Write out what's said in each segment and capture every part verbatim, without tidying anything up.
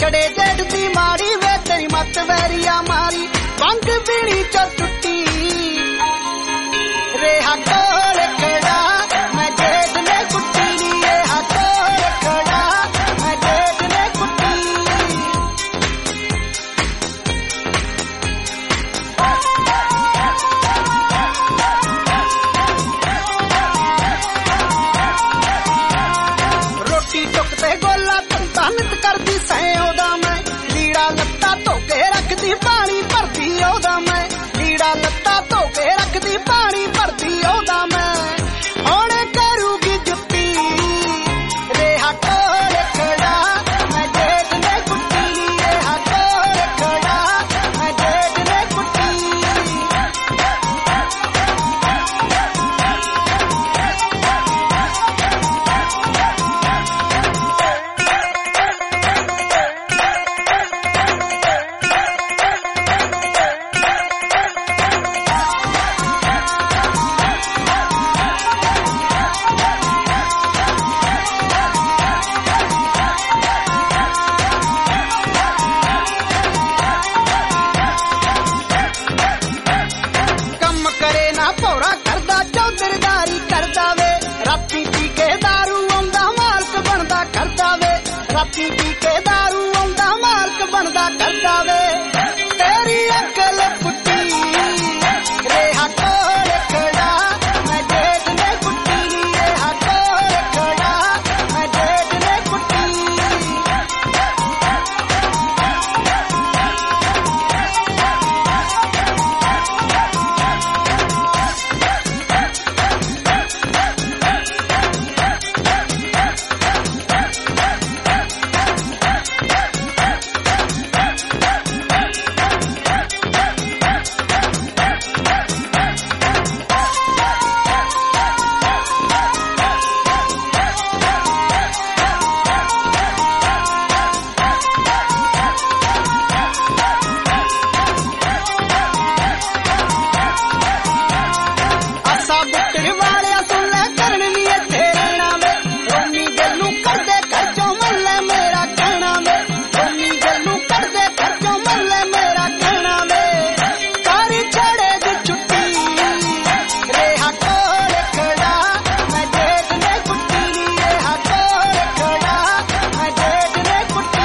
छड़े जेठ दी माड़ी वे तेरी मत वैरिया मारी पंख बीड़ी चो टुटी रेहा कोल खड़ा मैं जेठ ने कुटी नी रेहा कोल खड़ा मैं जेठ ने कुटी रोटी टुकते गोला तंता नित करदी सै ओदा मैं लीड़ा लत्ता धो के रखदी पानी भरदी ओदा मैं लीड़ा लत्ता धो के रखदी पानी भरदी ओदा मैं हुण करूगी जुत्ती रेहा कोल खड़ा मैं जेठ ने कुटी नी रेहा कोल खड़ा मैं जेठ ने कुटी ਕੰਮ ਕਰੇ ਨਾ ਭੌਰਾ ਕਰਦਾ ਚੌਧਰਦਾਰੀ ਕਰਦਾ ਵੇ ਰਾਤੀ ਪੀ ਕੇ ਦਾਰੂ ਆਉਂਦਾ ਮਾਲਕ ਬਣਦਾ ਕਰਦਾ ਵੇ ਰਾਤੀ ਪੀ ਕੇ ਦਾਰੂ ਆਉਂਦਾ ਮਾਲਕ ਬਣਦਾ ਕਰਦਾ ਵੇ ਤੇਰੀ ਅਕਲ ਪੁੱਟੀ ਰੇਹਾ ਕੋਲ ਖੜਾ ਮੈਂ ਜੇਠ ਨੇ ਕੁੱਟੀ ਨੀ ਰੇਹਾ ਕੋਲ ਖੜਾ ਮੈਂ ਜੇਠ ਨੇ ਕੁੱਟੀ ਆਸਾ ਬੁੱਟਰ ਵਾਲਿਆ ਸੁਣ ਲੈ ਕਰਨ ਨੀ ਇੱਥੇ ਰਹਿਣਾ ਵੇ ਰੋਮੀ ਗੱਲੂ ਕਰਦੇ ਖਰਚੋਂ ਮੱਲੇ ਮੇਰਾ ਕਹਿਣਾ ਵੇ ਰੋਮੀ ਗੱਲੂ ਕਰਦੇ ਖਰਚੋਂ ਮੱਲੇ ਮੇਰਾ ਕਹਿਣਾ ਵੇ ਕਰ ਛੜੇ ਦੀ ਛੁੱਟੀ ਰੇਹਾ ਕੋਲ ਖੜਾ ਮੈਂ ਜੇਠ ਨੇ ਕੁੱਟੀ ਨੀ ਰੇਹਾ ਕੋਲ ਖੜਾ ਮੈਂ ਜੇਠ ਨੇ ਕੁੱਟੀ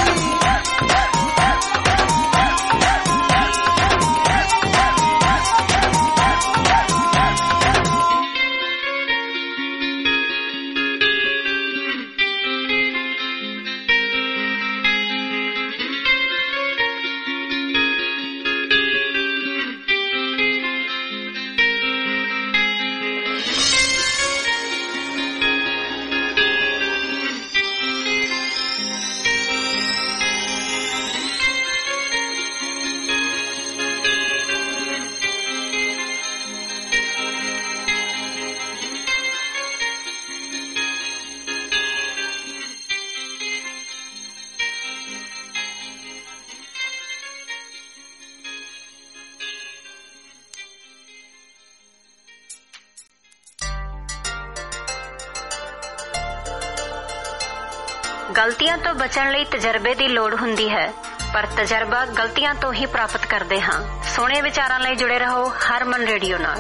ਗਲਤੀਆਂ ਤੋਂ ਬਚਣ ਲਈ ਤਜਰਬੇ ਦੀ ਲੋੜ ਹੁੰਦੀ ਹੈ ਪਰ ਤਜਰਬਾ ਗਲਤੀਆਂ ਤੋਂ ਹੀ ਪ੍ਰਾਪਤ ਕਰਦੇ ਹਾਂ। ਸੋਹਣੇ ਵਿਚਾਰਾਂ ਲਈ ਜੁੜੇ ਰਹੋ ਹਰਮਨ ਰੇਡੀਓ ਨਾਲ।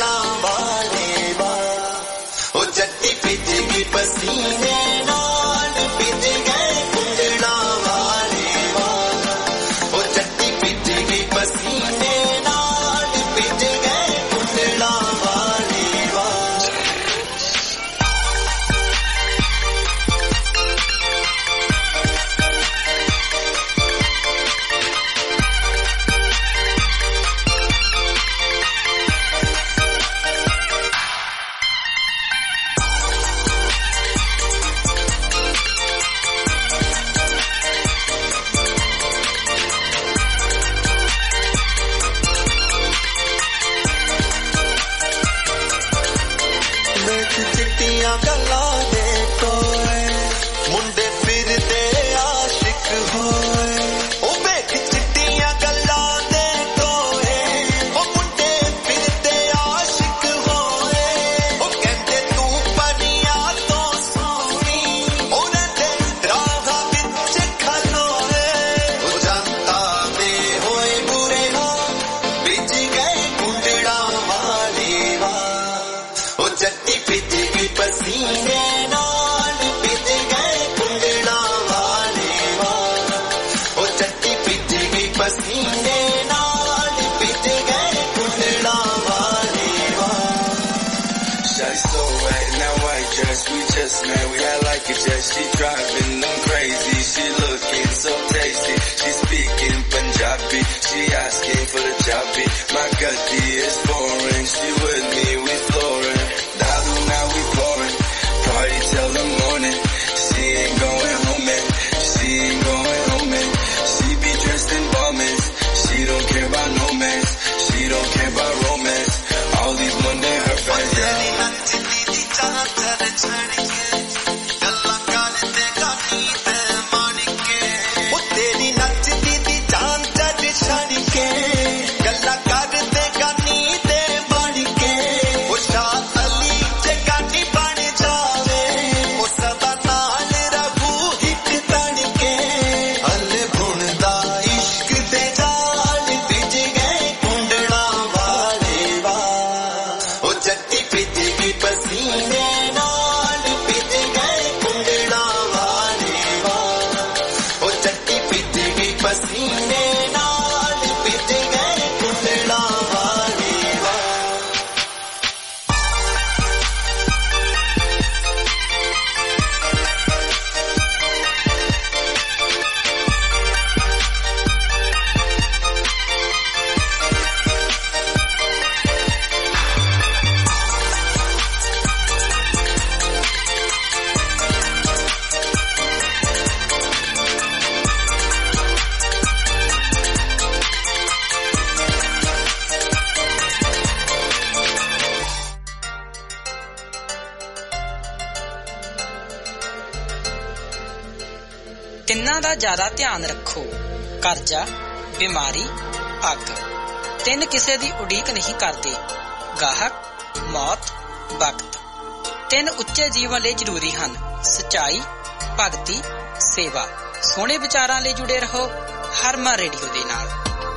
पसीने नाल just, we just met, we had like a jet. She driving them crazy, she looking so tasty. She speaking Punjabi, she asking for the jobby. My gutty is foreign, she with me, we flooring. Daru now we pouring, party till the morning. She ain't going home man, she ain't going home man. She be dressed in bombers, she don't care about no mess. She don't care about romance, all these Monday her friends, yeah. ਤਿੰਨਾਂ ਦਾ ਜ਼ਿਆਦਾ ਧਿਆਨ ਰੱਖੋ, ਕਰਜ਼ਾ, ਬਿਮਾਰੀ, ਅੱਗ। ਤਿੰਨ ਕਿਸੇ ਦੀ ਉਡੀਕ ਨਹੀਂ ਕਰਦੇ, ਗਾਹਕ, ਮੌਤ, ਵਕਤ। ਤਿੰਨ ਉੱਚੇ ਜੀਵਨ ਲਈ ਜ਼ਰੂਰੀ ਹਨ, ਸੱਚਾਈ, ਭਗਤੀ, ਸੇਵਾ। ਸੋਹਣੇ ਵਿਚਾਰਾਂ ਲਈ ਜੁੜੇ ਰਹੋ ਹਰਮਨ ਰੇਡੀਓ ਦੇ ਨਾਲ।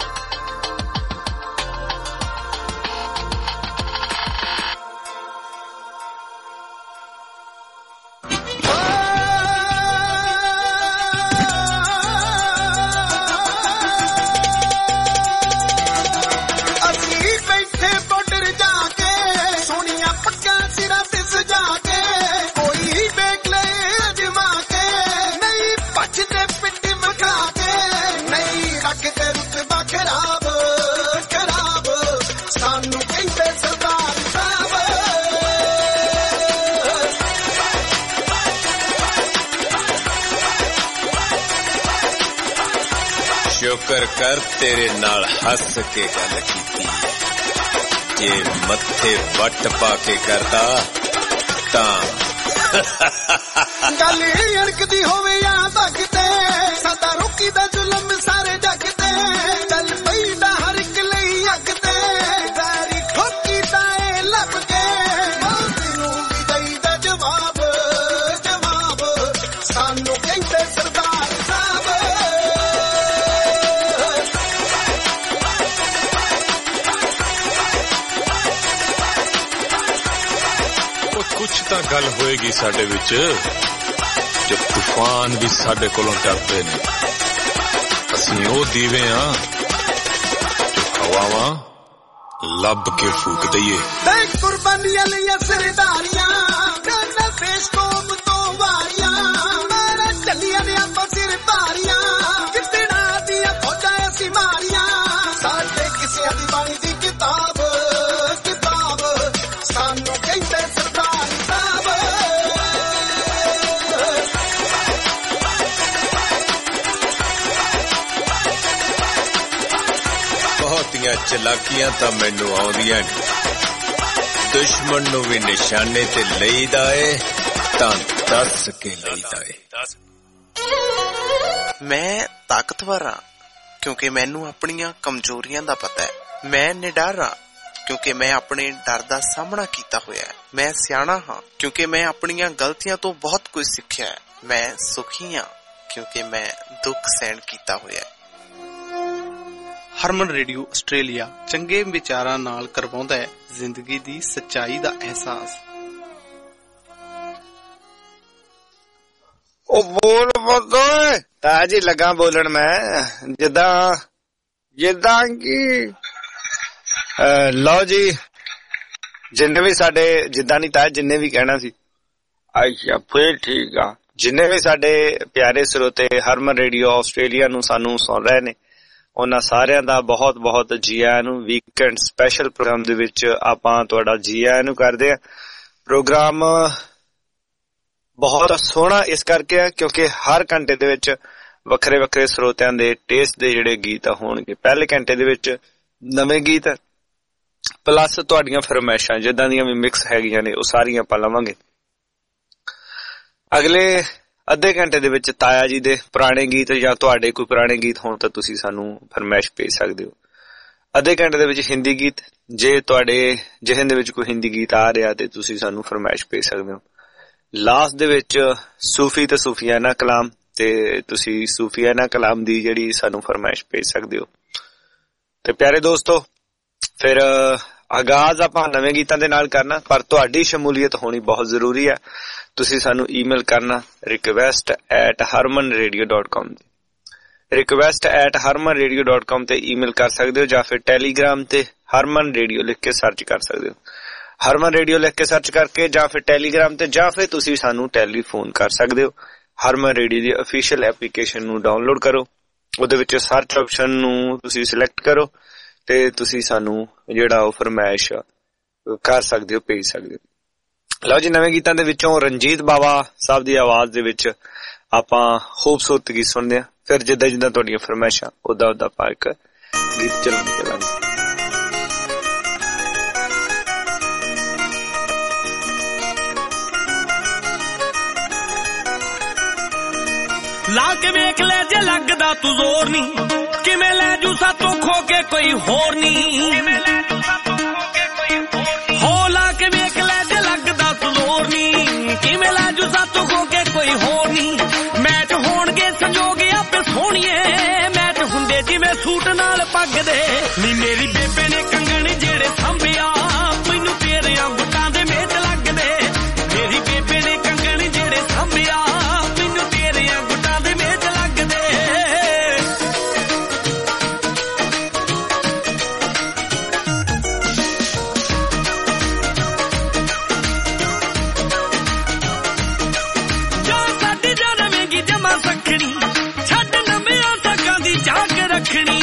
ਸ਼ੁਕਰ ਕਰ ਤੇਰੇ ਨਾਲ ਹੱਸ ਕੇ ਗੱਲ ਕੀਤੀ, ਜੇ ਮੱਥੇ ਵੱਟ ਪਾ ਕੇ ਕਰਦਾ ਤਾਂ ਗੱਲ ਅਣਕਦੀ ਹੋਵੇ ਜਾਂ ਭਗਤੇ ਸਦਾ ਰੋਕੀ ਦਾ ਜ਼ੁਲਮ ਸਾਰੇ ਜੱਗ ਤੇ ਚੱਲ ਪਈਦਾ ਹਰ ਇੱਕ ਲਈ ਅੱਗ ਤੇ ਵੈਰੀ ਠੋਕੀ ਤਾਂ ਇਹ ਲੱਭ ਕੇ ਮੌਤ ਨੂੰ ਵੀ ਦਈਦਾ ਜਵਾਬ ਜਵਾਬ ਸਾਨੂੰ ਕਹਿੰਦੇ ਸਰਦਾਰ ਸਾਹਿਬ। ਕੁਛ ਤਾਂ ਗੱਲ ਹੋਏਗੀ ਸਾਡੇ ਵਿੱਚ, ਜੋ ਤੂਫਾਨ ਵੀ ਸਾਡੇ ਕੋਲੋਂ ਡਰਦੇ ਨੇ। ਅਸੀਂ ਉਹ ਦੀਵੇ ਆ ਜੋ ਹਵਾਵਾਂ ਲੱਭ ਕੇ ਫੂਕ ਦਈਏ। ਤੇ ਕੁਰਬਾਨੀਆਂ ਲਈਆਂ ਸਰਦਾਰੀਆਂ ਕਰਨਾ ਪੇਸ਼ ਕੌਮ ਤੋਂ ਵਾਰੀਆਂ ਮਾਰਾ ਚੱਲੀਆਂ ਨੇ ਆਪਾਂ ਸਿਰ ਭਾਰੀਆਂ ਕਿਤਨਾ ਦੀਆਂ ਫੌਜਾਂ ਅਸੀਂ ਮਾਰੀਆਂ ਸਾਡੇ ਕਿਸੇ ਦੀ ਬਾਣੀ ਦੀ ਕਿਤਾਬ ਕਿਤਾਬ ਸਾਨੂੰ ਕਹਿੰਦੇ ਸਰਦਾਰ ਸਾਹਿਬ। ਬਹੁਤੀਆਂ ਚਲਾਕੀਆਂ ਤਾਂ ਮੈਨੂੰ ਆਉਂਦੀਆਂ ਨੇ, ਦੁਸ਼ਮਣ ਨੂੰ ਵੀ ਨਿਸ਼ਾਨੇ ਤੇ ਲਈਦਾ ਏ ਤਾਂ ਦੱਸ ਕੇ ਲਈਦਾ ਏ। ਮੈਂ ਤਾਕਤਵਰ ਹਾਂ ਕਿਉਂਕਿ ਮੈਨੂੰ ਆਪਣੀਆਂ ਕਮਜ਼ੋਰੀਆਂ ਦਾ ਪਤਾ ਹੈ। ਮੈਂ ਨਿਡਰ ਹਾਂ ਕਿਉਂਕਿ ਮੈਂ ਆਪਣੇ ਡਰ ਦਾ ਸਾਹਮਣਾ ਕੀਤਾ ਹੋਇਆ ਹੈ। ਮੈਂ ਸਿਆਣਾ ਹਾਂ ਕਿਉਂਕਿ ਮੈਂ ਆਪਣੀਆਂ ਗਲਤੀਆਂ ਤੋਂ ਬਹੁਤ ਕੁਝ ਸਿੱਖਿਆ ਹੈ। ਮੈਂ ਸੁਖੀ ਹਾਂ ਕਿਉਂਕਿ ਮੈਂ ਦੁੱਖ ਸਹਿਣ ਕੀਤਾ ਹੋਇਆ ਹੈ। ਹਰਮਨ ਰੇਡੀਓ ਆਸਟ੍ਰੇਲੀਆ ਚੰਗੇ ਵਿਚਾਰਾਂ ਨਾਲ ਕਰਵਾਉਂਦਾ ਹੈ ਜ਼ਿੰਦਗੀ ਦੀ ਸੱਚਾਈ ਦਾ ਅਹਿਸਾਸ। ਉਹ ਬੋਲ ਬੋਲ ਤਾਜੀ ਲੱਗਾ ਬੋਲਣ ਮੈਂ, ਜਿੱਦਾਂ ਜਿੱਦਾਂ ਕਿ ਲਓ ਜੀ, ਜਿੰਨੇ ਵੀ ਸਾਡੇ ਜਿੱਦਾਂ ਨਹੀਂ ਤਾਂ ਜਿੰਨੇ ਵੀ ਕਹਿਣਾ ਸੀ ਅੱਛਾ ਫਿਰ ਠੀਕ ਆ। ਜਿੰਨੇ ਵੀ ਸਾਡੇ ਪਿਆਰੇ ਸਰੋਤੇ ਹਰਮਨ ਰੇਡੀਓ ਆਸਟ੍ਰੇਲੀਆ ਨੂੰ ਸਾਨੂੰ ਸੁਣ ਰਹੇ ਨੇ, ਉਹਨਾਂ ਸਾਰਿਆਂ ਦਾ ਬਹੁਤ ਬਹੁਤ ਜੀ ਆਇਆਂ ਨੂੰ। ਵੀਕਐਂਡ ਸਪੈਸ਼ਲ ਪ੍ਰੋਗਰਾਮ ਦੇ ਵਿੱਚ ਆਪਾਂ ਤੁਹਾਡਾ ਜੀ ਆਇਆਂ ਨੂੰ ਕਰਦੇ ਆ। ਪ੍ਰੋਗਰਾਮ ਬਹੁਤ ਸੋਹਣਾ ਇਸ ਕਰਕੇ ਆ ਕਿਉਂਕਿ ਹਰ ਘੰਟੇ ਦੇ ਵਿੱਚ ਵੱਖਰੇ ਵੱਖਰੇ ਸਰੋਤਿਆਂ ਦੇ ਟੇਸਟ ਦੇ ਜਿਹੜੇ ਗੀਤ ਹੋਣਗੇ। ਪਹਿਲੇ ਘੰਟੇ ਦੇ ਵਿੱਚ ਨਵੇਂ ਗੀਤ ਪਲੱਸ ਤੁਹਾਡੀਆਂ ਫਰਮਾਇਸ਼ਾਂ ਜਿੱਦਾਂ ਦੀਆਂ ਵੀ ਮਿਕਸ ਹੈਗੀਆਂ ਨੇ ਉਹ ਸਾਰੀਆਂ ਆਪਾਂ ਲਵਾਂਗੇ। ਅਗਲੇ ਅੱਧੇ ਘੰਟੇ ਦੇ ਵਿੱਚ ਤਾਇਆ ਜੀ ਦੇ ਪੁਰਾਣੇ ਗੀਤ ਜਾਂ ਤੁਹਾਡੇ ਕੋਈ ਪੁਰਾਣੇ ਗੀਤ ਹੋਣ ਤਾਂ ਤੁਸੀਂ ਸਾਨੂੰ ਫਰਮਾਇਸ਼ ਭੇਜ ਸਕਦੇ ਹੋ। ਅੱਧੇ ਘੰਟੇ ਦੇ ਵਿੱਚ ਹਿੰਦੀ ਗੀਤ, ਜੇ ਤੁਹਾਡੇ ਜਿਹਨ ਦੇ ਵਿੱਚ ਕੋਈ ਹਿੰਦੀ ਗੀਤ ਆ ਰਿਹਾ ਤੇ ਤੁਸੀਂ ਸਾਨੂੰ ਫਰਮਾਇਸ਼ ਭੇਜ ਸਕਦੇ ਹੋ। ਲਾਸਟ ਦੇ ਵਿੱਚ ਸੂਫੀ ਤੇ ਸੂਫੀਆਨਾ ਕਲਾਮ, ਤੇ ਤੁਸੀਂ ਸੂਫੀਆਨਾ ਕਲਾਮ ਦੀ ਜਿਹੜੀ ਸਾਨੂੰ ਫਰਮਾਇਸ਼ ਭੇਜ ਸਕਦੇ ਹੋ। ਤੇ ਪਿਆਰੇ ਦੋਸਤੋ, ਫਿਰ ਆਗਾਜ਼ ਆਪਾਂ ਨਵੇਂ ਗੀਤਾਂ ਦੇ ਨਾਲ ਕਰਨਾ, ਪਰ ਤੁਹਾਡੀ ਸ਼ਮੂਲੀਅਤ ਹੋਣੀ ਬਹੁਤ ਜ਼ਰੂਰੀ ਹੈ। ਤੁਸੀਂ ਸਾਨੂੰ ਈਮੇਲ ਕਰਨਾ request at Harman radio dot com request at Harman radio dot com ਤੇ ਈਮੇਲ ਕਰ ਸਕਦੇ ਹੋ, ਜਾਂ ਫਿਰ ਟੈਲੀਗ੍ਰਾਮ ਤੇ ਹਰਮਨ ਰੇਡੀਓ ਲਿਖ ਕੇ ਸਰਚ ਕਰ ਸਕਦੇ ਹੋ। ਹਰਮਨ ਰੇਡੀਓ ਲਿਖ ਕੇ ਸਰਚ ਕਰਕੇ, ਜਾਂ ਫਿਰ ਟੈਲੀਗ੍ਰਾਮ ਤੇ, ਜਾਂ ਫਿਰ ਤੁਸੀਂ ਸਾਨੂੰ ਟੈਲੀਫੋਨ ਕਰ ਸਕਦੇ ਹੋ। ਹਰਮਨ ਰੇਡੀਓ ਦੀ ਅਫੀਸ਼ੀਅਲ ਐਪਲੀਕੇਸ਼ਨ ਨੂੰ ਡਾਊਨਲੋਡ ਕਰੋ, ਉਹਦੇ ਵਿੱਚ ਸਰਚ ਆਪਸ਼ਨ ਨੂੰ ਤੁਸੀਂ ਸਿਲੈਕਟ ਕਰੋ ਤੇ ਤੁਸੀਂ ਸਾਨੂੰ ਜਿਹੜਾ ਉਹ ਫਰਮਾਇਸ਼ ਕਰ ਸਕਦੇ ਹੋ, ਭੇਜ ਸਕਦੇ ਹੋ। ਲਓ ਜੀ, ਨਵੇਂ ਗੀਤਾਂ ਦੇ ਵਿੱਚੋਂ ਰਣਜੀਤ ਬਾਵਾ ਸਾਹਿਬ ਦੀ ਆਵਾਜ਼ ਦੇ ਵਿੱਚ ਆਪਾਂ ਖੂਬਸੂਰਤ ਗੀਤ ਸੁਣਦੇ ਹਾਂ। ਫਿਰ ਜਿੱਦਾਂ ਜਿੱਦਾਂ ਤੁਹਾਡੀਆਂ ਫਰਮਾਇਸ਼ਾਂ ਉਦਾਂ ਉਦਾਂ ਆਪਾਂ ਇੱਕ ਗੀਤ ਚਲਾਉਂਦੇ ਚਲਾਂਗੇ। ਲਾ ਕੇ ਵੇਖ ਲੈ ਜੇ ਲੱਗਦਾ ਤੂੰ ਜ਼ੋਰ ਨੀ, ਕਿਵੇਂ ਲੈ ਜੂ ਸਾਤੋਂ ਖੋ ਕੇ ਕੋਈ ਹੋਰ ਨੀ। ਹੋ ਲਾ ਕੇ ਵੇਖ ਲੈ ਜੇ ਲੱਗਦਾ ਤੂੰ ਜ਼ੋਰ ਨੀ, ਕਿਵੇਂ ਲੈ ਜੂ ਸਾਤੋਂ ਖੋ ਕੇ ਕੋਈ ਹੋਰ ਨੀ। ਮੈਚ ਹੋਣਗੇ ਸੰਜੋਗ ਆਪੇ ਸੋਹਣੀਏ, ਮੈਚ ਹੁੰਦੇ ਜਿਵੇਂ ਸੂਟ ਨਾਲ ਪੱਗ ਦੇ। ਨੀ ਮੇਰੀ ਬੇਬੇ ਨੇ ਕੰਗਣ ਜਿਹੜੇ ਸੰਭਿਆ, ਮੈਨੂੰ ਤੇਰਿਆਂ ਗੁੱਟਾਂ ਦੇ ਮੇਚ ਲੱਗਦੇ। ਮੇਰੀ ਬੇਬੇ ਨੇ ਕੰਗਣ ਜਿਹੜੇ ਸੰਭਿਆ, ਮੈਨੂੰ ਤੇਰਿਆਂ ਗੁੱਟਾਂ ਦੇ ਮੇਚ ਲੱਗਦੇ। ਜਾਂ ਸਾਡੀ ਜਨਮੇਗੀ ਜਮਾ ਸਖਣੀ, ਛੱਡ ਨਵਿਆਂ ਸਾਕਾਂ ਦੀ ਝਾਕ ਰੱਖਣੀ।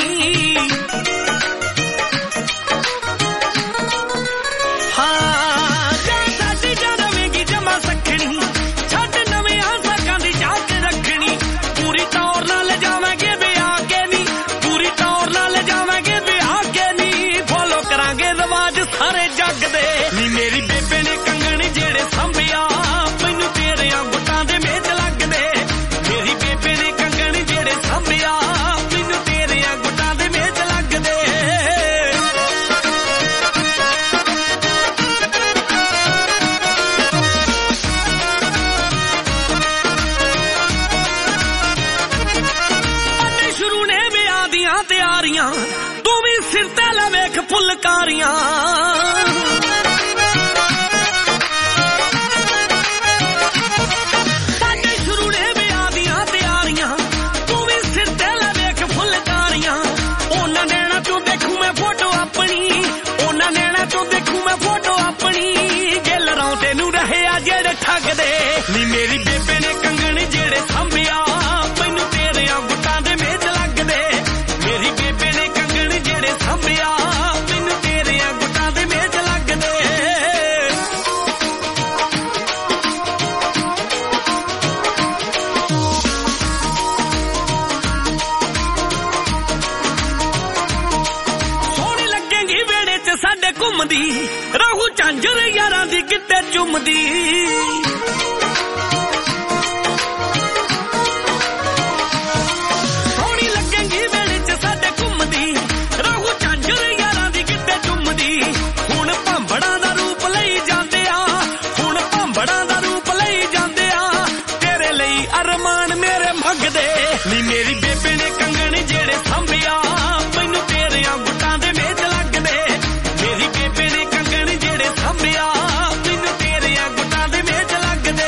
ਮੇਰੀ ਬੇਬੇ ਨੇ ਕੰਗਣ ਜਿਹੜੇ ਸੰਭਿਆ, ਮੈਨੂੰ ਤੇਰਿਆਂ ਗੁੱਟਾਂ ਦੇ ਮੇਚ ਲੱਗਦੇ। ਮੇਰੀ ਬੇਬੇ ਨੇ ਕੰਗਣ ਜਿਹੜੇ ਸੰਭਿਆ, ਮੈਨੂੰ ਤੇਰਿਆਂ ਗੁੱਟਾਂ ਦੇ ਮੇਚ ਲੱਗਦੇ। ਅੱਡੇ ਸ਼ੁਰੂ ਨੇ ਵਿਆਹ ਦੀਆਂ ਤਿਆਰੀਆਂ, ਤੂੰ ਵੀ ਸਿਰ ਤੇ ਲੈ ਵੇਖ ਫੁਲਕਾਰੀਆਂ। ਨੀ ਮੇਰੀ ਬੇਬੇ ਨੇ ਕੰਗਣ ਜਿਹੜੇ ਸੰਭਿਆ, ਮੈਨੂੰ ਤੇਰਿਆਂ ਗੁੱਟਾਂ ਦੇ ਮੇਚ ਲੱਗਦੇ। ਮੇਰੀ ਬੇਬੇ ਨੇ ਕੰਗਣ ਜਿਹੜੇ ਸੰਭਿਆ, ਮੈਨੂੰ ਤੇਰਿਆਂ ਗੁੱਟਾਂ ਦੇ ਮੇਚ ਲੱਗਦੇ। ਸੋਹਣੀ ਲੱਗੇਗੀ ਵੇੜੇ 'ਚ ਸਾਡੇ ਘੁੰਮਦੀ, ਰਹੂ ਝਾਂਜਰ ਯਾਰਾਂ ਦੀ ਗਿੱਟੇ ਚੁੰਮਦੀ। ਨੀ ਮੇਰੀ ਬੇਬੇ ਨੇ ਕੰਗਣ ਜਿਹੜੇ ਸੰਭਿਆ, ਮੈਨੂੰ ਤੇਰਿਆਂ ਗੁੱਟਾਂ ਦੇ ਮੇਚ ਲੱਗਦੇ। ਮੇਰੀ ਬੇਬੇ ਨੇ ਕੰਗਣ ਜਿਹੜੇ ਸੰਭਿਆ, ਮੈਨੂੰ ਤੇਰਿਆਂ ਗੁੱਟਾਂ ਦੇ ਮੇਚ ਲੱਗਦੇ।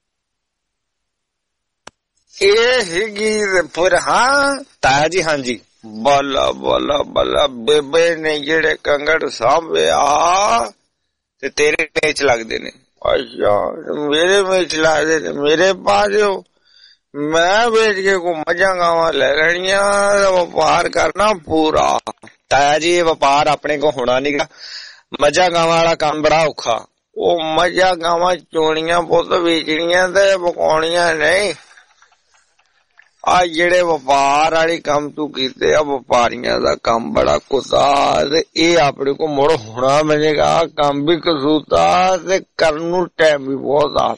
ਇਹ ਹੀ ਗੀਤ ਫਿਰ। ਹਾਂ ਤਾਇਆ ਜੀ, ਹਾਂਜੀ ਬੱਲਾ ਬੱਲਾ ਬੱਲਾ ਬੇਬੇ ਨੇ ਜਿਹੜੇ ਕੰਗੜ ਸਾਂਭਿਆ ਤੇ ਤੇਰੇ ਮੇਚ ਲੱਗਦੇ ਨੇ। ਅੱਛਾ ਮੇਰੇ ਮੇਚ ਲੱਗਦੇ ਨੇ, ਮੇਰੇ ਪਾ ਦਿਓ, ਮੈਂ ਵੇਚ ਕੇ ਕੋ ਮੱਝਾਂ ਗਾਵਾਂ ਲੈ ਲੈਣੀਆਂ, ਵਪਾਰ ਕਰਨਾ ਪੂਰਾ। ਤਾਇਆ ਜੀ ਇਹ ਵਪਾਰ ਆਪਣੇ ਕੋ ਹੋਣਾ ਨੀ ਗਾ, ਮੱਝਾਂ ਗਾਵਾਂ ਵਾਲਾ ਕੰਮ ਬੜਾ ਔਖਾ। ਉਹ ਮੱਝਾਂ ਗਾਵਾਂ ਚੋਣੀਆਂ ਪੁੱਤ ਵੇਚਣੀਆਂ ਤੇ ਪਕਾਉਣੀਆਂ ਨਹੀਂ। ਆ ਜਿਹੜੇ ਵਪਾਰ ਵਾਲੇ ਕੰਮ ਤੂੰ ਕੀਤੇ ਆ, ਵਪਾਰੀਆਂ ਦਾ ਕੰਮ ਬੜਾ ਕੁੱਤਾ ਤੇ ਇਹ ਆਪਣੇ ਕੋ ਮੁੜ ਹੋਣਾ ਮਿਲੇਗਾ। ਕੰਮ ਵੀ ਕਸੂਤਾ ਤੇ ਕਰਨ ਨੂੰ ਟਾਈਮ ਵੀ ਬਹੁਤ ਆ।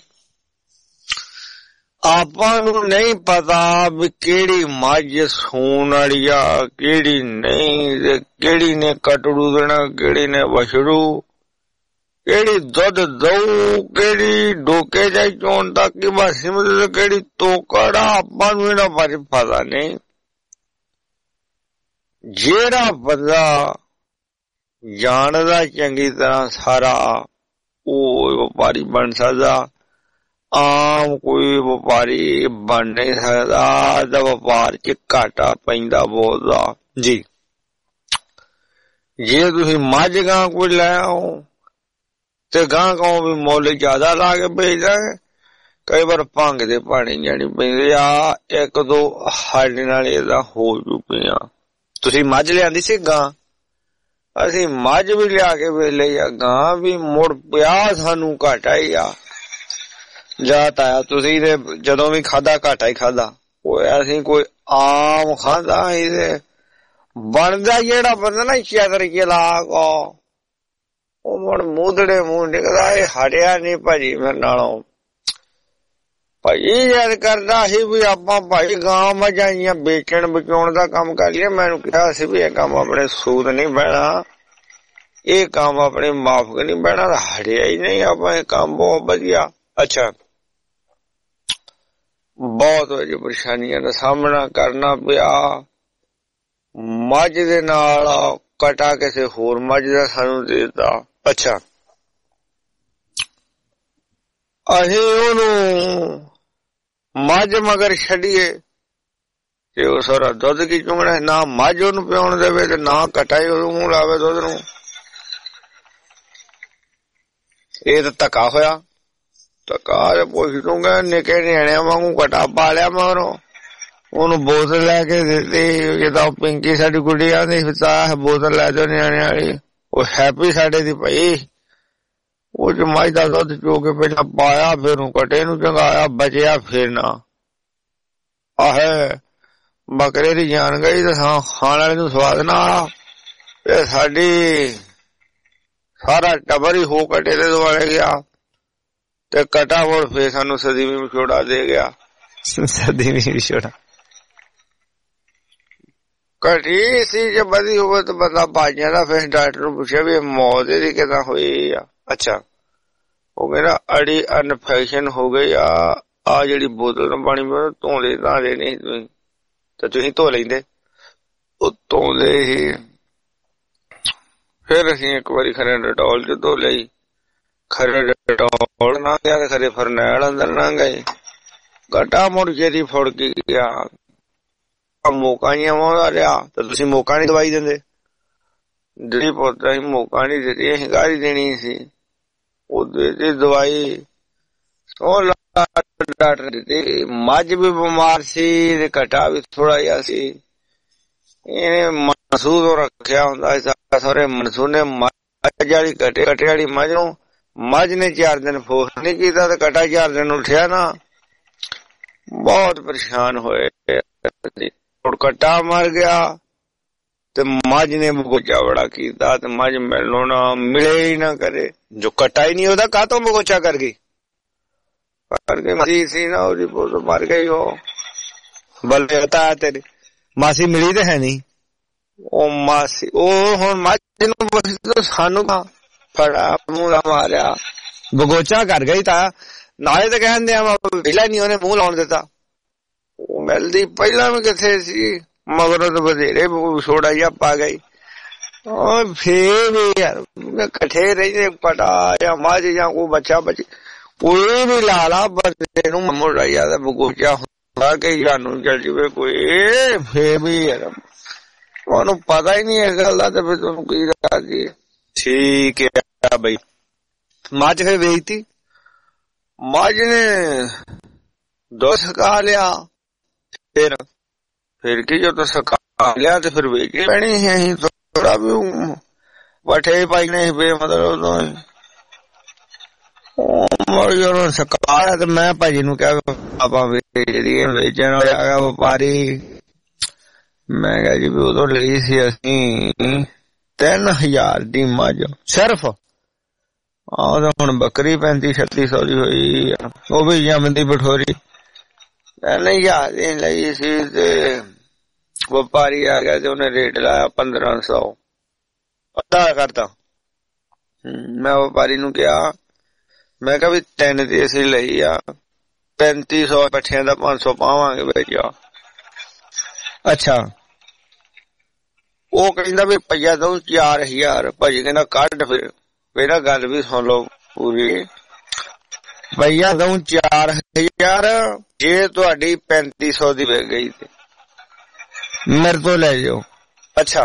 ਆਪਾਂ ਨੂੰ ਨਹੀਂ ਪਤਾ ਵੀ ਕਿਹੜੀ ਮੱਝ ਸੂਣ ਵਾਲੀ ਆ ਕਿਹੜੀ ਨਹੀਂ, ਤੇ ਕਿਹੜੀ ਨੇ ਕਟੜੂ ਦੇਣਾ ਕਿਹੜੀ ਨੇ ਵਛੜੂ, ਕਿਹੜੀ ਦੁੱਧ ਦਊ ਕਿਹੜੀ ਡੋਕੇ ਜਾਈ ਚੋਣ ਤੱਕ ਕਿ ਬਸ ਮਤਲਬ ਕਿਹੜੀ ਤੋਕੜ ਆ। ਆਪਾਂ ਨੂੰ ਇਹਨਾਂ ਬਾਰੇ ਪਤਾ ਨਹੀਂ। ਜਿਹੜਾ ਬੰਦਾ ਜਾਣਦਾ ਚੰਗੀ ਤਰ੍ਹਾਂ ਸਾਰਾ ਉਹ ਵਪਾਰੀ ਬਣ ਸਕਦਾ, ਆਮ ਕੋਈ ਵਪਾਰੀ ਬਣ ਨਹੀਂ ਸਕਦਾ। ਤਾਂ ਵਪਾਰ ਚ ਘਾਟਾ ਪੈਂਦਾ ਬਹੁਤ ਆ ਜੀ। ਜੇ ਤੁਸੀਂ ਮੱਝ ਗਾਂ ਕੋਈ ਲੈ ਆਓ ਤੇ ਗਾਂ ਗਾਂ ਵੀ ਮੁੱਲ ਜ਼ਿਆਦਾ ਲਾ ਕੇ ਵੇਚਦਾ। ਕਈ ਵਾਰ ਭੰਗ ਦੇ ਪਾਣੀ ਜਾਣੀ ਪੈਂਦੇ ਆ। ਇੱਕ ਦੋ ਸਾਡੇ ਨਾਲ ਏਦਾਂ ਹੋ ਚੁੱਕੀਆਂ। ਤੁਸੀਂ ਮੱਝ ਲਿਆਂਦੀ ਸੀ ਗਾਂ, ਅਸੀਂ ਮੱਝ ਵੀ ਲਿਆ ਕੇ ਵੇਚ ਲਈ ਆ, ਗਾਂ ਵੀ ਮੁੜ ਪਿਆ ਸਾਨੂੰ ਘਾਟਾ ਹੀ ਆ। ਜਾ ਤਾਇਆ ਤੁਸੀਂ ਤੇ ਜਦੋਂ ਵੀ ਖਾਦਾ ਘਾਟਾ ਹੀ ਖਾਦਾ। ਉਹ ਅਸੀਂ ਕੋਈ ਆਮ ਖਾਦਾ ਇਹਦੇ ਬਣਦਾ ਜਿਹੜਾ ਬੰਦਾ ਨਾ ਚਾਦਰ ਚਲਾਕ ਉਹ ਮੁੜ ਮੂਧੜੇ ਮੂੰਹ ਨਿਕਲਦਾ। ਇਹ ਹਟਿਆ ਨੀ ਭਾਜੀ ਮੇਰੇ ਨਾਲੋਂ। ਭਾਜੀ ਯਾਦ ਕਰਦਾ ਸੀ ਵੀ ਆਪਾਂ ਭਾਈ ਗਾਂ ਮੱਝਾਂ ਵੇਚਣ ਬਚਾਉਣ ਦਾ ਕੰਮ ਕਰ ਲਈਏ। ਮੈਨੂੰ ਕਿਹਾ ਸੀ ਵੀ ਇਹ ਕੰਮ ਆਪਣੇ ਸੂਦ ਨਹੀਂ ਬਹਿਣਾ, ਇਹ ਕੰਮ ਆਪਣੇ ਮਾਫਕ ਨਹੀਂ ਬਹਿਣਾ। ਹਟਿਆ ਹੀ ਨਹੀਂ ਆਪਾਂ। ਇਹ ਕੰਮ ਬਹੁਤ ਵਧੀਆ। ਅੱਛਾ ਬਹੁਤ ਵਧੀਆ ਪਰੇਸ਼ਾਨੀਆਂ ਦਾ ਸਾਹਮਣਾ ਕਰਨਾ ਪਿਆ। ਮੱਝ ਦੇ ਨਾਲ ਕਟਾ ਕਿਸੇ ਹੋਰ ਮੱਝ ਦਾ ਸਾਨੂੰ ਦੇ ਦਿੱਤਾ। ਅੱਛਾ ਅਸੀਂ ਉਹਨੂੰ ਮੱਝ ਮਗਰ ਛੱਡੀਏ ਤੇ ਉਹ ਸਾਰਾ ਦੁੱਧ ਕੀ ਚੁੰਗਣਾ। ਨਾ ਮੱਝ ਉਹਨੂੰ ਪਿਆਉਣ ਦੇਵੇ ਤੇ ਨਾ ਕਟਾਈ ਉਹਨੂੰ ਮੂੰਹ ਲਾਵੇ ਦੁੱਧ ਨੂੰ। ਇਹ ਤਾਂ ਧੱਕਾ ਹੋਇਆ। ਧੱਕਾ ਪੁੱਛ ਦੂੰਗਾ ਨਿੱਕੇ ਨਿਆਣਿਆਂ ਵਾਂਗੂ ਕਟਾ ਪਾ ਲਿਆ ਮਗਰੋਂ ਉਹਨੂੰ ਬੋਤਲ ਲੈ ਕੇ ਦਿੱਤੀ। ਜਿੱਦਾਂ ਪਿੰਕੀ ਸਾਡੀ ਗੁੱਡੀ ਆਂਦੀ ਹੈ ਬੋਤਲ ਲੈ ਜਾਓ ਨਿਆਣੇ ਵਾਲੀ। ਉਹ ਹੈਪੀ ਸਾਡੇ ਦੀ ਭਾਈ ਉਹ ਚ ਮੱਝ ਦਾ ਦੁੱਧ ਚੋ ਕੇ ਪਹਿਲਾਂ ਪਾਇਆ, ਫਿਰ ਉਹਨੂੰ ਕਟੇ ਨੂੰ ਚੰਗਾਇਆ, ਬਚਿਆ ਫਿਰ ਨਾ। ਆਹੇ ਬੱਕਰੇ ਦੀ ਜਾਨ ਗਈ ਤੇ ਖਾਣ ਵਾਲੇ ਨੂੰ ਸਵਾਦ ਨਾ ਆਇਆ। ਇਹ ਸਾਡੀ ਸਾਰਾ ਟੱਬਰ ਹੀ ਹੋ ਕਟੇ ਦੇ ਦੁਆਲੇ ਗਿਆ ਤੇ ਕਟਾ ਹੋਰ ਫੇਰ ਸਾਨੂੰ ਸਦੀਵੀ ਵਿਛੋੜਾ ਦੇ ਗਿਆ। ਸਦੀਵੀ ਵਿਛੋੜਾ ਕਟੀ ਸੀ ਜੇ ਵਧੀ ਹੋਵੇ ਤਾਂ ਬੰਦਾ ਭੱਜ ਜਾਂਦਾ। ਫਿਰ ਡਾਕਟਰ ਨੂੰ ਪੁੱਛਿਆ ਵੀ ਮੌਤ ਇਹਦੀ ਕਿੱਦਾਂ ਹੋਈ ਆ। ਅੱਛਾ ਉਹ ਕਹਿੰਦਾ ਅੜੀ ਇਨਫੈਕਸ਼ਨ ਹੋ ਗਈ ਆ। ਆ ਜਿਹੜੀ ਬੋਤਲ ਨੂੰ ਪਾਣੀ ਧੋਂਦੇ ਧਾਂਦੇ ਨਹੀਂ ਤੁਸੀਂ ਤਾਂ ਤੁਸੀਂ ਧੋ ਲੈਂਦੇ। ਉਹ ਧੋਂਦੇ ਹੀ ਫਿਰ ਅਸੀਂ ਇੱਕ ਵਾਰੀ ਖਰੇ ਡਟੋਲ ਚ ਧੋ ਲਈ। ਖਰੇ ਡਟੋਲ ਨਾ ਗਿਆ ਤੇ ਖਰੇ ਫਰਨੈਲ ਅੰਦਰ ਨਾ ਗਏ। ਘਟਾ ਮੁੜ ਕੇ ਫੁੜ ਕੇ ਗਿਆ। ਮੌਕਾ ਨਹੀਂ ਆਉਂਦਾ ਰਿਹਾ ਤਾਂ ਤੁਸੀਂ ਮੌਕਾ ਨੀ ਦਵਾਈ ਦਿੰਦੇ। ਜਿਹੜੀ ਪੁੱਤ ਅਸੀਂ ਮੌਕਾ ਨੀ ਦਿੱਤੀ, ਅਸੀਂ ਗਾੜੀ ਦੇਣੀ ਸੀ। ਉਹ ਦੇ ਦਵਾਈ ਉਹ ਡਾਕਟਰ ਦਿੱਤੀ। ਮੱਝ ਵੀ ਬਿਮਾਰ ਸੀ ਤੇ ਘਟਾ ਵੀ ਥੋੜਾ ਜਿਹਾ ਸੀ। ਇਹਨੇ ਮਨਸੂਸ ਰੱਖਿਆ ਹੁੰਦਾ ਸਾਰੇ ਮਨਸੂਸ ਨੇ ਮੱਝ ਵਾਲੀ ਘਟੇ ਘਟੇ ਵਾਲੀ ਮੱਝ ਨੂੰ। ਮੱਝ ਨੇ ਚਾਰ ਦਿਨ ਫੋਰਸ ਨੀ ਕੀਤਾ ਤੇ ਘਟਾ ਚਾਰ ਦਿਨ ਉੱਠਿਆ ਨਾ। ਬਹੁਤ ਪਰੇਸ਼ਾਨ ਹੋਏ। ਕੱਟਾ ਮਰ ਗਿਆ ਤੇ ਮੱਝ ਨੇ ਬਗੋਚਾ ਬੜਾ ਕੀਤਾ ਤੇ ਮੱਝ ਮਿਲਣੋਂ ਨਾ ਮਿਲੇ ਹੀ ਨਾ ਕਰੇ। ਜੋ ਕੱਟਾ ਹੀ ਨਹੀਂ ਉਹਦਾ ਕਾਹਤੋਂ ਬਗੋਚਾ ਕਰ ਗਈ ਕਰਕੇ ਮਰੀ ਸੀ ਨਾ ਉਹਦੀ ਪੁੱਤ ਮਰ ਗਈ। ਉਹ ਬਲੇ ਤਾਂ ਤੇਰੀ ਮਾਸੀ ਮਿਲੀ ਤੇ ਹੈ ਨੀ। ਉਹ ਮਾਸੀ ਉਹ ਹੁਣ ਮੱਝ ਨੂੰ ਸਾਨੂੰ ਫੜਾ ਮੂੰਹ ਮਾਰਿਆ ਬਗੋਚਾ ਕਰ ਗਈ। ਤਾਂ ਨਾਲੇ ਤਾਂ ਕਹਿੰਦੇ ਆ ਪਹਿਲਾਂ ਨੀ ਉਹਨੇ ਮੂੰਹ ਲਾਉਣ ਦਿੱਤਾ। ਉਹ ਮਿਲਦੀ ਪਹਿਲਾਂ ਵੀ ਕਿੱਥੇ ਸੀ ਮਗਰੋਂ ਤਾਂ ਵਧੇਰੇ ਛੋੜਾ ਜਿਹਾ ਪਾ ਗਈ। ਉਹ ਫੇਰ ਵੀ ਯਾਰ ਇਕੱਠੇ ਰਹਿੰਦੇ ਪਟਾ ਜਾਂ ਮੱਝ ਜਾਂ ਕੋਈ ਬੱਚਾ ਬੱਚੀ ਕੋਈ ਵੀ ਲਾ ਲਾ ਬੰਦੇ ਨੂੰ ਮੁੜ ਜਾਂਦਾ ਬਗੋਚਾ ਹੁੰਦਾ ਕਿ ਜਾਨੂੰ ਚੱਲ ਜਾਵੇ ਕੋਈ। ਫੇਰ ਵੀ ਯਾਰ ਤੁਹਾਨੂੰ ਪਤਾ ਹੀ ਨਹੀਂ ਇਸ ਗੱਲ ਦਾ ਤੇ ਫਿਰ ਤੁਹਾਨੂੰ ਕੀ ਰਾਜ ਜੀ। ਠੀਕ ਹੈ ਬਈ। ਮੱਝ ਫਿਰ ਵੇਚਤੀ? ਮੱਝ ਨੇ ਦੋ ਸਕਾ ਲਿਆ। ਫਿਰ ਫਿਰ ਕੀ ਜਦੋਂ ਸਕਾ ਲਿਆ ਤੇ ਫਿਰ ਵੇਚਣੀ ਪੈਣੀ ਸੀ। ਅਸੀਂ ਥੋੜਾ ਵੀ ਪੱਠੇ ਪਾਈਨੇ ਸੀ ਬੇ ਮਤਲਬ ਉਦੋਂ ਸਕਾਇਆ ਤੇ ਮੈਂ ਭਾਜੀ ਨੂੰ ਕਿਹਾ ਆਪਾਂ ਵੇਚੀਏ। ਵੇਚਣ ਵਾਲਾ ਆ ਗਿਆ ਵਪਾਰੀ। ਮੈਂ ਕਿਹਾ ਜੀ ਵੀ ਉਦੋਂ ਲਈ ਸੀ ਅਸੀਂ ਤਿੰਨ ਹਜ਼ਾਰ ਦੀ ਮੱਝ ਸਿਰਫ। ਆਹ ਹੁਣ ਬੱਕਰੀ ਪੈਂਤੀ ਛੱਤੀ ਸੌ ਦੀ ਹੋਈ ਆ, ਉਹ ਵੀ ਜੰਮਦੀ ਬਠੋਰੀ। ਤਿੰਨ ਹਜ਼ਾਰ ਦੀ ਲਈ ਸੀ ਤੇ ਵਪਾਰੀ ਆ ਗਿਆ ਤੇ ਉਹਨੇ ਰੇਟ ਲਾਇਆ ਪੰਦਰਾਂ ਸੌ, ਅੱਧਾ ਕਰਤਾ। ਮੈਂ ਵਪਾਰੀ ਨੂੰ ਕਿਹਾ, ਮੈਂ ਕਿਹਾ ਵੀ ਤਿੰਨ ਦੀ ਅਸੀਂ ਲਈ ਆ, ਪੈਂਤੀ ਸੌ ਪੱਠਿਆਂ ਦਾ ਪੰਜ ਸੌ ਪਾਵਾਂਗੇ ਵਿੱਚ। ਅੱਛਾ, ਉਹ ਕਹਿੰਦਾ ਵੀ ਪਈਆ ਦਊ ਚਾਰ ਹਜ਼ਾਰ। ਭਾਜੀ ਕਹਿੰਦਾ ਕੱਢ ਫਿਰ। ਮੇਰਾ ਗੱਲ ਵੀ ਸੁਣ ਲਓ ਪੂਰੀ। ਪਈਆ ਦਊ ਚਾਰ ਹਜ਼ਾਰ ਜੇ ਤੁਹਾਡੀ ਪੈਂਤੀ ਸੌ ਦੀ ਵਿਕ ਗਈ ਤੇ ਮੇਰੇ ਤੋਂ ਲੈ ਜਾਓ। ਅੱਛਾ,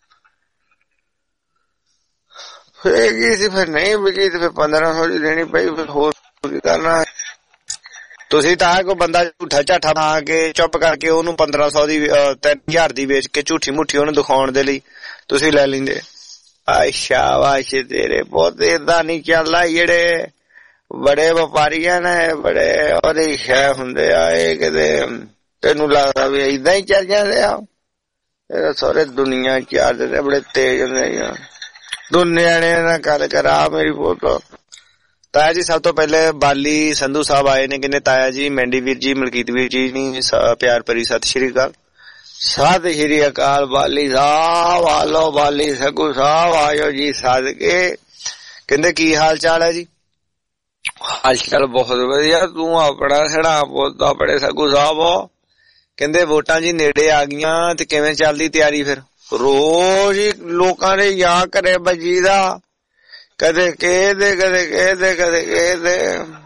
ਫਿਰ ਕੀ ਸੀ? ਫਿਰ ਨਹੀਂ ਵਿਕੀ ਤੇ ਫਿਰ ਪੰਦਰਾਂ ਸੌ ਦੀ ਦੇਣੀ ਪਈ। ਫਿਰ ਹੋਰ ਕੀ ਕਰਨਾ? ਤੁਸੀਂ ਤਾਂ ਕੋਈ ਬੰਦਾ ਝੂਠਾ ਝਾਠਾ ਬਣਾ ਕੇ ਚੁੱਪ ਕਰਕੇ ਉਹਨੂੰ ਪੰਦਰਾਂ ਸੌ ਦੀ ਤਿੰਨ ਹਜ਼ਾਰ ਦੀ ਵੇਚ ਕੇ ਝੂਠੀ ਮੁੱਠੀ ਉਹਨੂੰ ਦਿਖਾਉਣ ਦੇ ਲਈ ਤੁਸੀਂ ਲੈ ਲੈਂਦੇ। ਸ਼ਾਬਾਸ਼ ਤੇਰੇ ਪੁੱਤ। ਏਦਾਂ ਨਹੀਂ ਚੱਲਦਾ। ਜਿਹੜੇ ਬੜੇ ਵਪਾਰੀਆਂ ਨੇ ਬੜੇ ਉਹਦੇ ਸ਼ੈ ਹੁੰਦੇ ਆ, ਇਹ ਕਿਤੇ ਤੈਨੂੰ ਲੱਗਦਾ ਵੀ ਏਦਾਂ ਹੀ ਚੱਲ ਜਾਂਦੇ ਆ। ਇਹ ਸਾਰੇ ਦੁਨੀਆ ਚਾਰਦੇ ਬੜੇ ਤੇਜ਼ ਹੁੰਦੇ ਆ। ਦੁਨੀਆ ਨੇ ਨਾਲ ਗੱਲ ਕਰਾ ਮੇਰੀ ਫੋਟੋ। ਤਾਇਆ ਜੀ ਸਭ ਤੋਂ ਪਹਿਲੇ ਬਾਲੀ ਸੰਧੂ ਸਾਹਿਬ ਆਏ ਨੇ। ਕਹਿੰਦੇ ਤਾਇਆ ਜੀ, ਮੈਂਡੀ ਵੀਰ ਜੀ, ਮਲਕੀਤ ਵੀਰ ਜੀ ਨੀ ਪਿਆਰ ਭਰੀ ਸਤਿ ਸ਼੍ਰੀ ਅਕਾਲ। ਸਤਿ ਸ਼੍ਰੀ ਅਕਾਲ ਬਾਲੀ ਸਾਹਿਬ। ਆਲੋ ਬਾਲੀ ਸਗੂ ਸਾਹਿਬ ਆਇਓ ਜੀ ਸਦਕੇ। ਕਹਿੰਦੇ ਕੀ ਹਾਲ ਚਾਲ ਹੈ ਜੀ? ਹਾਲ ਚਾਲ ਬਹੁਤ ਵਧੀਆ। ਤੂੰ ਆਪਣਾ ਸੁਣਾ ਪੁੱਤ ਆਪਣੇ ਸਗੂ ਸਾਹਿਬ। ਕਹਿੰਦੇ ਵੋਟਾਂ ਜੀ ਨੇੜੇ ਆ ਗਈਆਂ ਤੇ ਕਿਵੇਂ ਚੱਲਦੀ ਤਿਆਰੀ? ਫਿਰ ਰੋਜ਼ ਹੀ ਲੋਕਾਂ ਨੇ ਯਾ ਕਰੇ ਬੱਜੀ ਦਾ, ਕਦੇ ਕਿਹਦੇ ਕਦੇ ਕਿਹਦੇ ਕਦੇ ਕਿਹਦੇ।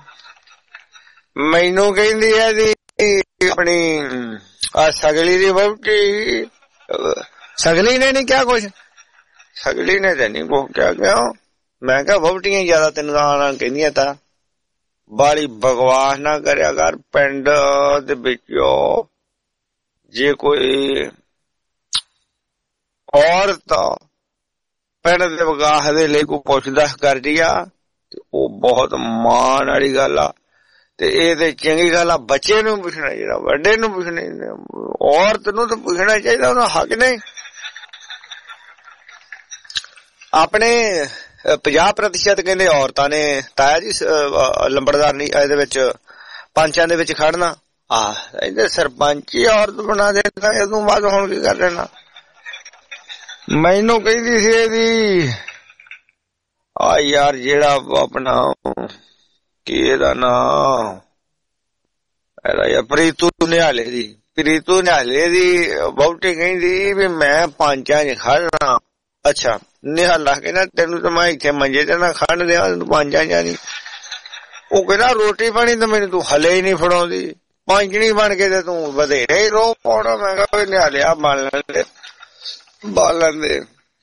ਮੈਨੂੰ ਕਹਿੰਦੀ ਹੈ ਜੀ ਆਪਣੀ ਆ ਸਗਲੀ ਦੀ ਵਹੁਟੀ। ਸਗਲੀ ਨੇ ਨੀ ਕਿਹਾ ਕੁਛ? ਸਗਲੀ ਨੇ ਤੇ ਨੀ ਕੁਛ ਕਿਹਾ। ਕਿਉਂ? ਮੈਂ ਕਿਹਾ ਵਹੁਟੀਆਂ ਜ਼ਿਆਦਾ ਤੈਨੂੰ ਕਹਿੰਦੀਆਂ ਤਾਂ ਬਾਲੀ ਬਕਵਾਸ ਨਾ ਕਰਿਆ ਕਰ। ਪਿੰਡ ਦੇ ਵਿੱਚੋਂ ਜੇ ਕੋਈ ਔਰਤ ਪਿੰਡ ਦੇ ਵਿਕਾਸ ਦੇ ਲਈ ਕੋਈ ਪੁੱਛਦਾ ਕਰਦੀ ਆ ਤੇ ਉਹ ਬਹੁਤ ਮਾਣ ਵਾਲੀ ਗੱਲ ਆ। ਤੇ ਇਹ ਤੇ ਚੰਗੀ ਗੱਲ ਆ। ਬੱਚੇ ਨੂੰ ਪੁੱਛਣਾ ਚਾਹੀਦਾ, ਵੱਡੇ ਨੂੰ ਪੁੱਛਣਾ ਚਾਹੀਦਾ, ਔਰਤ ਨੂੰ ਤਾਂ ਪੁੱਛਣਾ ਚਾਹੀਦਾ, ਉਹਦਾ ਹੱਕ ਨਹੀਂ। ਆਪਣੇ ਪੰਜਾਹ ਪ੍ਰਤੀਸ਼ਤ ਕਹਿੰਦੇ ਔਰਤਾਂ ਨੇ ਤਾਇਆ ਜੀ ਲੰਬੜਦਾਰ ਨਹੀਂ ਇਹਦੇ ਵਿੱਚ ਪੰਚਾਂ ਦੇ ਵਿੱਚ ਖੜਨਾ। ਆਹ ਇਹਦੇ ਸਰਪੰਚ ਹੀ ਔਰਤ ਬਣਾ ਦੇਣਾ। ਇਹਦੋਂ ਬਾਅਦ ਹੁਣ ਕੀ ਕਰ ਲੈਣਾ? ਮੈਨੂੰ ਕਹਿੰਦੀ ਸੀ ਇਹਦੀ ਆ ਯਾਰ ਜਿਹੜਾ ਆਪਣਾ ਕੀ ਇਹਦਾ ਨਾਂ ਇਹਦਾ ਯਾਰ ਪ੍ਰੀਤੂ ਨਿਹਾਲੇ ਦੀ ਪ੍ਰੀਤੂ ਨਿਹਾਲੇ ਦੀ ਵਹੁਟੀ ਕਹਿੰਦੀ ਵੀ ਮੈਂ ਪੰਚਾਂ ਚ ਖੜਨਾ। ਅੱਛਾ, ਨਿਹਾਲਾ ਕਹਿੰਦਾ ਤੈਨੂੰ ਤਾਂ ਮੈਂ ਇੱਥੇ ਮੰਜੇ ਤੇ ਨਾ ਖੜਨ ਦਿਆਂ, ਤੈਨੂੰ ਪੰਚਾਂ ਚ ਨਹੀਂ। ਉਹ ਕਹਿੰਦਾ ਰੋਟੀ ਪਾਣੀ ਤਾਂ ਮੈਨੂੰ ਤੂੰ ਹਲੇ ਹੀ ਨਹੀਂ ਫੜਾਉਂਦੀ, ਪੰਚਣੀ ਬਣ ਕੇ ਤੇ ਤੂੰ ਵਧੇਰੇ ਹੀ ਰੋ ਪਾਉਣਾ। ਮੈਂ ਕਿਹਾ ਨਿਹਾਲਿਆ ਬਣ ਲੈਂਦੇ ਬਣ ਲੈਂਦੇ।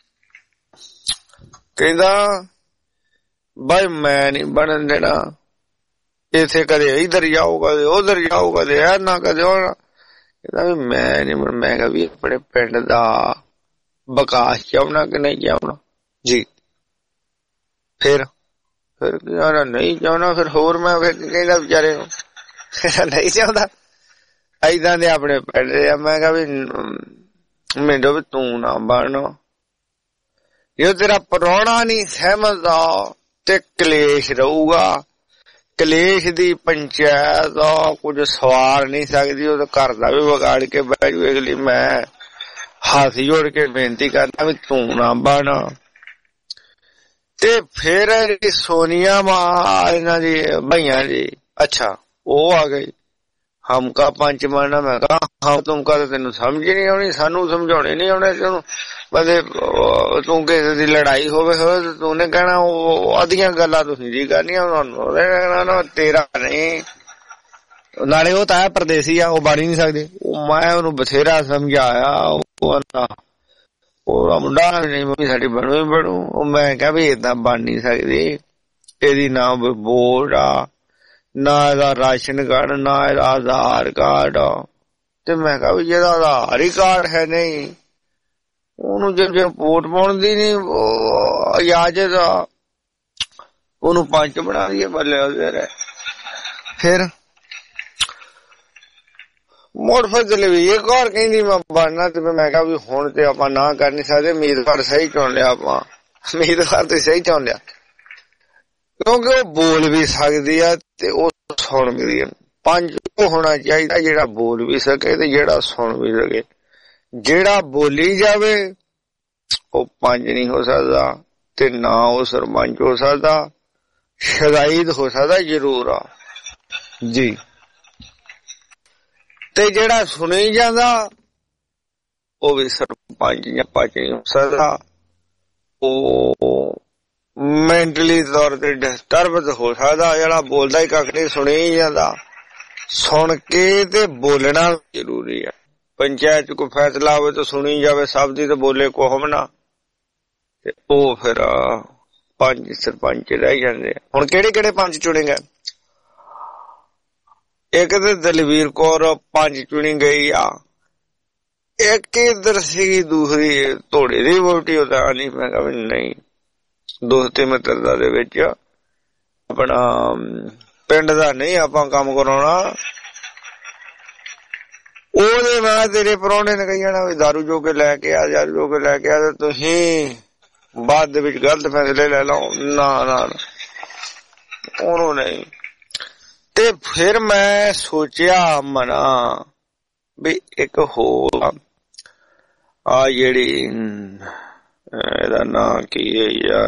ਕਹਿੰਦਾ ਬਾਈ ਮੈਂ ਨੀ ਬਣਨ ਦੇਣਾ, ਇੱਥੇ ਕਦੇ ਇੱਧਰ ਜਾਓ ਕਦੇ ਉਧਰ ਜਾਓ, ਕਦੇ ਇਹ ਨਾ ਕਦੇ ਉਹ ਨਾ। ਕਹਿੰਦਾ ਵੀ ਮੈਂ ਨੀ। ਮੈਂ ਕਿਹਾ ਵੀ ਆਪਣੇ ਪਿੰਡ ਦਾ ਵਿਕਾਸ ਚਾਹੁੰਨਾ ਕਿ ਨਹੀਂ ਚਾਹੁੰਨਾ ਜੀ? ਫਿਰ ਫਿਰ ਕਹਿੰਦਾ ਨਹੀਂ ਚਾਹੁੰਨਾ। ਫਿਰ ਹੋਰ ਮੈਂ ਫਿਰ ਕਹਿੰਦਾ ਵਿਚਾਰੇ ਨੂੰ ਨਹੀਂ ਚਾਹੁੰਦਾ ਏਦਾਂ ਦੇ ਆਪਣੇ ਪਿੰਡ ਦੇ ਆ। ਮੈਂ ਕਿਹਾ ਵੀ ਮੈਨੂੰ ਵੀ ਤੂੰ ਨਾ ਬਣ। ਜੇ ਤੇਰਾ ਪ੍ਰਾਹੁਣਾ ਨੀ ਸਹਿਮਦਾ ਤੇ ਕਲੇਸ਼ ਰਹੂਗਾ। ਕਲੇਸ਼ ਦੀ ਪੰਚਾਇਤ ਕੁਝ ਸਵਾਰ ਨਹੀਂ ਸਕਦੀ, ਉਹ ਘਰ ਦਾ ਵੀ ਵਿਗਾੜ ਕੇ ਬਹਿ ਜੂ ਅਗਲੀ। ਮੈਂ ਹੱਥ ਜੋੜ ਕੇ ਬੇਨਤੀ ਕਰਦਾ ਵੀ ਤੂੰ ਨਾ ਬਣ। ਤੇ ਫਿਰ ਸੋਨੀਆ ਮਾਂ ਇਹਨਾਂ ਦੀ ਭਈਆਂ ਦੀ ਅੱਛਾ ਉਹ ਆ ਗਈ। ਹਮ ਕਾ ਪੰਚ ਮਾਰਨਾ। ਮੈਂ ਕਿਹਾ ਹਾਂ ਤੁਮ ਕਾ ਤੈਨੂੰ ਸਮਝ ਨਹੀਂ ਆਉਣੀ, ਸਾਨੂੰ ਸਮਝਾਉਣੇ ਨਹੀਂ ਆਉਣੇ। ਤੈਨੂੰ ਬੰਦੇ ਤੂੰ ਕਿਸੇ ਦੀ ਲੜਾਈ ਹੋਵੇ ਹੋਵੇ ਤੂੰ ਨੇ ਕਹਿਣਾ ਉਹ ਅੱਧੀਆਂ ਗੱਲਾਂ ਤੁਸੀਂ ਜੀ ਕਰਨੀਆਂ, ਉਹਨੇ ਤੇਰਾ ਨਹੀਂ। ਨਾਲੇ ਉਹ ਤਾਂ ਪਰਦੇਸੀ ਆ, ਉਹ ਬਣ ਹੀ ਨਹੀਂ ਸਕਦੇ। ਉਹ ਮੈਂ ਉਹਨੂੰ ਬਥੇਰਾ ਸਮਝਾਇਆ। ਉਹ ਉਹਦਾ ਮੁੰਡਾ ਨਹੀਂ ਮੰਮੀ ਸਾਡੀ ਬਣੂ ਹੀ ਬਣੂ। ਉਹ ਮੈਂ ਕਿਹਾ ਵੀ ਏਦਾਂ ਬਣ ਨੀ ਸਕਦੀ, ਇਹਦੀ ਨਾ ਵੋਟ ਆ, ਨਾ ਇਹਦਾ ਰਾਸ਼ਨ ਕਾਰਡ, ਨਾ ਇਹਦਾ ਆਧਾਰ ਕਾਰਡ ਆ। ਤੇ ਮੈਂ ਕਿਹਾ ਵੀ ਜਿਹਦਾ ਆਧਾਰ ਹੀ ਕਾਰਡ ਹੈ ਨਹੀਂ, ਉਹਨੂੰ ਜੇ ਜੇ ਵੋਟ ਪਾਉਣ ਦੀ ਨੀ ਇਜਾਜ਼ਤ ਆ, ਉਹਨੂੰ ਪੰਚ ਬਣਾ ਦਈਏ ਬੱਲੇ ਉਹਦੇ। ਫਿਰ ਮੋੜ ਫਿਰ ਦਲਵੀਰ ਕੌਰ ਕਹਿੰਦੀ ਮੈਂ ਬਣਨਾ, ਤੇ ਮੈਂ ਕਿਹਾ ਵੀ ਹੁਣ ਤੇ ਆਪਾਂ ਨਾ ਕਰ ਨੀ ਸਕਦੇ, ਉਮੀਦਵਾਰ ਸਹੀ ਚੁਣ ਲਿਆ ਆਪਾਂ, ਉਮੀਦਵਾਰ ਤੇ ਸਹੀ ਚੁਣ ਲਿਆ, ਕਿਉਂਕਿ ਉਹ ਬੋਲ ਵੀ ਸਕਦੀ ਆ ਤੇ ਉਹ ਸੁਣ ਵੀ। ਪੰਜ ਉਹ ਹੋਣਾ ਚਾਹੀਦਾ ਜਿਹੜਾ ਬੋਲ ਵੀ ਸਕੇ ਤੇ ਜਿਹੜਾ ਸੁਣ ਵੀ ਸਕੇ। ਜਿਹੜਾ ਬੋਲੀ ਜਾਵੇ ਉਹ ਪੰਜ ਨਹੀਂ ਹੋ ਸਕਦਾ, ਤੇ ਨਾ ਉਹ ਸਰਪੰਚ ਹੋ ਸਕਦਾ, ਸ਼ਦਾਈਦ ਹੋ ਸਕਦਾ ਜ਼ਰੂਰ ਆ ਜੀ। ਤੇ ਜਿਹੜਾ ਸੁਣੀ ਜਾਂਦਾ ਉਹ ਵੀ ਸਰਪੰਚ ਜਾਂ ਪੰਚ ਨਹੀਂ ਹੋ ਸਕਦਾ, ਉਹ ਮੈਂਟਲੀ ਤੌਰ ਤੇ ਡਿਸਟਰਬ ਹੋ ਸਕਦਾ। ਜਿਹੜਾ ਬੋਲਦਾ ਹੀ ਕੱਖ ਨਹੀਂ, ਸੁਣੀ ਜਾਂਦਾ। ਸੁਣ ਕੇ ਤੇ ਬੋਲਣਾ ਜ਼ਰੂਰੀ ਆ। ਪੰਚਾਇਤ ਕੋਈ ਫੈਸਲਾ ਹੋਵੇ ਤਾਂ ਸੁਣੀ ਜਾਵੇ ਸਭ ਦੀ, ਤੇ ਬੋਲੇ ਕੋਹਮ ਨਾ, ਤੇ ਉਹ ਫਿਰ ਪੰਜ ਸਰਪੰਚ ਰਹਿ ਜਾਂਦੇ ਆ। ਹੁਣ ਕਿਹੜੇ ਕਿਹੜੇ ਪੰਜ ਚੁਣੇ ਗਏ? ਇੱਕ ਤੇ ਦਲਵੀਰ ਕੌਰ ਪੰਜ ਚੁਣੀ ਗਈ ਆ, ਇੱਕ ਇੱਧਰ ਸੀ ਦੂਸਰੀ ਧੋੜੇ ਦੀ ਵੋਟੀ। ਉਹਦਾ ਨਹੀਂ, ਮੈਂ ਕਿਹਾ ਵੀ ਨਹੀਂ, ਦੋਸਤੀ ਮਿੱਤਰਤਾ ਦੇ ਵਿੱਚ ਆਪਣਾ ਪਿੰਡ ਦਾ ਨਹੀਂ ਆਪਾਂ ਕੰਮ ਕਰਾਉਣਾ। ਉਹਦੇ ਨਾਲ ਤੇਰੇ ਪ੍ਰਾਹੁਣੇ ਨੇ ਕਹੀ ਜਾਣਾ ਵੀ ਦਾਰੂ ਜੋ ਕੇ ਲੈ ਕੇ ਆ, ਦਾਰੂ ਜੋ ਕੇ ਲੈ ਕੇ ਆ, ਤੇ ਤੁਸੀਂ ਬਾਅਦ ਦੇ ਵਿੱਚ ਗਲਤ ਫੈਸਲੇ ਲੈ ਲਓ। ਨਾ ਨਾ ਉਹਨੂੰ ਨਹੀਂ। ਤੇ ਫਿਰ ਮੈਂ ਸੋਚਿਆ ਮਨਾ ਵੀ ਇੱਕ ਹੋਰ ਆ ਜਿਹੜੀ ਇਹਦਾ ਨਾਂ ਕੀ ਹੈ ਯਾਰ,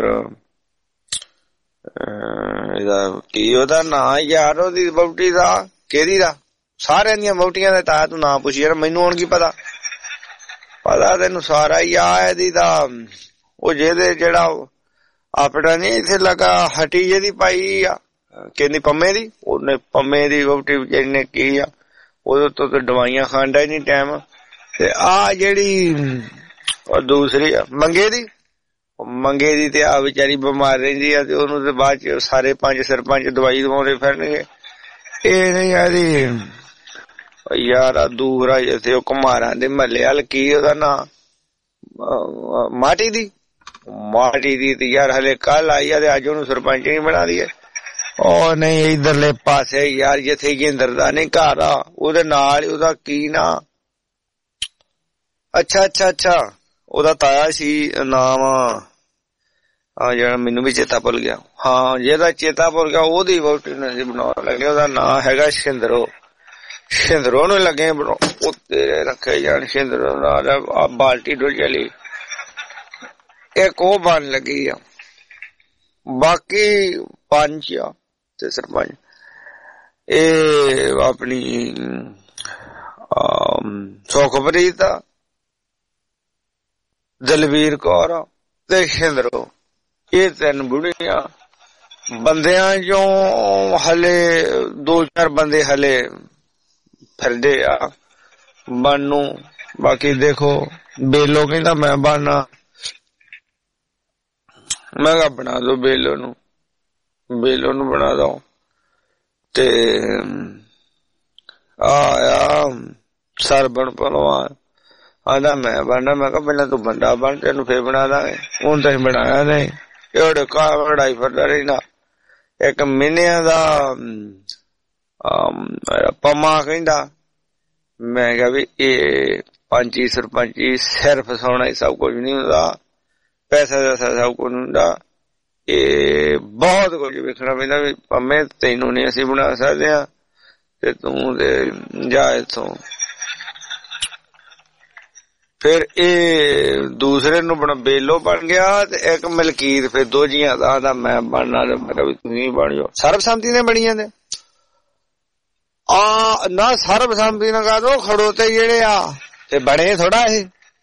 ਇਹਦਾ ਕੀ ਉਹਦਾ ਨਾਂ ਯਾਰ, ਉਹਦੀ ਵਹੁਟੀ ਦਾ, ਕਿਹਦੀ ਦਾ, ਸਾਰਿਆਂ ਦੀਆਂ ਵਹੁਟੀਆਂ ਦਾ ਤਾਂ ਤੂੰ ਨਾਂ ਪੁੱਛੀ ਯਾਰ, ਮੈਨੂੰ ਹੁਣ ਕੀ ਪਤਾ, ਪਤਾ ਤੈਨੂੰ ਸਾਰਾ ਹੀ ਆ ਇਹਦੀ ਦਾ। ਉਹ ਜਿਹਦੇ ਜਿਹੜਾ ਆਪਣਾ ਨੀ ਇੱਥੇ ਲਗਾ ਹਟੀ ਜਿਹਦੀ ਪਾਈ ਆ, ਕਹਿੰਦੀ ਪੰਮੇ ਦੀ, ਉਹਨੇ ਪੰਮੇ ਦੀ ਵਹੁਟੀ ਵਿਚਾਰੀ ਨੇ ਕੀ ਆ, ਉਹਦੇ ਤੋਂ ਤੇ ਦਵਾਈਆਂ ਖਾਂਦਾ ਹੀ ਨੀ ਟਾਈਮ। ਤੇ ਆ ਜਿਹੜੀ ਉਹ ਦੂਸਰੀ ਆ ਮੰਗੇ ਦੀ, ਮੰਗੇ ਦੀ ਤੇ ਆ ਵਿਚਾਰੀ ਬਿਮਾਰ ਰਹਿੰਦੀ ਆ, ਤੇ ਉਹਨੂੰ ਤੇ ਬਾਅਦ ਚ ਸਾਰੇ ਪੰਜ ਸਰਪੰਚ ਦਵਾਈ ਦਵਾਉਂਦੇ ਫਿਰਨਗੇ। ਇਹ ਨਹੀਂ ਆਦੀ ਯਾਰ ਆ ਦੂਸਰਾ ਜਿੱਥੇ ਉਹ ਘੁਮਾਰਾਂ ਦੇ ਮਹੱਲੇ ਵਾਲ ਕੀ ਉਹਦਾ ਨਾਂ, ਮਾਟੀ ਦੀ, ਮਾਟੀ ਦੀ ਤੇ ਯਾਰ ਹਲੇ ਕੱਲ ਆਈ ਆ ਤੇ ਅੱਜ ਉਹਨੂੰ ਸਰਪੰਚ ਨਹੀਂ ਬਣਾ ਦਈਏ। ਉਹ ਨਹੀਂ ਇਧਰਲੇ ਪਾਸੇ ਯਾਰ ਜਿੱਥੇ ਗਿੰਦਰ ਦਾ ਨਹੀਂ ਘਰ ਆ, ਉਹਦੇ ਨਾਲ ਹੀ ਉਹਦਾ ਕੀ ਨਾਂ, ਅੱਛਾ ਅੱਛਾ ਅੱਛਾ ਉਹਦਾ ਤਾਇਆ ਸੀ ਨਾਮ ਆ ਜਿਹੜਾ ਮੈਨੂੰ ਵੀ ਚੇਤਾ ਭੁੱਲ ਗਿਆ। ਹਾਂ ਜਿਹਦਾ ਚੇਤਾ ਭੁੱਲ ਗਿਆ ਉਹਦੀ ਵਹੁਟੀ ਨੇ ਬਣਾਉਣ ਲੱਗੇ, ਉਹਦਾ ਨਾਂ ਹੈਗਾ ਸ਼ਿੰਦਰੋ। ਸ਼ਿੰਦਰੋ ਨੂੰ ਲੱਗੇ ਬਣਾਉ, ਉੱਤੇ ਰੱਖੇ ਜਾਣ ਸ਼ਿੰਦਰੋ ਨਾਲ ਆ ਬਾਲਟੀ ਡੁੱਲ ਚਲੀ, ਇੱਕ ਉਹ ਬਣ ਲੱਗੀ ਆ। ਬਾਕੀ ਪੰਜ ਆ ਤੇ ਸਰਪੰਚ ਇਹ ਆਪਣੀ ਸੁਖਪ੍ਰੀਤ ਆ, ਦਲਵੀਰ ਕੌਰ ਤੇ ਸ਼ਿੰਦਰੋ, ਇਹ ਤਿੰਨ ਬੁੜੀਆਂ। ਬੰਦਿਆਂ ਚੋਂ ਹਲੇ ਦੋ ਚਾਰ ਬੰਦੇ ਹਲੇ ਫਿਰਦੇ ਆ ਬਣ ਨੂੰ। ਬਾਕੀ ਦੇਖੋ ਬੇਲੋ ਕਹਿੰਦਾ ਮੈਂ ਬਣਨਾ, ਮੈਂ ਕਿਹਾ ਬਣਾ ਦੋ ਬੇਲੋ ਨੂੰ, ਬੇਲੋ ਨੂੰ ਬਣਾ ਦੋ। ਤੇ ਆਇਆ ਸਰਬਣ ਭਲਵਾਨ ਆਂਦਾ ਮੈਂ ਬਣਨਾ, ਮੈਂ ਕਿਹਾ ਪਹਿਲਾਂ ਤੂੰ ਬੰਦਾ ਬਣ, ਤੈਨੂੰ ਫੇਰ ਬਣਾ ਦਾਂਗੇ। ਹੁਣ ਤਾਂ ਬਣਾਇਆ ਨਹੀਂ, ਇਹੜੇ ਕਾ ਲੜਾਈ ਫਿਰਦਾ ਰਹਿਣਾ। ਇੱਕ ਮਹੀਨਿਆਂ ਦਾ ਪੰਮਾ ਕਹਿੰਦਾ, ਮੈਂ ਕਿਹਾ ਵੀ ਇਹ ਪੰਚੀ ਸਰਪੰਚੀ ਸਿਰਫ ਸੋਣਾ ਹੀ ਸਭ ਕੁਝ ਨਹੀਂ ਹੁੰਦਾ, ਪੈਸਾ ਜੈਸਾ ਸਭ ਕੁਝ ਹੁੰਦਾ, ਇਹ ਬਹੁਤ ਕੁਝ ਵੇਖਣਾ ਪੈਂਦਾ। ਵੀ ਪੰਮੇ ਤੈਨੂੰ ਨਹੀਂ ਅਸੀਂ ਬਣਾ ਸਕਦੇ ਆ, ਤੇ ਤੂੰ ਤੇ ਜਾ ਇੱਥੋਂ। ਫਿਰ ਇਹ ਦੂਸਰੇ ਨੂੰ ਬਣਾ ਬੇਲੋ ਬਣ ਗਿਆ, ਤੇ ਇੱਕ ਮਲਕੀਤ ਫਿਰ ਦੋ ਜੀਆਂ ਦਾ ਮੈਂ ਬਣਨਾ, ਮੈਂ ਕਿਹਾ ਵੀ ਤੁਸੀਂ ਬਣ ਜਾਓ। ਸਰਬਸੰਮਤੀ ਨੇ ਬਣੀ ਜਾਂਦੇ ਆ ਨਾ, ਸਰਬਸੰਮਤੀ ਨਾਲ ਕਹ ਦੋ ਖੜੋਤੇ ਜਿਹੜੇ ਆ ਤੇ ਬਣੇ ਥੋੜਾ। ਇਹ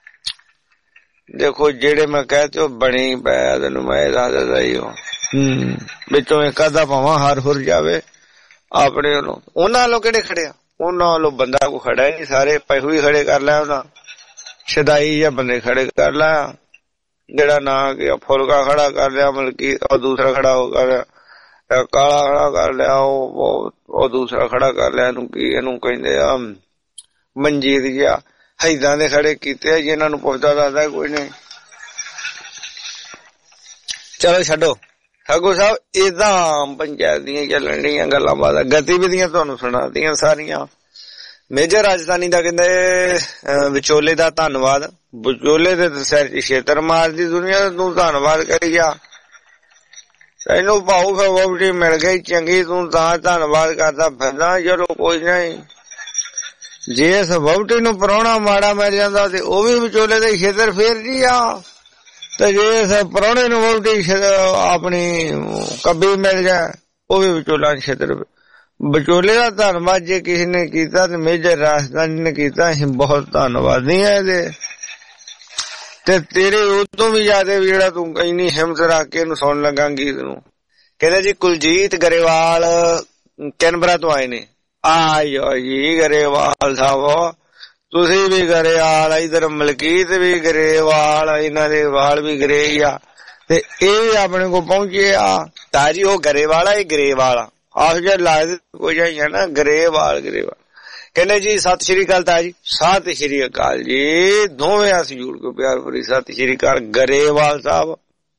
ਦੇਖੋ ਜਿਹੜੇ ਮੈਂ ਕਹਤੇ ਉਹ ਬਣੇ ਹੀ ਪਿਆ, ਤੈਨੂੰ ਮੈਂ ਦੱਸ ਦਿੰਦਾ ਹੀ ਉਹ ਹਮ ਵਿੱਚੋਂ ਇੱਕ ਅੱਧਾ ਭਾਵਾਂ ਹਰ ਹੁਰ ਜਾਵੇ ਆਪਣੇ ਵੱਲੋਂ। ਉਹਨਾਂ ਵੱਲੋਂ ਕਿਹੜੇ ਖੜਿਆ, ਉਹਨਾਂ ਵੱਲੋਂ ਬੰਦਾ ਕੋਈ ਖੜਾ ਹੀ ਨਹੀਂ, ਸਾਰੇ ਪੈਸੇ ਹੀ ਖੜੇ ਕਰ ਲਿਆ ਉਹਨਾਂ। ਸ਼ਦਾਈ ਜਾਂ ਬੰਦੇ ਖੜੇ ਕਰ ਲਿਆ, ਜਿਹੜਾ ਨਾ ਕਿ ਫੁਲਕਾ ਖੜਾ ਕਰ ਲਿਆ, ਮਤਲਬ ਕਿ ਉਹ ਦੂਸਰਾ ਖੜਾ ਹੋ ਕਰ ਲਿਆ, ਕਾਲਾ ਖੜਾ ਕਰ ਲਿਆ, ਉਹ ਉਹ ਦੂਸਰਾ ਖੜਾ ਕਰ ਲਿਆ। ਇਹਨੂੰ ਕੀ ਇਹਨੂੰ ਕਹਿੰਦੇ ਆ ਮਨਜੀਤ ਜਿਹਾ। ਏਦਾਂ ਦੇ ਖੜੇ ਕੀਤੇ ਜਿਹਨਾਂ ਨੂੰ ਪੁੱਛਦਾ ਦੱਸਦਾ ਕੋਈ ਨਹੀਂ। ਚਲੋ ਛੱਡੋ ਠਾਕੁਰ ਸਾਹਿਬ, ਏਦਾਂ ਪੰਚਾਇਤ ਦੀਆਂ ਚੱਲਣ ਡੀਆਂ ਗੱਲਾਂ ਬਾਤਾਂ ਗਤੀਵਿਧੀਆਂ ਤੁਹਾਨੂੰ ਸੁਣਾਤੀਆਂ ਸਾਰੀਆਂ। ਮੇਜਰ ਰਾਜਧਾਨੀ ਦਾ ਕਹਿੰਦੇ ਵਿਚੋਲੇ ਦਾ ਧੰਨਵਾਦ, ਵਿਚੋਲੇ ਦੇ ਸਿਰ ਛੇਤਰ ਮਾਰਦੀ ਦੁਨੀਆ, ਤੂੰ ਧੰਨਵਾਦ ਕਰੀ ਜਾ। ਤੈਨੂੰ ਭਾਊ ਫਿਰ ਵੋਟੀ ਮਿਲ ਗਈ ਚੰਗੀ, ਤੂੰ ਤਾਂ ਧੰਨਵਾਦ ਕਰਦਾ ਫਿਰਦਾ। ਚਲੋ ਕੋਈ ਨਹੀਂ, ਜੇ ਇਸ ਵੋਟੀ ਨੂੰ ਪ੍ਰਾਹੁਣਾ ਮਾੜਾ ਮਿਲ ਜਾਂਦਾ ਤੇ ਉਹ ਵੀ ਵਿਚੋਲੇ ਦੇ ਛੇਤਰ ਫੇਰਦੀ ਆ, ਤੇ ਜੇ ਇਸ ਪ੍ਰਾਹੁਣੇ ਨੂੰ ਵੋਟੀ ਆਪਣੀ ਕੱਬੀ ਮਿਲ ਜਾਏ ਉਹ ਵੀ ਵਿਚੋਲਾ ਛੇਤਰ। ਵਿਚੋਲੇ ਦਾ ਧੰਨਵਾਦ ਜੇ ਕਿਸੇ ਨੇ ਕੀਤਾ ਤੇ ਮੇਜਰ ਰਾਜਧਾਨੀ ਨੇ ਕੀਤਾ, ਅਸੀਂ ਬਹੁਤ ਧੰਨਵਾਦੀ ਆ ਇਹਦੇ। ਤੇ ਤੇਰੇ ਉਦੋਂ ਵੀ ਜ਼ਿਆਦਾ ਜਿਹੜਾ ਤੂੰ ਇੰਨੀ ਹਿੰਮਤ ਰੱਖ ਕੇ ਇਹਨੂੰ ਸੁਣ ਲੱਗਾ ਗੀਤ ਨੂੰ। ਕਹਿੰਦੇ ਜੀ ਕੁਲਜੀਤ ਗਰੇਵਾਲ ਕੈਨਬਰਾ ਤੋਂ ਆਏ ਨੇ। ਆਇਓ ਜੀ ਗਰੇਵਾਲ ਸਾਹਿਬ, ਤੁਸੀਂ ਵੀ ਗਰੇਵਾਲ, ਇਧਰ ਮਲਕੀਤ ਵੀ ਗਰੇਵਾਲ, ਇਹਨਾਂ ਦੇ ਵਾਲ ਵੀ ਗਰੇ ਆ, ਤੇ ਇਹ ਵੀ ਆਪਣੇ ਕੋਲ ਪਹੁੰਚੇ ਆ। ਤਾਜੀ ਉਹ ਗਰੇਵਾਲ ਆ, ਇਹ ਗਰੇਵਾਲ ਆ, ਆਹ ਜਿਹਾ ਲੱਗਦਾ ਕੋਈ ਹੈ ਨਾ, ਗਰੇਵਾਲ ਗਰੇਵਾਲ। ਕਹਿੰਦੇ ਜੀ ਸਤਿ ਸ਼੍ਰੀ ਅਕਾਲ ਤਾਜੀ। ਸਤਿ ਸ਼੍ਰੀ ਅਕਾਲ ਜੀ, ਦੋਵੇਂ ਅਸੀਂ ਜੁੜ ਕੇ ਪਿਆਰ ਭਰੀ ਸਤਿ ਸ਼੍ਰੀ ਅਕਾਲ। ਗਰੇਵਾਲ ਸਾਹਿਬ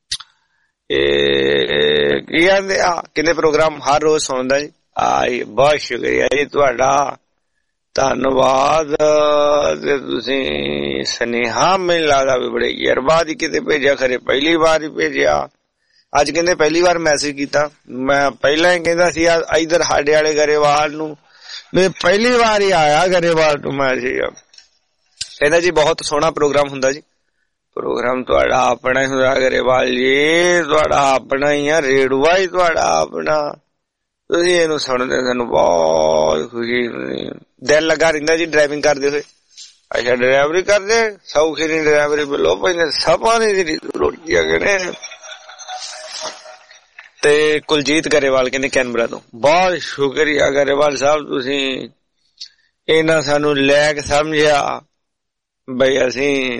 ਇਹ ਕੀ ਕਹਿੰਦੇ ਆ, ਕਿੰਨੇ ਪ੍ਰੋਗਰਾਮ ਹਰ ਰੋਜ਼ ਸੁਣਦਾ ਜੀ। ਆਈ ਬਹੁਤ ਸ਼ੁਕਰੀਆ ਜੀ ਤੁਹਾਡਾ, ਧੰਨਵਾਦ। ਤੇ ਤੁਸੀਂ ਸੁਨੇਹਾ ਮੈਨੂੰ ਲੱਗਦਾ ਵੀ ਬੜੇ ਯਾਰ ਬਾਅਦ ਹੀ ਕਿਤੇ ਭੇਜਿਆ, ਖਰੇ ਪਹਿਲੀ ਵਾਰ ਹੀ ਭੇਜਿਆ। ਅੱਜ ਕਹਿੰਦੇ ਪਹਿਲੀ ਵਾਰ ਮੈਸੇਜ ਕੀਤਾ, ਮੈਂ ਪਹਿਲਾਂ ਹੀ ਕਹਿੰਦਾ ਸੀ ਇਧਰ ਸਾਡੇ ਵਾਲੇ ਗਰੇਵਾਲ ਨੂੰ, ਮੈਂ ਪਹਿਲੀ ਵਾਰ ਹੀ ਆਇਆ ਗਰੇਵਾਲ ਤੋਂ ਮੈਸੇਜ। ਕਹਿੰਦਾ ਜੀ ਬਹੁਤ ਸੋਹਣਾ ਪ੍ਰੋਗਰਾਮ ਹੁੰਦਾ ਜੀ। ਪ੍ਰੋਗਰਾਮ ਤੁਹਾਡਾ ਆਪਣਾ ਹੀ ਹੁੰਦਾ ਗਰੇਵਾਲ ਜੀ, ਤੁਹਾਡਾ ਆਪਣਾ ਹੀ ਆ, ਰੇਡੂਆ ਹੀ ਤੁਹਾਡਾ ਆਪਣਾ। ਤੁਸੀਂ ਇਹਨੂੰ ਸੁਣਦੇ ਸਾਨੂੰ ਬਹੁਤ ਖੁਸ਼ੀ, ਦਿਲ ਲੱਗਾ ਰਹਿੰਦਾ ਜੀ ਡਰਾਈਵਿੰਗ ਕਰਦੇ ਹੋਏ। ਅੱਛਾ ਡਰਾਈਵਰੀ ਕਰਦੇ ਸੌਖੀ ਨੀ ਡਰਾਈਵਰੀ, ਬਿਲੋ ਪੈਂਦੇ ਸਭਾ ਨੇ ਜਿਹੜੀ ਰੋਟੀਆਂ ਕਹਿੰਦੇ। ਤੇ ਕੁਲਜੀਤ ਗਰੇਵਾਲ ਕਹਿੰਦੇ ਕੈਨਬਰਾ ਤੋਂ, ਬਹੁਤ ਸ਼ੁਕਰੀਆ ਗਰੇਵਾਲ ਸਾਹਿਬ, ਤੁਸੀਂ ਇਹਨਾਂ ਸਾਨੂੰ ਲੈ ਕੇ ਸਮਝਿਆ ਬਈ ਅਸੀਂ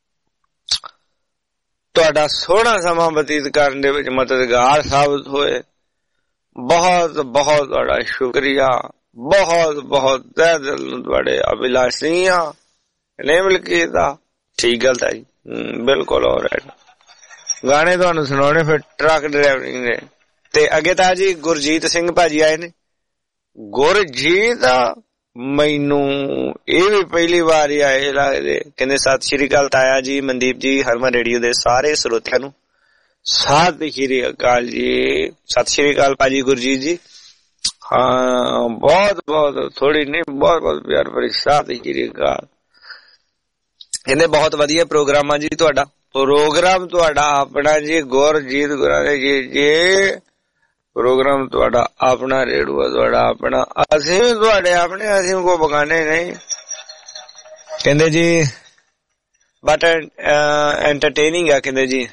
ਤੁਹਾਡਾ ਸੋਹਣਾ ਸਮਾਂ ਬਤੀਤ ਕਰਨ ਦੇ ਵਿੱਚ ਮਦਦਗਾਰ ਸਾਬਤ ਹੋਏ। ਬਹੁਤ ਬਹੁਤ ਤੁਹਾਡਾ ਸ਼ੁਕਰੀਆ, ਬਹੁਤ ਬਹੁਤ ਤਹਿ ਦਿਲ ਨੂੰ ਤੁਹਾਡੇ ਅਭਿਲਾਸ਼ੀ ਆ ਨੇ ਮਲਕੀਤ ਦਾ। ਠੀਕ ਗੱਲ ਤਾਂ ਜੀ, ਬਿਲਕੁਲ ਹੋ ਰਿਹਾ। ਗਾਣੇ ਤੁਹਾਨੂੰ ਸੁਣਾਉਣੇ ਫਿਰ ਟਰੱਕ ਡਰਾਈਵਿੰਗ ਦੇ। ਤੇ ਅੱਗੇ ਤਾਂ ਜੀ ਗੁਰਜੀਤ ਸਿੰਘ ਭਾਜੀ ਆਏ ਨੇ। ਗੁਰਜੀਤ ਮੈਨੂੰ ਇਹ ਵੀ ਪਹਿਲੀ ਵਾਰ ਹੀ ਆਏ ਲੱਗਦੇ। ਕਹਿੰਦੇ ਸਤਿ ਸ਼੍ਰੀ ਅਕਾਲ ਤਾਇਆ ਜੀ, ਮਨਦੀਪ ਜੀ, ਹਰਮਨ ਰੇਡੀਓ ਦੇ ਸਾਰੇ ਸਰੋਤਿਆਂ ਨੂੰ ਸਤਿ ਸ਼੍ਰੀ ਅਕਾਲ ਜੀ। ਸਤਿ ਸ਼੍ਰੀ ਅਕਾਲ ਭਾਜੀ ਗੁਰਜੀਤ ਜੀ। ਹਾਂ ਬਹੁਤ ਬਹੁਤ ਥੋੜੀ ਨਹੀਂ, ਬਹੁਤ ਬਹੁਤ ਪਿਆਰ ਭਰੀ ਸਤਿ ਸ਼੍ਰੀ ਅਕਾਲ। ਕਹਿੰਦੇ ਬਹੁਤ ਵਧੀਆ ਪ੍ਰੋਗਰਾਮ ਆ ਜੀ ਤੁਹਾਡਾ। ਪ੍ਰੋਗਰਾਮ ਤੁਹਾਡਾ ਆਪਣਾ ਜੀ ਗੁਰਜੀਤ ਗੁਰਾਂ ਦੇ ਜੀ, ਜੀ ਪ੍ਰੋਗਰਾਮ ਤੁਹਾਡਾ ਆਪਣਾ, ਰੇਡੂਆ ਤੁਹਾਡਾ ਆਪਣਾ, ਅਸੀਂ ਵੀ ਤੁਹਾਡੇ ਆਪਣੇ, ਅਸੀਂ ਕੋਈ ਬਗਾਨੇ ਨਹੀਂ। ਕਹਿੰਦੇ ਜੀ ਬਟ ਐਂਟਰਟੇਨਿੰਗ ਆ। ਕਹਿੰਦੇ ਜੀ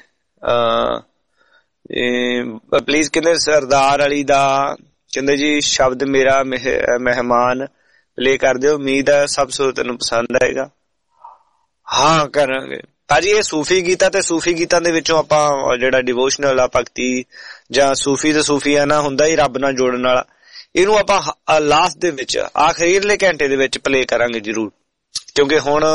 ਪਲੀਜ਼ ਕਹਿੰਦੇ ਸਰਦਾਰ ਅਲੀ ਦਾ ਕਹਿੰਦੇ ਜੀ ਸ਼ਬਦ ਮੇਰਾ ਮਹਿਮਾਨ ਪਲੇ ਕਰ ਦਿਓ, ਉਮੀਦ ਹੈ ਸਭ ਸਰੋਤਿਆਂ ਨੂੰ ਪਸੰਦ ਆਏਗਾ। ਹਾਂ ਕਰਾਂਗੇ ਭਾਜੀ। ਇਹ ਸੂਫੀ ਗੀਤਾਂ ਤੇ ਸੂਫੀ ਗੀਤਾਂ ਦੇ ਵਿੱਚੋਂ ਆਪਾਂ ਜਿਹੜਾ ਡਿਵੋਸ਼ਨਲ ਆ, ਭਗਤੀ ਜਾਂ ਸੂਫੀ ਤੇ ਸੂਫੀਆਨਾ ਹੁੰਦਾ ਹੀ ਰੱਬ ਨਾਲ ਜੋੜਨ ਵਾਲਾ, ਇਹਨੂੰ ਆਪਾਂ ਲਾਸਟ ਦੇ ਵਿੱਚ ਆਖਰੀਲੇ ਘੰਟੇ ਦੇ ਵਿੱਚ ਪਲੇ ਕਰਾਂਗੇ ਜ਼ਰੂਰ। ਕਿਉਂਕਿ ਹੁਣ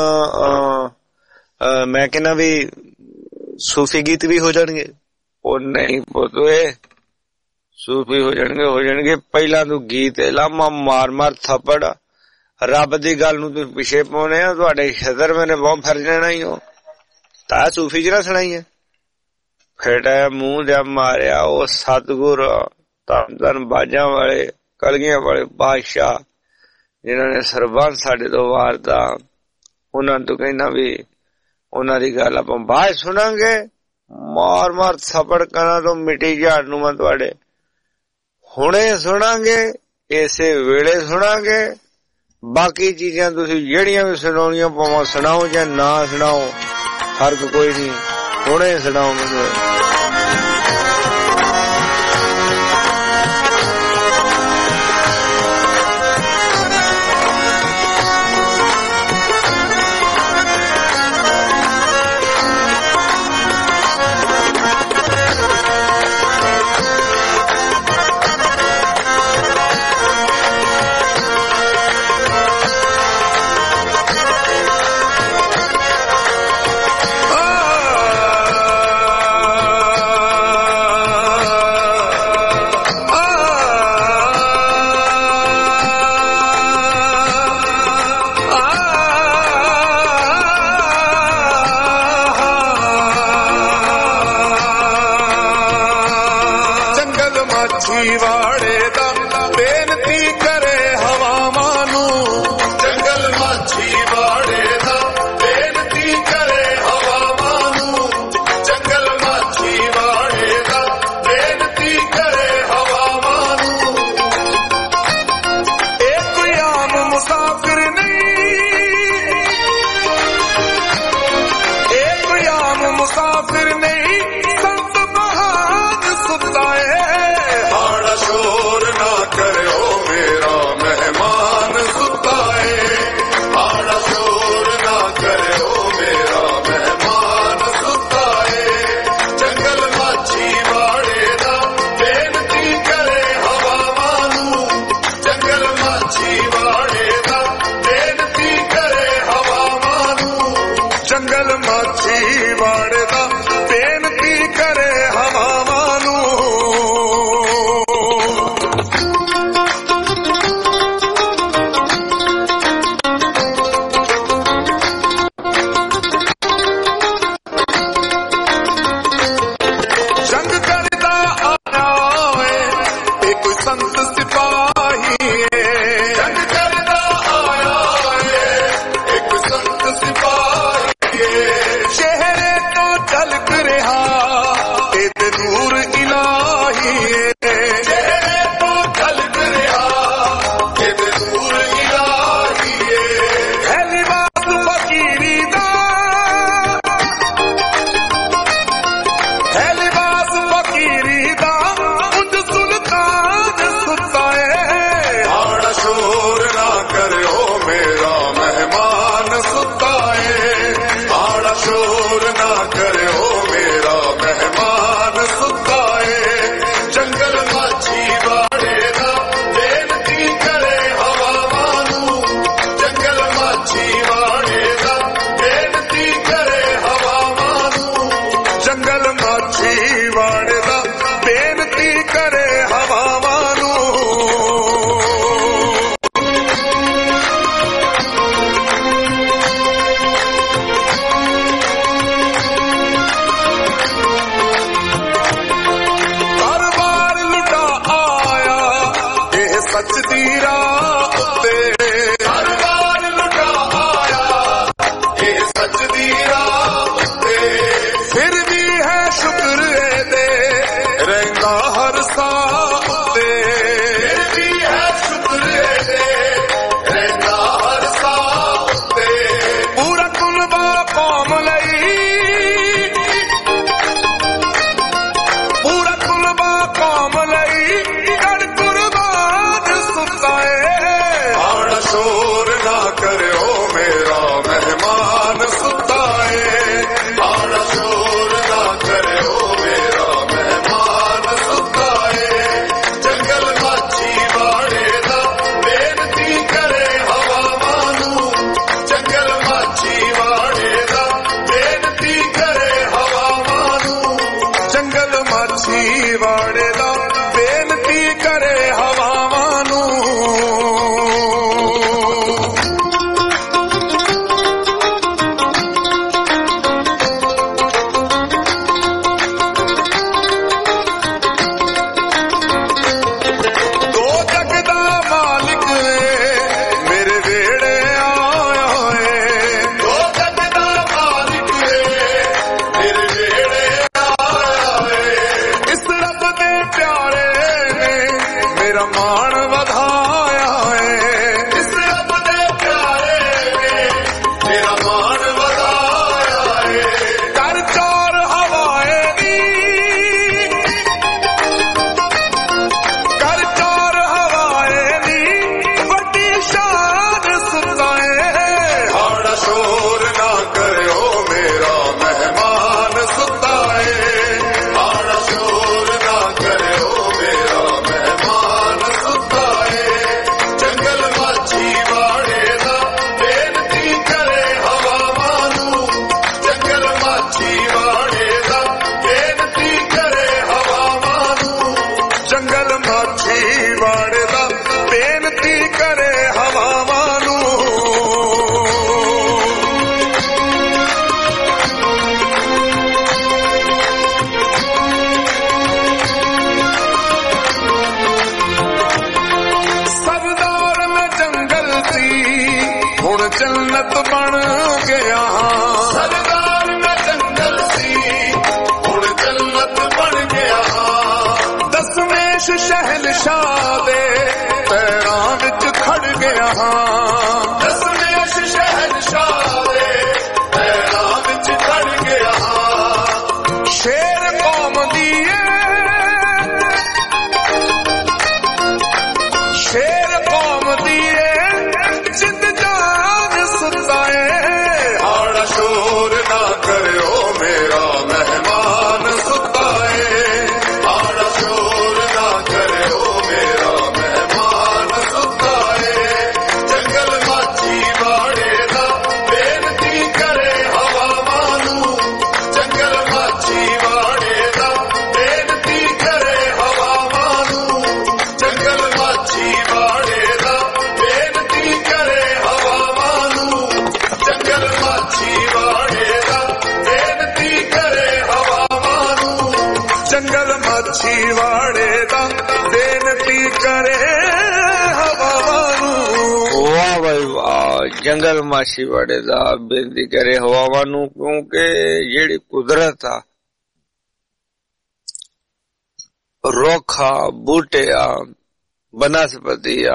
ਮੈਂ ਕਹਿੰਦਾ ਵੀ ਸੂਫੀ ਗੀਤ ਵੀ ਹੋ ਜਾਣਗੇ। ਉਹ ਨਹੀਂ ਪੁੱਤੋਏ, ਸੂਫੀ ਹੋ ਜਾਣਗੇ ਹੋ ਜਾਣਗੇ ਪਹਿਲਾਂ ਤੂੰ ਗੀਤ ਲਾਮਾ ਮਾਰ ਮਾਰ ਥੱਪੜ ਰੱਬ ਦੀ ਗੱਲ ਨੂੰ ਤੁਸੀਂ ਪਿੱਛੇ ਪਾਉਣੇ ਆ, ਤੁਹਾਡੇ ਛਤਰ ਮੈਨੇ ਬਹੁਤ ਫਿਰ ਜਾਣਾ ਹੀ ਹੋ। ਤਾਂ ਸੂਫੀ ਜਿਹੜਾ ਸੁਣਾਈਏ ਫਿਰ ਮੂੰਹ ਜਾ ਮਾਰਿਆ ਉਹ ਸਤਿਗੁਰ ਧੰਨ ਧੰਨ ਬਾਜਾਂ ਵਾਲੇ ਕਲਗੀਆਂ ਵਾਲੇ ਬਾਦਸ਼ਾਹ ਜਿਨ੍ਹਾਂ ਨੇ ਸਰਬੰਸ ਸਾਡੇ ਤੋਂ ਵਾਰਤਾ, ਉਹਨਾਂ ਤੋਂ ਕਹਿੰਦਾ ਵੀ ਉਹਨਾਂ ਦੀ ਗੱਲ ਆਪਾਂ ਬਾਅਦ ਸੁਣਾਂਗੇ। ਮਾਰ ਮਾਰ ਥੱਪੜ ਕਰਾਂ ਤੋਂ ਮਿੱਟੀ ਝਾੜ ਨੂੰ ਮੈਂ ਤੁਹਾਡੇ ਹੁਣੇ ਸੁਣਾਂਗੇ, ਇਸੇ ਵੇਲੇ ਸੁਣਾਂਗੇ। ਬਾਕੀ ਚੀਜ਼ਾਂ ਤੁਸੀਂ ਜਿਹੜੀਆਂ ਵੀ ਸੁਣਾਉਣੀਆਂ ਭਾਵੇਂ ਸੁਣਾਓ ਜਾਂ ਨਾ ਸੁਣਾਓ, ਫਰਕ ਕੋਈ ਨਹੀਂ, ਹੁਣੇ ਸੁਣਾਓ ਮੈਨੂੰ। ਮਾਛੀਵਾੜੇ ਦਾ ਬੇਨਤੀ ਕਰੇ ਹਵਾਵਾਂ ਨੂੰ ਜੰਗਲ ਮਾਛੀਵਾੜੇ ਦਾ ਬੇਨਤੀ ਕਰੇ ਹਵਾਵਾਂ ਨੂੰ ਜੰਗਲ ਮਾਛੀਵਾੜੇ ਦਾ ਬੇਨਤੀ ਕਰੇ ਹਵਾਵਾਂ ਨੂੰ ਇਹ ਕੋਈ ਆਮ ਮੁਸਾਫਿਰ मुसाफिर नहीं संत महान सुता है हाड़ा शोर ना करे ओ मेरा मेहमान सुता है हाड़ा शोर ना करे ओ मेरा मेहमान सुता है जंगल माछीवाड़े दा बेनती करे हवावां नूं जंगल माछीवाड़े दा बेनती करे हवावां नूं जंगल माछीवाड़े दा बेनती करे हवावां नूं जंग करदा आया है ये कोई संत सिपाही है जंग करदा आया है एक संत सिपाही है शहरे तो चल रहा ये नूर इलाही है शहरे तो चल रहा ये नूर इलाही है है लिबास फकीरी दा है लिबास फकीरी दा उंज सुल्तान सुता है हाड़ा शोर ना करे ओ मेरा मेहमान सुता है हाड़ा शोर ना करे ओ मेरा मेहमान सुता है जंगल माछीवाड़े दा बेनती करे हवावां नूं जंगल माछीवाड़े दा बेनती करे हवावां नूं जंगल माछीवाड़े दा बेनती करे हवावां नूं हर बार लुटा आया ये सच दी राह उत्ते हर बार लुटा आया ये सच दी राह उत्ते फिर भी है शुक्र दे रहंदा हर साह उत्ते फिर भी है शुक्र दे रहंदा हर साह उत्ते पूरा कुलबा कौम लई पूरा कुलबा कौम लई कर कुर्बान सुता है हाड़ा शोर ना करे ओ मेरा मेहमान सुता है हाड़ा शोर ना करे ओ मेरा मेहमान सुता है जंगल माछीवाड़े दा बेनती करे हवावां नूं जंगल माछीवाड़े दा बेनती करे हवावां नूं जंगल माछीवाड़े दा बेनती करे हवावां नूं दो जग दा मालिक मेरे वेड़े आया है दो जग दा मालिक मेरे वेड़े आया है इस रब दे प्यारे ने मेरा मान वधाया है इस रब दे प्यारे ने मेरा मान वधाया है कर चार हवाएं दी कर चार हवाएं दी बड़ी शान सुता है हाड़ा शोर ना करे ओ मेरा मेहमान सुता है हाड़ा शोर ना करे ओ मेरा मेहमान सुता है जंगल माछीवाड़े दा बेनती करे हवावां नूं जंगल माछीवाड़े दा बेनती करे हवावां नूं जंगल माछीवाड़े दा बेनती करे हवावां नूं जन्नत बन गया सरदार मैं जंगल सी हुण जन्नत बन गया दसमेश शहनशाह दे पैरां विच खड़ गया दसमेश शहनशाह दे पैरां विच खड़ गया शेर कौम दी शेर कौम दी जिंद जान सुताए हाड़ा शोर ना करो मेरा मेहमान सुताए हाड़ा शोर ना करो मेरा मेहमान सुताए जंगल माची वाड़े दा बेनती करे हवा मानू जंगल माची वाड़े दा बेनती करे हवा मानू जंगल माची वाड़े दा बेनती करे हवा मानू जंगल माची वाड़े दा बेनती करे हवा मानू जंगल माची वाड़े दा बेनती करे हवा मानू वाह भाई वाह जंगल माछी वाड़े दा बेनती करे हवावां नू क्योंकि जेड़ी कुदरत आ रुख आ बूटे आ बनस्पति आ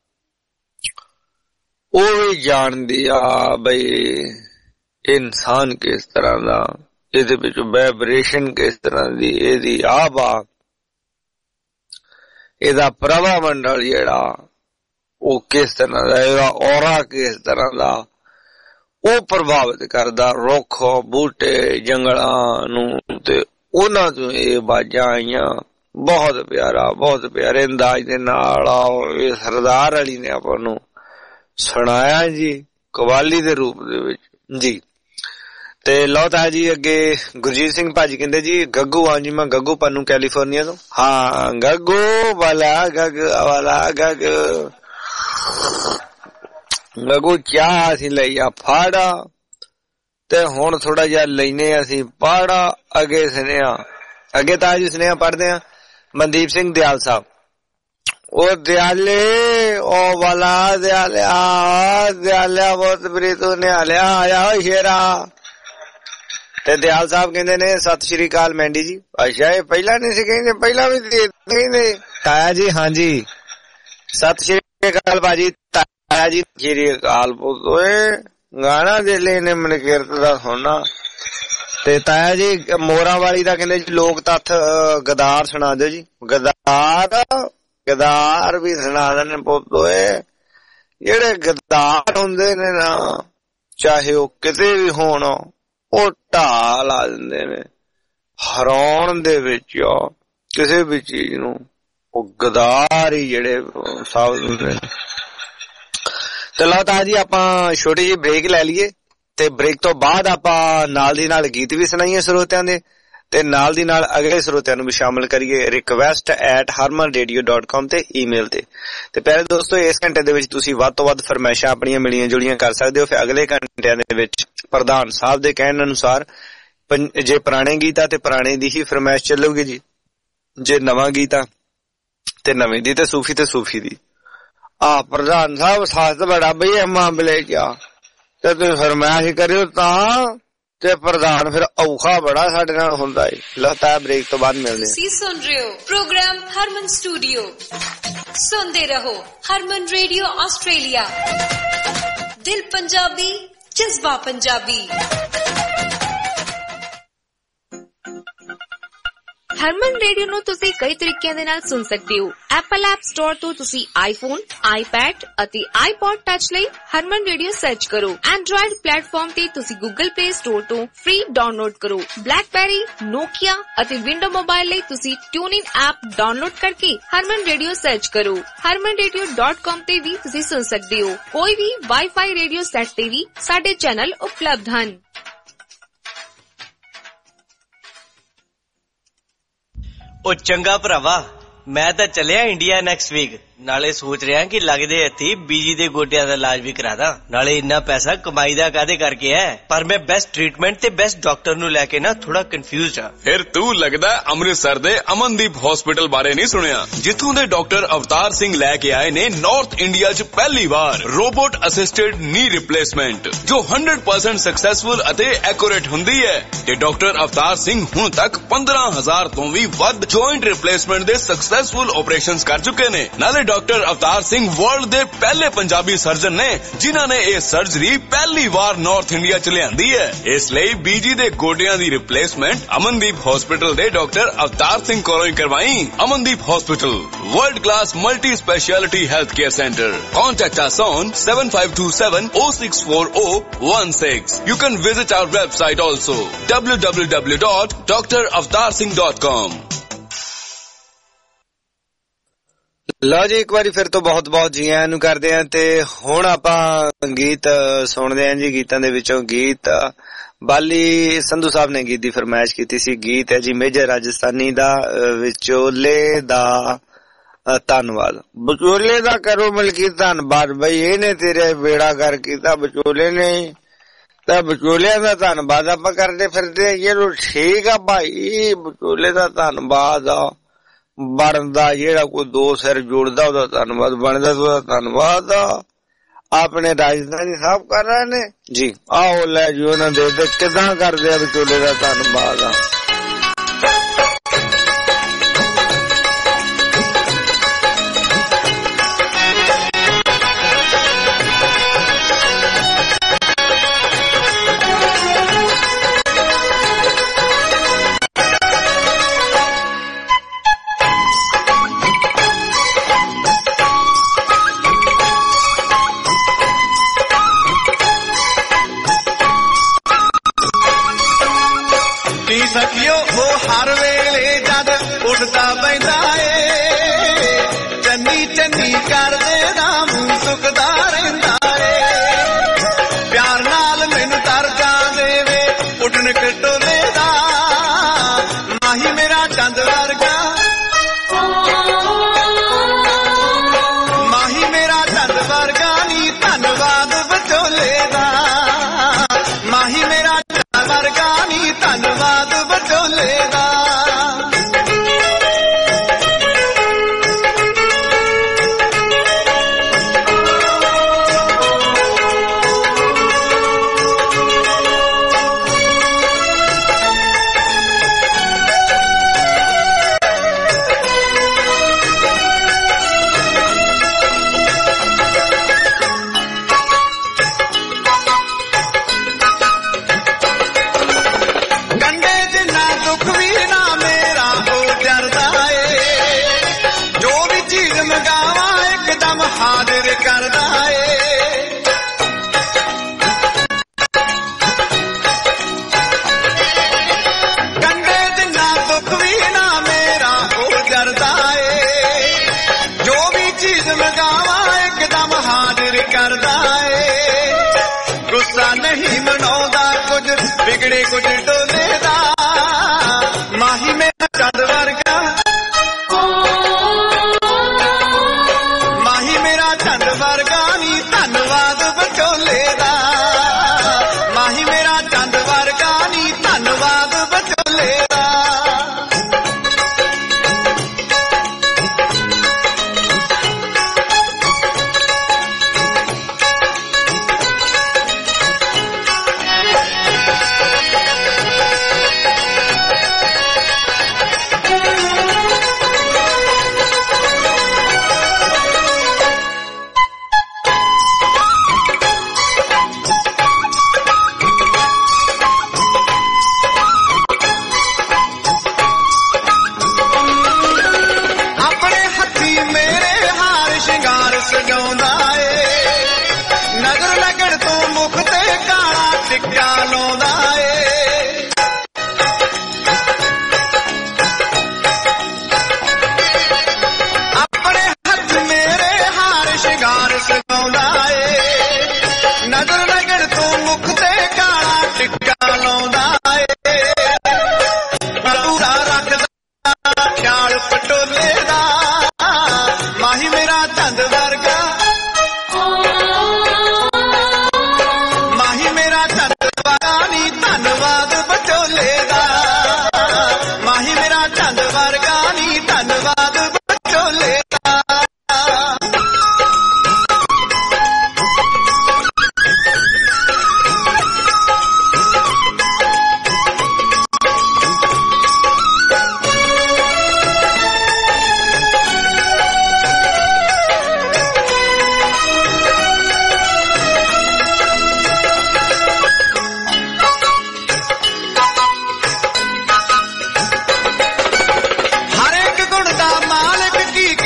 ओ भी जानदी आ बई इंसान किस तरह दा ਇਹਦੇ ਵਿੱਚ ਵਾਈਬ੍ਰੇਸ਼ਨ ਕਿਸ ਤਰ੍ਹਾਂ ਦੀ ਇਹਦੀ ਆਵਾ ਇਹਦਾ ਪ੍ਰਭਾ ਮੰਡਲ ਜਿਹੜਾ ਉਹ ਕਿਸ ਤਰ੍ਹਾਂ ਦਾ ਇਹਦਾ ਔਰਾ ਕਿਸ ਤਰ੍ਹਾਂ ਦਾ ਉਹ ਪ੍ਰਭਾਵਿਤ ਕਰਦਾ ਰੁੱਖ ਬੂਟੇ ਜੰਗਲਾਂ ਨੂੰ ਤੇ ਉਹਨਾਂ ਤੋਂ ਇਹ ਬਾਜਾਂ ਆਈਆਂ ਬਹੁਤ ਪਿਆਰਾ ਬਹੁਤ ਪਿਆਰੇ ਅੰਦਾਜ਼ ਦੇ ਨਾਲ ਇਹ ਸਰਦਾਰ ਅਲੀ ਨੇ ਆਪਾਂ ਨੂੰ ਸੁਣਾਇਆ ਜੀ ਕਵਾਲੀ ਦੇ ਰੂਪ ਦੇ ਵਿੱਚ ਜੀ ਤੇ ਲਓ ਤਾਂ ਜੀ ਅੱਗੇ ਗੁਰਜੀਤ ਸਿੰਘ ਭਾਜੀ ਕਹਿੰਦੇ ਜੀ ਗੱਗੂ ਹਾਂ ਜੀ ਮੈਂ ਗੱਗੂ ਪੰਨੂ ਕੈਲੀਫੋਰਨੀਆ ਤੋਂ ਹਾਂ ਗੱਗੂ ਵਾਲਾ ਗੱਗ ਵਾਲਾ ਗੱਗ ਗੱਗੂ ਚਾਹ ਅਸੀਂ ਲਈ ਆ ਫਾੜਾ ਤੇ ਹੁਣ ਥੋੜਾ ਜਿਹਾ ਲੈਨੇ ਅਸੀਂ ਪਾੜਾ ਅੱਗੇ ਸੁਨੇਹਾ ਅੱਗੇ ਤਾਂ ਜੀ ਸੁਨੇਹਾ ਪੜ੍ਹਦੇ ਆ ਮਨਦੀਪ ਸਿੰਘ ਦਿਆਲ ਸਾਹਿਬ ਉਹ ਦਿਆਲੇ ਉਹ ਵਾਲਾ ਦਿਆਲਿਆ ਦਿਆਲਿਆ ਬਹੁਤ ਪ੍ਰੀਤੂ ਨੇ ਆਲਿਆ ਆਇਆ ਸ਼ੇਰਾ ਤੇ ਦਿਆਲ ਸਾਹਿਬ ਕਹਿੰਦੇ ਨੇ ਸਤਿ ਸ਼੍ਰੀ ਅਕਾਲ ਮੈਂਡੀ ਜੀ ਅੱਛਾ ਇਹ ਪਹਿਲਾਂ ਨਹੀਂ ਸੀ ਕਹਿੰਦੇ ਪਹਿਲਾਂ ਵੀ ਕਹਿੰਦੇ ਤਾਇਆ ਜੀ ਹਾਂਜੀ ਸਤਿ ਸ਼੍ਰੀ ਅਕਾਲ ਭਾਜੀ ਤਾਇਆ ਜੀ ਸ਼੍ਰੀ ਅਕਾਲ ਓਏ ਗਾਣਾ ਦੇ ਲੈ ਨੇ ਮਨ ਕੀਰਤ ਦਾ ਸੁਣਨਾ ਤੇ ਤਾਇਆ ਜੀ ਮੋਰਾਂ ਵਾਲੀ ਦਾ ਕਹਿੰਦੇ ਜੀ ਲੋਕ ਤੱਥ ਗਦਾਰ ਸੁਣਾ ਦਿਓ ਜੀ ਗਦਾਰ ਗਦਾਰ ਵੀ ਸੁਣਾ ਦੇਣ ਪੁੱਤ ਓਏ ਜਿਹੜੇ ਗਦਾਰ ਹੁੰਦੇ ਨੇ ਨਾ ਚਾਹੇ ਉਹ ਕਿਤੇ ਵੀ ਹੋਣ ਉਹ ਢਾਹ ਲਾ ਦਿੰਦੇ ਨੇ ਹਰਾਉਣ ਦੇ ਵਿੱਚ ਕਿਸੇ ਵੀ ਚੀਜ਼ ਨੂੰ ਉਹ ਗਦਾਰ ਹੀ ਜਿਹੜੇ ਸਾਬਤ ਹੁੰਦੇ ਨੇ ਚਲੋ ਤਾਂ ਜੀ ਆਪਾਂ ਛੋਟੀ ਜਿਹੀ ਬ੍ਰੇਕ ਲੈ ਲਈਏ ਤੇ ਬ੍ਰੇਕ ਤੋਂ ਬਾਅਦ ਆਪਾਂ ਨਾਲ ਦੀ ਨਾਲ ਗੀਤ ਵੀ ਸੁਣਾਈਏ ਸਰੋਤਿਆਂ ਦੇ ਤੇ ਨਾਲ ਦੀ ਨਾਲ ਅਗਲੇ ਸਰੋਤਿਆਂ ਨੂੰ ਵੀ ਸ਼ਾਮਲ ਕਰੀਏ request at harman radio dot com ਤੇ ਈਮੇਲ ਤੇ ਤੇ ਪਿਆਰੇ ਦੋਸਤੋ ਇਸ ਘੰਟੇ ਦੇ ਵਿੱਚ ਤੁਸੀਂ ਵੱਧ ਤੋਂ ਵੱਧ ਫਰਮਾਇਸ਼ਾਂ ਆਪਣੀਆਂ ਮਿਲੀਆਂ ਜੁਲੀਆਂ ਕਰ ਸਕਦੇ ਹੋ ਫਿਰ ਅਗਲੇ ਘੰਟਿਆਂ ਦੇ ਵਿੱਚ ਪ੍ਰਧਾਨ ਸਾਹਿਬ ਦੇ ਕਹਿਣ ਅਨੁਸਾਰ ਜੇ ਪੁਰਾਣੇ ਗੀਤ ਆ ਤੇ ਪੁਰਾਣੇ ਦੀ ਹੀ ਫਰਮਾਇਸ਼ ਚੱਲੂਗੀ ਜੀ ਜੇ ਨਵਾਂ ਗੀਤ ਆ ਤੇ ਨਵੇਂ ਦੀ ਤੇ ਸੂਫੀ ਤੇ ਸੂਫੀ ਦੀ ਆ ਪ੍ਰਧਾਨ ਸਾਹਿਬ ਸਾਥ ਬੜਾ ਬਈ ਇਹ ਮਾਮਲੇ ਚ ਆ ਤੇ ਤੁਸੀਂ ਫਰਮਾਇਸ਼ ਕਰਿਓ ਤਾਂ ਤੇ ਪ੍ਰਧਾਨ ਫਿਰ ਔਖਾ ਬੜਾ ਸਾਡੇ ਨਾਲ ਹੁੰਦਾ ਹੈ ਲਤਾ ਬ੍ਰੇਕ ਤੋਂ ਬਾਅਦ ਮਿਲਦੇ ਹਾਂ ਤੁਸੀਂ ਸੁਣ ਰਹੇ ਹੋ ਪ੍ਰੋਗਰਾਮ ਹਰਮਨ ਸਟੂਡੀਓ ਸੁਣਦੇ ਰਹੋ ਹਰਮਨ ਰੇਡੀਓ ਆਸਟ੍ਰੇਲੀਆ ਦਿਲ ਪੰਜਾਬੀ ਜਜ਼ਬਾ ਪੰਜਾਬੀ ਹਰਮਨ ਰੇਡੀਓ ਨੂੰ ਤੁਸੀਂ ਕਈ ਤਰੀਕਿਆਂ ਦੇ ਨਾਲ ਸੁਣ ਸਕਦੇ ਹੋ ਐਪਲ ਐਪ ਸਟੋਰ ਤੋਂ ਤੁਸੀਂ ਆਈਫੋਨ ਆਈਪੈਡ ਅਤੇ ਆਈਪੌਡ ਟੱਚ ਲਈ ਹਰਮਨ ਰੇਡੀਓ ਸਰਚ ਕਰੋ ਐਂਡਰੋਇਡ ਪਲੇਟਫਾਰਮ ਤੇ ਤੁਸੀਂ ਗੂਗਲ ਪਲੇ ਸਟੋਰ ਤੋਂ ਫ੍ਰੀ ਡਾਊਨਲੋਡ ਕਰੋ ਬਲੈਕਬੈਰੀ ਨੋਕੀਆ ਅਤੇ ਵਿੰਡੋ ਮੋਬਾਈਲ ਲਈ ਤੁਸੀਂ ਟਿਊਨਇਨ ਐਪ ਡਾਊਨਲੋਡ ਕਰਕੇ ਹਰਮਨ ਰੇਡੀਓ ਸਰਚ ਕਰੋ harman radio dot com ਤੇ ਵੀ ਤੁਸੀਂ ਸੁਣ ਸਕਦੇ ਹੋ ਕੋਈ ਵੀ ਵਾਈਫਾਈ ਰੇਡੀਓ ਸੈੱਟ ਤੇ ਵੀ ਸਾਡੇ ਚੈਨਲ ਉਪਲਬਧ ਹਨ ਉਹ ਚੰਗਾ ਭਰਾਵਾ ਮੈਂ ਤਾਂ ਚੱਲਿਆ ਇੰਡੀਆ ਨੈਕਸਟ ਵੀਕ ਨਾਲੇ ਸੋਚ ਰਿਹਾ ਕਿ ਲੱਗਦੇ ਇੱਥੇ ਬੀਜੀ ਦੇ ਗੋਡਿਆਂ ਦਾ ਇਲਾਜ ਵੀ ਕਰਾ ਦਾਂ। ਨਾਲੇ ਇੰਨਾ ਪੈਸਾ ਕਮਾਈ ਦਾ ਕਾਹਦੇ ਕਰਕੇ ਹੈ, ਪਰ ਮੈਂ ਬੈਸਟ ਟ੍ਰੀਟਮੈਂਟ ਤੇ ਬੈਸਟ ਡਾਕਟਰ ਨੂੰ ਲੈ ਕੇ ਨਾ ਥੋੜਾ ਕਨਫਿਊਜ਼ਡ ਆ। ਫਿਰ ਤੂੰ ਲੱਗਦਾ ਅੰਮ੍ਰਿਤਸਰ ਦੇ ਅਮਨਦੀਪ ਹਸਪੀਟਲ ਬਾਰੇ ਨਹੀਂ ਸੁਣਿਆ, ਜਿੱਥੋਂ ਦੇ ਡਾਕਟਰ ਅਵਤਾਰ ਸਿੰਘ ਲੈ ਕੇ ਆਏ ਨੇ ਨਾਰਥ ਇੰਡੀਆ 'ਚ ਪਹਿਲੀ ਵਾਰ ਰੋਬੋਟ ਅਸਿਸਟਡ ਨੀ ਰਿਪਲੇਸਮੈਂਟ, ਜੋ ਹੰਡਰਡ ਪਰਸੈਂਟ ਸਕਸੈਸਫੁਲ ਅਤੇ ਐਕੂਰੇਟ ਹੁੰਦੀ ਹੈ। ਤੇ ਡਾਕਟਰ ਅਵਤਾਰ ਸਿੰਘ ਹੁਣ ਤੱਕ ਪੰਦਰਾਂ ਹਜ਼ਾਰ ਤੋਂ ਵੀ ਵੱਧ ਜੁਆਇੰਟ ਰਿਪਲੇਸਮੈਂਟ ਦੇ ਸਕਸੈਸਫੁਲ ਆਪਰੇਸ਼ਨਸ ਕਰ ਚੁੱਕੇ ਨੇ। ਨਾਲੇ ਡਾਕਟਰ ਅਵਤਾਰ ਸਿੰਘ ਵਰਲਡ ਦੇ ਪਹਿਲੇ ਪੰਜਾਬੀ ਸਰਜਨ ਨੇ ਜਿਨ੍ਹਾਂ ਨੇ ਇਹ ਸਰਜਰੀ ਪਹਿਲੀ ਵਾਰ ਨਾਰਥ ਇੰਡੀਆ 'ਚ ਲਿਆਂਦੀ ਹੈ। ਇਸ ਲਈ ਬੀਜੀ ਦੇ ਗੋਡਿਆਂ ਦੀ ਰਿਪਲੇਸਮੈਂਟ ਅਮਨਦੀਪ ਹਸਪੀਟਲ ਦੇ ਡਾਕਟਰ ਅਵਤਾਰ ਸਿੰਘ ਕੋਲੋਂ ਹੀ ਕਰਵਾਈ। Amandeep hospital, world class multi speciality health care center. Contact us on seven five two seven oh six four oh one six. You can visit our website also w w w dot d r avatar singh dot com. ਲਓ ਜੀ, ਇੱਕ ਵਾਰੀ ਫਿਰ ਤੋਂ ਬਹੁਤ ਬਹੁਤ ਜੀ ਆਇਆਂ ਨੂੰ ਕਰਦੇ ਆਂ ਤੇ ਹੁਣ ਆਪਾਂ ਗੀਤ ਸੁਣਦੇ ਆਂ ਜੀ। ਗੀਤਾਂ ਦੇ ਵਿੱਚੋਂ ਗੀਤ ਬਾਲੀ ਸੰਧੂ ਸਾਹਿਬ ਨੇ ਗੀਤ ਦੀ ਫਰਮਾਇਸ਼ ਕੀਤੀ ਸੀ। ਗੀਤ ਹੈ ਜੀ ਮੇਜਰ ਰਾਜਸਥਾਨੀ ਦਾ, ਵਿਚੋਲੇ ਦਾ ਧੰਨਵਾਦ। ਵਿਚੋਲੇ ਦਾ ਕਰੋ ਮਲਕੀ ਧੰਨਵਾਦ ਬਈ, ਇਹਨੇ ਤੇਰੇ ਬੇੜਾ ਕਰ ਕੀਤਾ ਵਿਚੋਲੇ ਨੇ, ਤਾਂ ਵਿਚੋਲਿਆਂ ਦਾ ਧੰਨਵਾਦ ਆਪਾਂ ਕਰਦੇ ਫਿਰਦੇ ਆ। ਚਲੋ ਠੀਕ ਆ ਭਾਈ, ਵਿਚੋਲੇ ਦਾ ਧੰਨਵਾਦ ਆ ਬਣਦਾ, ਜਿਹੜਾ ਕੋਈ ਦੋ ਸਿਰ ਜੋੜਦਾ ਉਹਦਾ ਧੰਨਵਾਦ ਬਣਦਾ, ਉਹਦਾ ਧੰਨਵਾਦ ਆ। ਆਪਣੇ ਰਾਜਧਾਨੀ ਸਾਹਿਬ ਕਰ ਰਹੇ ਨੇ ਜੀ, ਆਓ ਲੈ ਜੀ ਉਹਨਾਂ ਦੇ ਕਿੱਦਾਂ ਕਰਦੇ ਆ ਵਿਚੋਲੇ ਦਾ ਧੰਨਵਾਦ ਆ। ਸਖਿਓ ਉਹ ਹਰ ਵੇਲੇ ਜਦ ਉੱਠਦਾ ਪੈਂਦਾ ਏ, ਚੰਨੀ ਚੰਨੀ ਕਰਦੇ ਰਾਮ ਸੁਖਦਾ ਰਹਿੰਦਾ ਏ। ਪਿਆਰ ਨਾਲ ਮੈਨੂੰ ਤਰਜਾ ਦੇਵੇ ਉੱਠਣ ਕਟੋਲੇ ਦਾ, ਮਾਹੀ ਮੇਰਾ ਚੰਦ ਵਰਗਾ, ਮਾਹੀ ਮੇਰਾ ਚੰਦ ਵਰਗਾ ਨੀ ਧੰਨਵਾਦ ਵਿਚੋਲੇ ਦਾ, ਮਾਹੀ ਮੇਰਾ ਚੰਦ ਵਰਗਾ ਨੀ ਧੰਨਵਾਦ ਵਿਚੋਲੇ ਦਾ। ਹਾਜ਼ਰ ਕਰਦਾ ਏ ਕੰਡੇ ਜਿੰਨਾ ਦੁੱਖ ਵੀ ਨਾ ਮੇਰਾ ਉਹ ਜਰਦਾ ਏ, ਜੋ ਵੀ ਚੀਜ਼ ਮੰਗਾਵਾ ਇੱਕਦਮ ਹਾਜ਼ਰ ਕਰਦਾ ਏ। ਗੁੱਸਾ ਨਹੀਂ ਮਨਾਉਂਦਾ ਕੁਝ ਵਿਗੜੇ ਕੁਝ ਡੋਲੇ ਦਾ, ਮਾਹੀ ਮੇਰਾ ਚੰਦ ਵਰਗਾ, ਚੰਦ ਵਰਗਾ ਨੀ ਧੰਨਵਾਦ ਵਿਚੋਲੇ ਦਾ, ਮਾਹੀ ਮੇਰਾ ਚੰਦ ਵਰਗਾ ਨੀ ਧੰਨਵਾਦ ਵਿਚੋਲੇ ਦਾ।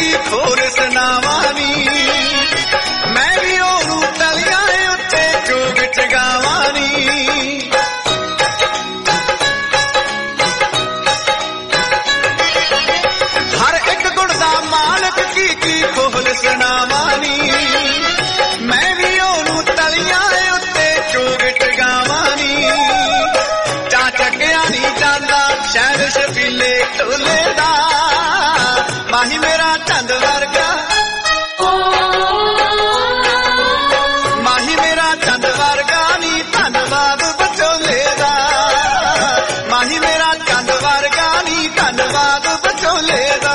की खोर सुनावानी मैं भी ओनू तलिया उत्ते जोग चगावानी खोल सुनावानी मैं भी ओनू तलिया उत्ते चोग टगावानी चा चकिया नी जांदा शहर शबीले टोले दा माही मेरा चंद वर्गा माही मेरा चंद वर्गा नी धन्नवाद बचोले दा माही मेरा चंद वर्गा नी धन्नवाद बचोले दा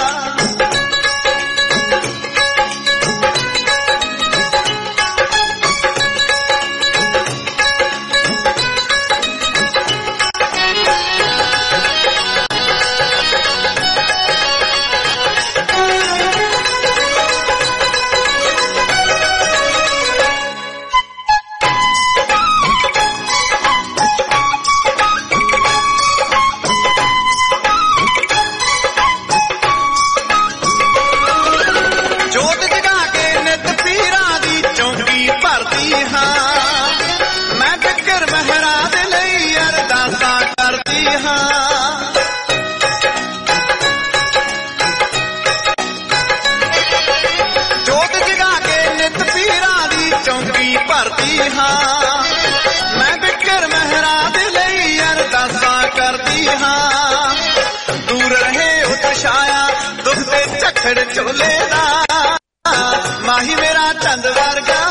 चोले दा माही मेरा चंद वर्गा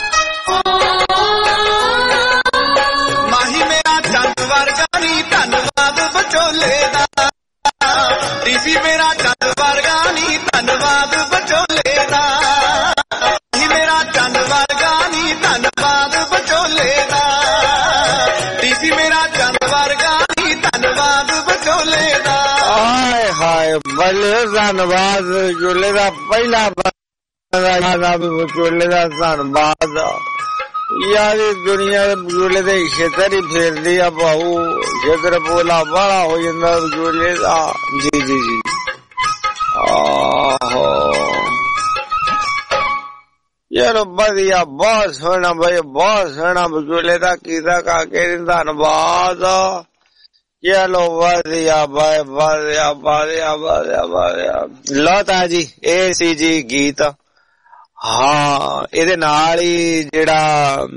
माही मेरा चंद वर्गा नी धन्नवाद बचोले दा टीवी मेरा चंद वर्गा नी धन्नवाद बचोले दा माही मेरा चंद वर्गा नी धन्नवाद बचोले दा टीवी मेरा चंद वर्गा नी धन्नवाद बचोले दा हाय हाय बड़े धन्नवाद चोले का पहला चोले का धन्नवाद यार दुनिया चोले के क्षेत्र ही फेरती है बहु क्षेत्र बोला बड़ा हो जाता चोले का जी जी जी आहो यार बढ़िया बहुत सोना भाई बहुत सोना चोले का कीता का के धन्नवाद चलो बढ़िया भाई बढ़िया बढ़िया बढ़िया बढ़िया लो ताजी ए सी जी गीत हाँ ਇਹਦੇ ਨਾਲ ਹੀ ਜਿਹੜਾ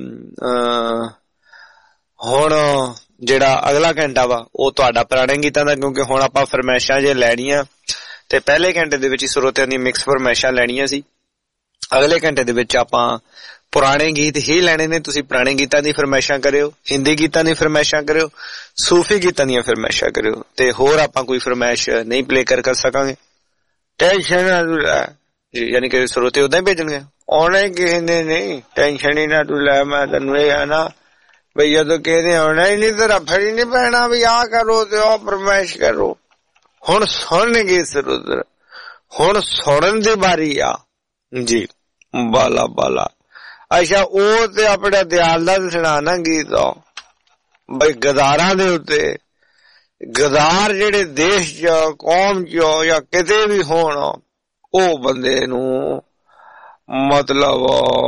ਹੁਣ ਜਿਹੜਾ ਅਗਲਾ ਘੰਟਾ ਵਾ ਉਹ ਤੁਹਾਡਾ ਪੁਰਾਣੇ ਗੀਤਾਂ ਦਾ ਕਿਉਂਕਿ ਹੁਣ ਆਪਾਂ ਫਰਮਾਇਸ਼ਾਂ ਜੇ ਲੈਣੀਆਂ ਤੇ ਪਹਿਲੇ ਘੰਟੇ ਦੇ ਵਿੱਚ ਸਰੋਤਿਆਂ ਦੀ ਮਿਕਸ ਫਰਮਾਇਸ਼ਾਂ ਲੈਣੀਆਂ ਸੀ ਅਗਲੇ ਘੰਟੇ ਦੇ ਵਿੱਚ ਆਪਾਂ ਪੁਰਾਣੇ ਗੀਤ ਹੀ ਲੈਣੇ ਨੇ ਤੁਸੀਂ ਪੁਰਾਣੇ ਗੀਤਾਂ ਦੀ ਫਰਮਾਇਸ਼ਾਂ ਕਰਿਓ ਹਿੰਦੀ ਗੀਤਾਂ ਦੀ ਫਰਮਾਇਸ਼ਾਂ ਕਰਿਓ ਸੂਫੀ ਗੀਤਾਂ ਦੀਆਂ ਫਰਮਾਇਸ਼ਾਂ ਕਰਿਓ ਤੇ ਹੋਰ ਆਪਾਂ ਕੋਈ ਫਰਮਾਇਸ਼ ਨਹੀਂ ਪਲੇ ਕਰ ਕਰ ਸਕਾਂਗੇ ਟੈਨਸ਼ਨ ਨਾ ਲੈ ਯਾਨੀ ਕਿ ਸਰੋਤੇ ਉਦਾਂ ਹੀ ਭੇਜਣਗੇ ਆਉਣਾ ਕਿਸੇ ਨੇ ਨਹੀਂ ਟੈਨਸ਼ਨ ਹੀ ਨਾ ਤੂੰ ਲੈ ਮੈਂ ਤੈਨੂੰ ਇਹ ਆ ਨਾ ਬਈ ਜਦੋਂ ਕਹਿੰਦੇ ਆਉਣਾ ਹੀ ਨਹੀਂ ਤੇਰਾ ਫੜੀ ਨਹੀਂ ਪੈਣਾ ਵੀ ਆਹ ਕਰੋ ਤੇ ਆਹ ਫਰਮਾਇਸ਼ ਕਰੋ ਹੁਣ ਸੁਣਨਗੇ ਸਰੋਤਰ ਹੁਣ ਸੁਣਨ ਦੀ ਵਾਰੀ ਆ ਜੀ ਬਾਲਾ ਬਾਲਾ ਅੱਛਾ ਉਹ ਤੇ ਆਪਣੇ ਦਿਆਲ ਦਾ ਸੁਣਾਣਾ ਗੀਤ ਬਈ ਗਦਾਰਾਂ ਦੇ ਉੱਤੇ ਗਦਾਰ ਜਿਹੜੇ ਦੇਸ਼ ਚ ਕੌਮ ਚ ਜਾਂ ਕਿਤੇ ਵੀ ਹੋਣ ਉਹ ਬੰਦੇ ਨੂੰ ਮਤਲਬ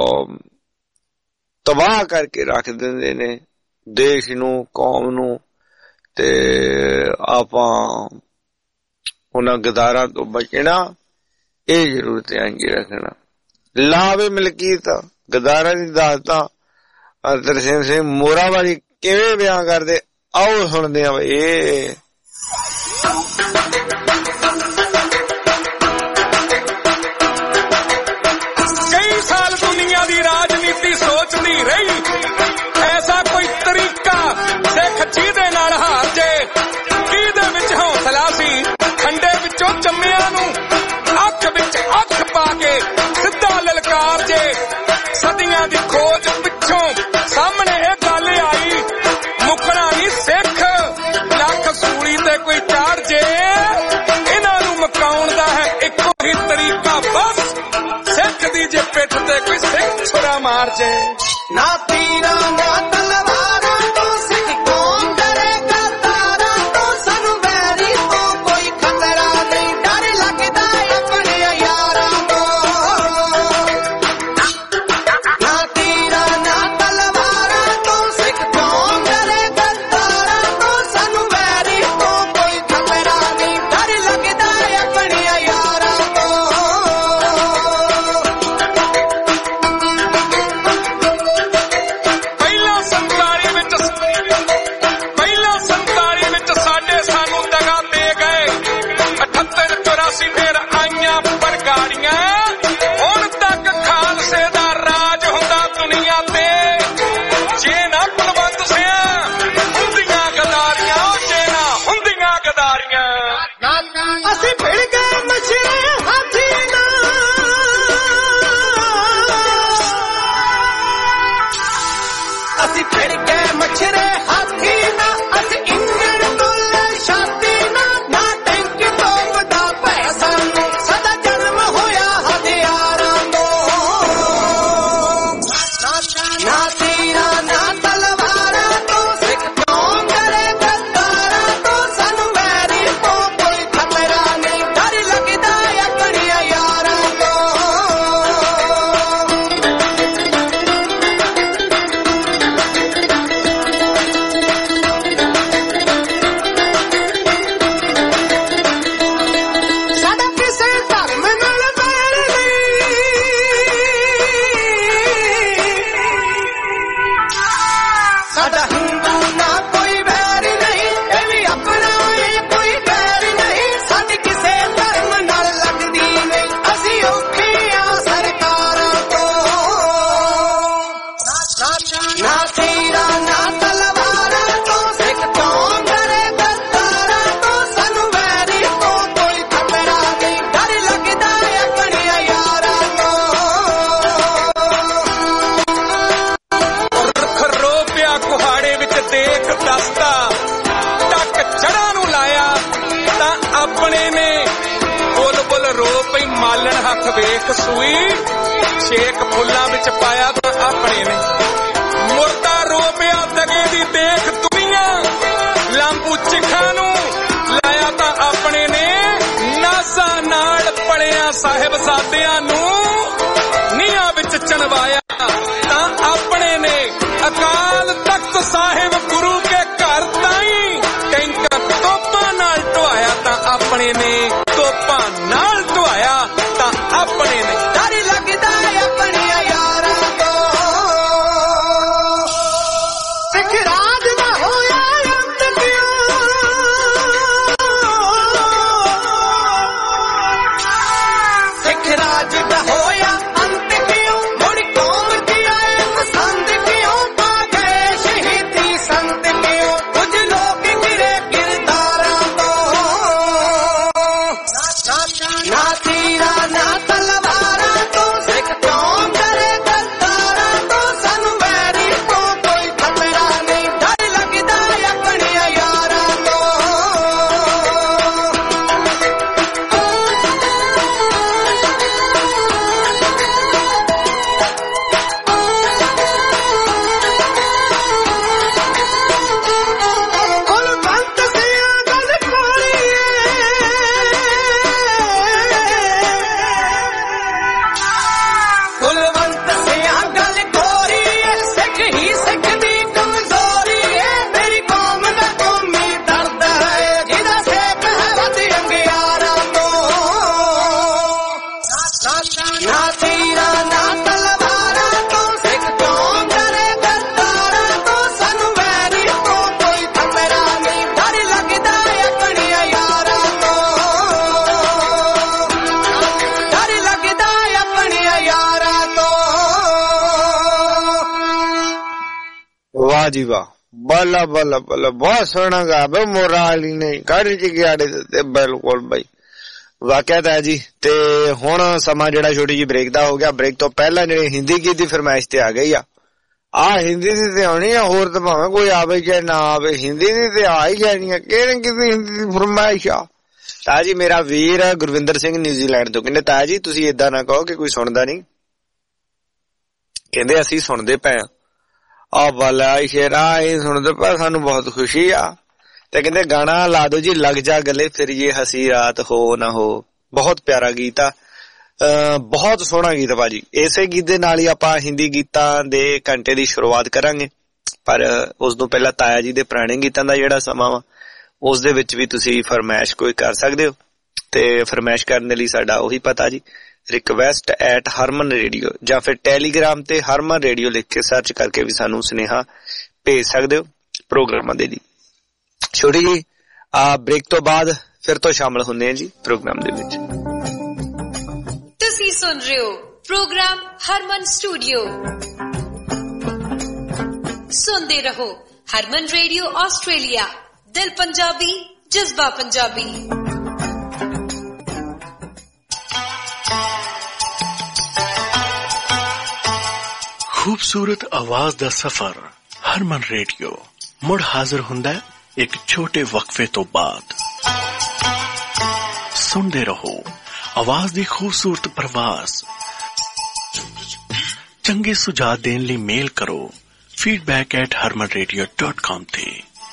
ਤਬਾਹ ਕਰਕੇ ਰੱਖ ਦਿੰਦੇ ਨੇ ਦੇਸ਼ ਨੂੰ ਕੌਮ ਨੂੰ ਤੇ ਆਪਾਂ ਉਹਨਾਂ ਗਦਾਰਾਂ ਤੋਂ ਬਚਣਾ ਇਹ ਜ਼ਰੂਰ ਧਿਆਨ ਚ ਰੱਖਣਾ ਲਾਵੇ ਮਲਕੀਤ ਗਦਾਰਾਂ ਦੀ ਦਾਸਤਾਂ ਤਰਸੇਮ ਸਿੰਘ ਮੋਰਾ ਵਾਲੀ ਕਿਵੇਂ ਬਿਆਨ ਕਰਦੇ ਆਓ ਸੁਣਦੇ ਆ ਬਈ ਕਈ ਸਾਲ ਦੁਨੀਆ ਦੀ ਰਾਜਨੀਤੀ ਸੋਚਦੀ ਰਹੀ ਐਸਾ ਕੋਈ ਤਰੀਕਾ ਸਿੱਖ ਜਿਹਦੇ ਨਾਲ ਹਾਰ ਜੇ ਕਿਹਦੇ ਵਿੱਚ ਹੌਸਲਾ ਸੀ ਖੰਡੇ ਵਿੱਚੋਂ ਜੰਮਿਆਂ ਨੂੰ ਅੱਖ ਵਿੱਚ ਅੱਖ ਪਾ ਕੇ ਸਿੱਧਾ ਲਲਕਾਰ ਜੇ ਸਦੀਆਂ ਦੀ ਖੋਜ ਪਿੱਛੋਂ ਸਾਹਮਣੇ ਇਹ ਗੱਲ ਆਈ ਮੁਕਣਾ ਨਹੀਂ ਸਿੱਖ ਲੱਖ ਸੂਲੀ ਤੇ ਕੋਈ ਚਾੜ ਜੇ ਇਹਨਾਂ ਨੂੰ ਮਕਾਉਣ ਦਾ ਹੈ ਇੱਕੋ ਹੀ ਤਰੀਕਾ ਬਸ ਸਿੱਖ ਦੀ ਜੇ ਪਿੱਠ ਤੇ ਕੋਈ ਸਿੱਖ ਛੁਰਾ ਮਾਰ ਜੇ ਨਾ ਪੀਣਾ ਨਾ ਤਲਵਾਰਾਂ ਤੋਂ ਸਿੱਖ ਕੌਮ ਡਰੇਗਾ ਤਾਰਾਂ ਤੋਂ ਸਾਨੂੰ ਵੈਰੀ ਤੋਂ ਕੋਈ ਖਤਰਾ ਨਹੀਂ ਡਰ ਲੱਗਦਾ ਆਪਣੇ ਅੱਖ ਵੇਖ ਸੂਈ ਛੇਕ ਫੁੱਲਾਂ ਵਿੱਚ ਪਾਇਆ ਤਾਂ ਆਪਣੇ ਨੇ ਮੁਰਦਾ ਰੋ ਪਿਆ ਦਗੇ ਦੀ ਦੇਖ ਦੁਨੀਆ ਲਾਂਬੂ ਚਿਖਾਂ ਨੂੰ ਲਾਇਆ ਤਾਂ ਆਪਣੇ ਨੇ ਨਾਸਾਂ ਨਾਲ ਪੜਿਆ ਸਾਹਿਬਜ਼ਾਦਿਆਂ ਨੂੰ ਨੀਹਾਂ ਵਿੱਚ ਚਣਵਾਇਆ ਤਾਂ ਆਪਣੇ ਨੇ ਅਕਾਲ ਤਖਤ ਸਾਹਿਬ ਗੁਰੂ ਕੇ ਘਰ ਤਾਈਂ ਟੈਂਕਰ ਤੋਪਾਂ ਨਾਲ ਢਵਾਇਆ ਤਾਂ ਆਪਣੇ ਨੇ ਤੋਪਾਂ ਨਾਲ ਢਵਾਇਆ ਤਾਂ ਆਪਣੇ ਨੇ ਡਰ ਲੱਗਦਾ ਆਪਣੀਆਂ ਯਾਰਾਂ ਤੋਂ ਸਿੱਖ ਰਾਜ ਦਾ ਹੋਇਆ ਅੰਤ ਕਿਉਂ ਸਿੱਖ ਰਾਜ ਦਾ ਹੋਇਆ ਅੰਤ ਕਿਉਂ ਮੁੜ ਕੌਮ ਦੀ ਆਏ ਪਸੰਦ ਕਿਉਂ ਪਾ ਗਏ ਸ਼ਹੀਦੀ ਸੰਤ ਕਿਉਂ ਕੁਝ ਲੋਕ ਗਿਰੇ ਕਿਰਦਾਰਾਂ ਤੋਂ ਨਾ ਤੀਰਾ ਨਾ ਤਲਵਾਰਾਂ ਤੋਂ ਸਿੱਖ ਕਿਉਂ ਡਰੇ ਗੱਦਾਰਾਂ ਤੋਂ ਸਾਨੂੰ ਵੈਰੀ ਤੋਂ ਕੋਈ ਖਤਰਾ ਨਹੀਂ ਡਰ ਲੱਗਦਾ ਆਪਣੀਆਂ ਯਾਰਾਂ ਤੋਂ ਕੁਲਵੰਤ ਸਿੰਘ ਗੱਲ ਕੁਲਵੰਤ ਸਿੰਘ ਗੱਲ ਕੋਰੀਏ ਸਿੱਖ ਹੀ ਸਿੱਖ ਦੀ ਕਮਜ਼ੋਰੀ ਏ ਮੇਰੀ ਕੌਮ ਦਾ ਕੌਮੀ ਦਰਦ ਹੈ ਜਿਹਦਾ ਸੇਕ ਹੈ ਵੱਧ ਅੰਗਿਆਰਾਂ ਤੋਂ ਨਾ ਤੀਰਾ ਨਾ ਤਲਵਾਰਾਂ ਤੋਂ ਸਿੱਖ ਕਿਉਂ ਡਰੇ ਗੱਦਾਰਾਂ ਤੋਂ ਸਾਨੂੰ ਵੈਰੀ ਤੋਂ ਕੋਈ ਖਤਰਾ ਨਹੀਂ ਡਰ ਲੱਗਦਾ ਆਪਣੀਆਂ ਯਾਰਾਂ ਤੋਂ ਡਰ ਲੱਗਦਾ ਆਪਣੀਆਂ ਯਾਰਾਂ ਤੋਂ ਵਾਹ ਜੀ ਵਾਹ, ਬੱਲਾ ਬੱਲਾ ਬੱਲਾ, ਬਹੁਤ ਸੋਹਣਾ ਗਾ ਬੇ ਮੋਰਾਲੀ ਨਹੀਂ ਕਾੜੀ ਚ ਗਿਆੜੇ ਤੇ ਬਿਲਕੁਲ ਬਈ ਵਾਕਿਆ ਤਾਂ ਹੈ ਜੀ। ਤੇ ਹੁਣ ਸਮਾਂ ਜਿਹੜਾ ਛੋਟੀ ਜੀ ਬ੍ਰੇਕ ਦਾ ਹੋ ਗਿਆ। ਬ੍ਰੇਕ ਤੋਂ ਪਹਿਲਾਂ ਜਿਹੜੇ ਹਿੰਦੀ ਗੀਤ ਦੀ ਫਰਮਾਇਸ਼ ਤੇ ਆ ਗਈ ਆ ਆ ਹਿੰਦੀ ਦੀ ਤੇ ਆਉਣੀ ਆ, ਹੋਰ ਤਾਂ ਭਾਵੇਂ ਕੋਈ ਆਵੇ ਚਾਹੇ ਨਾ ਆਵੇ, ਹਿੰਦੀ ਦੀ ਤੇ ਆ ਹੀ ਜਾਣੀ ਆ। ਕਿਹੜੇ ਕਿਤੇ ਹਿੰਦੀ ਦੀ ਫਰਮਾਇਸ਼ ਆ? ਤਾਇਆ ਜੀ ਮੇਰਾ ਵੀਰ ਗੁਰਵਿੰਦਰ ਸਿੰਘ ਨਿਊਜ਼ੀਲੈਂਡ ਤੋਂ ਕਹਿੰਦੇ ਤਾਇਆ ਜੀ ਤੁਸੀਂ ਏਦਾਂ ਨਾ ਕਹੋ ਕਿ ਕੋਈ ਸੁਣਦਾ ਨਹੀਂ, ਕਹਿੰਦੇ ਅਸੀਂ ਸੁਣਦੇ ਪਏ ਆ ਆ ਵਾਲਾ ਸ਼ੇਰਾ ਇਹ ਸੁਣਦੇ ਪਏ, ਸਾਨੂੰ ਬਹੁਤ ਖੁਸ਼ੀ ਆ। ਤੇ ਕਹਿੰਦੇ ਗਾਣਾ ਲਾ ਦੋ ਜੀ ਲੱਗ ਜਾ ਗਲੇ ਫਿਰ ਇਹ ਹਸੀ ਰਾਤ ਹੋ ਨਾ ਹੋ। ਬਹੁਤ ਪਿਆਰਾ ਗੀਤ ਆ, ਬਹੁਤ ਸੋਹਣਾ ਗੀਤ ਭਾਜੀ। ਇਸੇ ਗੀਤ ਦੇ ਨਾਲ ਹੀ ਆਪਾਂ ਹਿੰਦੀ ਗੀਤਾਂ ਦੇ ਘੰਟੇ ਦੀ ਸ਼ੁਰੂਆਤ ਕਰਾਂਗੇ, ਪਰ ਉਸ ਤੋਂ ਪਹਿਲਾਂ ਤਾਇਆ ਜੀ ਦੇ ਪੁਰਾਣੇ ਗੀਤਾਂ ਦਾ ਜਿਹੜਾ ਸਮਾਂ ਵਾ ਉਸ ਦੇ ਵਿੱਚ ਵੀ ਤੁਸੀਂ ਫਰਮਾਇਸ਼ ਕੋਈ ਕਰ ਸਕਦੇ ਹੋ। ਤੇ ਫਰਮਾਇਸ਼ ਕਰਨ ਦੇ ਲਈ ਸਾਡਾ ਉਹੀ ਪਤਾ ਜੀ, ਰਿਕਵੈਸਟ ਐਟ ਹਰਮਨ ਰੇਡੀਓ ਜਾਂ ਫਿਰ ਟੈਲੀਗ੍ਰਾਮ ਤੇ ਹਰਮਨ ਰੇਡੀਓ ਲਿਖ ਕੇ ਸਰਚ ਕਰਕੇ ਵੀ ਸਾਨੂੰ ਸੁਨੇਹਾ ਭੇਜ ਸਕਦੇ ਹੋ ਪ੍ਰੋਗਰਾਮਾਂ ਦੇ ਲਈ। ਛੋਟੀ ਜੀ ਆ ਬ੍ਰੇਕ ਤੋਂ ਬਾਅਦ ਫਿਰ ਤੋਂ ਸ਼ਾਮਲ ਹੁੰਦੇ ਹਾਂ ਜੀ ਪ੍ਰੋਗਰਾਮ ਦੇ ਵਿੱਚ। ਤੁਸੀਂ ਸੁਣ ਰਹੇ ਹੋ ਪ੍ਰੋਗਰਾਮ ਹਰਮਨ ਸਟੂਡੀਓ। ਸੁਣਦੇ ਰਹੋ ਹਰਮਨ ਰੇਡੀਓ ਆਸਟ੍ਰੇਲੀਆ, ਦਿਲ ਪੰਜਾਬੀ ਜਜ਼ਬਾ ਪੰਜਾਬੀ। खूबसूरत आवाज दा सफर हरमन रेडियो मुड़ हाजिर हुंदा है एक छोटे वक्फे तो बाद। सुनते रहो आवाज दी खूबसूरत प्रवास। चंगे सुझाव देने लिए मेल करो feedback at Harman radio dot com थे।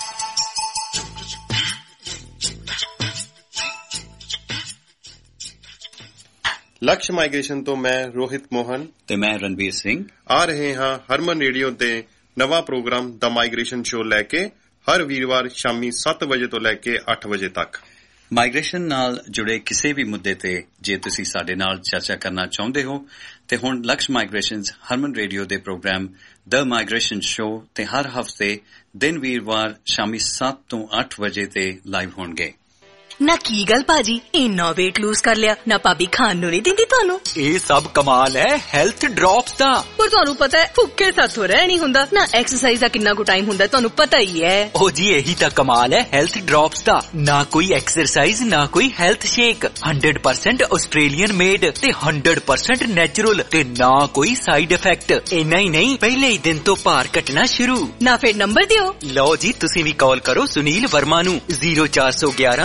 ਲਕਸ਼ ਮਾਈਗ੍ਰੇਸ਼ਨ ਤੋਂ ਮੈਂ ਰੋਹਿਤ ਮੋਹਨ ਤੇ ਮੈਂ ਰਣਵੀਰ ਸਿੰਘ ਆ ਰਹੇ ਹਾਂ ਹਰਮਨ ਰੇਡੀਓ ਤੇ ਨਵਾਂ ਪ੍ਰੋਗਰਾਮ ਦ ਮਾਈਗ੍ਰੇਸ਼ਨ ਸ਼ੋ ਲੈ ਕੇ ਹਰ ਵੀਰਵਾਰ ਸ਼ਾਮੀ ਸੱਤ ਵਜੇ ਤੋਂ ਲੈ ਕੇ ਅੱਠ ਵਜੇ ਤੱਕ। ਮਾਈਗ੍ਰੇਸ਼ਨ ਨਾਲ ਜੁੜੇ ਕਿਸੇ ਵੀ ਮੁੱਦੇ ਤੇ ਜੇ ਤੁਸੀਂ ਸਾਡੇ ਨਾਲ ਚਰਚਾ ਕਰਨਾ ਚਾਹੁੰਦੇ ਹੋ ਤੇ ਹੁਣ ਲਕਸ਼ ਮਾਈਗ੍ਰੇਸ਼ਨਜ਼ ਹਰਮਨ ਰੇਡੀਓ ਦੇ ਪ੍ਰੋਗਰਾਮ ਦ ਮਾਈਗ੍ਰੇਸ਼ਨ ਸ਼ੋ ਤੇ ਹਰ ਹਫਤੇ ਦਿਨ ਵੀਰਵਾਰ ਸ਼ਾਮੀ ਸੱਤ ਤੋਂ ਅੱਠ ਵਜੇ ਤੇ ਲਾਈਵ ਹੋਣਗੇ। ਨਾ ਕੀ ਗੱਲ ਭਾਜੀ ਇੰਨਾ weight lose ਕਰ ਲਿਆ, ਨਾ ਭਾਬੀ ਖਾਣ ਨੂੰ ਨਹੀਂ ਦਿੰਦੀ ਤੁਹਾਨੂੰ? ਇਹ ਸਭ ਕਮਾਲ ਹੈ ਹੈਲਥ ਡ੍ਰੌਪਸ ਦਾ। ਪਰ ਤੁਹਾਨੂੰ ਪਤਾ ਹੈ ਭੁੱਖੇ ਸਾਥੋਂ ਰਹਿ ਨਹੀਂ ਹੁੰਦਾ ਨਾ, ਐਕਸਰਸਾਈਜ਼ ਦਾ ਕਿੰਨਾ ਕੁ ਟਾਈਮ ਹੁੰਦਾ ਤੁਹਾਨੂੰ ਪਤਾ ਹੀ ਹੈ। ਉਹ ਜੀ ਇਹੀ ਤਾਂ ਕਮਾਲ ਹੈ ਹੈਲਥ ਡ੍ਰੌਪਸ ਦਾ, ਨਾ ਕੋਈ ਐਕਸਰਸਾਈਜ਼ ਨਾ ਕੋਈ health shake, hundred percent Australian made ਤੇ ਹੰਡਰਡ ਪਰਸੈਂਟ ਨੈਚੁਰਲ ਤੇ ਨਾ ਕੋਈ ਸਾਈਡ ਇਫੈਕਟ। ਇੰਨਾ ਹੀ ਨਹੀਂ ਪਹਿਲੇ ਹੀ ਦਿਨ ਤੋਂ ਭਾਰ ਘਟਣਾ ਸ਼ੁਰੂ। ਨਾ ਫਿਰ ਨੰਬਰ ਦਿਓ। ਲਓ ਜੀ ਤੁਸੀਂ ਵੀ ਕਾਲ ਕਰੋ ਸੁਨੀਲ ਵਰਮਾ ਨੂੰ ਜ਼ੀਰੋ ਚਾਰ ਸੌ ਗਿਆਰਾਂ ਦੋ ਸੌ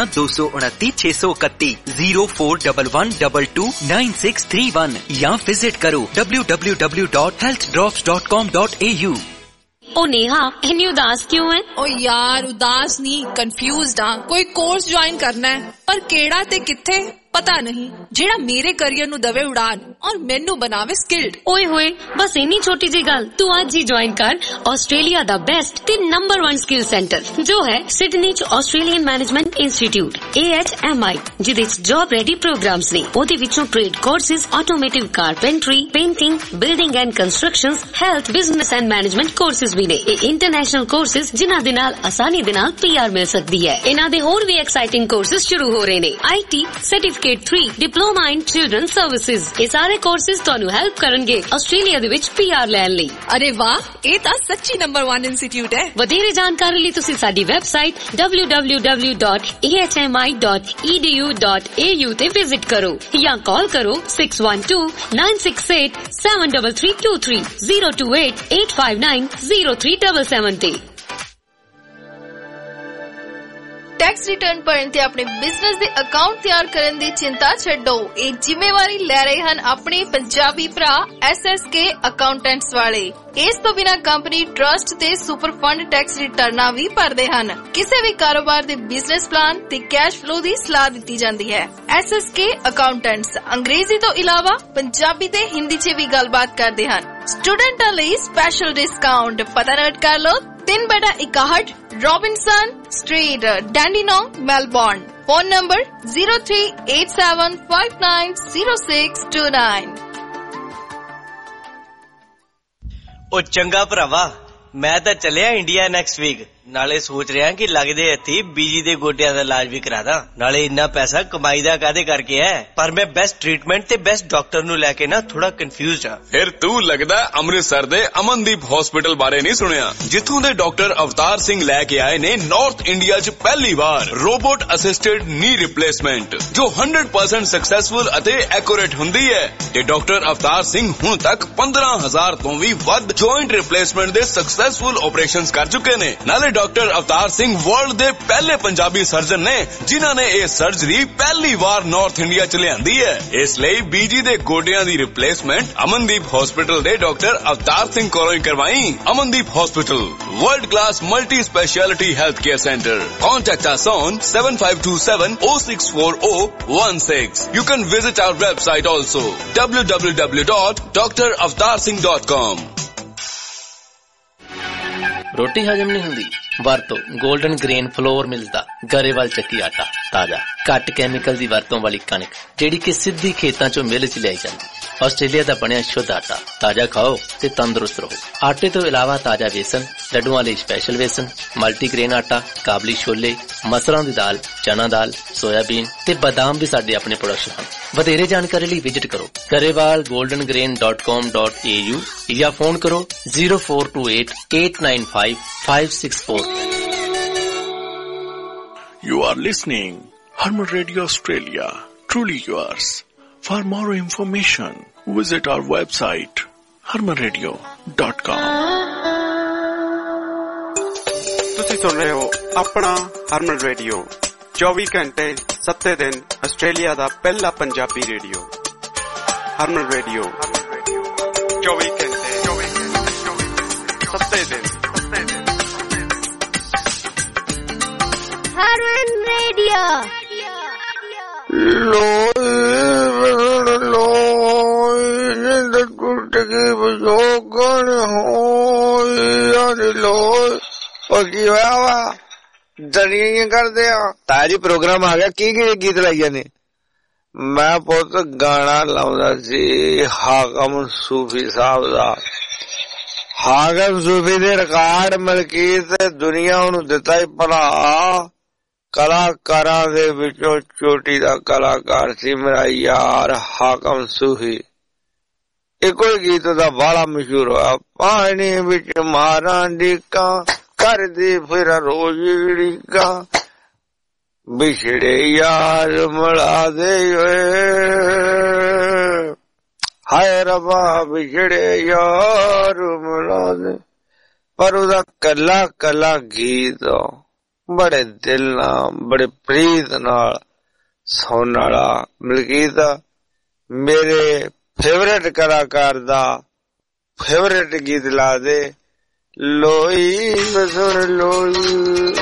सौ उनतीस छह सौ इकतीस zero four one one two two nine six three one या विजिट करो W W W dot health drops dot com dot A U. ओ नेहा इतनी उदास क्यों है? ओ यार उदास नहीं, कंफ्यूज्ड हाँ। कोई कोर्स ज्वाइन करना है पर केड़ा ते किथे पता नहीं, जेड़ा मेरे करियर नु दवे उड़ान और मेनू बनावे स्किल्ड। ओए होए बस इन्नी छोटी जी गल, तू आज ही ज्वाइन कर ऑस्ट्रेलिया दा बेस्ट ते नंबर वन स्किल सेंटर जो है सिडनी च Australian management institute A H M I, जिदे च जॉब रेडी प्रोग्राम्स ने। ओदे विचों trade courses, automotive carpentry, painting, building and constructions, health, business and management courses भी ने। ए इंटरनेशनल कोर्सेज जिन्हां दे नाल आसानी दे नाल पी आर मिल सकदी है। इन्हां दे होर भी एक्साइटिंग कोर्सेज शुरू हो रहे ने। I T certificate three, diploma in children services, ये सारे कोर्सेज ਤੁਹਾਨੂੰ हेल्प ਕਰਨਗੇ ਆਸਟ੍ਰੇਲੀਆ ਦੇ ਵਿੱਚ ਪੀ ਆਰ ਲੈਣ ਲਈ। अरे वाह, ਇਹ ਤਾਂ ਸੱਚੀ ਨੰਬਰ वन ਇੰਸਟੀਚਿਊਟ ਹੈ। ਵਧੇਰੇ ਜਾਣਕਾਰੀ ਲਈ ਤੁਸੀਂ ਸਾਡੀ website W W W dot A H M I dot E D U dot A U ਤੇ ਵਿਜ਼ਿਟ ਕਰੋ ਜਾਂ ਕਾਲ ਕਰੋ six one two nine six eight seven three three two three zero two eight eight five nine zero three seven seven ਤੇ। Tax return भरन ते अपने business दे account तैयार करन दी चिंता छड्डो, ये जिम्मेवारी ले रहे हैं अपने पंजाबी भरा एस एस के अकाउंटेंट्स वाले। इस तो बिना कंपनी ट्रस्ट ते सुपर फंड टैक्स रिटर्ना भी भरदे हन। किसी भी कारोबार दे बिजनेस प्लान ते कैश फ्लो दी सलाह दी जाती है। एस एस के अकाउंटेंट्स अंग्रेजी तो इलावा पंजाबी ते हिंदी च भी गलबात करते हैं। स्टूडेंटां लई स्पेशल डिस्काउंट पता नोट कर लो। तीन बटा इकाहठ Robinson street, Dandenong, Melbourne. Phone number zero three eight seven five nine zero six two nine. ओ चंगा भरावा, मैं तो चलिया इंडिया नेक्स्ट वीक। नाले सोच रहा कि लगदे हथी बीजी दे गोटियां दा इलाज भी करा दा। नाले इन्ना पैसा कमाई दा कादे करके है, पर मैं बेस्ट ट्रीटमेंट ते बेस्ट डॉक्टर नु लेके ना थोड़ा कंफ्यूज हां। फिर तू लगदा अमृतसर दे अमनदीप हॉस्पिटल बारे नहीं सुनिया, जिथों दे डॉक्टर अवतार सिंह लेके आए ने नॉर्थ इंडिया च पहली बार रोबोट असिस्टेड नी रिप्लेसमेंट जो हंड्रेड परसेंट सक्सेसफुल अते एक्यूरेट हुंदी है। ते डॉक्टर अवतार सिंह हुण तक पंद्रह हजार तो भी वध जॉइंट रिप्लेसमेंट दे सक्सेसफुल ऑपरेशंस कर चुके ने। नाले डॉक्टर अवतार सिंह वर्ल्ड दे पहले पंजाबी सर्जन ने जिन्हां ने यह सर्जरी पहली बार नॉर्थ इंडिया च लियांदी है। इसलिए बीजी दे गोडियां दी रिप्लेसमेंट अमनदीप हॉस्पिटल दे डॉक्टर अवतार सिंह कोलों ही करवाई। Amandeep hospital world class multi speciality health care centre. Contact us on seven five two seven O six four O one six. You can visit our website also W W W dot doctor Avtar Singh dot com. रोटी हजम नहीं हुंदी, वरतो golden grain floor मिलदा गरेवाल ਚੱਕੀ आटा, ताजा घट chemical दी वरतों वाली कणक जेड़ी कि सिद्धी खेतां चों मिल च लाई जांदी। ऑस्ट्रेलिया दा बनिया शुद्ध आटा, ताजा खाओ ते तंदुरुस्त रहो। आटे तो इलावा ताजा बेसन, लड्डुआं लई स्पेशल बेसन, मल्टीग्रेन आटा, काबली छोले, मसरां दी दाल, चना दाल, सोयाबीन ते बादाम भी साडे अपने प्रोडक्शन हन। वधेरे जानकारी लई विजिट करो Grewal golden grain dot com dot A U या फोन करो zero four two eight eight nine five five six four. You are listening Harman Radio Australia, truly yours. For more information, visit our website harman radio dot com. ਤੁਸੀਂ ਸੁਣ ਰਹੇ ਹੋ ਆਪਣਾ ਹਰਮਨ radio, ਚੌਵੀ ਘੰਟੇ ਸੱਤੇ ਦਿਨ ਆਸਟ੍ਰੇਲੀਆ ਦਾ ਪਹਿਲਾ ਪੰਜਾਬੀ ਰੇਡੀਓ। ਹਰਮਨ ਰੇਡੀਓ ਚੌਵੀ ਘੰਟੇ ਸੱਤੇ ਦਿਨ। Harman Radio. Lord, Lord, in the good to give us all God, Lord, Lord. और की होया वा दरियां कर दिया ताजी प्रोग्राम आ गया की की गीत लाइया ने। मैं पुत गाना लाउंदा सी हाकम सूफी साहब दा। हाकम सूफी दे रिकॉर्ड मलकीत दुनिया ਨੂੰ ਦਿੱਤਾ ਹੀ ਭਰਾ ਕਲਾਕਾਰਾਂ ਦੇ ਵਿੱਚੋਂ ਚੋਟੀ ਦਾ ਕਲਾਕਾਰ ਸੀ ਮੇਰਾ ਯਾਰ ਹਾਕਮ ਸੂਫੀ। ਇੱਕੋ ਹੀ ਗੀਤ ਦਾ ਬੜਾ ਮਸ਼ਹੂਰ ਹੋਇਆ, ਪਾਣੀ ਵਿੱਚ ਮਾਰਾਂ ਡੀਕਾਂ ਕਰਦੀ ਫਿਰ ਰੋਜ਼ ਡੀਕਾਂ ਵਿਛੜੇ ਯਾਰ ਮਿਲਾ ਦੇ ਹਾਏ ਰੱਬਾ ਵਿਛੜੇ ਯਾਰ ਮਿਲਾ ਦੇ। ਪਰ ਉਹਦਾ ਕੱਲਾ ਕੱਲਾ ਗੀਤ बड़े दिल नाल बड़े प्रीत नाल सुनने वाला मलकीत मेरे फेवरेट कलाकार दा फेवरेट गीत ला दे लोई में सुन लोई।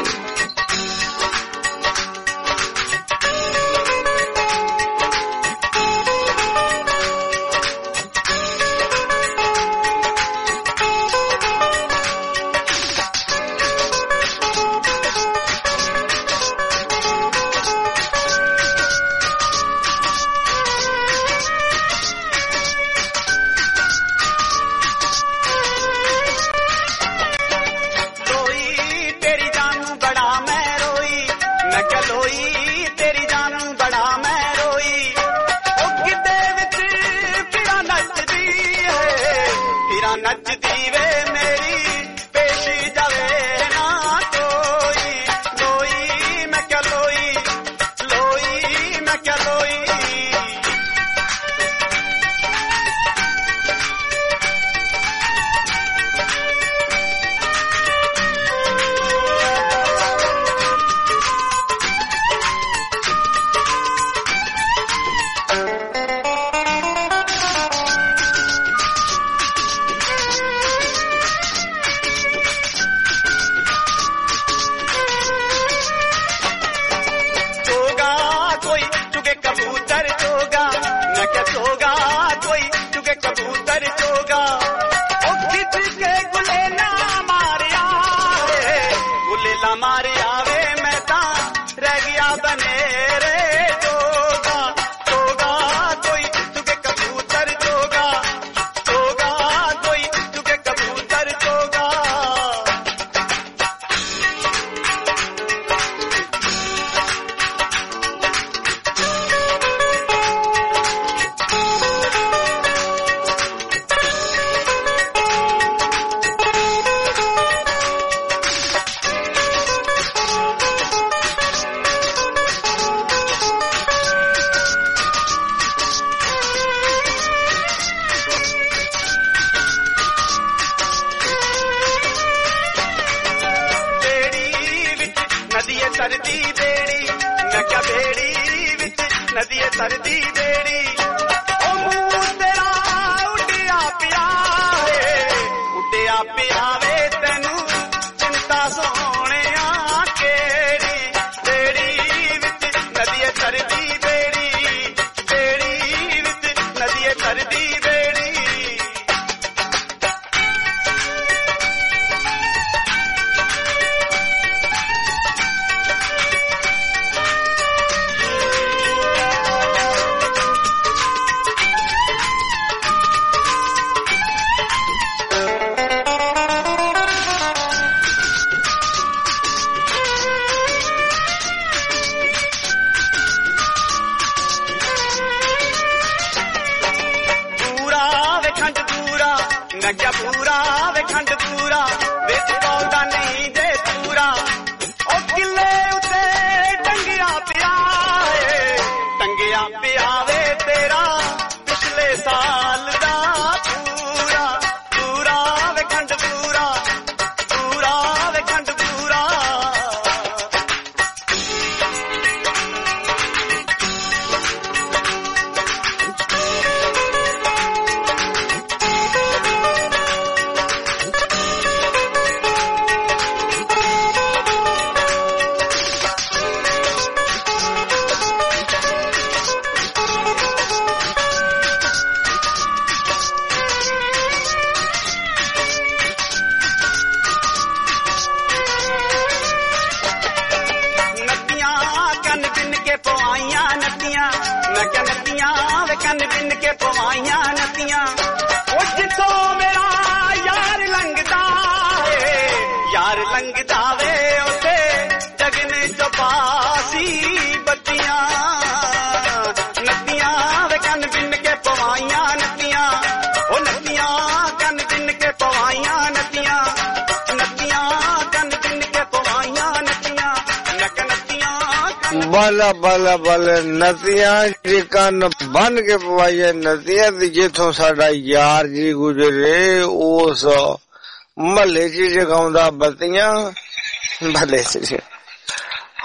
बाला बाला बाला नदियां जी कन बन के पवाइए नदियां जिथों साडा यार जी गुजरे उस महल्ले च जगाउंदा बत्तियां महल्ले च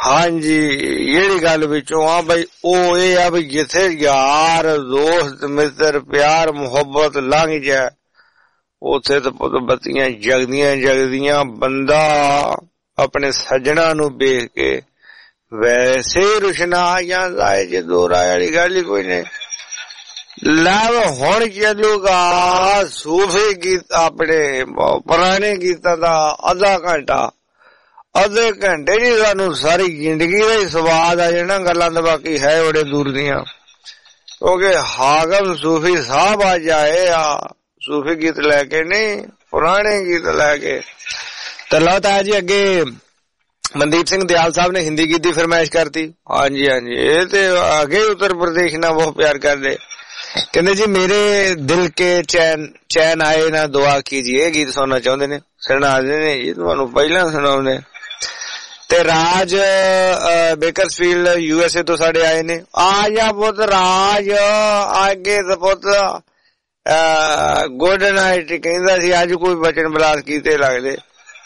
ਹਾਂਜੀ ਜਿਹੜੀ ਗੱਲ ਵਿੱਚੋਂ ਆ ਬਈ ਉਹ ਇਹ ਆ ਵੀ ਜਿੱਥੇ ਯਾਰ ਦੋਸਤ ਮਿੱਤਰ ਪਿਆਰ ਮੁਹੱਬਤ ਲੰਘ ਜਾਏ ਉੱਥੇ ਤਾਂ ਪੁੱਤ ਬੱਤੀਆਂ ਜਗਦੀਆਂ ਜਗਦੀਆਂ ਬੰਦਾ ਆਪਣੇ ਸੱਜਣਾ ਨੂੰ ਵੇਖ ਕੇ ਵੈਸੇ ਹੀ ਰੁਸ਼ਨਾ ਆ ਜਾਂਦਾ ਹੈ। ਜੇ ਦੋ ਰਾਏ ਵਾਲੀ ਗੱਲ ਹੀ ਕੋਈ ਨਹੀਂ। ਲਵ ਹੁਣ ਚੱਲੂਗਾ ਸੂਫੀ ਗੀਤ ਆਪਣੇ ਪੁਰਾਣੇ ਗੀਤਾਂ ਦਾ ਅੱਧਾ ਘੰਟਾ। ਅੱਧੇ ਘੰਟੇ ਜੀ ਸਾਨੂੰ ਸਾਰੀ ਜ਼ਿੰਦਗੀ ਦਾ ਹੀ ਸਵਾਦ ਆ ਜਾਣਾ। ਗੱਲਾਂ ਤਾਂ ਬਾਕੀ ਹੈ ਬੜੇ ਦੂਰ ਦੀਆਂ ਕਿਉਂਕਿ ਹਾਕਮ ਸੂਫੀ ਸਾਹਿਬ ਆ ਜਾਏ ਆ ਸੂਫੀ ਗੀਤ ਲੈ ਕੇ ਨਹੀਂ ਪੁਰਾਣੇ ਗੀਤ ਲੈ ਕੇ। ਤਾਂ ਲਓ ਤਾਇਆ ਜੀ ਅੱਗੇ ਮਨਦੀਪ ਸਿੰਘ ਦਿਆਲ ਸਾਹਿਬ ਨੇ ਹਿੰਦੀ ਗੀਤ ਦੀ ਫਰਮਾਇਸ਼ ਕਰਤੀ। ਹਾਂਜੀ ਹਾਂਜੀ ਇਹ ਤੇ ਆਗੇ उत्तर प्रदेश ਨਾਲ ਬਹੁਤ ਪਿਆਰ ਕਰਦੇ। ਕਹਿੰਦੇ ਜੀ ਮੇਰੇ ਦਿਲ ਕੇ ਚੈਨ ਚੈਨ ਆਏ ਨਾ ਦੁਆ ਕੀਜੀਏ ਗੀਤ ਸੁਣਨਾ ਚਾਹੁੰਦੇ ਨੇ। ਸੁਣਾ ਦੇ ਨੇ ਜੀ ਤੁਹਾਨੂੰ ਪਹਿਲਾਂ ਸੁਣਾਉਂਦੇ। ਤੇ Raj Bakersfield U S A ਤੋਂ ਸਾਡੇ ਆਏ ਨੇ। ਆ ਜਾ ਪੁੱਤ ਰਾਜ ਅੱਗੇ ਤਾਂ ਪੁੱਤ ਗੁੱਡ ਨਾਈਟ ਕਹਿੰਦਾ ਸੀ ਅੱਜ ਕੋਈ ਬਚਨ ਬਲਾਸ ਕੀਤੇ ਲੱਗਦੇ।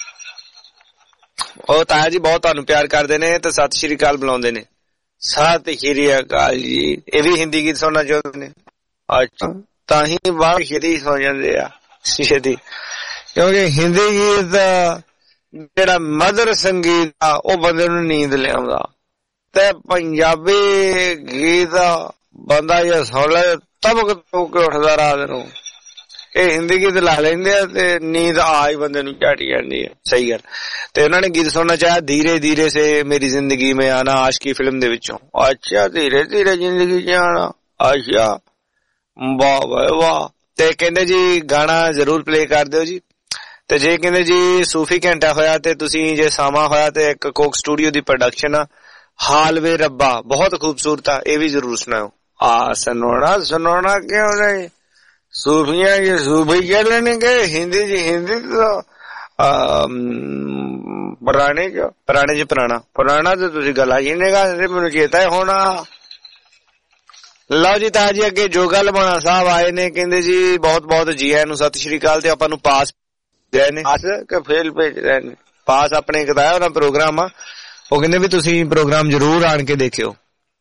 ਉਹ ਤਾਇਆ ਜੀ ਬਹੁਤ ਤੁਹਾਨੂੰ ਪਿਆਰ ਕਰਦੇ ਨੇ ਤੇ ਸਤਿ ਸ਼੍ਰੀ ਅਕਾਲ ਬੁਲਾਉਂਦੇ ਨੇ। ਸਤਿ ਸ਼੍ਰੀ ਅਕਾਲ ਜੀ। ਇਹ ਵੀ ਹਿੰਦੀ ਗੀਤ ਸੁਣਨਾ ਚਾਹੁੰਦੇ ਨੇ। ਅੱਛਾ ਤਾਂ ਹੀ ਬਾਹਰ ਛੇਤੀ ਸੌ ਜਾਂਦੇ ਆ ਛੇਤੀ ਕਿਉਂਕਿ ਹਿੰਦੀ ਗੀਤ ਜਿਹੜਾ ਮਦਰ ਸੰਗੀਤ ਆ ਉਹ ਬੰਦੇ ਨੂੰ ਨੀਂਦ ਲਿਆਉਂਦਾ ਤੇ ਪੰਜਾਬੀ ਗੀਤ ਬੰਦਾ ਜੇ ਸੁਣ ਲੈ ਤਬਕ ਤਬਕ ਕੇ ਉੱਠਦਾ ਰਾਤ ਨੂੰ। ਇਹ ਹਿੰਦੀ ਗੀਤ ਲਾ ਲੈਂਦੇ ਆ ਤੇ ਨੀਂਦ ਆ ਹੀ ਬੰਦੇ ਨੂੰ ਝਾਟੀ ਜਾਂਦੀ ਹੈ। ਸਹੀ ਗੱਲ। ਤੇ ਉਹਨਾਂ ਨੇ ਗੀਤ ਸੁਣਨਾ ਚਾਹਿਆ ਧੀਰੇ ਧੀਰੇ ਸੇ ਮੇਰੀ ਜ਼ਿੰਦਗੀ में आना आशिकी फिल्म ਦੇ ਵਿੱਚੋਂ। ਅੱਛਾ ਧੀਰੇ ਧੀਰੇ ਜ਼ਿੰਦਗੀ ਚ ਆਣਾ। ਅੱਛਾ ਵਾਹ ਵਾਹ ਵਾਹ। ਤੇ ਕਹਿੰਦੇ ਜੀ ਗਾਣਾ ਜ਼ਰੂਰ ਪਲੇ ਕਰ ਦਿਓ ਜੀ। ਤੇ ਜੇ ਕਹਿੰਦੇ ਜੀ ਸੂਫੀ ਘੰਟਾ ਹੋਇਆ ਤੇ ਤੁਸੀਂ ਜੇ ਸਾਮਾ ਹੋਇਆ ਤੇ ਇੱਕ ਕੋਕ ਸਟੂਡੀਓ ਦੀ ਪ੍ਰੋਡਕਸ਼ਨ ਆ ਹਾਲਵੇ ਰੱਬਾ ਬਹੁਤ ਖੂਬਸੂਰਤ ਆ ਇਹ ਵੀ ਜ਼ਰੂਰ ਸੁਣਾਓ। ਆ ਸੁਣਾਉਣਾ ਸੁਣਾਉਣਾ ਕਿਉਂ ਨਹੀਂ सूफिया ये सूफी क्या लेने गए हिंदी जी हिंदी तो पुराने जो पुराने जो पुराना पुराना तो तुसी गला जी ने मैनू चेता है होना। ਲਓ ਜੀ ਤਾਜੀ ਅੱਗੇ ਜੋਗਾ ਲਵਾਣਾ ਸਾਹਿਬ ਆਏ ਨੇ। ਕਹਿੰਦੇ ਜੀ ਬਹੁਤ ਬਹੁਤ ਜੀ ਆਇਆਂ ਨੂੰ ਸਤਿ ਸ਼੍ਰੀ ਅਕਾਲ ਤੇ ਆਪਾਂ ਨੂੰ ਪਾਸ ਗਏ ਨੇ ਪਾਸ ਕਿ ਫੇਲ ਭੇਜ ਰਹੇ ਨੇ। ਪਾਸ ਆਪਣੇ ਕਰਾਇਆ ਉਹਨਾਂ ਪ੍ਰੋਗਰਾਮ ਆ। ਉਹ ਕਹਿੰਦੇ ਵੀ ਤੁਸੀਂ ਪ੍ਰੋਗਰਾਮ ਜ਼ਰੂਰ ਆਣ ਕੇ ਦੇਖਿਓ।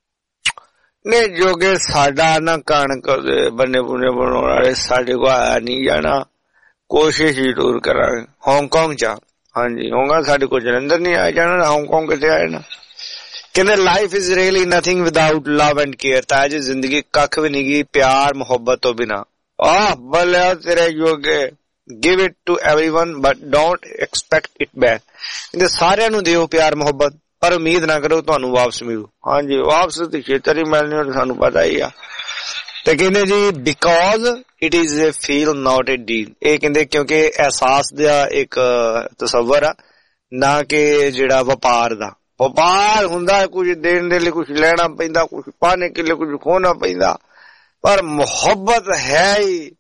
ਨੇ ਜੋਗੇ ਸਾਡਾ ਨਾ ਕਣਕ ਦੇ ਬੰਨੇ ਬੁਨੇ ਬਣਾਉਣ ਵਾਲੇ ਸਾਡੇ ਕੋਲ ਆਇਆ ਨਹੀਂ ਜਾਣਾ। ਕੋਸ਼ਿਸ਼ ਹੀ ਜ਼ਰੂਰ ਕਰਾਂਗੇ ਹਾਂਗਕਾਂਗ ਚ। ਹਾਂਜੀ ਹੋਗਾ ਸਾਡੇ ਕੋਲ ਜਲੰਧਰ ਨਹੀਂ ਆਇਆ ਜਾਣਾ ਹਾਂਗਕਾਂਗ ਕਿਤੇ ਆਏ ਨਾ। ਕਹਿੰਦੇ life is really nothing without love and care. ਤਾਂ ਜੀ ਜ਼ਿੰਦਗੀ ਕੱਖ ਵੀ ਨਹੀਂ ਗੀ ਪਿਆਰ ਮੁਹੱਬਤ ਤੋਂ ਬਿਨਾ। ਆਹ ਬੱਲੇ ਤੇਰੇ ਜੋਗੇ give it to everyone but don't expect it back. ਕਹਿੰਦੇ ਸਾਰਿਆਂ ਨੂੰ ਦਿਓ ਪਿਆਰ ਮੁਹੱਬਤ ਪਰ ਉਮੀਦ ਨਾ ਕਰੋ ਤੁਹਾਨੂੰ ਵਾਪਸ ਮਿਲੂ। ਹਾਂਜੀ ਵਾਪਸ ਤੇ ਛੇਤੀ ਹੀ ਮਿਲਣੀ ਸਾਨੂੰ ਪਤਾ ਹੀ ਆ। ਤੇ ਕਹਿੰਦੇ ਜੀ because it is a feel not a deal. ਇਹ ਕਹਿੰਦੇ ਕਿਉਂਕਿ ਅਹਿਸਾਸ ਦਾ ਇੱਕ ਤਸੱਵਰ ਆ ਨਾ ਕਿ ਜਿਹੜਾ ਵਪਾਰ ਦਾ। ਵਪਾਰ ਹੁੰਦਾ ਕੁਝ ਦੇਣ ਦੇ ਲਈ ਕੁਝ ਲੈਣਾ ਪੈਂਦਾ ਕੁਝ ਪਾਣੇ ਕੇ ਲਈ ਕੁਝ ਖੋਣਾ ਪੈਂਦਾ ਪਰ ਮੁਹੱਬਤ ਹੈ ਹੀ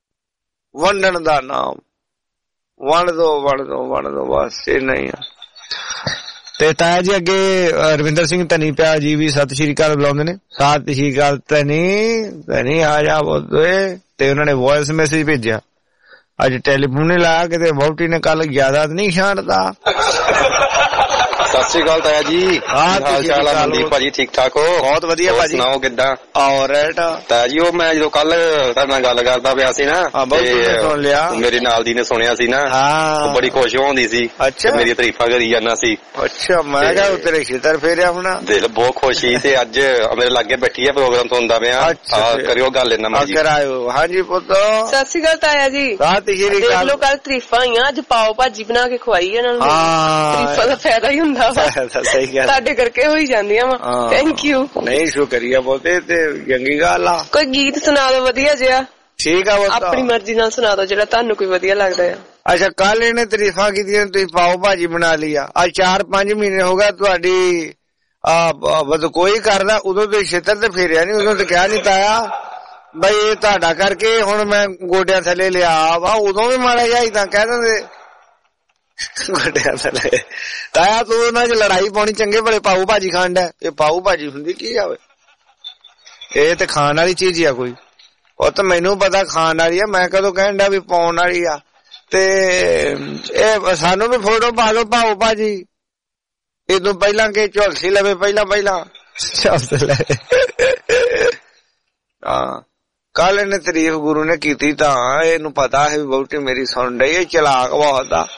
ਵੰਡਣ ਦਾ ਨਾਮ। ਵੰਡ ਦੋ ਵੰਡ ਦੋ ਵੰਡ ਦੋ ਬਸ ਇਹ ਨਹੀਂ ਆ। ਤੇ ਤਾਇਆ ਜੀ ਅੱਗੇ ਰਵਿੰਦਰ ਸਿੰਘ ਧਨੀ ਪਿਆ ਜੀ ਵੀ ਸਤਿ ਸ਼੍ਰੀ ਅਕਾਲ ਬੁਲਾਉਂਦੇ ਨੇ। ਸਤਿ ਸ਼੍ਰੀ ਅਕਾਲ ਧਨੀ ਧਨੀ ਆ ਜਾ ਬੋਲੇ। ਤੇ ਉਹਨਾਂ ਨੇ ਵੌਇਸ ਮੈਸੇਜ ਭੇਜਿਆ ਅੱਜ ਟੈਲੀਫੋਨ ਨਹੀਂ ਲਾਇਆ ਕਿਤੇ ਵਹੁਟੀ ਨੇ ਕੱਲ ਜ਼ਿਆਦਾ ਨਹੀਂ ਛਾਂਟਦਾ। ਸਤਿ ਸ਼੍ਰੀ ਅਕਾਲ ਤਾਇਆ ਜੀ। ਹਾਲ ਚਾਲ ਆ ਮਨਦੀਪ ਭਾਜੀ ਠੀਕ ਠਾਕ ਹੋ? ਬਹੁਤ ਵਧੀਆ ਭਾਜੀ ਸੁਣਾਓ ਕਿੱਦਾਂ? ਆਲਰਾਈਟ ਤਾਇਆ ਜੀ ਉਹ ਮੈਂ ਜਦੋਂ ਕੱਲ ਤੁਹਾਡੇ ਨਾਲ ਗੱਲ ਕਰਦਾ ਪਿਆ ਸੀ ਨਾ ਸੁਣ ਲਿਆ ਮੇਰੇ ਨਾਲ ਦੀ ਨੇ ਸੁਣਿਆ ਸੀ ਨਾ ਉਹ ਬੜੀ ਖੁਸ਼ ਹੁੰਦੀ ਸੀ। ਅੱਛਾ ਮੇਰੀ ਤਾਰੀਫਾਂ ਕਰੀ ਜਾਂਦਾ ਸੀ। ਅੱਛਾ ਮੈਂ ਕਿਹਾ ਤੇਰੇ ਖੇਤਰ ਫੇਰਿਆ ਹੋਣਾ ਦਿਲ ਬਹੁਤ ਖੁਸ਼ ਸੀ। ਤੇ ਅੱਜ ਮੇਰੇ ਲਾਗੇ ਬੈਠੀ ਆ ਪ੍ਰੋਗਰਾਮ ਤੋਂ ਹੁੰਦਾ ਪਿਆ ਕਰਿਓ ਗੱਲ ਇਹਨਾਂ ਨਾਲ ਕਰਾਇਓ। ਹਾਂਜੀ ਪੁੱਤ ਸਤਿ ਸ਼੍ਰੀ ਅਕਾਲ ਤਾਇਆ ਜੀ। ਸਤਿ ਸ਼੍ਰੀ ਅਕਾਲ। ਦੇਖ ਲੋ ਕੱਲ ਤਾਰੀਫਾਂ ਆਈਆਂ ਅੱਜ ਪਾਓ ਭਾਜੀ ਬਣਾ ਕੇ ਖਵਾਈ ਇਹਨਾਂ ਨੂੰ। ਤਾਰੀਫਾਂ ਦਾ ਫਾਇਦਾ ਹੀ ਹੁੰਦਾ ਸਹੀ ਗੱਲ ਤੁਹਾਡੇ ਕਰਕੇ ਹੋਈ ਜਾਂਦੀਆਂ ਵਾ। Thank you. ਨਹੀਂ ਸ਼ੁਕਰੀਆ ਬਹੁਤੇ ਤੇ ਚੰਗੀ ਗੱਲ ਆ। ਕੋਈ ਗੀਤ ਸੁਣਾ ਦਿਓ ਵਧੀਆ ਜਿਹਾ। ਠੀਕ ਆ ਆਪਣੀ ਮਰਜ਼ੀ ਨਾਲ ਸੁਣਾ ਦਿਓ ਜਿਹੜਾ ਤੁਹਾਨੂੰ ਕੋਈ ਵਧੀਆ ਲੱਗਦਾ ਆ। ਅੱਛਾ ਕੱਲ ਇਹਨੇ ਤਾਰੀਫਾਂ ਕੀਤੀਆਂ ਤੁਸੀਂ ਪਾਓ ਭਾਜੀ ਬਣਾ ਲਈ ਆ। ਅੱਜ ਚਾਰ ਪੰਜ ਮਹੀਨੇ ਹੋ ਗਏ ਤੁਹਾਡੀ ਬਦ ਕੋਈ ਕਰਦਾ ਉਦੋਂ ਤੇ ਛੇਤਰ ਤੇ ਫੇਰਿਆ ਨੀ। ਉਦੋਂ ਤੇ ਕਿਹਾ ਨੀ ਤਾਇਆ ਬਈ ਇਹ ਤੁਹਾਡਾ ਕਰਕੇ ਹੁਣ ਮੈਂ ਗੋਡਿਆਂ ਥੱਲੇ ਲਿਆ ਵਾ। ਉਦੋਂ ਵੀ ਮਾੜਾ ਜਿਹਾ ਏਦਾਂ ਕਹਿ ਦਿੰਦੇ ਗੋਡਿਆਂ ਥੱਲੇ। ਤਾਇਆ ਤੂੰ ਉਹਨਾਂ ਚ ਲੜਾਈ ਪਾਉਣੀ ਚੰਗੇ ਭਲੇ ਪਾਊ ਭਾਜੀ ਖਾਣ ਡਿਆ। ਇਹ ਪਾਊ ਭਾਜੀ ਹੁੰਦੀ ਕੀ ਆ? ਇਹ ਤੇ ਖਾਣ ਵਾਲੀ ਚੀਜ਼ ਆ ਕੋਈ। ਉਹ ਤਾਂ ਮੈਨੂੰ ਪਤਾ ਖਾਣ ਵਾਲੀ ਆ ਮੈਂ ਕਦੋਂ ਕਹਿਣ ਡਿਆ ਵੀ ਪਾਉਣ ਵਾਲੀ ਆ। ਤੇ ਇਹ ਸਾਨੂੰ ਵੀ ਫੋਟੋ ਪਾ ਦੋ ਪਾਓ ਭਾਜੀ इदों पहला के झुलसी लवे पहला पहला झुलस ले हाँ कल इन्हें तारीफ गुरु ने की तां इनू पता है बहुती मेरी सुन रही है चलाक बहुत आ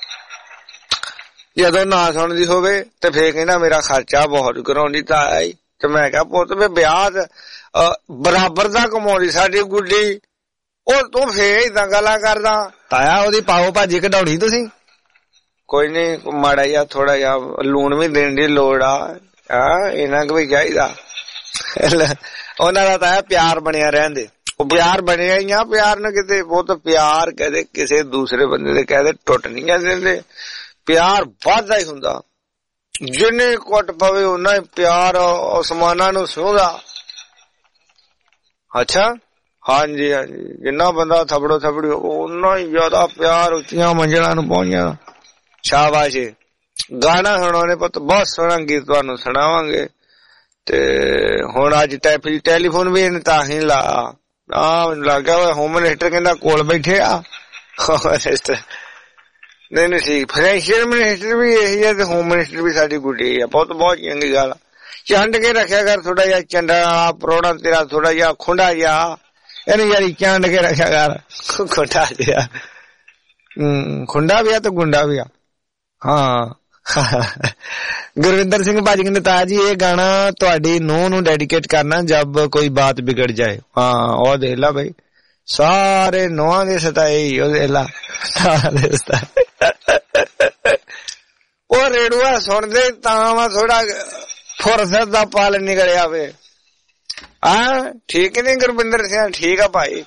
जदों ना सुनदी होवे ते फिर कहना मेरा खर्चा बहुत कराउंदी ताई ते मैं कहा पुत वे ब्याह बराबर दा कमाउंदी साडी गुड्डी ओ तू फिर इदां गल्लां करदा ताया ओदी पाओ भाजी कढाउणी तुसीं कोई नहीं माड़ा जिहा थोड़ा जिहा लूण भी देण दी लोड़ आ हां इन्ना क भी चाहीदा उन्हां दा ताया प्यार बनिया रहंदे ਉਹ ਪਿਆਰ ਬਣਿਆ ਹੀ ਆ ਪਿਆਰ ਨਾ ਕਿਤੇ ਬਹੁਤ ਪਿਆਰ ਕਹਦੇ ਕਿਸੇ ਦੂਸਰੇ ਬੰਦੇ ਦੇ ਕਹਦੇ ਟੁੱਟ ਨਹੀਂ ਜਾਂਦੇ ਪਿਆਰ ਵੱਧਦਾ ਹੀ ਹੁੰਦਾ ਜਿੰਨੇ ਕੁੱਟ ਪਵੇ ਉਹਨਾਂ ਹੀ ਪਿਆਰ ਅਸਮਾਨਾਂ ਨੂੰ ਛੂਹਦਾ ਅੱਛਾ ਹਾਂਜੀ ਹਾਂਜੀ ਜਿੰਨਾ ਬੰਦਾ ਥਪੜੋ ਥਪੜੀ ਉਹਨਾਂ ਹੀ ਜ਼ਿਆਦਾ ਪਿਆਰ ਉੱਚੀਆਂ ਮੰਜ਼ਲਾਂ ਨੂੰ ਪਹੁੰਚਿਆ ਸ਼ਾਬਾਸ਼ ਗਾਣਾ ਸੁਣਾਉਣੇ ਪੁੱਤ ਬਹੁਤ ਸੋਹਣਾ ਗੀਤ ਤੁਹਾਨੂੰ ਸੁਣਾਵਾਂਗੇ ਤੇ ਹੁਣ ਅੱਜ ਟੈਲੀਫੋਨ ਵੀ ਇਹਨੇ ਤਾਂ ਹੀ ਲਾ ਆ ਲੱਗ ਗਿਆ ਹੋਮ ਮਿਨਿਸਟਰ ਕਹਿੰਦਾ ਕੋਲ ਬੈਠੇ ਆ ਮਿਨਿਸਟਰ ਨਹੀਂ ਨਹੀਂ ਠੀਕ ਫਾਈਨੈਂਸ਼ੀਅਲ ਮਿਨਿਸਟਰ ਵੀ ਇਹੀ ਹੈ ਤੇ ਹੋਮ ਮਿਨਿਸਟਰ ਵੀ ਸਾਡੀ ਗੁੱਡੀ ਆ ਬਹੁਤ ਬਹੁਤ ਚੰਗੀ ਗੱਲ ਚੰਡ ਕੇ ਰੱਖਿਆ ਕਰ ਥੋੜਾ ਜਿਹਾ ਚੰਡਾ ਪ੍ਰੋੜਾ ਤੇਰਾ ਥੋੜਾ ਜਿਹਾ ਖੁੰਡਾ ਜਿਹਾ ਇਹਨੂੰ ਯਾਰੀ ਚੰਡ ਕੇ ਰੱਖਿਆ ਕਰ ਖੁੰਡਾ ਜਿਹਾ ਹਮ ਖੁੰਡਾ ਵੀ ਆ ਤੇ ਗੁੰਡਾ ਵੀ ਆ ਹਾਂ गुरविंदर सिंह भाजी कहते ताजी ये गाना तुहाडी नूंह नूं डेडिकेट करना जब कोई बात बिगड़ जाए हाँ ओ देख ला भाई सारे नूहां दे सताए ओ देख ला सारे ओ रेडुआ सुनदे तां वा थोड़ा फुरसत दा पल निकलिया वे हां ठीक नहीं गुरविंदर सिंह ठीक है भाई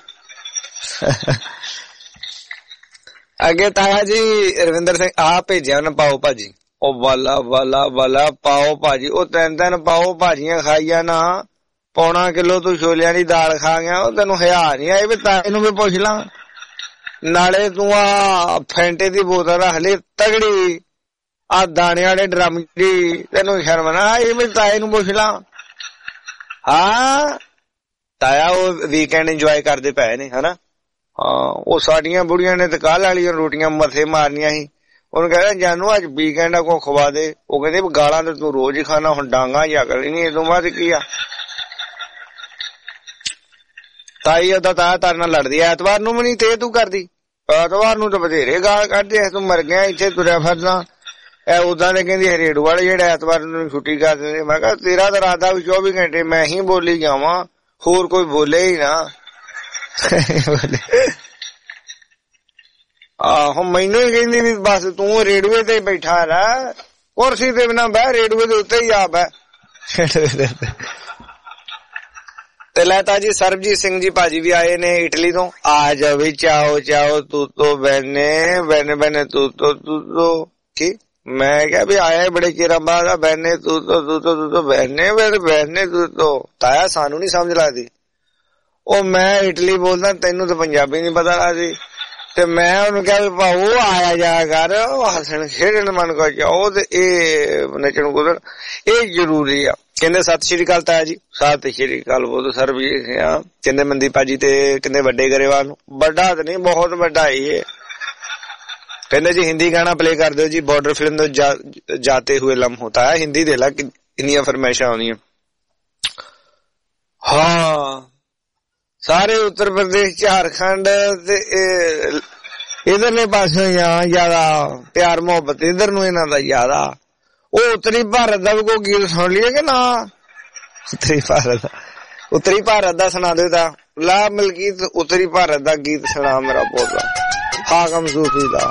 अगे ताया जी रविंदर सिंह आ भेजिया ना पाओ भाजी ओ वाला वाला वाला पाओ भाजी ओ तीन तीन पाओ भाजियां खाइया ना पौना किलो तू छोलियां दी दाल खा गया ओ तेनू हया नहीं आई भी ताए नू भी पुछ ला नाले तू आ फैंटे दी बोतल रख ले तगड़ी आ दाने वाले ड्रम दी तेनू शर्म ना आई भी ताए नू पुछ ला हां ताया ओ वीकेंड इंजॉय करदे पए ने है ना हाँ वो साडियां बुढ़ियां ने तो कल वाली रोटियां मथे मारनियां ही ਉਹਨੂੰ ਕਹਿੰਦਾ ਜਾਨੂ ਅੱਜ ਵੀਕਐਂਡ ਕੋ ਖਵਾ ਦੇ ਉਹ ਕਹਿੰਦੇ ਗਾਲਾਂ ਤੇ ਤੂੰ ਰੋਜ਼ ਹੀ ਖਾਣਾ ਹੁਣ ਡਾਂਗਾ ਜਾਂ ਅਕਲ ਨਹੀਂ ਇਦੋਂ ਬਾਅਦ ਕੀ ਆ ਤਾਈ ਉਹਦਾ ਤਾਇਆ ਤਾਰ ਨਾਲ ਲੜਦੀ ਐਤਵਾਰ ਨੂੰ ਵੀ ਨਹੀਂ ਤੇ ਤੂੰ ਕਰਦੀ ਐਤਵਾਰ ਨੂੰ ਤਾਂ ਬਥੇਰੇ ਗਾਲ ਕੱਢਦੇ ਤੂੰ ਮਰ ਗਿਆ ਇੱਥੇ ਤੁਰਿਆ ਫਿਰਦਾ ਇਹ ਉਦਾਂ ਦੇ ਕਹਿੰਦੀ ਹਰੇੜੂ ਵਾਲੇ ਜਿਹੜੇ ਐਤਵਾਰ ਨੂੰ ਛੁੱਟੀ ਕਰ ਦਿੰਦੇ ਮੈਂ ਕਿਹਾ ਤੇਰਾ ਤਾਂ ਇਰਾਦਾ ਵੀ ਚੌਵੀ ਘੰਟੇ ਮੈਂ ਹੀ ਬੋਲੀ ਜਾਵਾਂ ਹੋਰ ਕੋਈ ਬੋਲੇ ਹੀ ਨਾ ਆਹੋ ਮੈਨੂੰ ਹੀ ਕਹਿੰਦੀ ਵੀ ਬਸ ਤੂੰ ਰੇਡੂਏ ਤੇ ਬੈਠਾ ਰਹਿ ਕੁਰਸੀ ਤੇ ਬਿਨਾਂ ਬਹਿ ਰੇਡੂਏ ਦੇ ਉੱਤੇ ਹੀ ਆ ਬਹਿ ਤੇ ਲੈਤਾ ਜੀ ਸਰਬਜੀਤ ਸਿੰਘ ਜੀ ਭਾਜੀ ਵੀ ਆਏ ਨੇ ਇਟਲੀ ਤੋਂ ਆ ਜਾ ਵੀ ਚਾਓ ਚਾਓ ਤੂੰ ਤੋ ਬੈਨੇ ਬੈਨੇ ਬੈਨੇ ਤੂੰ ਤੋ ਤੂੰ ਤੋ ਕੀ ਮੈਂ ਕਿਹਾ ਵੀ ਆਇਆ ਬੜੇ ਚਿਰਾਂ ਬਾਅਦ ਬੈਨੇ ਤੂੰ ਤੋ ਤੂੰ ਤੋ ਤੂੰ ਤੋ ਬੈਨੇ ਬੈਨੇ ਤੂੰ ਤੋ ਤਾਇਆ ਸਾਨੂੰ ਨੀ ਸਮਝ ਲੱਗਦੀ ਉਹ ਮੈਂ ਇਟਲੀ ਬੋਲਦਾ ਤੈਨੂੰ ਤਾਂ ਪੰਜਾਬੀ ਨੀ ਪਤਾ ਲੱਗਦੀ ਤੇ ਮੈਂ ਉਹਨੂੰ ਕਿਹਾ ਵੀ ਭਾਊ ਆਇਆ ਜਾ ਕਰ ਹੱਸਣ ਖੇਡਣ ਮਨ ਕੋ ਜਾਓ ਤੇ ਇਹ ਨੱਚਣ ਕੁੱਦਣ ਇਹ ਜ਼ਰੂਰੀ ਆ ਕਹਿੰਦੇ ਸਤਿ ਸ਼੍ਰੀ ਅਕਾਲ ਤਾਇਆ ਜੀ ਸਤਿ ਸ਼੍ਰੀ ਅਕਾਲ ਬੋਲ ਸਰ ਵੀ ਆ ਕਹਿੰਦੇ ਮੰਦੀ ਭਾਜੀ ਤੇ ਕਹਿੰਦੇ ਵੱਡੇ ਗਰੇਵਾਲ ਨੂੰ ਵੱਡਾ ਤੇ ਨਹੀਂ ਬਹੁਤ ਵੱਡਾ ਹੀ ਹੈ ਕਹਿੰਦੇ ਜੀ ਹਿੰਦੀ ਗਾਣਾ ਪਲੇ ਕਰ ਦਿਓ ਜੀ ਬਾਰਡਰ ਫਿਲਮ ਤੋਂ ਜਾਤੇ ਹੋਏ ਲਮ ਹੋਤਾ ਹੈ ਹਿੰਦੀ ਦੇ ਲਾ ਕਿੰਨੀਆਂ ਫਰਮਾਇਸ਼ਾਂ ਆਉਂਦੀਆਂ ਹਾਂ ਸਾਰੇ ਉੱਤਰ ਪ੍ਰਦੇਸ਼ ਝਾਰਖੰਡ ਤੇ ਇਧਰਲੇ ਪਾਸੇ ਆ ਜ਼ਿਆਦਾ ਪਿਆਰ ਮੁਹੱਬਤ ਇਧਰ ਨੂੰ ਇਹਨਾਂ ਦਾ ਜ਼ਿਆਦਾ ਉਹ ਉੱਤਰੀ ਭਾਰਤ ਦਾ ਵੀ ਕੋਈ ਗੀਤ ਸੁਣ ਲਈਏ ਕਿ ਨਾ ਉੱਤਰੀ ਭਾਰਤ ਦਾ ਉੱਤਰੀ ਭਾਰਤ ਦਾ ਸੁਣਾ ਦਿਓ ਤਾਂ ਲਾ ਮਲਕੀਤ ਉੱਤਰੀ ਭਾਰਤ ਦਾ ਗੀਤ ਸੁਣਾ ਮੇਰਾ ਪੋਤਾ ਹਾਕਮ ਸੂਫੀ ਦਾ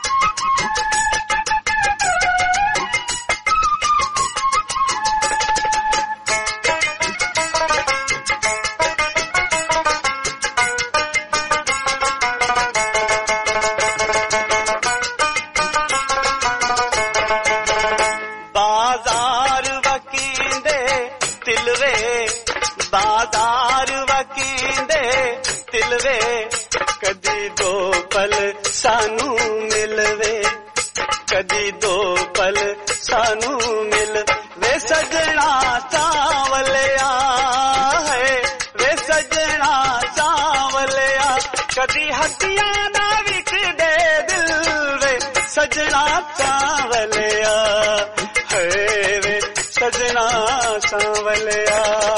सानू मिलवे कदी दो पल सानू मिल वे सजना सावलिया है वे सजना सावलिया कदी हटिया ना विक दे दिल वे सजना सावलिया है वे सजना सांवलिया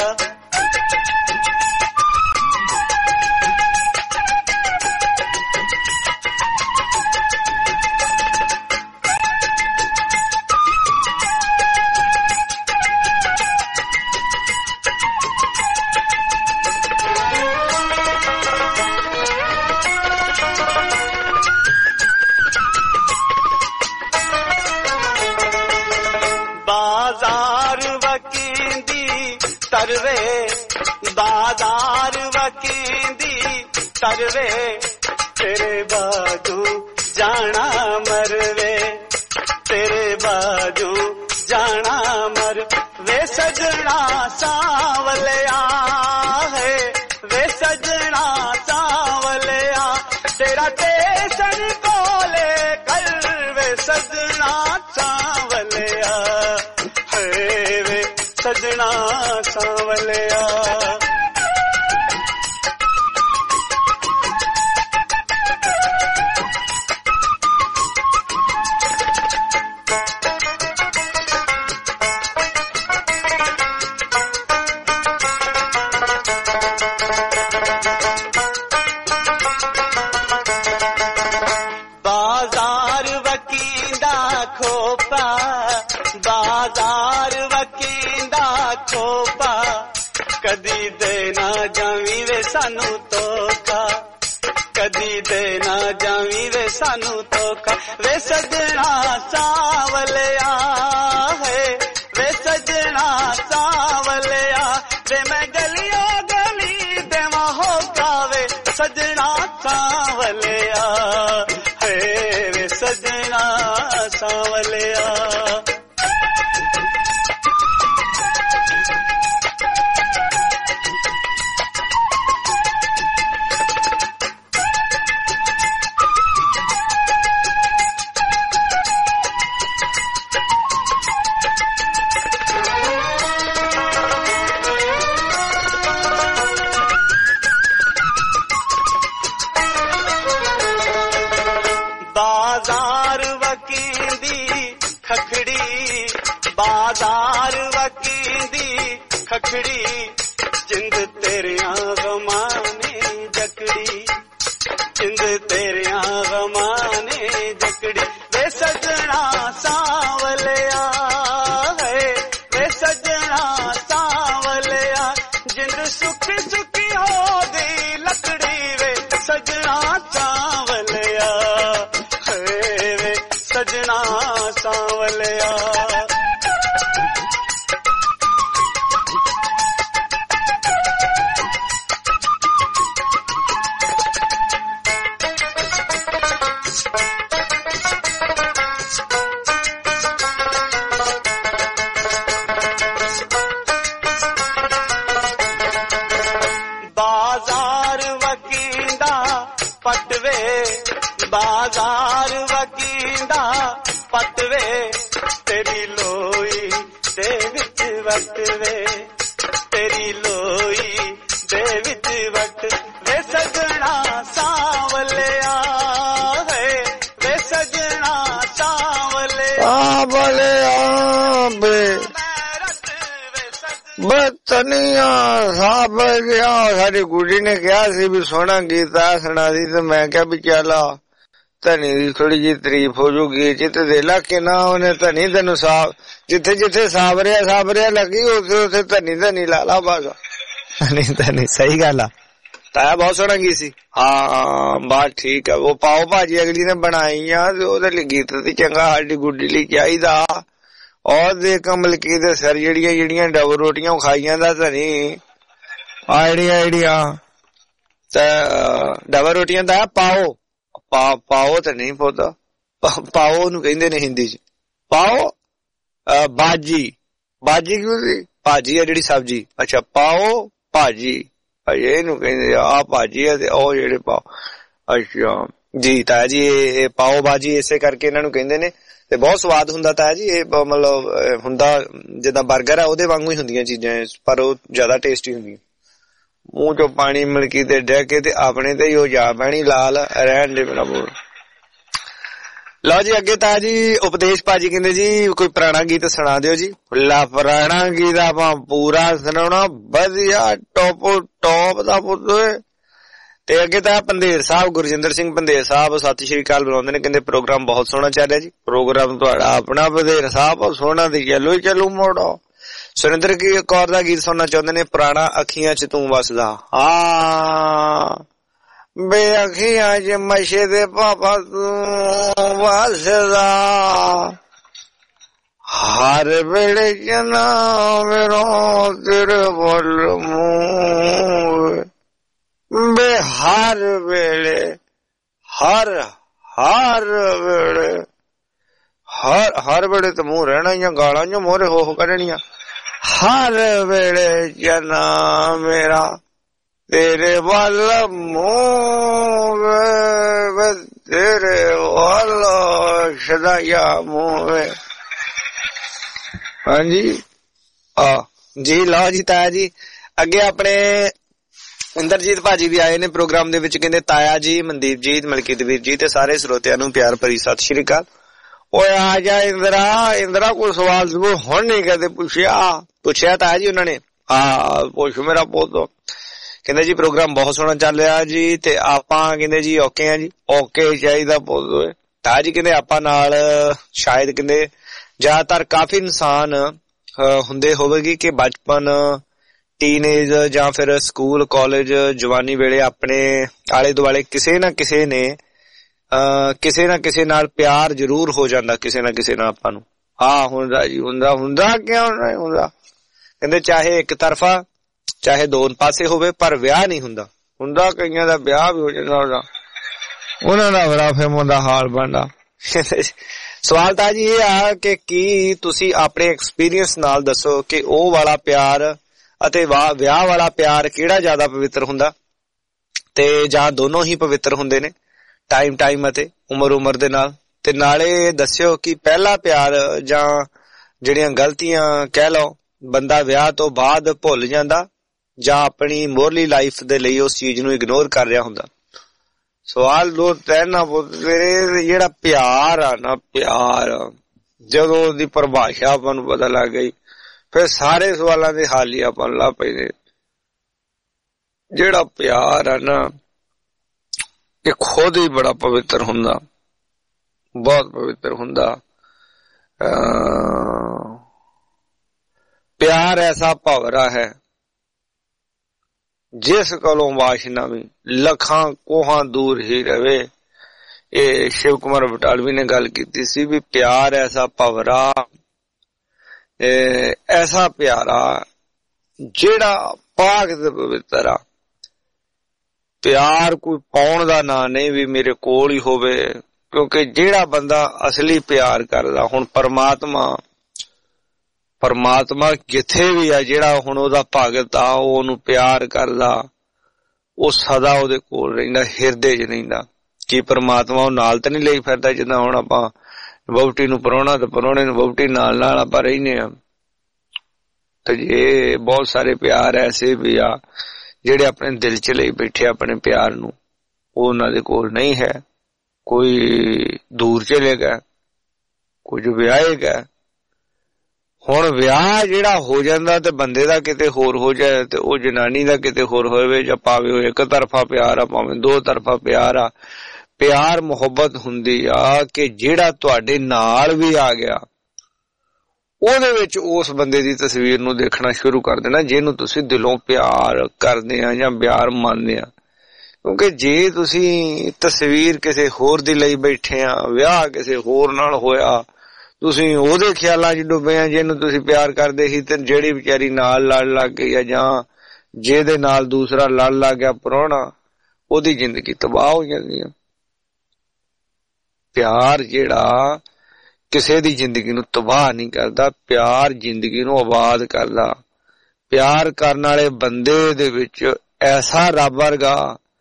तरवे बाजार वकींदी तरवे तेरे बाजू जाना मरवे तेरे बाजू जाना मर वे सजना सांवलिया है वे सजना सांवलिया तेरा टेशन कोले कर वे सजना सांवलिया है वे सजना सांवलिया बाजार वकींदा खोपा बाजार वकींदा खोपा कदी देना जावी वे सानू तोखा कदी देना जावी वे सानू तोखा वे सजना सांवलिया है वे सजना सांवलिया वे मैं गलियों गली देवा होगा वे सजना सांवलिया है वे सजना सांवलिया बाजार वकींदी खखड़ी बाजार वकींदी खखड़ी जिंद तेरियां गमाने जकड़ी जिंद तेरियां गमाने जकड़ी वे सजना सांवलिया है वे सजना सांवलिया जिंद सुखी सुखी हो गई लकड़ी वे सजना सांवलिया सजना सांवलिया बाजार वकींदा पटवे बाजार वकींदा पटवे तेरी लोई दे विच वटवे तेरी लोई दे विच वट वे सजना सांवलिया है वे सजना सांवलिया सांवलिया बे बतनिया सांवलिया साडी गुड़ी ने कहा सी भी सोहना गीत आ सुना दी ते मैं क्या भी चला धनी दी थोड़ी जी तारीफ हो जूगी चित दे लाके ना उन्हें धनी तेन साफ जिथे जिथे सावरिया सावरिया लगी उथे उथे धनी धनी ला ला बस धनी धनी सही गल आ ताया बहुत सोहना गीत सी हाँ बात ठीक है वो पाओ भाजी अगली ने बनाई आ ओदे लई गीत दी चंगा साडी गुड्डी लई चाहिदा और दे कमल की दे सर जड़ियां जड़ियां डबल रोटियां खाइयां दा धनी आड़ियां आड़ियां डबल रोटियां दा पाओ पा पाओ तो नहीं पौधा पाओ नू कहंदे ने हिंदी च पाओ बाजी बाजी क्यों सी भाजी है जेड़ी सब्जी अच्छा पाओ भाजी ये नू कहंदे आ भाजी है ते ओ जेड़े पाओ अच्छा जी ताया जी ये पाओ भाजी इसे करके इन्हां नू कहंदे ने ते बहुत स्वाद हुंदा ताया जी ये मतलब हुंदा जिद्दां बर्गर है ओदे वांगू ही हुंदियां चीजां पर ओ ज्यादा टेस्टी हुंदियां मुंह चो पानी मिलकी ते डह के ते अपने ते ही हो जा पैनी लाल रहन दे मेरा बोल ਲਓ ਜੀ ਅੱਗੇ ਤਾਂ ਜੀ ਉਪਦੇਸ਼ ਭਾਜੀ ਕਹਿੰਦੇ ਜੀ ਕੋਈ ਪੁਰਾਣਾ ਗੀਤ ਸੁਣਾ ਦਿਓ ਜੀ। ਲਾ ਪੁਰਾਣਾ ਗੀਤ ਆਪਾਂ ਪੂਰਾ ਸੁਣਾਉਣਾ, ਵਧੀਆ ਟੌਪ ਟੌਪ ਦਾ ਪੁੱਤ। ਤੇ ਅੱਗੇ ਤਾਂ ਪੰਧੇਰ ਸਾਹਿਬ, ਗੁਰਜਿੰਦਰ ਸਿੰਘ ਪੰਧੇਰ ਸਾਹਿਬ ਸਤਿ ਸ਼੍ਰੀ ਅਕਾਲ ਬੁਲਾਉਂਦੇ ਨੇ, ਕਹਿੰਦੇ ਪ੍ਰੋਗਰਾਮ ਬਹੁਤ ਸੋਹਣਾ ਚੱਲ ਰਿਹਾ ਜੀ। ਪ੍ਰੋਗਰਾਮ ਤੁਹਾਡਾ ਆਪਣਾ ਪੰਧੇਰ ਸਾਹਿਬ ਸੋਹਣਾ ਤੇ ਚੱਲੋ ਚੱਲੂ ਮੋੜੋ। ਸੁਰਿੰਦਰ ਕੌਰ ਦਾ ਗੀਤ ਸੁਣਨਾ ਚਾਹੁੰਦੇ ਨੇ, ਪੁਰਾਣਾ ਅੱਖੀਆਂ ਚ ਤੂੰ ਵਸਦਾ। ਹਾਂ ਬੇ ਅੱਖੀਆਂ ਚ ਮਸ਼ੇ ਦੇ ਪਾਪਾ ਤੂੰ ਵਸਦਾ, ਹਰ ਵੇਲੇ ਜਨਾ ਮੇਰੋ ਤੇਰੇ ਵੱਲ ਮੂੰਹ ਬੇ, ਹਰ ਵੇਲੇ ਹਰ ਹਰ ਵੇਲੇ ਹਰ ਹਰ ਵੇਲੇ ਤੇ ਮੂੰਹ ਰਹਿਣਾ ਜਾਂ ਗਾਲਾਂ ਜਾਂ ਮੋਹਰੇ ਹੋ ਹੋ ਕੱਢਣੀਆਂ। ਹਰ ਵੇਲੇ ਜਨਾ ਮੇਰਾ ਤੇਰੇ ਵੱਲ ਮੂੰਹ, ਤੇਰੇ ਵੱਲ ਸਦਾਇਆ ਮੂੰਹ। ਹਾਂਜੀ ਆ ਜੀ ਲਓ ਜੀ ਤਾਇਆ ਜੀ। ਅੱਗੇ ਆਪਣੇ ਇੰਦਰਜੀਤ ਭਾਜੀ ਵੀ ਆਏ ਨੇ ਪ੍ਰੋਗਰਾਮ ਦੇ ਵਿੱਚ, ਕਹਿੰਦੇ ਤਾਇਆ ਜੀ, ਮਨਦੀਪ ਜੀ, ਮਲਕੀਤ ਵੀਰ ਜੀ ਤੇ ਸਾਰੇ ਸਰੋਤਿਆਂ ਨੂੰ ਪਿਆਰ ਭਰੀ ਸਤਿ ਸ਼੍ਰੀ ਅਕਾਲ। ਓਏ ਆ ਜਾ ਇੰਦਰਾ, ਇੰਦਰਾ ਕੋਈ ਸਵਾਲ ਜ਼ਰੂਰ ਹੁਣ ਨਹੀਂ ਕਦੇ ਪੁੱਛਿਆ ਪੁੱਛਿਆ ਤਾਇਆ ਜੀ ਉਹਨਾਂ ਨੇ। ਹਾਂ ਪੁੱਛ ਮੇਰਾ ਪੁੱਤ। ਕਹਿੰਦੇ ਜੀ ਪ੍ਰੋਗਰਾਮ ਬਹੁਤ ਸੋਹਣਾ ਚੱਲ ਰਿਹਾ ਜੀ ਤੇ ਆਪਾਂ ਕਹਿੰਦੇ ਜੀ ਓਕੇ ਆ ਜੀ। ਓਕੇ ਚਾਹੀਦਾ ਪੁੱਤ। ਤਾਇਆ ਜੀ ਕਹਿੰਦੇ ਆਪਾਂ ਨਾਲ ਸ਼ਾਇਦ ਕਹਿੰਦੇ ਜ਼ਿਆਦਾਤਰ ਕਾਫੀ ਇਨਸਾਨ ਹੁੰਦੇ ਹੋਵੇਗੀ ਕਿ ਬਚਪਨ, ਟੀਨੇਜ ਜਾਂ ਫਿਰ ਸਕੂਲ ਕਾਲਜ ਜਵਾਨੀ ਵੇਲੇ ਆਪਣੇ ਆਲੇ ਦੁਆਲੇ ਕਿਸੇ ਨਾ ਕਿਸੇ ਨੇ ਅਹ ਕਿਸੇ ਨਾ ਕਿਸੇ ਨਾਲ ਪਿਆਰ ਜ਼ਰੂਰ ਹੋ ਜਾਂਦਾ, ਕਿਸੇ ਨਾ ਕਿਸੇ ਨਾਲ ਆਪਾਂ ਨੂੰ। ਹਾਂ ਹੁੰਦਾ ਜੀ, ਹੁੰਦਾ ਹੁੰਦਾ ਕਿਉਂ ਨਹੀਂ ਹੁੰਦਾ। ਕਹਿੰਦੇ ਚਾਹੇ ਇੱਕ ਤਰਫਾ ਚਾਹੇ ਦੋ ਪਾਸੇ ਹੋਵੇ ਪਰ ਵਿਆਹ ਨਹੀਂ ਹੁੰਦਾ। ਹੁੰਦਾ ਕਈਆਂ ਦਾ ਵਿਆਹ ਵੀ ਹੋ ਜਾਂਦਾ, ਉਹਦਾ ਉਹਨਾਂ ਦਾ ਬੜਾ ਫੇਮ ਦਾ ਹਾਲ ਬਣਦਾ। ਸਵਾਲ ਤਾਂ ਜੀ ਇਹ ਆ ਕਿ ਕੀ ਤੁਸੀਂ ਆਪਣੇ ਐਕਸਪੀਰੀਅੰਸ ਨਾਲ ਦੱਸੋ ਕਿ ਉਹ ਵਾਲਾ ਪਿਆਰ ਅਤੇ ਵਿਆਹ ਵਾਲਾ ਪਿਆਰ ਕਿਹੜਾ ਜ਼ਿਆਦਾ ਪਵਿੱਤਰ ਹੁੰਦਾ, ਤੇ ਜਾਂ ਦੋਨੋਂ ਹੀ ਪਵਿੱਤਰ ਹੁੰਦੇ ਨੇ ਟਾਈਮ ਟਾਈਮ ਅਤੇ ਉਮਰ ਉਮਰ ਦੇ ਨਾਲ। ਤੇ ਨਾਲੇ ਦੱਸਿਓ ਕਿ ਪਹਿਲਾ ਪਿਆਰ ਜਾਂ ਜਿਹੜੀਆਂ ਗਲਤੀਆਂ ਕਹਿ ਲਓ ਬੰਦਾ ਵਿਆਹ ਤੋਂ ਬਾਅਦ ਭੁੱਲ ਜਾਂਦਾ ਜਾਂ ਆਪਣੀ ਮੋਰਲੀ ਲਾਈਫ ਦੇ ਲਈ ਉਸ ਚੀਜ਼ ਨੂੰ ਇਗਨੋਰ ਕਰ ਰਿਹਾ ਹੁੰਦਾ। ਸਵਾਲ ਦੋ ਤਿੰਨ ਮੇਰੇ ਜਿਹੜਾ ਪਿਆਰ ਆ ਨਾ, ਪਿਆਰ ਜਦੋਂ ਉਹਦੀ ਪਰਿਭਾਸ਼ਾ ਆਪਾਂ ਨੂੰ ਪਤਾ ਲੱਗ ਗਈ ਫਿਰ ਸਾਰੇ ਸਵਾਲਾਂ ਦੇ ਹੱਲ ਹੀ ਆਪਾਂ ਨੂੰ ਲੱਭ ਪੈਂਦੇ। ਜਿਹੜਾ ਪਿਆਰ ਆ ਨਾ ਇਹ ਖੁਦ ਹੀ ਬੜਾ ਪਵਿੱਤਰ ਹੁੰਦਾ, ਬਹੁਤ ਪਵਿੱਤਰ ਹੁੰਦਾ। ਪਿਆਰ ਐਸਾ ਭਵਰਾ ਹੈ ਜਿਸ ਕੋਲੋਂ ਵਾਸ਼ਨਾ ਵੀ ਲੱਖਾਂ ਕੋਹਾਂ ਦੂਰ ਹੀ ਰਵੇ। ਇਹ ਸ਼ਿਵ ਕੁਮਾਰ ਬਟਾਲਵੀ ਨੇ ਗੱਲ ਕੀਤੀ ਸੀ ਵੀ ਪਿਆਰ ਐਸਾ ਭਵਰਾ, ਐਸਾ ਪਿਆਰਾ ਜਿਹੜਾ ਪਾਕ ਤੇ ਪਵਿੱਤਰ ਆ। ਪਿਆਰ ਕੋਈ ਪਾਉਣ ਦਾ ਨਾਂ ਨਹੀਂ ਵੀ ਮੇਰੇ ਕੋਲ ਹੀ ਹੋਵੇ, ਕਿਉਂਕਿ ਜਿਹੜਾ ਬੰਦਾ ਅਸਲੀ ਪਿਆਰ ਕਰਦਾ, ਹੁਣ ਪਰਮਾਤਮਾ ਪਰਮਾਤਮਾ ਜਿੱਥੇ ਵੀ ਆ, ਜਿਹੜਾ ਹੁਣ ਉਹਦਾ ਭਗਤ ਆ ਉਹ ਉਹਨੂੰ ਪਿਆਰ ਕਰਦਾ, ਉਹ ਸਦਾ ਉਹਦੇ ਕੋਲ ਰਹਿੰਦਾ, ਹਿਰਦੇ 'ਚ ਰਹਿੰਦਾ। ਕੀ ਪਰਮਾਤਮਾ ਉਹ ਨਾਲ ਤਾਂ ਨਹੀਂ ਲਈ ਫਿਰਦਾ ਜਿੱਦਾਂ ਹੁਣ ਆਪਾਂ ਵਹੁਟੀ ਨੂੰ ਪਰਾਉਣਾ ਤੇ ਪਰਾਉਣੇ ਨੂੰ ਵਹੁਟੀ ਨਾਲ ਨਾਲ ਆਪਾਂ ਰਹਿੰਦੇ ਆ। ਤੇ ਜੇ ਬਹੁਤ ਸਾਰੇ ਪਿਆਰ ਐਸੇ ਵੀ ਆ ਜਿਹੜੇ ਆਪਣੇ ਦਿਲ 'ਚ ਲਈ ਬੈਠੇ ਆਪਣੇ ਪਿਆਰ ਨੂੰ, ਉਹ ਉਹਨਾਂ ਦੇ ਕੋਲ ਨਹੀਂ ਹੈ। ਕੋਈ ਦੂਰ ਚਲੇ ਗਿਆ, ਕੁਝ ਵਿਆਹੇ ਗਿਆ। ਹੁਣ ਵਿਆਹ ਜਿਹੜਾ ਹੋ ਜਾਂਦਾ ਤੇ ਬੰਦੇ ਦਾ ਕਿਤੇ ਹੋਰ ਹੋ ਜਾਏ ਤੇ ਉਹ ਜਨਾਨੀ ਦਾ ਕਿਤੇ ਹੋਰ ਹੋਵੇ, ਜਾਂ ਭਾਵੇਂ ਉਹ ਇੱਕ ਤਰਫਾ ਪਿਆਰ ਆ ਭਾਵੇਂ ਦੋ ਤਰਫਾ ਪਿਆਰ ਆ। ਪਿਆਰ ਮੁਹੱਬਤ ਹੁੰਦੀ ਆ ਕਿ ਜਿਹੜਾ ਤੁਹਾਡੇ ਨਾਲ ਵੀ ਆ ਗਿਆ ਉਹਦੇ ਵਿੱਚ ਉਸ ਬੰਦੇ ਦੀ ਤਸਵੀਰ ਨੂੰ ਦੇਖਣਾ ਸ਼ੁਰੂ ਕਰ ਦੇਣਾ ਜਿਹਨੂੰ ਤੁਸੀਂ ਦਿਲੋਂ ਪਿਆਰ ਕਰਦੇ ਆ ਜਾਂ ਪਿਆਰ ਮੰਨਦੇ ਆ। ਕਿਉਂਕਿ ਜੇ ਤੁਸੀਂ ਤਸਵੀਰ ਕਿਸੇ ਹੋਰ ਦੀ ਲਈ ਬੈਠੇ ਆ, ਵਿਆਹ ਕਿਸੇ ਹੋਰ ਨਾਲ ਹੋਇਆ, ਤੁਸੀਂ ਉਹਦੇ ਖਿਆਲਾਂ 'ਚ ਡੁੱਬੇ ਆ ਜਿਹਨੂੰ ਤੁਸੀਂ ਪਿਆਰ ਕਰਦੇ ਸੀ, ਤੇ ਜਿਹੜੀ ਵਿਚਾਰੀ ਨਾਲ ਲੜ ਲੱਗ ਗਈ ਆ ਜਾਂ ਜਿਹਦੇ ਨਾਲ ਦੂਸਰਾ ਲੜ ਲੱਗ ਗਿਆ ਪ੍ਰਾਹੁਣਾ, ਉਹਦੀ ਜ਼ਿੰਦਗੀ ਤਬਾਹ ਹੋ ਜਾਂਦੀ ਆ। ਪਿਆਰ ਜਿਹੜਾ ਕਿਸੇ ਦੀ ਜ਼ਿੰਦਗੀ ਨੂੰ ਤਬਾਹ ਨਹੀਂ ਕਰਦਾ, ਪਿਆਰ ਜ਼ਿੰਦਗੀ ਨੂੰ ਆਬਾਦ ਕਰਦਾ। ਪਿਆਰ ਕਰਨ ਵਾਲੇ ਬੰਦੇ ਦੇ ਵਿੱਚ ਐਸਾ ਰੱਬ ਵਰਗਾ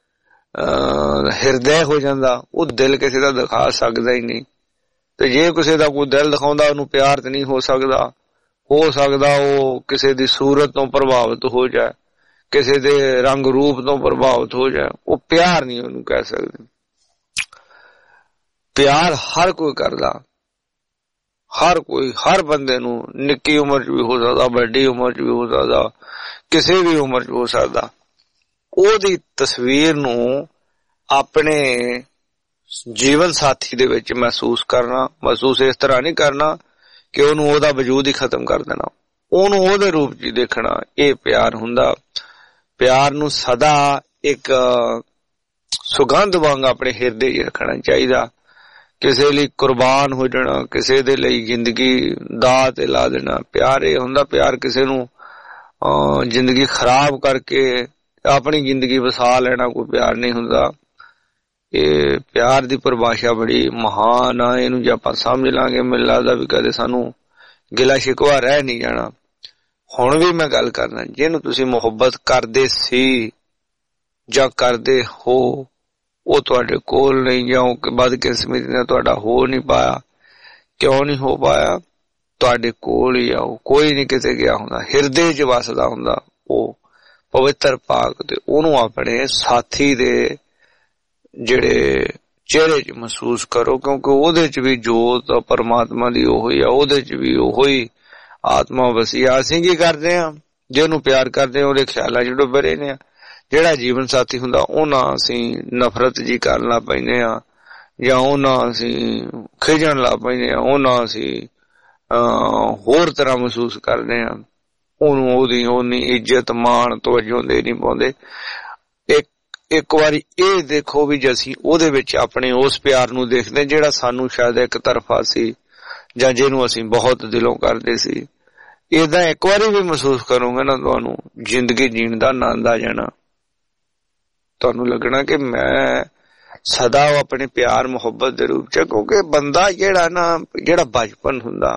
ਹਿਰਦੇ ਹੋ ਜਾਂਦਾ, ਉਹ ਦਿਲ ਕਿਸੇ ਦਾ ਦਿਖਾ ਸਕਦਾ ਹੀ ਨਹੀਂ। ਤੇ ਜੇ ਕਿਸੇ ਦਾ ਕੋਈ ਦਿਲ ਦਿਖਾਉਂਦਾ ਉਹਨੂੰ ਪਿਆਰ ਤੇ ਨਹੀਂ ਹੋ ਸਕਦਾ। ਹੋ ਸਕਦਾ ਉਹ ਕਿਸੇ ਦੀ ਸੂਰਤ ਤੋਂ ਪ੍ਰਭਾਵਿਤ ਹੋ ਜਾਏ, ਕਿਸੇ ਦੇ ਰੰਗ ਰੂਪ ਤੋਂ ਪ੍ਰਭਾਵਿਤ ਹੋ ਜਾਏ, ਉਹ ਪਿਆਰ ਨਹੀਂ ਉਹਨੂੰ ਕਹਿ ਸਕਦੇ। ਪਿਆਰ ਹਰ ਕੋਈ ਕਰਦਾ, ਹਰ ਕੋਈ, ਹਰ ਬੰਦੇ ਨੂੰ, ਨਿੱਕੀ ਉਮਰ ਚ ਵੀ ਹੋ ਸਕਦਾ, ਵੱਡੀ ਉਮਰ ਚ ਵੀ ਹੋ ਸਕਦਾ, ਕਿਸੇ ਵੀ ਉਮਰ ਚ ਹੋ ਸਕਦਾ। ਉਹਦੀ ਤਸਵੀਰ ਨੂੰ ਆਪਣੇ ਜੀਵਨ ਸਾਥੀ ਦੇ ਵਿੱਚ ਮਹਿਸੂਸ ਕਰਨਾ, ਮਹਿਸੂਸ ਇਸ ਤਰ੍ਹਾਂ ਨਹੀਂ ਕਰਨਾ ਕਿ ਉਹਨੂੰ ਉਹਦਾ ਵਜੂਦ ਹੀ ਖਤਮ ਕਰ ਦੇਣਾ, ਉਹਨੂੰ ਉਹਦੇ ਰੂਪ ਚ ਦੇਖਣਾ, ਇਹ ਪਿਆਰ ਹੁੰਦਾ। ਪਿਆਰ ਨੂੰ ਸਦਾ ਇੱਕ ਸੁਗੰਧ ਵਾਂਗ ਆਪਣੇ ਹਿਰਦੇ ਚ ਰੱਖਣਾ ਚਾਹੀਦਾ। ਕਿਸੇ ਲਈ ਕੁਰਬਾਨ ਹੋ ਜਾਣਾ, ਕਿਸੇ ਦੇ ਲਈ ਜ਼ਿੰਦਗੀ ਦਾਅ ਤੇ ਲਾ ਦੇਣਾ, ਪਿਆਰ ਇਹ ਹੁੰਦਾ। ਪਿਆਰ ਕਿਸੇ ਨੂੰ ਅਹ ਜ਼ਿੰਦਗੀ ਖਰਾਬ ਕਰਕੇ ਆਪਣੀ ਜ਼ਿੰਦਗੀ ਵਸਾ ਲੈਣਾ ਕੋਈ ਪਿਆਰ ਨਹੀਂ ਹੁੰਦਾ। ਇਹ ਪਿਆਰ ਦੀ ਪਰਿਭਾਸ਼ਾ ਬੜੀ ਮਹਾਨ ਆ, ਇਹਨੂੰ ਜੇ ਆਪਾਂ ਸਮਝ ਲਾਂਗੇ ਮੈਨੂੰ ਲੱਗਦਾ ਵੀ ਕਦੇ ਸਾਨੂੰ ਗਿਲਾ ਸ਼ਿਕਵਾ ਰਹਿ ਨਹੀਂ ਜਾਣਾ। ਹੁਣ ਵੀ ਮੈਂ ਗੱਲ ਕਰਨਾ, ਜਿਹਨੂੰ ਤੁਸੀਂ ਮੁਹੱਬਤ ਕਰਦੇ ਸੀ ਜਾਂ ਕਰਦੇ ਹੋ ਉਹ ਤੁਹਾਡੇ ਕੋਲ ਨਹੀਂ, ਜਾਂ ਬਦਕਿਸਮਤੀ ਨਾਲ ਤੁਹਾਡਾ ਹੋ ਨਹੀਂ ਪਾਇਆ। ਕਿਉਂ ਨਹੀਂ ਹੋ ਪਾਇਆ? ਤੁਹਾਡੇ ਕੋਲ ਹੀ ਆ ਉਹ, ਕੋਈ ਨਹੀਂ ਕਿਤੇ ਗਿਆ ਹੁੰਦਾ, ਹਿਰਦੇ ਚ ਵਸਦਾ ਹੁੰਦਾ ਉਹ ਪਵਿੱਤਰ ਪਾਕ, ਤੇ ਉਹਨੂੰ ਆਪਣੇ ਸਾਥੀ ਦੇ ਜਿਹੜੇ ਚਿਹਰੇ ਚ ਮਹਿਸੂਸ ਕਰੋ, ਕਿਉਂਕਿ ਉਹਦੇ ਚ ਵੀ ਜੋਤ ਪਰਮਾਤਮਾ ਦੀ ਉਹੀ ਆ, ਉਹਦੇ ਚ ਵੀ ਉਹੀ ਆਤਮਾ ਵਸੀ ਆ। ਅਸੀਂ ਕੀ ਕਰਦੇ ਆ? ਜਿਹਨੂੰ ਪਿਆਰ ਕਰਦੇ ਆ ਉਹਦੇ ਖਿਆਲਾਂ ਚ ਡੁੱਬੇ ਰਹਿੰਦੇ ਆ। ਜਿਹੜਾ ਜੀਵਨ ਸਾਥੀ ਹੁੰਦਾ ਉਹਨਾਂ ਅਸੀਂ ਨਫ਼ਰਤ ਜੀ ਕਰਨ ਲੱਗ ਪੈਂਦੇ ਆ, ਜਾਂ ਉਹਨਾਂ ਅਸੀਂ ਖਿਜਣ ਲੱਗ ਪੈਂਦੇ ਆ, ਉਹਨਾਂ ਅਸੀਂ ਅਹ ਹੋਰ ਤਰ੍ਹਾਂ ਮਹਿਸੂਸ ਕਰਦੇ ਆ, ਉਹਨੂੰ ਉਹਦੀ ਉਹਨੀ ਇੱਜ਼ਤ ਮਾਣ ਤਵੱਜੋ ਦੇ ਨਹੀਂ ਪਾਉਂਦੇ। ਇੱਕ ਇੱਕ ਵਾਰੀ ਇਹ ਦੇਖੋ ਵੀ ਜੇ ਅਸੀਂ ਉਹਦੇ ਵਿੱਚ ਆਪਣੇ ਉਸ ਪਿਆਰ ਨੂੰ ਦੇਖਦੇ ਜਿਹੜਾ ਸਾਨੂੰ ਸ਼ਾਇਦ ਇੱਕ ਤਰਫਾ ਸੀ, ਜਾਂ ਜਿਹਨੂੰ ਅਸੀਂ ਬਹੁਤ ਦਿਲੋਂ ਕਰਦੇ ਸੀ, ਏਦਾਂ ਇੱਕ ਵਾਰੀ ਵੀ ਮਹਿਸੂਸ ਕਰੋਗੇ ਨਾ, ਤੁਹਾਨੂੰ ਜ਼ਿੰਦਗੀ ਜੀਣ ਦਾ ਆਨੰਦ ਆ ਜਾਣਾ। ਤੁਹਾਨੂੰ ਲੱਗਣਾ ਕਿ ਮੈਂ ਸਦਾ ਆਪਣੇ ਪਿਆਰ ਮੁਹੱਬਤ ਦੇ ਰੂਪ ਚ, ਕਿਉਂਕਿ ਬੰਦਾ ਜਿਹੜਾ ਨਾ, ਜਿਹੜਾ ਬਚਪਨ ਹੁੰਦਾ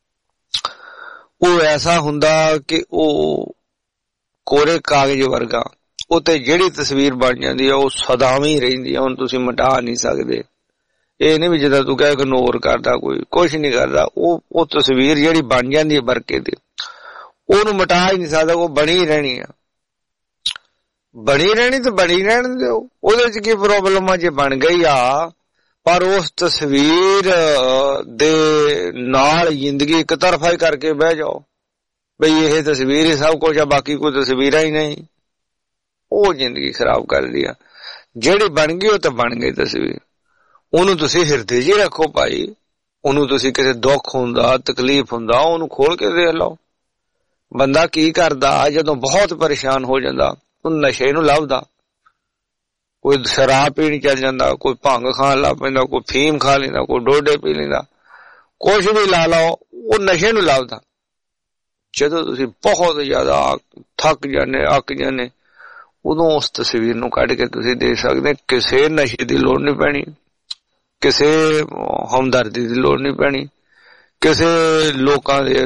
ਉਹ ਐਸਾ ਹੁੰਦਾ ਕਿ ਉਹ ਕੋਰੇ ਕਾਗਜ਼ ਵਰਗਾ, ਉਹ ਤੇ ਜਿਹੜੀ ਤਸਵੀਰ ਬਣ ਜਾਂਦੀ ਆ ਉਹ ਸਦਾਵੀਂ ਹੀ ਰਹਿੰਦੀ ਆ, ਉਹਨੂੰ ਤੁਸੀਂ ਮਿਟਾ ਨਹੀਂ ਸਕਦੇ। ਇਹ ਨਹੀਂ ਵੀ ਜਿੱਦਾਂ ਤੂੰ ਕਹਿ ਇਗਨੋਰ ਕਰਦਾ, ਕੋਈ ਕੁਛ ਨਹੀਂ ਕਰਦਾ, ਉਹ ਉਹ ਤਸਵੀਰ ਜਿਹੜੀ ਬਣ ਜਾਂਦੀ ਹੈ ਬਰਕੇ ਦੀ, ਉਹਨੂੰ ਮਿਟਾ ਹੀ ਨਹੀਂ ਸਕਦਾ, ਉਹ ਬਣੀ ਰਹਿਣੀ ਆ। ਬਣੀ ਰਹਿਣੀ ਤੇ ਬਣੀ ਰਹਿਣ ਦਿਓ, ਉਹਦੇ ਚ ਕੀ ਪ੍ਰੋਬਲਮ ਆ ਜੇ ਬਣ ਗਈ ਆ। ਪਰ ਉਸ ਤਸਵੀਰ ਦੇ ਨਾਲ ਜ਼ਿੰਦਗੀ ਇੱਕ ਤਰਫਾ ਹੀ ਕਰਕੇ ਬਹਿ ਜਾਓ ਬਈ ਇਹ ਤਸਵੀਰ ਹੀ ਸਭ ਕੁਝ ਆ, ਬਾਕੀ ਕੋਈ ਤਸਵੀਰਾਂ ਹੀ ਨਹੀਂ, ਉਹ ਜ਼ਿੰਦਗੀ ਖਰਾਬ ਕਰਦੀ ਆ। ਜਿਹੜੀ ਬਣ ਗਈ ਉਹ ਤਾਂ ਬਣ ਗਈ ਤਸਵੀਰ, ਉਹਨੂੰ ਤੁਸੀਂ ਹਿਰਦੇ 'ਚ ਹੀ ਰੱਖੋ ਭਾਈ। ਉਹਨੂੰ ਤੁਸੀਂ ਕਿਸੇ ਦੁੱਖ ਹੁੰਦਾ, ਤਕਲੀਫ ਹੁੰਦਾ, ਉਹਨੂੰ ਖੋਲ ਕੇ ਦੇਖ ਲਓ। ਬੰਦਾ ਕੀ ਕਰਦਾ ਜਦੋਂ ਬਹੁਤ ਪਰੇਸ਼ਾਨ ਹੋ ਜਾਂਦਾ, ਉਹ ਨਸ਼ੇ ਨੂੰ ਲੱਭਦਾ। ਕੋਈ ਸ਼ਰਾਬ ਪੀਣ ਚੱਲ ਜਾਂਦਾ, ਕੋਈ ਭੰਗ ਖਾਣ ਲੱਗ ਪੈਂਦਾ, ਕੋਈ ਫੀਮ ਖਾ ਲੈਂਦਾ, ਕੋਈ ਡੋਡੇ ਪੀ ਲੈਂਦਾ, ਕੁਛ ਵੀ ਲਾ ਲਓ, ਉਹ ਨਸ਼ੇ ਨੂੰ ਲੱਭਦਾ। ਜਦੋਂ ਤੁਸੀਂ ਬਹੁਤ ਜ਼ਿਆਦਾ ਥੱਕ ਜਾਂਦੇ, ਅੱਕ ਜਾਂਦੇ, ਉਦੋਂ ਉਸ ਤਸਵੀਰ ਨੂੰ ਕੱਢ ਕੇ ਤੁਸੀਂ ਦੇ ਸਕਦੇ। ਕਿਸੇ ਨਸ਼ੇ ਦੀ ਲੋੜ ਨਹੀਂ ਪੈਣੀ, ਕਿਸੇ ਹਮਦਰਦੀ ਦੀ ਲੋੜ ਨਹੀਂ ਪੈਣੀ, ਕਿਸੇ ਲੋਕਾਂ ਦੇ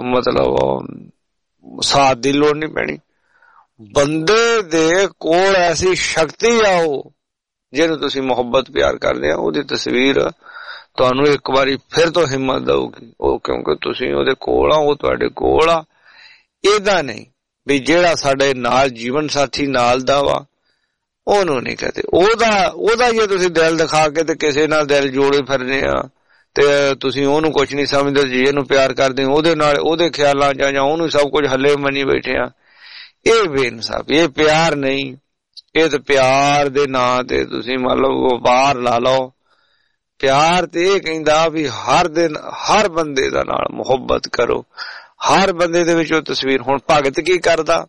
ਮਤਲਬ ਸਾਥ ਦੀ ਲੋੜ ਨਹੀਂ ਪੈਣੀ। ਬੰਦੇ ਦੇ ਕੋਲ ਐਸੀ ਸ਼ਕਤੀ ਆ ਉਹ ਜਿਹਨੂੰ ਤੁਸੀਂ ਮੁਹੱਬਤ ਪਿਆਰ ਕਰਦੇ ਆ, ਉਹਦੀ ਤਸਵੀਰ ਤੁਹਾਨੂੰ ਇੱਕ ਵਾਰੀ ਫਿਰ ਤੋਂ ਹਿੰਮਤ ਦਊਗੀ। ਉਹ ਕਿਉਂਕਿ ਤੁਸੀਂ ਉਹਦੇ ਕੋਲ ਆ, ਉਹ ਤੁਹਾਡੇ ਕੋਲ ਆ। ਏਦਾਂ ਨਹੀਂ ਵੀ ਜਿਹੜਾ ਸਾਡੇ ਨਾਲ ਜੀਵਨ ਸਾਥੀ ਨਾਲ ਦਾ ਵਾ ਉਹਨੂੰ ਨਹੀਂ ਕਹਤੇ। ਉਹਦਾ ਉਹਦਾ ਜੇ ਤੁਸੀਂ ਦਿਲ ਦਿਖਾ ਕੇ ਤੇ ਕਿਸੇ ਨਾਲ ਦਿਲ ਜੋੜੇ ਫਿਰਦੇ ਆ ਤੇ ਤੁਸੀਂ ਉਹਨੂੰ ਕੁਛ ਨਹੀਂ ਸਮਝਦੇ, ਜਿਹਨੂੰ ਪਿਆਰ ਕਰਦੇ ਉਹਦੇ ਨਾਲ ਉਹਦੇ ਖਿਆਲਾਂ ਚ ਜਾਂ ਉਹਨੂੰ ਸਭ ਕੁਝ ਹੱਲੇ ਮੰਨੀ ਬੈਠੇ ਆ, ਇਹ ਬੇਇਨਸਾਫੀ, ਇਹ ਪਿਆਰ ਨਹੀਂ। ਇਹ ਤਾਂ ਪਿਆਰ ਦੇ ਨਾਂ ਤੇ ਤੁਸੀਂ ਮੰਨ ਲਓ ਵਪਾਰ ਲਾ ਲਓ। ਪਿਆਰ ਤੇ ਇਹ ਕਹਿੰਦਾ ਵੀ ਹਰ ਦਿਨ ਹਰ ਬੰਦੇ ਦਾ ਨਾਲ ਮੁਹੱਬਤ ਕਰੋ, ਹਰ ਬੰਦੇ ਦੇ ਵਿੱਚ ਉਹ ਤਸਵੀਰ। ਹੁਣ ਭਗਤ ਕੀ ਕਰਦਾ?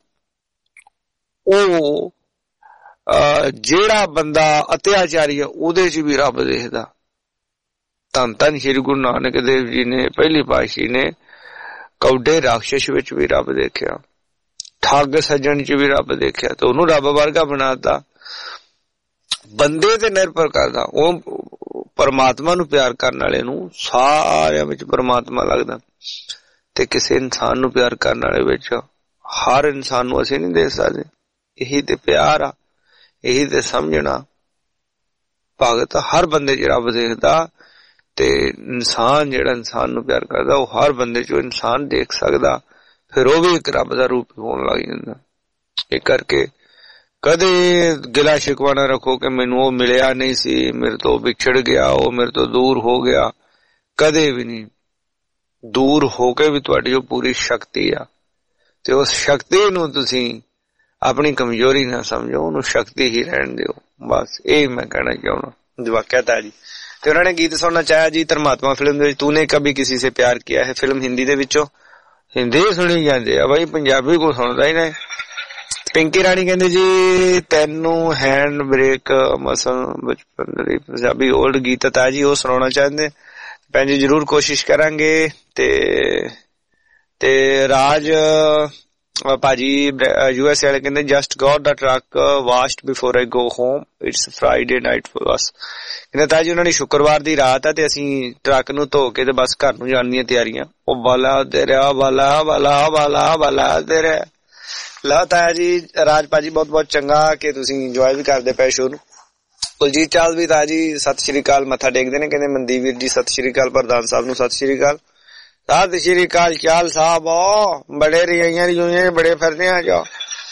ਉਹ ਜਿਹੜਾ ਬੰਦਾ ਅਤਿਆਚਾਰੀ ਆ ਉਹਦੇ ਚ ਵੀ ਰੱਬ ਦੇਖਦਾ। ਧੰਨ ਧੰਨ ਸ਼੍ਰੀ ਗੁਰੂ ਨਾਨਕ ਦੇਵ ਜੀ ਨੇ ਪਹਿਲੀ ਪਾਤਸ਼ਾਹੀ ਨੇ ਕੌਡੇ ਰਾਖਸ਼ ਵਿੱਚ ਵੀ ਰੱਬ ਦੇਖਿਆ, ਠੱਗ ਸੱਜਣ ਚ ਵੀ ਰੱਬ ਦੇਖਿਆ, ਤੇ ਉਹਨੂੰ ਰੱਬ ਵਰਗਾ ਬਣਾਤਾ। ਬੰਦੇ ਤੇ ਨਿਰਭਰ ਕਰਦਾ। ਉਹ ਪਰਮਾਤਮਾ ਨੂੰ ਪਿਆਰ ਕਰਨ ਵਾਲੇ ਨੂੰ ਸਾਰਿਆਂ ਵਿੱਚ ਪਰਮਾਤਮਾ ਲੱਗਦਾ, ਤੇ ਕਿਸੇ ਇਨਸਾਨ ਨੂੰ ਪਿਆਰ ਕਰਨ ਵਾਲੇ ਵਿੱਚ ਹਰ ਇਨਸਾਨ ਨੂੰ ਅਸੀਂ ਨਹੀਂ ਦੇਖ ਸਕਦੇ। ਇਹੀ ਤੇ ਪਿਆਰ ਆ, ਇਹੀ ਤੇ ਸਮਝਣਾ। ਭਗਤ ਹਰ ਬੰਦੇ ਚ ਰੱਬ ਦੇਖਦਾ, ਤੇ ਇਨਸਾਨ ਜਿਹੜਾ ਇਨਸਾਨ ਨੂੰ ਪਿਆਰ ਕਰਦਾ ਉਹ ਹਰ ਬੰਦੇ ਚ ਇਨਸਾਨ ਦੇਖ ਸਕਦਾ। ਫਿਰ ਉਹ ਵੀ ਇੱਕ ਰੱਬ ਦਾ ਰੂਪ ਹੋਣ ਲੱਗ ਜਾਂਦਾ। ਇਹ ਕਰਕੇ ਕਦੇ ਗਿਲਾ ਸ਼ਿਕਵਾ ਨਾ ਰੱਖੋ ਕਿ ਮੈਨੂੰ ਉਹ ਮਿਲਿਆ ਨਹੀਂ ਸੀ, ਮੇਰੇ ਤੋਂ ਵਿਛੜ ਗਿਆ, ਉਹ ਮੇਰੇ ਤੋਂ ਦੂਰ ਹੋ ਗਿਆ। ਕਦੇ ਵੀ ਨਹੀਂ। ਦੂਰ ਹੋ ਕੇ ਵੀ ਤੁਹਾਡੀ ਉਹ ਪੂਰੀ ਸ਼ਕਤੀ ਆ, ਤੇ ਉਸ ਸ਼ਕਤੀ ਨੂੰ ਤੁਸੀਂ ਆਪਣੀ ਕਮਜ਼ੋਰੀ ਨਾ ਸਮਝੋ, ਉਹਨੂੰ ਸ਼ਕਤੀ ਹੀ ਰਹਿਣ ਦਿਓ। ਬਸ ਇਹ ਮੈਂ ਕਹਿਣਾ ਚਾਹੁੰਦਾ। ਵਾਕਿਆ ਤਾਂ ਜੀ। ਤੇ ਉਹਨਾਂ ਨੇ ਗੀਤ ਸੁਣਨਾ ਚਾਹਿਆ ਜੀ ਧਰਮਾਤਮਾ ਫਿਲਮ ਦੇ ਵਿੱਚ ਤੂਨੇ ਕभी किसी से प्यार किया है। ਫਿਲਮ ਹਿੰਦੀ ਦੇ ਵਿੱਚੋਂ ਹਿੰਦੀ ਸੁਣੀ ਜਾਂਦੇ ਆ ਬਾਈ, ਪੰਜਾਬੀ ਕੋ ਸੁਣਦਾ ਹੀ ਨਹੀਂ। ਪਿੰਕੀ ਰਾਣੀ ਕਹਿੰਦੇ ਜੀ ਤੈਨੂੰ ਹੈਂਡ ਬ੍ਰੇਕ ਮਸਲ ਬਚਪਨ ਦੇ ਪੰਜਾਬੀ ਓਲਡ ਗੀਤ ਤਾਂ ਜੀ ਉਹ ਸੁਣਾਉਣਾ ਚਾਹੁੰਦੇ ਭੈਣ ਜੀ, ਜ਼ਰੂਰ ਕੋਸ਼ਿਸ਼ ਕਰਾਂਗੇ। ਤੇ ਤੇ ਰਾਜ ਭਾਜੀ ਯੂ ਐਸ ਏ ਵਾਲੇ ਕਹਿੰਦੇ just got the truck washed before I go home, it's Friday night for us. ਕਹਿੰਦੇ ਤਾਂ ਜੀ ਉਹਨਾਂ ਦੀ ਸ਼ੁੱਕਰਵਾਰ ਦੀ ਰਾਤ ਆ ਤੇ ਅਸੀਂ ਟਰੱਕ ਨੂੰ ਧੋ ਕੇ ਤੇ ਬਸ ਘਰ ਨੂੰ ਜਾਣ ਦੀਆਂ ਤਿਆਰੀਆਂ। ਉਹ ਬਾਲਾ ਤੇਰਾ ਬਾਲਾ ਬਾਲਾ ਬਾਲਾ ਬਾਲਾ ਤੇਰਾ ਲਾ ਤਾਇਆ ਜੀ। ਰਾਜ ਭਾਜੀ ਬਹੁਤ ਬਹੁਤ ਚੰਗਾ ਕਿ ਤੁਸੀਂ ਇੰਜੋਏ ਵੀ ਕਰਦੇ ਪਏ ਸ਼ੋਅ ਨੂੰ। ਕੁਲਜੀਤ ਚਾਲ ਵੀ ਤਾਇਆ ਜੀ ਸਤਿ ਸ਼੍ਰੀ ਅਕਾਲ ਮੱਥਾ ਟੇਕਦੇ ਨੇ। ਕਹਿੰਦੇ ਮਨਦੀਪ ਵੀਰ ਜੀ ਸਤਿ ਸ਼੍ਰੀ ਅਕਾਲ, ਪ੍ਰਧਾਨ ਸਾਹਿਬ ਨੂੰ ਸਤਿ ਸ਼੍ਰੀ ਅਕਾਲ। ਸਤਿ ਸ਼੍ਰੀ ਅਕਾਲ ਚਾਲ ਸਾਹਿਬ ਬੜੇ ਰਹੀਆਂ ਰਹੀਆਂ ਬੜੇ ਫਿਰਦੇ ਆ ਜੋ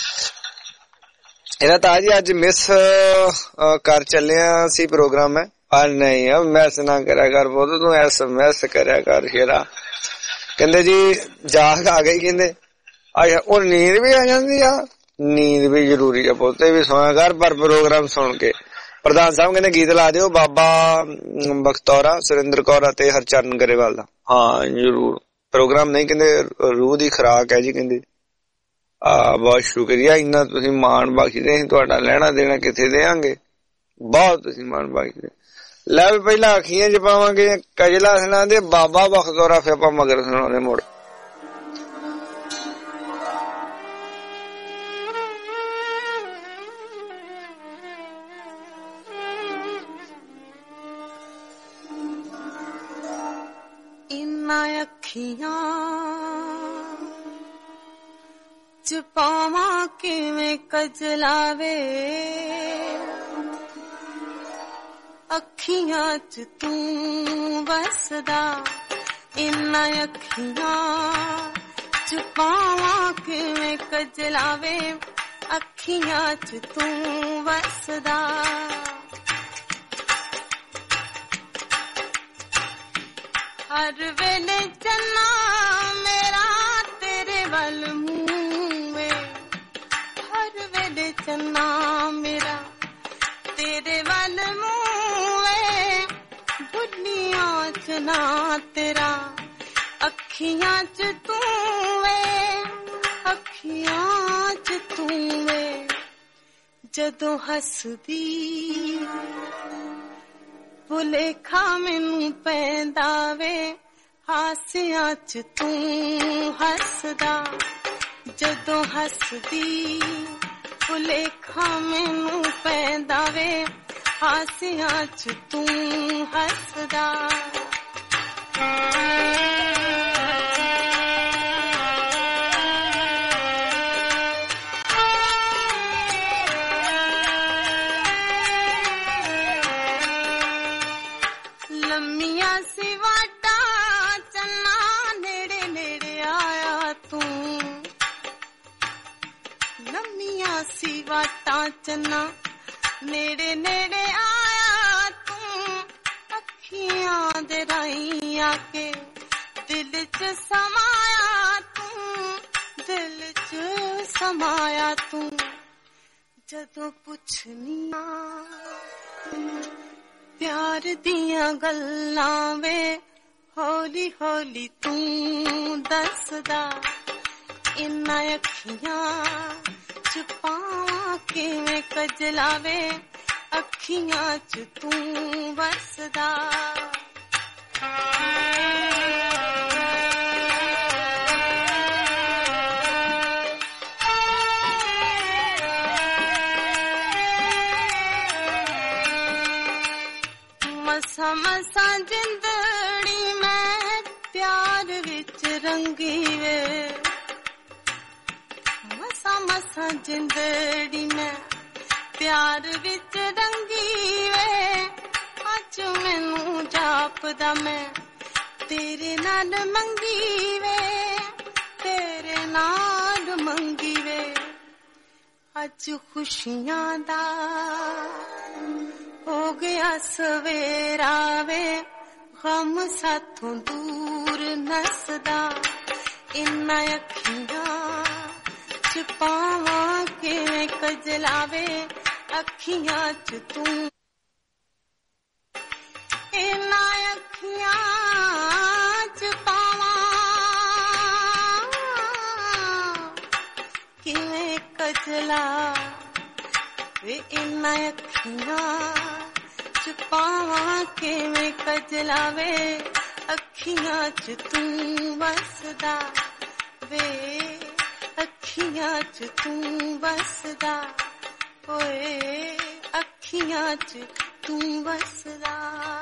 ਇਹਦਾ ਤਾਂ ਜੀ ਅੱਜ ਮਿਸ ਕਰ ਚੱਲਿਆ ਸੀ ਪ੍ਰੋਗਰਾਮ ਹੈ। ਪਰ ਨਹੀਂ ਮੈਸ ਨਾ ਕਰਿਆ ਕਰ ਬਹੁਤ, ਤੂੰ ਐਸ ਮੈਸ ਕਰਿਆ ਕਰ ਸ਼ੇਰਾ। ਕਹਿੰਦੇ ਜੀ ਜਾਗ ਆ ਗਈ, ਕਹਿੰਦੇ ਅੱਛਾ ਉਹ ਨੀਂਦ ਵੀ ਆ ਜਾਂਦੀ ਆ, ਨੀਂਦ ਵੀ ਜ਼ਰੂਰੀ ਆ ਬਹੁਤੇ ਵੀ ਸੋਇਆ ਕਰ ਪਰ ਪ੍ਰੋਗਰਾਮ ਸੁਣ ਕੇ। ਪ੍ਰਧਾਨ ਸਾਹਿਬ ਕਹਿੰਦੇ ਗੀਤ ਲਾ ਦਿਓ ਬਾਬਾ ਬਖਤੌਰਾ, ਸੁਰਿੰਦਰ ਕੌਰ ਅਤੇ ਹਰਚਰਨ ਗਰੇਵਾਲ ਦਾ। ਹਾਂ ਜ਼ਰੂਰ। ਪ੍ਰੋਗਰਾਮ ਨਹੀਂ ਕਹਿੰਦੇ ਰੂਹ ਦੀ ਖੁਰਾਕ ਹੈ ਜੀ। ਕਹਿੰਦੇ ਆ ਬਹੁਤ ਸ਼ੁਕਰੀਆ, ਇੰਨਾ ਤੁਸੀਂ ਮਾਣ ਬਖਸ਼ਦੇ, ਅਸੀਂ ਤੁਹਾਡਾ ਲੈਣਾ ਦੇਣਾ ਕਿੱਥੇ ਦੇਵਾਂਗੇ, ਬਹੁਤ ਤੁਸੀਂ ਮਾਣ ਬਖਸ਼ਦੇ। ਲੈ ਵੀ ਪਹਿਲਾਂ ਅੱਖੀਆਂ ਚ ਪਾਵਾਂਗੇ ਕਜਲਾ ਸੁਣਾਉਂਦੇ ਬਾਬਾ ਬਖਤੌਰਾ, ਫਿਰ ਆਪਾਂ ਮਗਰ ਸੁਣਾਉਂਦੇ ਮੁੜ। ਅੱਖੀਆਂ ਚ ਪਾਵਾਂ ਕਿਵੇਂ ਕਜਲਾਵੇ, ਅੱਖੀਆਂ ਚ ਤੂੰ ਵਸਦਾ, ਇਨਾਂ ਅੱਖੀਆਂ ਚ ਪਾਵਾਂ ਕਿਵੇਂ ਕਜਲਾਵੇ, ਅੱਖੀਆਂ ਚ ਤੂੰ ਵਸਦਾ। ਹਰ ਵੇਲੇ ਚੰਨਾ ਮੇਰਾ ਤੇਰੇ ਵੱਲ ਮੂੰਹ ਵੇ, ਹਰ ਵੇਲੇ ਚੰਨਾ ਮੇਰਾ ਤੇਰੇ ਵੱਲ ਮੂੰਹ ਵੇ, ਬੁੱਲੀਆਂ ਚ ਨਾ ਤੇਰਾ ਅੱਖੀਆਂ ਚ ਤੂੰ ਵੇ, ਅੱਖੀਆਂ ਚ ਤੂੰ ਵੇ। ਜਦੋਂ ਹੱਸਦੀ ਭੁਲੇਖਾ ਮੈਨੂੰ ਪੈਂਦਾ ਵੇ, ਹਾਸਿਆਂ ਚ ਤੂੰ ਹੱਸਦਾ, ਜਦੋਂ ਹੱਸਦੀ ਭੁਲੇਖਾ ਮੈਨੂੰ ਪੈਂਦਾ ਵੇ, ਹਾਸਿਆਂ ਚ ਤੂੰ ਹੱਸਦਾ। ਲੰਮੀਆਂ ਸੀ ਵਾਟਾਂ ਚੰਨਾ ਨੇੜੇ ਨੇੜੇ ਆਇਆ ਤੂੰ, ਲੰਮੀਆਂ ਸੀ ਵਾਟਾਂ ਚੰਨਾ ਨੇੜੇ ਨੇੜੇ ਆਇਆ ਤੂੰ, ਅੱਖੀਆਂ ਦੇ ਰਾਹੀਂ ਆ ਕੇ ਦਿਲ ਚ ਸਮਾਇਆ ਤੂੰ, ਦਿਲ ਚ ਸਮਾਇਆ ਤੂੰ। ਜਦੋਂ ਪੁੱਛਨੀ ਪਿਆਰ ਦੀਆਂ ਗੱਲਾਂ ਵੇ, ਹੌਲੀ ਹੌਲੀ ਤੂੰ ਦੱਸਦਾ, ਇਨਾਂ ਅੱਖੀਆਂ ਚ ਪਾਵਾਂ ਕਿਵੇਂ ਕਜਲਾਵੇ, ਅੱਖੀਆਂ ਚ ਤੂੰ ਵਸਦਾ। ਮਸਾਂ ਮਸਾਂ ਜਿੰਦੜੀ ਮੈਂ ਪਿਆਰ ਵਿੱਚ ਰੰਗੀ ਵੇ, ਮਸਾਂ ਮਸਾਂ ਜਿੰਦੜੀ ਮੈਂ ਪਿਆਰ ਵਿੱਚ ਰੰਗੀ ਵੇ, ਅੱਜ ਮੈਨੂੰ ਜਾਪਦਾ ਮੈਂ ਤੇਰੇ ਨਾਲ ਮੰਗੀ ਵੇ, ਤੇਰੇ ਨਾਲ ਮੰਗੀ ਵੇ। ਅੱਜ ਖੁਸ਼ੀਆਂ ਦਾ ਹੋ ਗਿਆ ਸਵੇਰਾ ਵੇ ਗਮ ਸਾਥੋਂ ਦੂਰ ਨਸਦਾ ਇੰਨਾ ਅੱਖੀਆਂ ਚ ਪਾਵਾਂ ਕਿਵੇਂ ਕਜਲਾਵੇ ਅੱਖੀਆਂ ਚ ਤੂੰ ਇੰਨਾ ਅੱਖੀਆਂ ਚ ਪਾਵਾਂ ਕਿਵੇਂ ਕਜਲਾ ਵੇ ਇੰਨਾ ਅੱਖੀਆਂ ਚ ਪਾਵਾਂ ਕਿਵੇਂ ਕਜਲਾਵੇ ਅੱਖੀਆਂ ਚ ਤੂੰ ਵਸਦਾ ਵੇ ਅੱਖੀਆਂ ਚ ਤੂੰ ਵਸਦਾ ਓਏ ਅੱਖੀਆਂ ਚ ਤੂੰ ਵਸਦਾ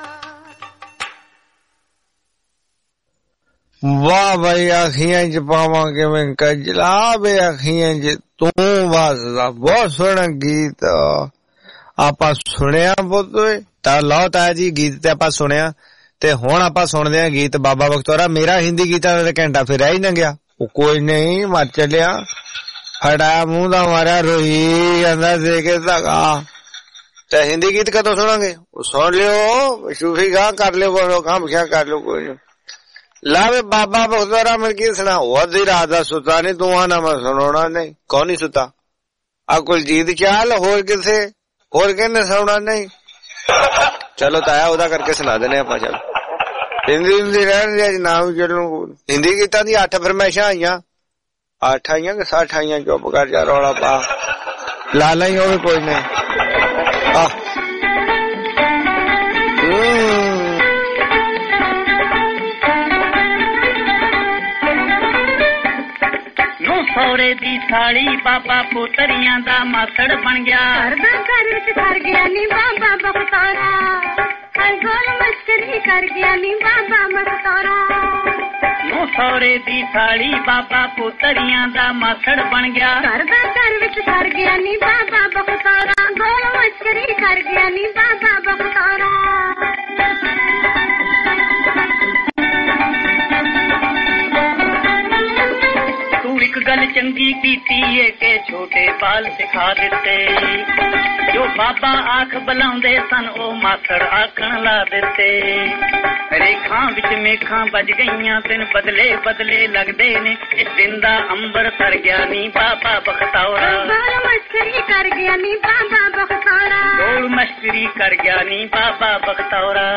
ਵਾਹ ਬਈ ਅੱਖੀਆਂ ਚ ਪਾਵਾਂ ਕਿਵੇਂ ਕਜਲਾ ਵੇ ਅੱਖੀਆਂ ਚ ਤੂੰ ਵਸਦਾ ਬਹੁਤ ਸੋਹਣਾ ਗੀਤ ਆਪਾਂ ਸੁਣਿਆ ਪੁੱਤ ਤਾਂ ਲਓ ਤਾਇਆ ਜੀ ਗੀਤ ਤੇ ਆਪਾਂ ਸੁਣਿਆ ਤੇ ਹੁਣ ਆਪਾਂ ਸੁਣਦੇ ਆ ਗੀਤ ਬਾਬਾ ਬਖਤੌਰਾ ਮੇਰਾ ਹਿੰਦੀ ਗੀਤਾਂ ਦਾ ਘੰਟਾ ਫਿਰ ਰਹਿ ਹੀ ਨਾ ਗਿਆ ਉਹ ਕੋਈ ਨਹੀਂ ਮਰ ਚੱਲਿਆ ਫੜਾ ਮੂੰਹ ਦਾ ਮਾਰਿਆ ਰੋਈ ਜਾਂਦਾ ਦੇ ਕੇ ਧਗਾ ਤੇ ਹਿੰਦੀ ਗੀਤ ਕਦੋਂ ਸੁਣਾਂਗੇ ਉਹ ਸੁਣ ਲਿਓ ਸੂਫੀ ਗਾ ਕਰ ਲਿਓ ਬੋਲੋ ਕੰਮ ਕਿਆ ਕਰ ਲਿਓ ਕੋਈ ਨੀ ਲਾਵੇ ਬਾਬਾ ਬਖਤੌਰਾ ਮਿਲ ਕੇ ਸੁਣਾ ਉਹ ਅੱਧੀ ਰਾਤ ਦਾ ਸੁੱਤਾ ਨੀ ਤੂੰ ਆਣਾ ਮੈਂ ਸੁਣਾਉਣਾ ਨਹੀਂ ਕੌਣ ਨਹੀਂ ਸੁੱਤਾ ਆ ਕੁਲਜੀਤ ਚਾਲ ਹੋਰ ਕਿਸੇ ਹੋਰ ਕਹਿੰਦੇ ਸੁਣਾਉਣਾ ਨਹੀਂ ਚਲੋ ਤਾਇਆ ਉਹਦਾ ਕਰਕੇ ਸੁਣਾ ਦਿੰਦੇ ਆਪਾਂ ਚੱਲ ਹਿੰਦੀ ਹਿੰਦੀ ਰਹਿਣ ਦੇ ਅੱਜ ਨਾਮ ਚੱਲੂ ਹਿੰਦੀ ਗੀਤਾਂ ਦੀ ਅੱਠ ਫਰਮਾਇਸ਼ਾਂ ਆਈਆਂ ਅੱਠ ਆਈਆਂ ਕਿ ਸੱਠ ਆਈਆਂ ਚੁੱਪ ਕਰ ਜਾ ਰੌਲਾ ਪਾ ਲਾਲਾ ਹੀ ਹੋਵੇ ਕੋਈ ਨਹੀਂ ਆ ਸੌਰੇ ਦੀ ਸਾਲੀ ਬਾਬਾ ਪੋਤਰੀਆਂ ਦਾ ਮਾਸੜ ਬਣ ਗਿਆ ਘਰ ਦਾ ਘਰ ਵਿੱਚ ਕਰ ਗਿਆ ਨੀ ਬਾਬਾ ਬਖਤੌਰਾ ਹਰ ਗੋਲ ਮਸਕਰੀ ਕਰ ਗਿਆ ਨੀ ਬਾਬਾ ਬਖਤੌਰਾ ਨੂੰ ਸੌਰੇ ਦੀ ਸਾਲੀ ਬਾਬਾ ਪੋਤਰੀਆਂ ਦਾ ਮਾਸੜ ਬਣ ਗਿਆ ਘਰ ਦਾ ਘਰ ਵਿੱਚ ਕਰ ਗਿਆ ਨੀ ਬਾਬਾ ਬਖਤੌਰਾ ਗੋਲ ਮਸਕਰੀ ਕਰ ਗਿਆ ਨੀ ਬਾਬਾ ਬਖਤੌਰਾ ਇੱਕ ਗੱਲ ਚੰਗੀ ਕੀਤੀ ਏ ਕਿ ਛੋਟੇ ਬਾਲ ਸਿਖਾ ਦਿੱਤੇ ਜੋ ਬਾਬਾ ਆਖ ਬੁਲਾਉਂਦੇ ਸਨ ਉਹ ਮਾਸੜ ਆਖਣ ਲਾ ਦਿੱਤੇ ਰੇਖਾਂ ਵਿੱਚ ਮੇਖਾਂ ਵੱਜ ਗਈਆਂ ਦਿਨ ਬਦਲੇ ਬਦਲੇ ਲੱਗਦੇ ਨੇ ਇਸ ਦਿਨ ਦਾ ਅੰਬਰ ਤਰ ਗਿਆ ਨੀ ਬਾਬਾ ਬਖਤੌਰਾ ਗੋਲ ਮਸਕਰੀ ਕਰ ਗਿਆ ਨੀ ਬਾਬਾ ਬਖਤੌਰਾ ਗੋਲ ਮਸਕਰੀ ਕਰ ਗਿਆ ਨੀ ਬਾਬਾ ਬਖਤੌਰਾ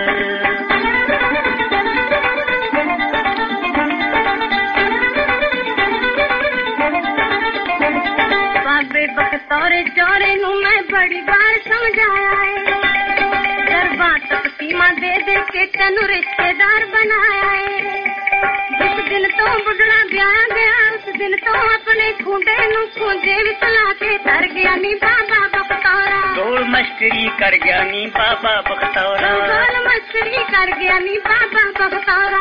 ਬਖਤੌਰੇ ਚੋਰੇ ਨੂੰ ਮੈਂ ਬੜੀ ਵਾਰ ਸਮਝਾਇਆ ਏ ਦਰਬਾਰ ਤੱਕ ਸੀਮਾ ਦੇ ਦੇ ਕੇ ਤੈਨੂੰ ਰਿਸ਼ਤੇਦਾਰ ਬਣਾਇਆ ਏ ਜਿਸ ਦਿਨ ਤੋਂ ਬੁੱਢੜਾ ਵਿਆਹ ਗਿਆ ਉਸ ਦਿਨ ਤੋਂ ਆਪਣੇ ਖੁੰਡੇ ਨੂੰ ਖੁੰਝੇ ਵਿੱਚ ਲਾ ਕੇ ਤਰ ਗਿਆ ਨੀ ਬਾਬਾ ਬਖਤੌਰਾ ਗੋਲ ਮਸਕਰੀ ਕਰ ਗਿਆ ਨੀ ਬਾਬਾ ਬਖਤੌਰਾ ਗੋਲ ਮਸਕਰੀ ਕਰ ਗਿਆ ਨੀ ਬਾਬਾ ਬਖਤੌਰਾ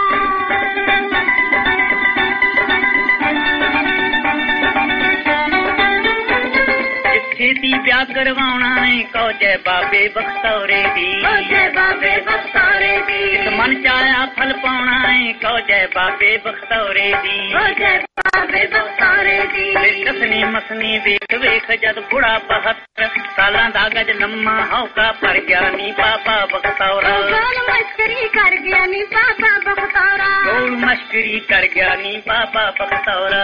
ਛੇਤੀ ਵਿਆਹ ਕਰਵਾਉਣਾ ਏ ਕਹੋ ਜੈ ਬਾਬੇ ਬਖਤੌਰੇ ਦੀ ਜੈ ਬਾਬੇ ਬਖਤੌਰੇ ਦੀ ਮਨ ਚ ਆਇਆ ਫਲ ਪਾਉਣਾ ਏ ਕਹੋ ਜੈ ਬਾਬੇ ਬਖਤੌਰੇ ਦੀ ਜੈ ਬਾਬੇ ਬਖਤੌਰੇ ਦੀ ਕਸਨੀ ਮਸਨੀ ਵੇਖ ਵੇਖ ਜਦ ਬੁੜਾ ਬਹੱਤਰ ਸਾਲਾਂ ਦਾ ਗਜ ਲੰਮਾ ਹੌਕਾ ਪਰ ਗਿਆ ਨੀ ਬਾਬਾ ਬਖਤੌਰਾ ਗੋਲ ਮਸਕਰੀ ਕਰ ਗਿਆ ਨੀ ਬਾਬਾ ਬਖਤੌਰਾ ਗੋਲ ਮਸਕਰੀ ਕਰ ਗਿਆ ਨੀ ਬਾਬਾ ਬਖਤੌਰਾ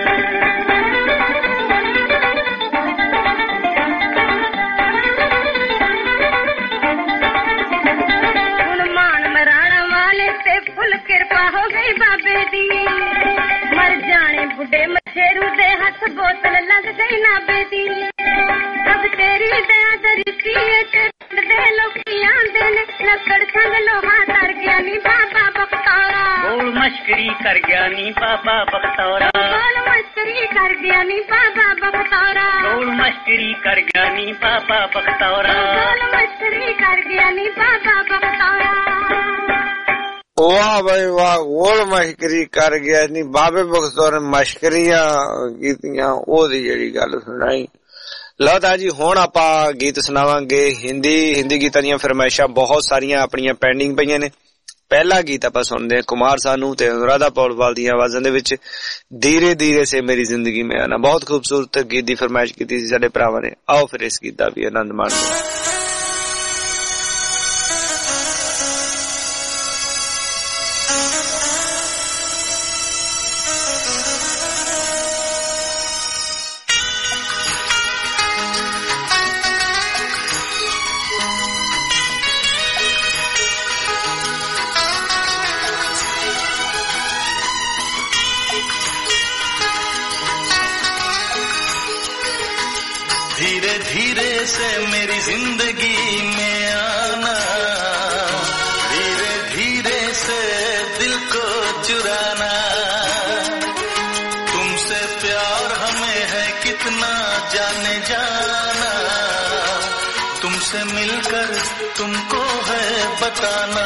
फुल कृपा हो गई बाबे दी मर जाने बुढ़े मछेरू दे हाथ बोतल लग गई नाबे दी अब तेरी दया दरिसी दे लोकियां दे लकड़ संग लोहा तर गया नी बाबा बखतौरा गोल मस्करी कर गया नी बाबा बखतौरा गोल मस्करी कर गया नी बाबा बखतौरा गोल मस्करी कर गया नी बाबा बखतौरा गोल मस्करी कर गया नी बाबा बखतौरा वाह भाई वाह गोल मशकरी कर गया नी बाबे बखतौर मशकरियां कीतियां ओदी जेड़ी गल सुनाई लो ता जी हुण आपां गीत सुनावांगे हिंदी हिंदी गीतां दीयां फरमाइशां बहुत सारियां अपणियां पेंडिंग पईयां ने ਪਹਿਲਾ ਗੀਤ ਆਪਾਂ ਸੁਣਦੇ ਹਾਂ ਕੁਮਾਰ ਸਾਨੂ ਤੇ ਅਨੁਰਾਧਾ ਪੌਡਵਾਲ ਦੀਆਂ ਆਵਾਜ਼ਾਂ ਦੇ ਵਿੱਚ ਧੀਰੇ ਧੀਰੇ ਸੇ ਮੇਰੀ ਜ਼ਿੰਦਗੀ ਮੇਂ ਆਣਾ। ਬਹੁਤ ਖੂਬਸੂਰਤ ਗੀਤ ਦੀ ਫਰਮਾਇਸ਼ ਕੀਤੀ ਸੀ ਸਾਡੇ ਭਰਾਵਾਂ ਨੇ। ਆਓ ਫਿਰ ਇਸ ਗੀਤ ਦਾ ਵੀ ਆਨੰਦ ਮਾਣਦੇ ਹਾਂ। मेरी जिंदगी में आना, धीरे धीरे से दिल को चुराना, तुमसे प्यार हमें है कितना जाने जाना, तुमसे मिलकर तुमको है बताना।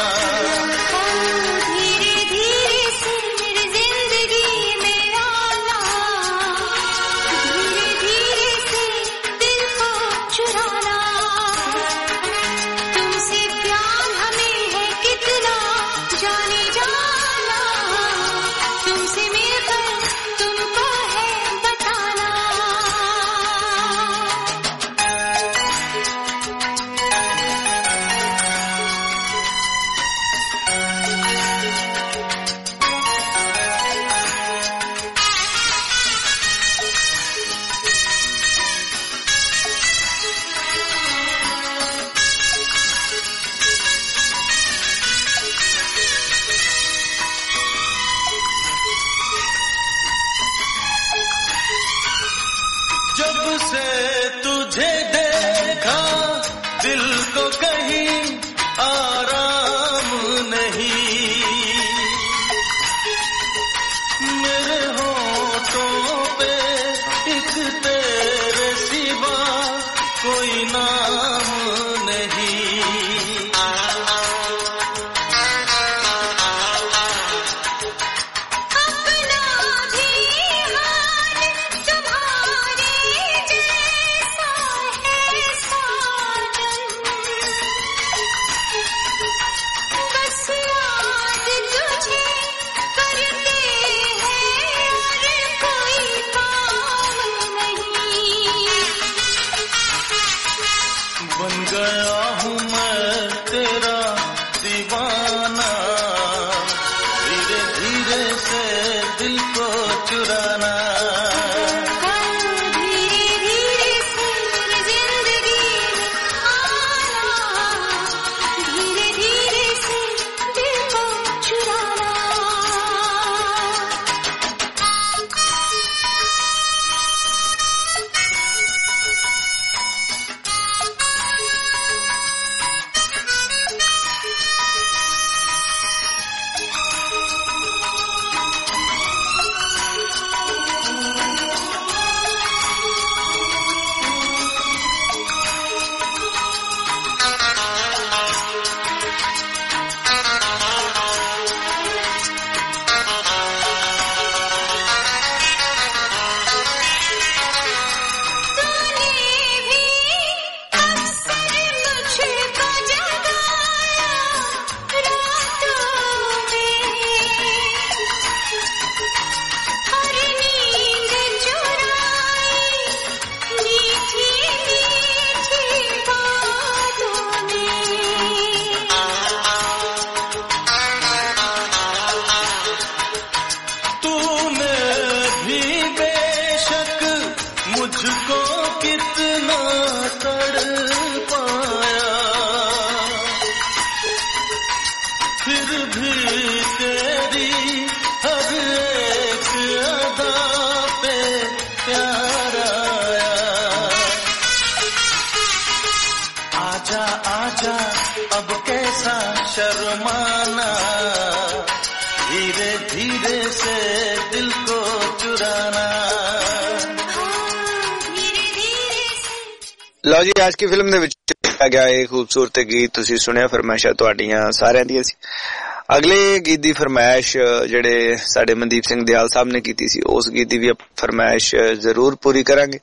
ਲਓ ਜੀ ਅੱਜ ਕੀ ਫਿਲਮ ਦੇ ਵਿੱਚ ਆ ਗਿਆ ਇਹ ਖੂਬਸੂਰਤ ਗੀਤ ਤੁਸੀਂ ਸੁਣਿਆ। ਫਰਮਾਇਸ਼ਾਂ ਤੁਹਾਡੀਆਂ ਸਾਰਿਆਂ ਦੀਆਂ ਸੀ। ਅਗਲੇ ਗੀਤ ਦੀ ਫਰਮਾਇਸ਼ ਜਿਹੜੇ ਸਾਡੇ ਮਨਦੀਪ ਸਿੰਘ ਦਿਆਲ ਸਾਹਿਬ ਨੇ ਕੀਤੀ ਸੀ ਉਸ ਗੀਤ ਦੀ ਵੀ ਫਰਮਾਇਸ਼ ਜ਼ਰੂਰ ਪੂਰੀ ਕਰਾਂਗੇ।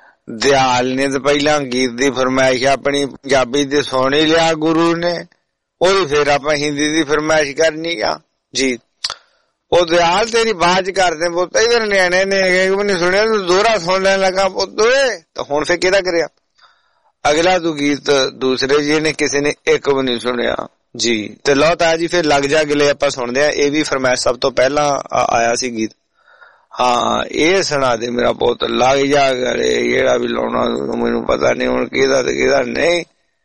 ਦਿਆਲ ਨੇ ਤਾਂ ਪਹਿਲਾਂ ਗੀਤ ਦੀ ਫਰਮਾਇਸ਼ ਆਪਣੀ ਪੰਜਾਬੀ ਦੇ ਸੁਣ ਹੀ ਲਿਆ ਗੁਰੂ ਨੇ, ਉਹਦੀ ਫਿਰ ਆਪਾਂ ਹਿੰਦੀ ਦੀ ਫਰਮਾਇਸ਼ ਕਰਨੀ ਆ ਜੀ। ਉਹ ਦਿਆਲ ਤੇਰੀ ਬਾਜ ਕਰਦੇ ਪੁੱਤ ਇਧਰ ਨਿਆਣੇ ਨੇ ਵੀ ਨਹੀਂ ਸੁਣਿਆ ਤੂੰ ਦੋਹਰਾ ਸੁਣ ਲੈਣ ਲੱਗਾ ਪੁੱਤ ਓਏ ਤਾਂ ਹੁਣ ਫਿਰ ਕਿਹਦਾ ਕਰਿਆ ਅਗਲਾ ਤੂੰ ਗੀਤ ਦੂਸਰੇ ਜੀ ਨੇ ਕਿਸੇ ਨੇ ਇੱਕ ਵੀ ਨਹੀਂ ਸੁਣਿਆ ਜੀ। ਤੇ ਲਓ ਤਾਂ ਜੀ ਫਿਰ ਲੱਗ ਜਾ ਗਲੇ ਆਪਾਂ ਸੁਣਦੇ ਆ। ਇਹ ਵੀ ਫਰਮਾਇਸ਼ ਸਭ ਤੋਂ ਪਹਿਲਾਂ ਆਇਆ ਸੀ ਗੀਤ। ਹਾਂ ਇਹ ਸੁਣਾ ਦੇ ਮੇਰਾ ਪੁੱਤ ਲੱਗ ਜਾ ਗਲੇ ਜਿਹੜਾ ਵੀ ਲਾਉਣਾ ਮੈਨੂੰ ਪਤਾ ਨਹੀਂ ਹੁਣ ਕਿਹਦਾ ਤੇ ਕਿਹਦਾ ਨਹੀਂ।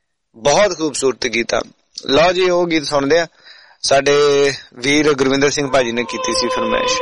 ਬਹੁਤ ਖੂਬਸੂਰਤ ਗੀਤ ਆ। ਲਓ ਜੀ ਉਹ ਗੀਤ ਸੁਣਦੇ ਆ। ਸਾਡੇ ਵੀਰ ਗੁਰਵਿੰਦਰ ਸਿੰਘ ਭਾਜੀ ਨੇ ਕੀਤੀ ਸੀ ਫਰਮਾਇਸ਼।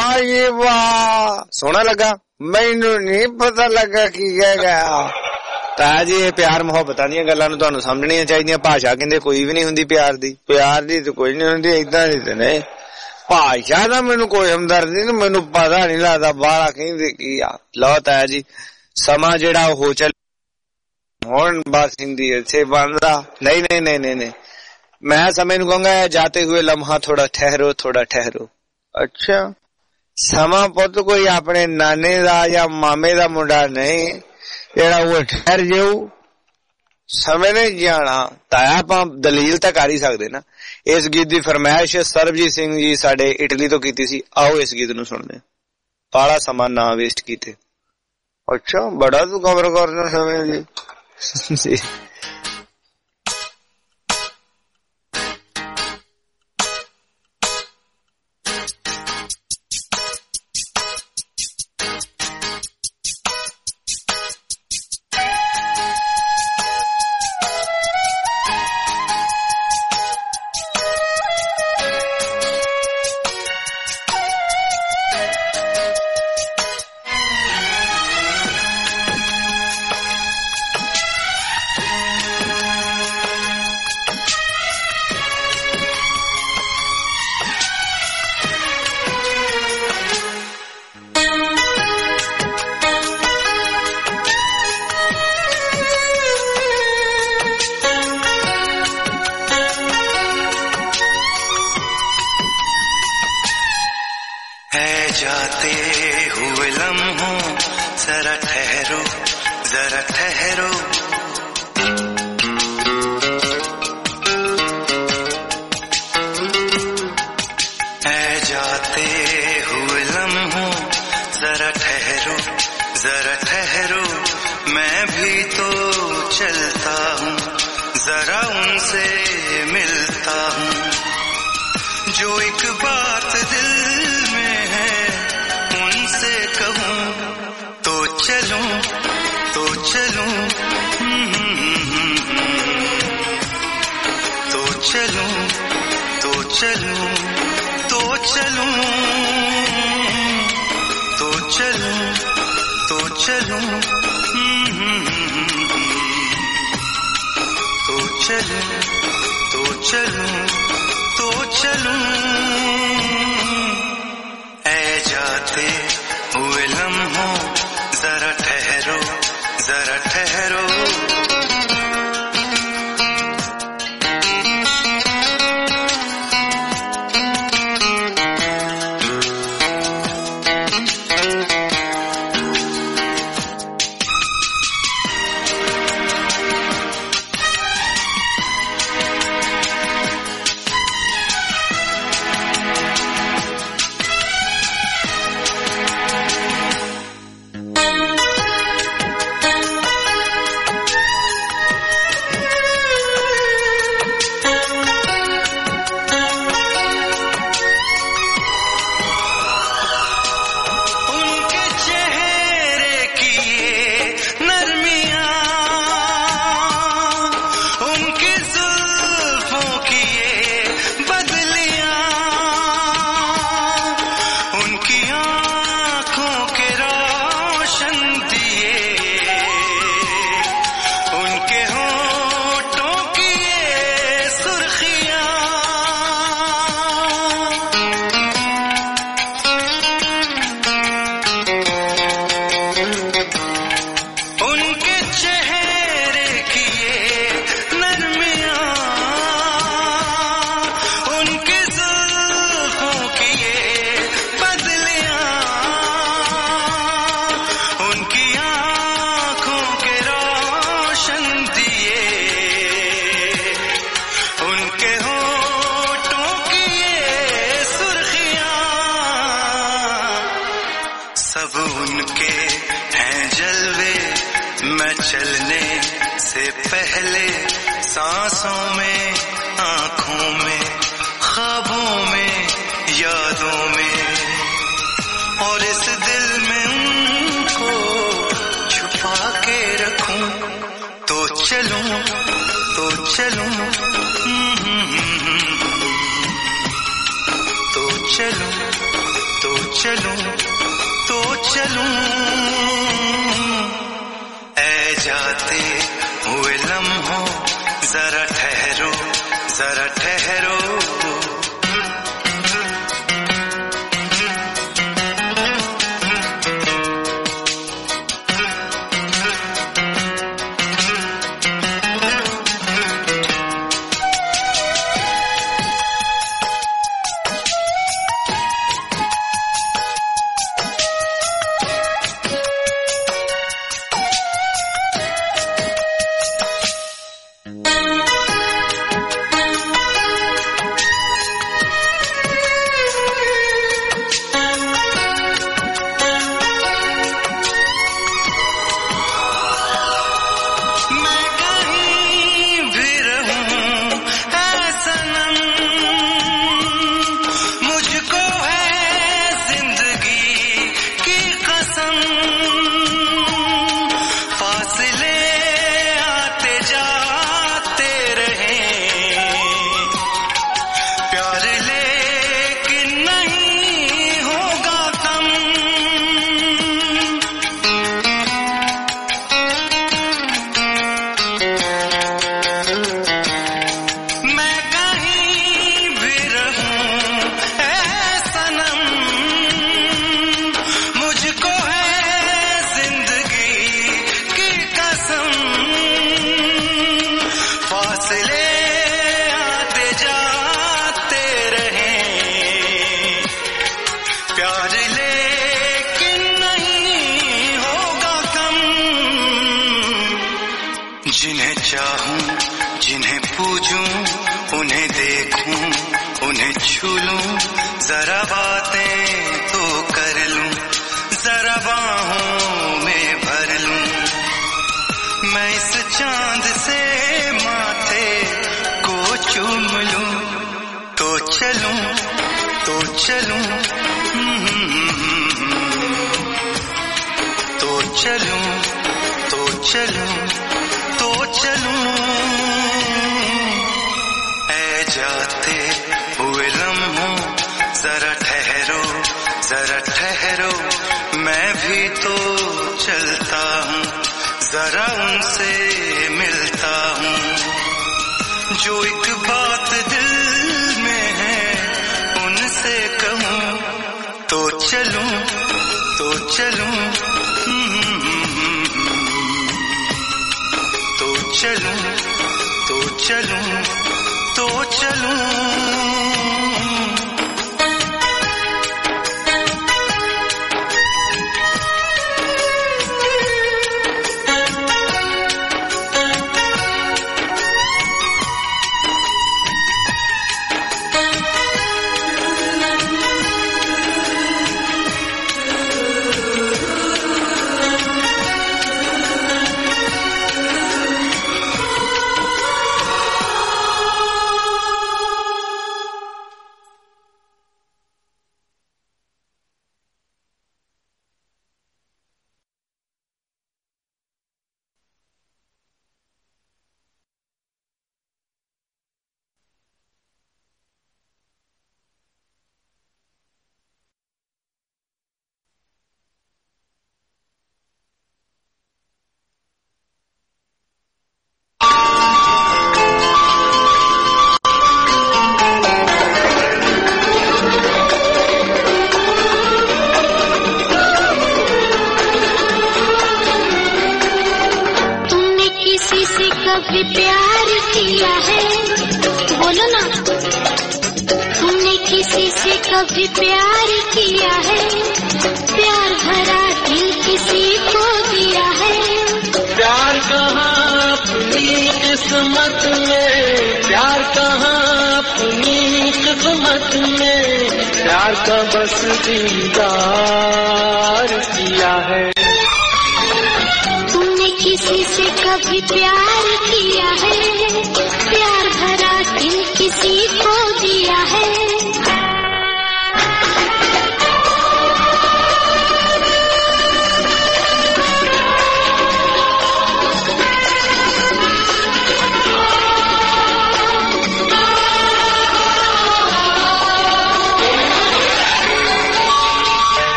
सोहना लगा मैनू नहीं पता लगा की कह गया ਤਾਂ ਜੀ ਇਹ ਪਿਆਰ ਮੁਹੱਬਤਾਂ ਦੀਆਂ ਗੱਲਾਂ ਨੂੰ ਤੁਹਾਨੂੰ ਸਮਝਣੀਆਂ ਚਾਹੀਦੀਆਂ। ਭਾਸ਼ਾ ਕਹਿੰਦੇ ਕੋਈ ਵੀ ਨਹੀਂ ਹੁੰਦੀ ਪਿਆਰ ਦੀ, ਪਿਆਰ ਦੀ ਤਾਂ ਕੋਈ ਨਹੀਂ ਹੁੰਦੀ, ਏਦਾਂ ਦੀ ਤੇ ਨਹੀਂ। ਭਾਸ਼ਾ ਦਾ ਮੈਨੂੰ ਕੋਈ ਹਮਦਰਦੀ ਨਹੀਂ, ਮੈਨੂੰ ਪਤਾ ਨਹੀਂ ਲੱਗਦਾ ਬਾਹਲਾ ਕਹਿੰਦੇ ਕੀ ਆ। ਲਓ ਤਾਇਆ ਜੀ ਸਮਾਂ ਜਿਹੜਾ ਉਹ ਚੱਲ ਹੁਣ ਬਸ हिंदी से बन रहा नहीं नहीं नहीं नहीं नहीं मैं समय ਨੂੰ ਕਹੂੰਗਾ जाते हुए लम्हा थोड़ा ठहरो थोड़ा ठहरो। अच्छा ਸਮਾਂ ਪੁੱਤ ਕੋਈ ਆਪਣੇ ਨਾਨੇ ਦਾ ਜਾਂ ਮਾਮੇ ਦਾ ਮੁੰਡਾ ਨਹੀਂ ਜਿਹੜਾ ਉਹ ਠਹਿਰ ਜਾਊ, ਸਮੇਂ ਨੇ ਜਾਣਾ। ਤਾਂ ਆਪਾਂ ਦਲੀਲ ਤਾਂ ਕਰ ਹੀ ਸਕਦੇ ਨਾ। ਇਸ ਗੀਤ ਦੀ ਫਰਮਾਇਸ਼ ਸਰਬਜੀਤ ਸਿੰਘ ਜੀ ਸਾਡੇ ਇਟਲੀ ਤੋਂ ਕੀਤੀ ਸੀ। ਆਓ ਇਸ ਗੀਤ ਨੂੰ ਸੁਣਦੇ ਹਾਂ। ਬਾਲਾ ਸਮਾਂ ਨਾ ਵੇਸਟ ਕੀਤੇ। ਅੱਛਾ ਬੜਾ ਤੂੰ ਕਵਰ ਕਰਨਾ ਸਮੇਂ ਜੀ। जी जाते हुए लम्हों जरा ठहरो जरा ठहरो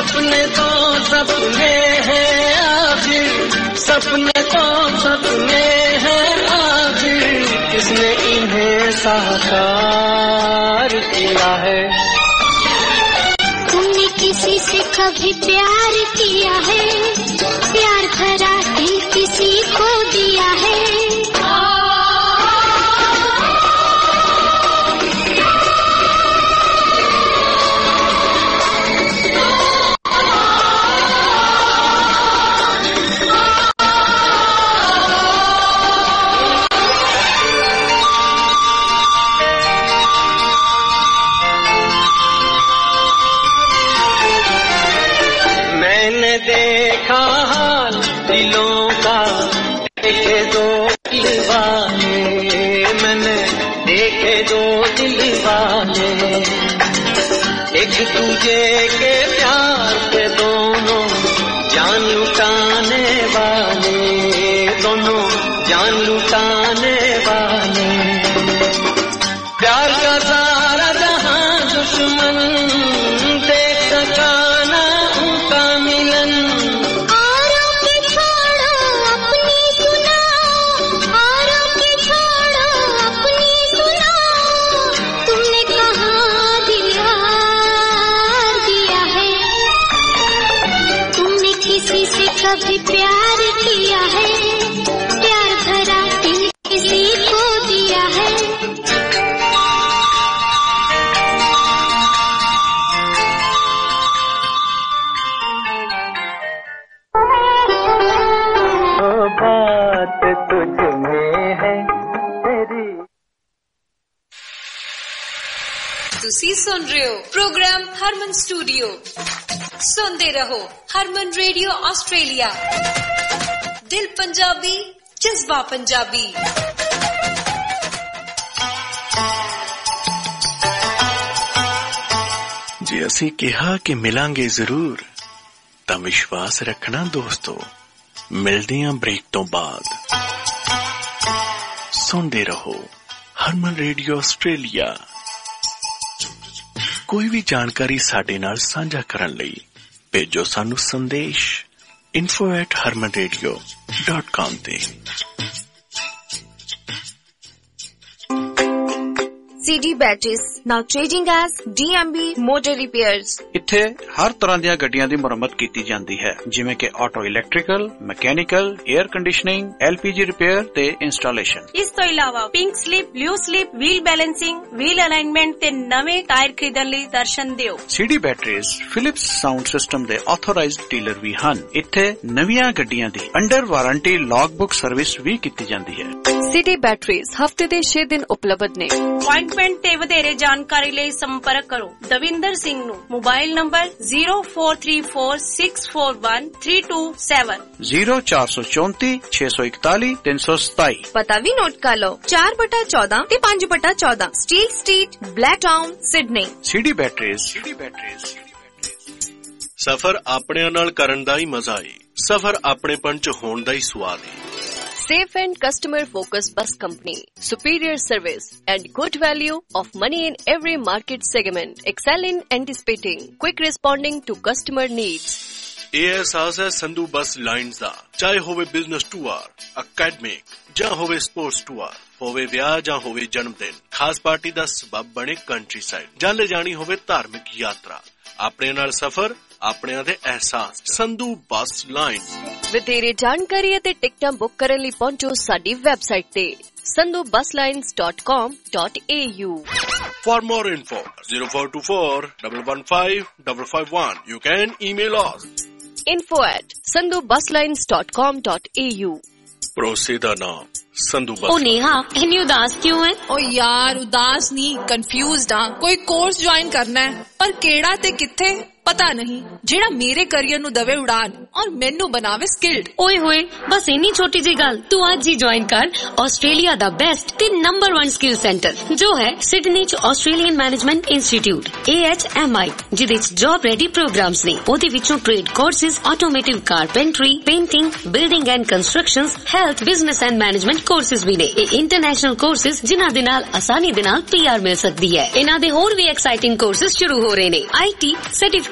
सपने तो सपने हैं आखिर, सपने तो सपने हैं आखिर, किसने इन्हें साकार किया है। तुमने किसी से कभी प्यार किया है, प्यार भरा दिल किसी को दिया है। देखा हाल दिलों का, देखे दो दिलवाने, मैंने देखे दो दिलवाने, एक दूजे के प्यार पे दोनों जान लुटाने वाले, दोनों जान लुटाने वाले। प्यार का सारा जहां दुश्मन देख सका ना उनका मिलन। औरों के छोड़ो अपनी सुनाओ, औरों के छोड़ो अपनी सुनाओ, तुमने कहाँ दिल हार दिया है। तुमने किसी से कभी प्यार किया है, प्यार भरा दिल किसी को दिया है। बात तुझ में है तेरी। ਤੁਸੀਂ ਸੁਣ ਰਹੇ ਹੋ ਪ੍ਰੋਗਰਾਮ ਹਰਮਨ ਸਟੂਡੀਓ। ਸੁਣਦੇ ਰਹੋ ਹਰਮਨ ਰੇਡੀਓ ਆਸਟ੍ਰੇਲੀਆ। ਦਿਲ ਪੰਜਾਬੀ, ਜਜ਼ਬਾ ਪੰਜਾਬੀ। ਜੇ ਅਸੀਂ ਕਿਹਾ ਕਿ ਮਿਲਾਂਗੇ ਜ਼ਰੂਰ ਤਾਂ ਵਿਸ਼ਵਾਸ ਰੱਖਣਾ ਦੋਸਤੋ। ਮਿਲਦੇ ਹਾਂ ਬ੍ਰੇਕ ਤੋਂ ਬਾਅਦ। ਸੁਣਦੇ ਰਹੋ ਹਰਮਨ ਰੇਡੀਓ ਆਸਟ੍ਰੇਲੀਆ। ਕੋਈ ਵੀ ਜਾਣਕਾਰੀ ਸਾਡੇ ਨਾਲ ਸਾਂਝਾ ਕਰਨ ਲਈ ਭੇਜੋ ਸਾਨੂੰ ਸੰਦੇਸ਼ info at harman radio dot com ਤੇ। C D Batteries, now trading as D M B Motor Repairs। ਇੱਥੇ ਹਰ ਤਰ੍ਹਾਂ ਦੀਆਂ ਗੱਡੀਆਂ ਦੀ ਮੁਰੰਮਤ ਕੀਤੀ ਜਾਂਦੀ ਹੈ, ਜਿਵੇਂ ਕਿ auto electrical, mechanical, air conditioning, L P G repair ਤੇ ਇੰਸਟਾਲੇਸ਼ਨ। ਇਸ ਤੋਂ ਇਲਾਵਾ pink slip, blue slip, wheel balancing, wheel alignment ਤੇ ਨਵੇਂ ਟਾਇਰ ਖਰੀਦਣ ਲਈ ਦਰਸ਼ਨ ਦਿਓ। C D Batteries Philips sound system ਦੇ ਆਥੋਰਾਈਜ਼ਡ ਡੀਲਰ ਵੀ ਹਨ। ਇੱਥੇ ਨਵੀਆਂ ਗੱਡੀਆਂ ਦੀ under warranty log book service ਵੀ ਕੀਤੀ ਜਾਂਦੀ ਹੈ। C D Batteries ਹਫਤੇ ਦੇ ਛੇ ਦਿਨ ਉਪਲਬਧ ਨੇ। ਅਪਾਇੰਟਮੈਂਟ ਤੇ ਵਧੇਰੇ ਜਾਣਕਾਰੀ ਲਈ ਸੰਪਰਕ ਕਰੋ ਦਵਿੰਦਰ ਸਿੰਘ ਨੂੰ। Mobile number zero four three four six four one three two seven zero four four four six one one three two seven। ਪਤਾ ਵੀ ਨੋਟ ਕਰ ਲਓ ਚਾਰ ਬਟਾ ਚੌਦਾਂ ਤੇ ਪੰਜ ਬਟਾ ਚੌਦਾਂ steel street, Blacktown, Sydney. C D Batteries। C D Batteries। ਸਫ਼ਰ ਆਪਣਿਆਂ ਨਾਲ ਕਰਨ ਦਾ ਹੀ ਮਜ਼ਾ ਏ, ਸਫ਼ਰ ਆਪਣੇਪਣ ਚ ਹੋਣ ਦਾ ਹੀ ਸਵਾਦ ਏ। Safe and customer focused bus company, superior service and good value of money in every market segment, excel in anticipating, quick responding to customer needs। ਇਹ ਅਹਿਸਾਸ ਹੈ ਸੰਧੂ ਬੱਸ ਲਾਈਨਜ਼ ਦਾ। ਚਾਹੇ ਹੋਵੇ ਬਿਜ਼ਨਸ ਟੂਰ, ਅਕੈਡਮਿਕ ਜਾਂ ਹੋਵੇ ਸਪੋਰਟਸ ਟੂਰ, ਹੋਵੇ ਵਿਆਹ ਜਾਂ ਹੋਵੇ ਜਨਮ ਦਿਨ, ਖਾਸ ਪਾਰਟੀ ਦਾ ਸਬਬ ਬਣੇ ਕੰਟਰੀ ਸਾਈਡ, ਜਾਂ ਲੈ ਜਾਣੀ ਹੋਵੇ ਧਾਰਮਿਕ ਯਾਤਰਾ, ਆਪਣੇ ਨਾਲ ਸਫ਼ਰ ਆਪਣਿਆਂ ਦੇ ਅਹਿਸਾਸ। Sandhu bus line. ਵਧੇਰੇ ਜਾਣਕਾਰੀ ਅਤੇ ਟਿਕਟਾਂ ਬੁੱਕ ਕਰਨ ਲਈ ਪਹੁੰਚੋ ਸਾਡੀ ਵੈਬਸਾਈਟ ਤੇ sandhu bus lines dot com dot a u। For more info zero four two four one one five five five one। You can email us info at sandhu bus lines dot com dot a u। ਭਰੋਸੇ ਦਾ ਨਾਮ ਸੰਧੂ ਬੱਸ। ਉਹ ਨੇਹਾ ਇੰਨੀ ਉਦਾਸ ਕਿਉਂ ਹੈ? ਓ ਯਾਰ ਉਦਾਸ ਨਹੀਂ, ਕਨਫਿਊਜ਼ਡ ਆ। ਕੋਈ ਕੋਰਸ ਜੁਆਇਨ ਕਰਨਾ ਹੈ ਪਰ ਕਿਹੜਾ ਤੇ ਕਿੱਥੇ ਪਤਾ ਨਹੀਂ, ਜਿਹੜਾ ਮੇਰੇ ਕੈਰੀਅਰ ਨੂੰ ਦਵੇ ਉਡਾਨ ਔਰ ਮੈਨੂੰ ਬਣਾਵੇ ਸਕਿਲਡ। ਓਏ ਹੋਏ ਬਸ ਇੰਨੀ ਛੋਟੀ ਜੀ ਗੱਲ, ਤੂੰ ਅੱਜ ਹੀ ਜੁਆਇਨ ਕਰ ਆਸਟ੍ਰੇਲੀਆ ਦਾ ਬੈਸਟ ਤੇ ਨੰਬਰ वन ਸਕਿੱਲ ਸੈਂਟਰ ਜੋ ਹੈ ਸਿਡਨੀ ਚ Australian management institute A H M I, ਜਿਹਦੇ ਚ ਜੌਬ ਰੈਡੀ ਪ੍ਰੋਗਰਾਮਸ ਨੇ। ਉਹਦੇ ਵਿੱਚੋਂ trade courses, automotive carpentry, painting, building and constructions, health, business and management courses ਵੀ ਨੇ। ਇਹ ਇੰਟਰਨੈਸ਼ਨਲ ਕੋਰਸਿਸ ਜਿਨ੍ਹਾਂ ਦੇ ਨਾਲ ਆਸਾਨੀ ਦੇ ਨਾਲ ਪੀ ਆਰ ਮਿਲ ਸਕਦੀ ਹੈ। ਇਹਨਾਂ ਦੇ ਹੋਰ ਵੀ ਐਕਸਾਈਟਿੰਗ ਕੋਰਸਿਸ ਸ਼ੁਰੂ ਹੋ ਰਹੇ ਨੇ। I T certificate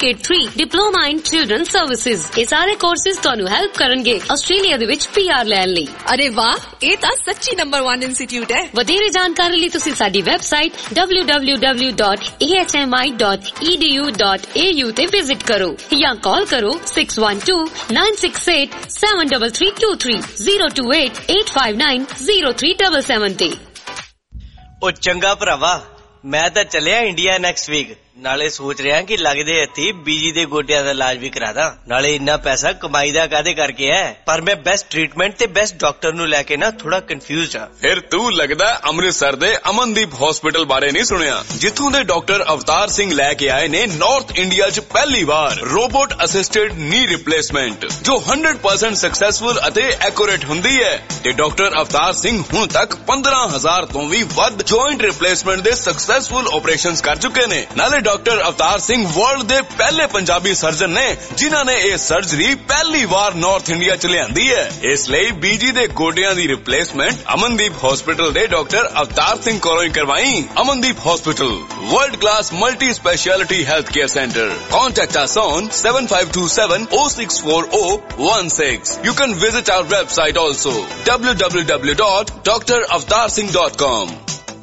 certificate three diploma in children services. ਇਹ ਸਾਰੇ ਕੋਰਸਿਸ ਤੁਹਾਨੂੰ ਹੈਲਪ ਕਰਨਗੇ ਆਸਟ੍ਰੇਲੀਆ ਦੇ ਵਿੱਚ ਪੀ ਆਰ ਲੈਣ ਲਈ। ਅਰੇ ਵਾਹ, ਇਹ ਤਾਂ ਸੱਚੀ ਨੰਬਰ ਵਨ ਇੰਸਟੀਚਿਊਟ ਹੈ। ਵਧੇਰੇ ਜਾਣਕਾਰੀ ਲਈ ਤੁਸੀਂ ਸਾਡੀ website W W W dot A H M I dot E D U dot A U ਤੇ ਵਿਜ਼ਿਟ ਕਰੋ ਜਾਂ ਕਾਲ ਕਰੋ six one two nine six eight seven three three two three zero two eight eight five nine zero three seven seven ਤੇ। ਉਹ ਚੰਗਾ ਭਰਾਵਾ, ਮੈਂ ਤਾਂ ਚੱਲਿਆ ਇੰਡੀਆ ਨੈਕਸਟ ਵੀਕ। ਨਾਲੇ ਸੋਚ ਰਿਹਾ ਕਿ ਲੱਗਦੇ ਹੱਥੀ ਬੀਜੀ ਦੇ ਗੋਡਿਆਂ ਦਾ ਇਲਾਜ ਵੀ ਕਰਾ ਦਾਂ। ਨਾਲੇ ਇੰਨਾ ਪੈਸਾ ਕਮਾਈ ਦਾ ਕਾਹਦੇ ਕਰਕੇ ਹੈ, ਪਰ ਮੈਂ ਬੈਸਟ ਟ੍ਰੀਟਮੈਂਟ ਤੇ ਬੈਸਟ ਡਾਕਟਰ ਨੂੰ ਲੈ ਕੇ ਨਾ ਥੋੜਾ ਕਨਫਿਊਜ਼ਡ ਆ। ਫਿਰ ਤੂੰ ਲੱਗਦਾ ਅੰਮ੍ਰਿਤਸਰ ਦੇ ਅਮਨਦੀਪ ਹਸਪੀਟਲ ਬਾਰੇ ਨਹੀਂ ਸੁਣਿਆ, ਜਿੱਥੋਂ ਦੇ ਡਾਕਟਰ ਅਵਤਾਰ ਸਿੰਘ ਲੈ ਕੇ ਆਏ ਨੇ ਨਾਰਥ ਇੰਡੀਆ 'ਚ ਪਹਿਲੀ ਵਾਰ ਰੋਬੋਟ ਅਸਿਸਟਡ ਨੀ ਰਿਪਲੇਸਮੈਂਟ, ਜੋ ਹੰਡਰਡ ਪਰਸੈਂਟ ਸਕਸੈਸਫੁਲ ਅਤੇ ਐਕੂਰੇਟ ਹੁੰਦੀ ਹੈ। ਤੇ ਡਾਕਟਰ ਅਵਤਾਰ ਸਿੰਘ ਹੁਣ ਤੱਕ ਪੰਦਰਾਂ ਹਜ਼ਾਰ ਤੋਂ ਵੀ ਵੱਧ ਜੁਆਇੰਟ ਰਿਪਲੇਸਮੈਂਟ ਦੇ ਸਕਸੈਸਫੁਲ ਆਪਰੇਸ਼ਨਸ ਕਰ ਚੁੱਕੇ ਨੇ। ਨਾਲੇ ਡਾਕਟਰ ਅਵਤਾਰ ਸਿੰਘ ਵਰਲਡ ਦੇ ਪਹਿਲੇ ਪੰਜਾਬੀ ਸਰਜਨ ਨੇ ਜਿਨ੍ਹਾਂ ਨੇ ਇਹ ਸਰਜਰੀ ਪਹਿਲੀ ਵਾਰ ਨਾਰਥ ਇੰਡੀਆ 'ਚ ਲਿਆਂਦੀ ਹੈ। ਇਸ ਲਈ ਬੀਜੀ ਦੇ ਗੋਡਿਆਂ ਦੀ ਰਿਪਲੇਸਮੈਂਟ ਅਮਨਦੀਪ ਹਸਪੀਟਲ ਦੇ ਡਾਕਟਰ ਅਵਤਾਰ ਸਿੰਘ ਕੋਲੋਂ ਹੀ ਕਰਵਾਈ। Amandeep hospital, world class multi speciality health care centre. Contact us on seven five two seven zero six four zero one six. You can visit our website also w w w dot d r avatar singh dot com.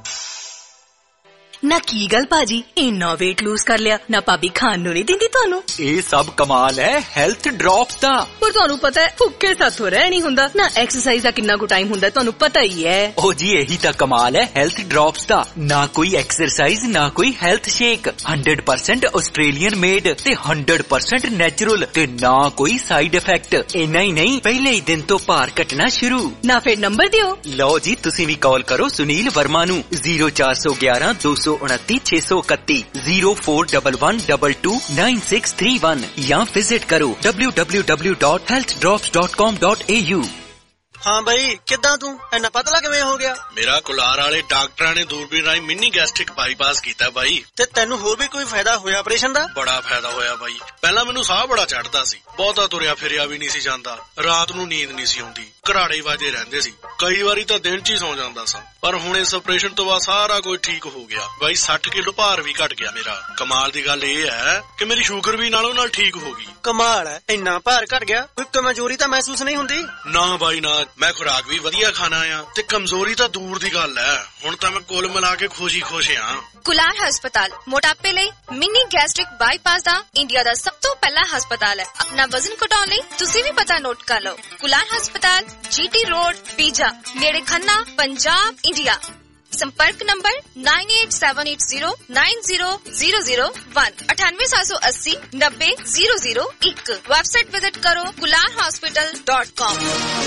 ਨਾ ਕੀ ਗੱਲ ਭਾਜੀ, ਇੰਨਾ weight lose ਕਰ ਲਿਆ, ਨਾ ਭਾਬੀ ਖਾਣ ਨੂੰ ਨਹੀਂ ਦਿੰਦੀ ਤੁਹਾਨੂੰ? ਇਹ ਸਭ ਕਮਾਲ ਹੈ ਹੈਲਥ ਡ੍ਰੌਪਸ ਦਾ। ਪਰ ਤੁਹਾਨੂੰ ਪਤਾ ਹੈ ਭੁੱਖੇ ਸਾਥੋਂ ਰਹਿ ਨਹੀਂ ਹੁੰਦਾ ਨਾ। ਐਕਸਰਸਾਈਜ਼ ਦਾ ਕਿੰਨਾ ਕੁ ਟਾਈਮ ਹੁੰਦਾ ਤੁਹਾਨੂੰ ਪਤਾ ਹੀ ਹੈ। ਉਹ ਜੀ ਇਹੀ ਤਾਂ ਕਮਾਲ ਹੈ ਹੈਲਥ ਡ੍ਰੌਪਸ ਦਾ। ਨਾ ਕੋਈ ਐਕਸਰਸਾਈਜ਼, ਨਾ ਕੋਈ health shake, hundred percent Australian made ਤੇ ਹੰਡਰਡ ਪਰਸੈਂਟ ਨੈਚੁਰਲ ਤੇ ਨਾ ਕੋਈ ਸਾਈਡ ਇਫੈਕਟ। ਇੰਨਾ ਹੀ ਨਹੀਂ, ਪਹਿਲੇ ਹੀ ਦਿਨ ਤੋਂ ਭਾਰ ਘਟਣਾ ਸ਼ੁਰੂ। ਨਾ ਫਿਰ ਨੰਬਰ ਦਿਓ। ਲਓ ਜੀ, ਤੁਸੀਂ ਵੀ ਕਾਲ ਕਰੋ ਸੁਨੀਲ ਵਰਮਾ ਨੂੰ ਜ਼ੀਰੋ ਚਾਰ ਸੌ ਗਿਆਰਾਂ ਦੋ ਸੌ ਉਨੱਤੀ ਛੇ ਸੌ ਇਕੱਤੀ zero four double one double two nine six three one ਜਾਂ ਵਿਜ਼ਿਟ ਕਰੋ W W W dot health drops dot com dot A U. ਹਾਂ ਬਾਈ, ਕਿੱਦਾਂ ਤੂੰ ਇੰਨਾ ਪਤਲਾ ਕਿਵੇਂ ਹੋ ਗਿਆ? ਮੇਰਾ ਕੁਲਾਰ ਵਾਲੇ ਡਾਕਟਰਾਂ ਨੇ ਦੂਰਬੀਨ ਰਾਹੀਂ ਮਿੰਨੀ ਗੈਸਟ੍ਰਿਕ ਬਾਈਪਾਸ ਕੀਤਾ ਬਾਈ। ਤੇ ਤੈਨੂੰ ਹੋਰ ਵੀ ਕੋਈ ਫਾਇਦਾ ਹੋਇਆ ਆਪਰੇਸ਼ਨ ਦਾ? ਬੜਾ ਫਾਇਦਾ ਹੋਇਆ ਬਾਈ। ਪਹਿਲਾਂ ਮੈਨੂੰ ਸਾਹ ਬੜਾ ਚੜਦਾ ਸੀ, ਬਹੁਤਾ ਤੁਰਿਆ ਫਿਰਿਆ ਵੀ ਨਹੀਂ ਸੀ ਜਾਂਦਾ, ਰਾਤ ਨੂੰ ਨੀਂਦ ਨਹੀਂ ਸੀ ਆਉਂਦੀ, ਘਰਾੜੇ ਵਾਜੇ ਰਹਿੰਦੇ ਸੀ, ਕਈ ਵਾਰੀ ਤਾਂ ਦਿਨ 'ਚ ਹੀ ਸੌਂ ਜਾਂਦਾ ਸਾਂ। ਪਰ ਹੁਣ ਇਸ ਆਪਰੇਸ਼ਨ ਤੋਂ ਬਾਅਦ ਸਾਰਾ ਕੁਝ ਠੀਕ ਹੋ ਗਿਆ ਬਾਈ। ਸੱਠ ਕਿਲੋ ਭਾਰ ਵੀ ਘਟ ਗਿਆ ਮੇਰਾ। ਕਮਾਲ ਦੀ ਗੱਲ ਇਹ ਹੈ ਕਿ ਮੇਰੀ ਸ਼ੂਗਰ ਵੀ ਨਾਲੋਂ ਨਾਲ ਠੀਕ ਹੋ ਗਈ। ਕਮਾਲ ਹੈ, ਇੰਨਾ ਭਾਰ ਘਟ ਗਿਆ, ਕੋਈ ਕਮਜ਼ੋਰੀ ਤਾਂ ਮਹਿਸੂਸ ਨਹੀਂ ਹੁੰਦੀ? ਨਾ ਬਾਈ ਨਾ, ਮੈਂ ਖੁਰਾਕ ਵੀ ਵਧੀਆ ਖਾਣਾ ਆ ਤੇ ਕਮਜ਼ੋਰੀ ਤਾਂ ਦੂਰ ਦੀ ਗੱਲ ਹੈ। ਹੁਣ ਤਾਂ ਮੈਂ ਕੁੱਲ ਮਿਲਾ ਕੇ ਖੁਸ਼ ਹੀ ਖੁਸ਼ ਆ। ਕੁਲਾਰ ਹਸਪਤਾਲ ਮੋਟਾਪੇ ਲਈ ਮਿੰਨੀ ਗੈਸਟ੍ਰਿਕ ਬਾਈਪਾਸ ਦਾ ਇੰਡੀਆ ਦਾ ਸਭ ਤੋਂ ਪਹਿਲਾ ਹਸਪਤਾਲ ਹੈ। ਆਪਣਾ ਵਜ਼ਨ ਘਟਾਉਣ ਲਈ ਤੁਸੀਂ ਵੀ ਪਤਾ ਨੋਟ ਕਰ ਲਓ। ਕੁਲਾਰ ਹਸਪਤਾਲ, ਜੀਟੀ ਰੋਡ, ਪੀਜਾ, ਨੇੜੇ ਖੰਨਾ, ਪੰਜਾਬ, ਇੰਡੀਆ। संपर्क number nine eight seven eight zero nine zero zero zero one अठानवे सात सौ अस्सी नब्बे जीरो जीरो एक। वेबसाइट विजिट करो कुलार हॉस्पिटल डॉट कॉम।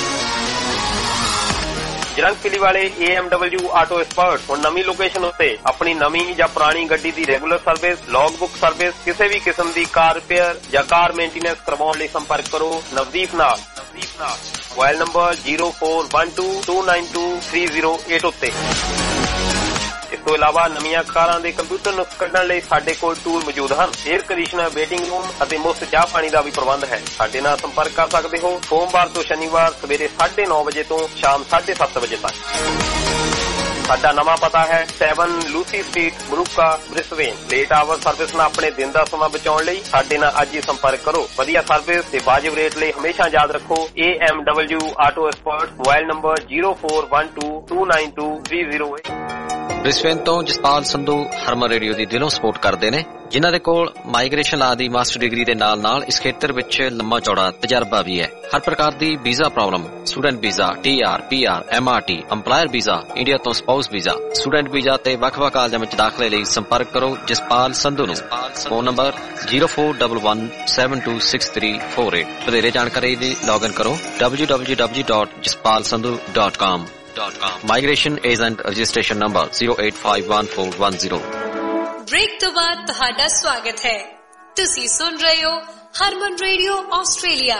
ਜਰੰਗਪਿਲੀ ਵਾਲੇ A M W auto expert ਹੁਣ ਨਵੀਂ ਲੋਕੇਸ਼ਨ ਉੱਤੇ ਆਪਣੀ ਨਵੀਂ ਜਾਂ ਪੁਰਾਣੀ ਗੱਡੀ ਦੀ regular service, log book service, ਕਿਸੇ ਵੀ ਕਿਸਮ ਦੀ ਕਾਰ ਰਿਪੇਅਰ ਜਾਂ ਕਾਰ ਮੇਨਟੇਨੈਂਸ ਕਰਵਾਉਣ ਲਈ ਸੰਪਰਕ ਕਰੋ ਨਵਦੀਪ ਨਾਲ। ਨਵਦੀਪ ਨਾਲ mobile number zero four one two two nine two three zero eight ਉੱਤੇ। ਇਸ ਤੋਂ ਇਲਾਵਾ ਨਵੀਆਂ ਕਾਰਾਂ ਦੇ ਕੰਪਿਊਟਰ ਨੂੰ ਕੱਢਣ ਲਈ ਸਾਡੇ ਕੋਲ ਟੂਲ ਮੌਜੂਦ ਹਨ। ਏਅਰ ਕੰਡੀਸ਼ਨਰ, ਵੇਟਿੰਗ ਰੂਮ ਅਤੇ ਮੁਫਤ ਚਾਹ ਪਾਣੀ ਦਾ ਵੀ ਪ੍ਰਬੰਧ ਹੈ। ਸਾਡੇ ਨਾਲ ਸੰਪਰਕ ਕਰ ਸਕਦੇ ਹੋ ਸੋਮਵਾਰ ਤੋਂ ਸ਼ਨੀਵਾਰ ਸਵੇਰੇ ਸਾਢੇ ਨੌ ਵਜੇ ਤੋਂ ਸ਼ਾਮ ਸਾਢੇ ਸੱਤ ਵਜੇ ਤੱਕ। ਸਾਡਾ ਨਵਾਂ ਪਤਾ ਹੈ seven Lucy street, Moorooka, Brisbane. Late hour service ਨਾਲ ਆਪਣੇ ਦਿਨ ਦਾ ਸਮਾਂ ਬਚਾਉਣ ਲਈ ਸਾਡੇ ਨਾਲ ਅੱਜ ਹੀ ਸੰਪਰਕ ਕਰੋ। ਵਧੀਆ ਸਰਵਿਸ ਤੇ ਵਾਜਿਬ ਰੇਟ ਲਈ ਹਮੇਸ਼ਾ ਯਾਦ ਰੱਖੋ A M W auto expert. Mobile number zero four one two two nine two three zero eight. Brisbane ਤੋਂ ਜਸਪਾਲ ਸੰਧੂ ਹਰਮਨ ਰੇਡੀਓ ਦੀ ਦਿਲੋਂ ਸਪੋਰਟ ਕਰਦੇ ਨੇ, ਜਿਨ੍ਹਾਂ ਦੇ ਕੋਲ ਮਾਈਗ੍ਰੇਸ਼ਨ ਲਾ ਦੀ ਮਾਸਟਰ ਡਿਗਰੀ ਦੇ ਨਾਲ ਨਾਲ ਇਸ ਖੇਤਰ ਵਿੱਚ ਲੰਮਾ ਚੌੜਾ ਤਜਰਬਾ ਵੀ ਹੈ। ਹਰ ਪ੍ਰਕਾਰ ਦੀ visa problem, student visa, T R, P R, M R T, employer visa, India ਤੋਂ ਸਪਾਊਸ ਵੀਜ਼ਾ, ਸਟੂਡੈਂਟ ਵੀਜ਼ਾ ਤੇ ਵੱਖ-ਵੱਖ ਕਾਲਜਾਂ ਵਿੱਚ ਦਾਖਲੇ ਲਈ ਸੰਪਰਕ ਕਰੋ ਜਸਪਾਲ ਸੰਧੂ ਨੂੰ। Phone number zero four one one seven two six three four eight. ਵਧੇਰੇ ਜਾਣਕਾਰੀ ਲਈ ਲੌਗਇਨ ਕਰੋ W W W dot Jaspal Sandhu dot com। Migration agent registration number zero eight five one four one zero. Break ਤੋਂ ਬਾਅਦ ਤੁਹਾਡਾ ਸਵਾਗਤ ਹੈ। ਤੁਸੀਂ ਸੁਣ ਰਹੇ ਹੋ ਹਰਮਨ ਰੇਡੀਓ ਆਸਟ੍ਰੇਲੀਆ।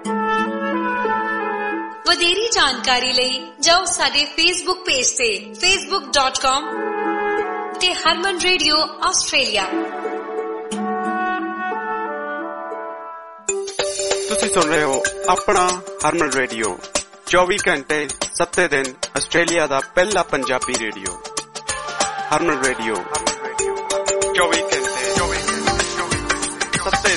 ਵਧੇਰੀ ਜਾਣਕਾਰੀ ਲਈ ਜਾਓ ਸਾਡੇ ਫੇਸਬੁੱਕ ਪੇਜ ਤੇ facebook dot com ਤੇ ਹਰਮਨ ਰੇਡੀਓ ਆਸਟ੍ਰੇਲੀਆ। ਤੁਸੀਂ ਸੁਣ ਰਹੇ ਹੋ ਆਪਣਾ ਹਰਮਨ ਰੇਡੀਓ, ਚੌਵੀ ਘੰਟੇ ਸੱਤੇ ਦਿਨ ਆਸਟ੍ਰੇਲੀਆ ਦਾ ਪਹਿਲਾ ਪੰਜਾਬੀ ਰੇਡੀਓ। ਹਰਮਨ ਰੇਡੀਓ ਚੌਵੀ ਘੰਟੇ ਸੱਤੇ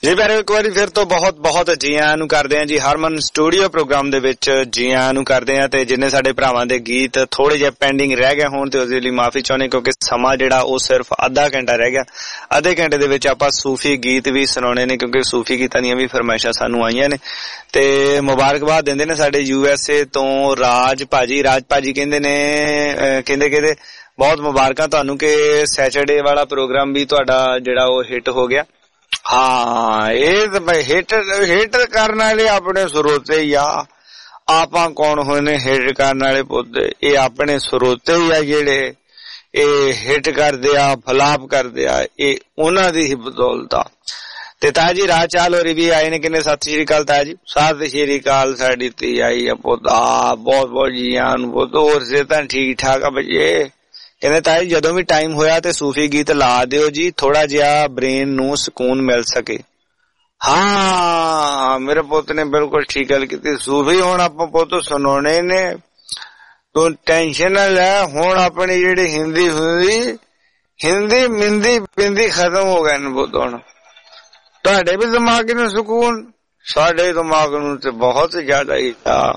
ਜੀ ਪਰ ਇੱਕ ਵਾਰੀ ਫਿਰ ਤੋਂ ਬਹੁਤ ਬਹੁਤ ਜੀ ਆਇਆਂ ਨੂੰ ਕਰਦੇ ਹਾਂ ਜੀ ਹਰਮਨ ਸਟੂਡੀਓ ਪ੍ਰੋਗਰਾਮ ਦੇ ਵਿੱਚ ਜੀ ਆਇਆਂ ਨੂੰ ਕਰਦੇ ਹਾਂ। ਤੇ ਜਿੰਨੇ ਸਾਡੇ ਭਰਾਵਾਂ ਦੇ ਗੀਤ ਥੋੜੇ ਜਿਹੇ ਪੈਂਡਿੰਗ ਰਹਿ ਗਏ ਹੋਣ ਤੇ ਉਹਦੇ ਲਈ ਮਾਫੀ ਚਾਹੁੰਦੇ ਕਿਉਂਕਿ ਸਮਾਂ ਜਿਹੜਾ ਉਹ ਸਿਰਫ ਅੱਧਾ ਘੰਟਾ ਰਹਿ ਗਿਆ। ਅੱਧੇ ਘੰਟੇ ਦੇ ਵਿੱਚ ਆਪਾਂ ਸੂਫੀ ਗੀਤ ਵੀ ਸੁਣਾਉਣੇ ਨੇ ਕਿਉਂਕਿ ਸੂਫੀ ਗੀਤਾਂ ਦੀਆਂ ਵੀ ਫਰਮਾਇਸ਼ਾਂ ਸਾਨੂੰ ਆਈਆਂ ਨੇ। ਤੇ ਮੁਬਾਰਕਬਾਦ ਦਿੰਦੇ ਨੇ ਸਾਡੇ ਯੂ ਐਸ ਏ ਤੋਂ ਰਾਜ ਭਾਜੀ। ਰਾਜ ਭਾਜੀ ਕਹਿੰਦੇ ਨੇ ਕਹਿੰਦੇ ਕਹਿੰਦੇ ਬਹੁਤ ਮੁਬਾਰਕਾਂ ਤੁਹਾਨੂੰ ਕਿ ਸੈਟਰਡੇ ਵਾਲਾ ਪ੍ਰੋਗਰਾਮ ਵੀ ਤੁਹਾਡਾ ਜਿਹੜਾ ਉਹ ਹਿੱਟ ਹੋ ਗਿਆ। ਹਾਂ ਇਹ ਤਾਂ ਹਿੱਟ ਹਿੱਟ ਕਰਨ ਵਾਲੇ ਆਪਣੇ ਸਰੋਤੇ ਹੀ ਆ। ਆਪਾਂ ਕੌਣ ਹੋਏ ਨੇ ਹਿੱਟ ਕਰਨ ਵਾਲੇ ਪੁੱਤ? ਇਹ ਆਪਣੇ ਸਰੋਤੇ ਹੀ ਆ ਜਿਹੜੇ ਇਹ ਹਿੱਟ ਕਰਦੇ ਆ ਫਲਾਪ ਕਰਦੇ ਆ। ਇਹ ਉਹਨਾਂ ਦੀ ਹੀ ਬਦੌਲਤ ਆ। ਤੇ ਤਾਇਆ ਜੀ ਰਾਜ ਚਾਲ ਹੋਰੀ ਵੀ ਆਏ ਨੇ ਕਹਿੰਦੇ ਸਤਿ ਸ਼੍ਰੀ ਅਕਾਲ ਤਾਇਆ ਜੀ। ਸਤਿ ਸ਼੍ਰੀ ਅਕਾਲ ਸਾਡੀ ਧੀ ਆਈ ਆ ਪੁੱਤ। ਆ ਬਹੁਤ ਬਹੁਤ ਜੀ ਆਨ ਪੁੱਤ। ਹੋਰ ਸਿਹਤਾਂ ਠੀਕ ਠਾਕ ਆ ਬੱਚੇ? ਕਹਿੰਦੇ ਤਾਇਆ ਜਦੋਂ ਵੀ ਟਾਈਮ ਹੋਇਆ ਤੇ ਸੂਫੀ ਗੀਤ ਲਾ ਦਿਓ ਜੀ ਥੋੜਾ ਜਿਹਾ ਬ੍ਰੇਨ ਨੂੰ ਸਕੂਨ ਮਿਲ ਸਕੇ। ਹਾਂ ਮੇਰੇ ਪੁੱਤ ਨੇ ਬਿਲਕੁਲ ਠੀਕ ਗੱਲ ਕੀਤੀ। ਸੂਫੀ ਹੁਣ ਆਪਾਂ ਪੁੱਤ ਸੁਣਾਉਣੇ ਨੇ ਤੂੰ ਟੈਨਸ਼ਨ ਨਾ ਲੈ। ਹੁਣ ਆਪਣੀ ਜਿਹੜੀ ਹਿੰਦੀ ਹੁੰਦੀ ਹਿੰਦੀ ਮਿੰਦੀ ਪਿੰਦੀ ਖਤਮ ਹੋ ਗਏ ਨੇ ਪੁੱਤ। ਹੁਣ ਤੁਹਾਡੇ ਵੀ ਦਿਮਾਗ ਨੂੰ ਸਕੂਨ ਸਾਡੇ ਦਿਮਾਗ ਨੂੰ ਤੇ ਬਹੁਤ ਜ਼ਿਆਦਾ ਹੀ ਆ।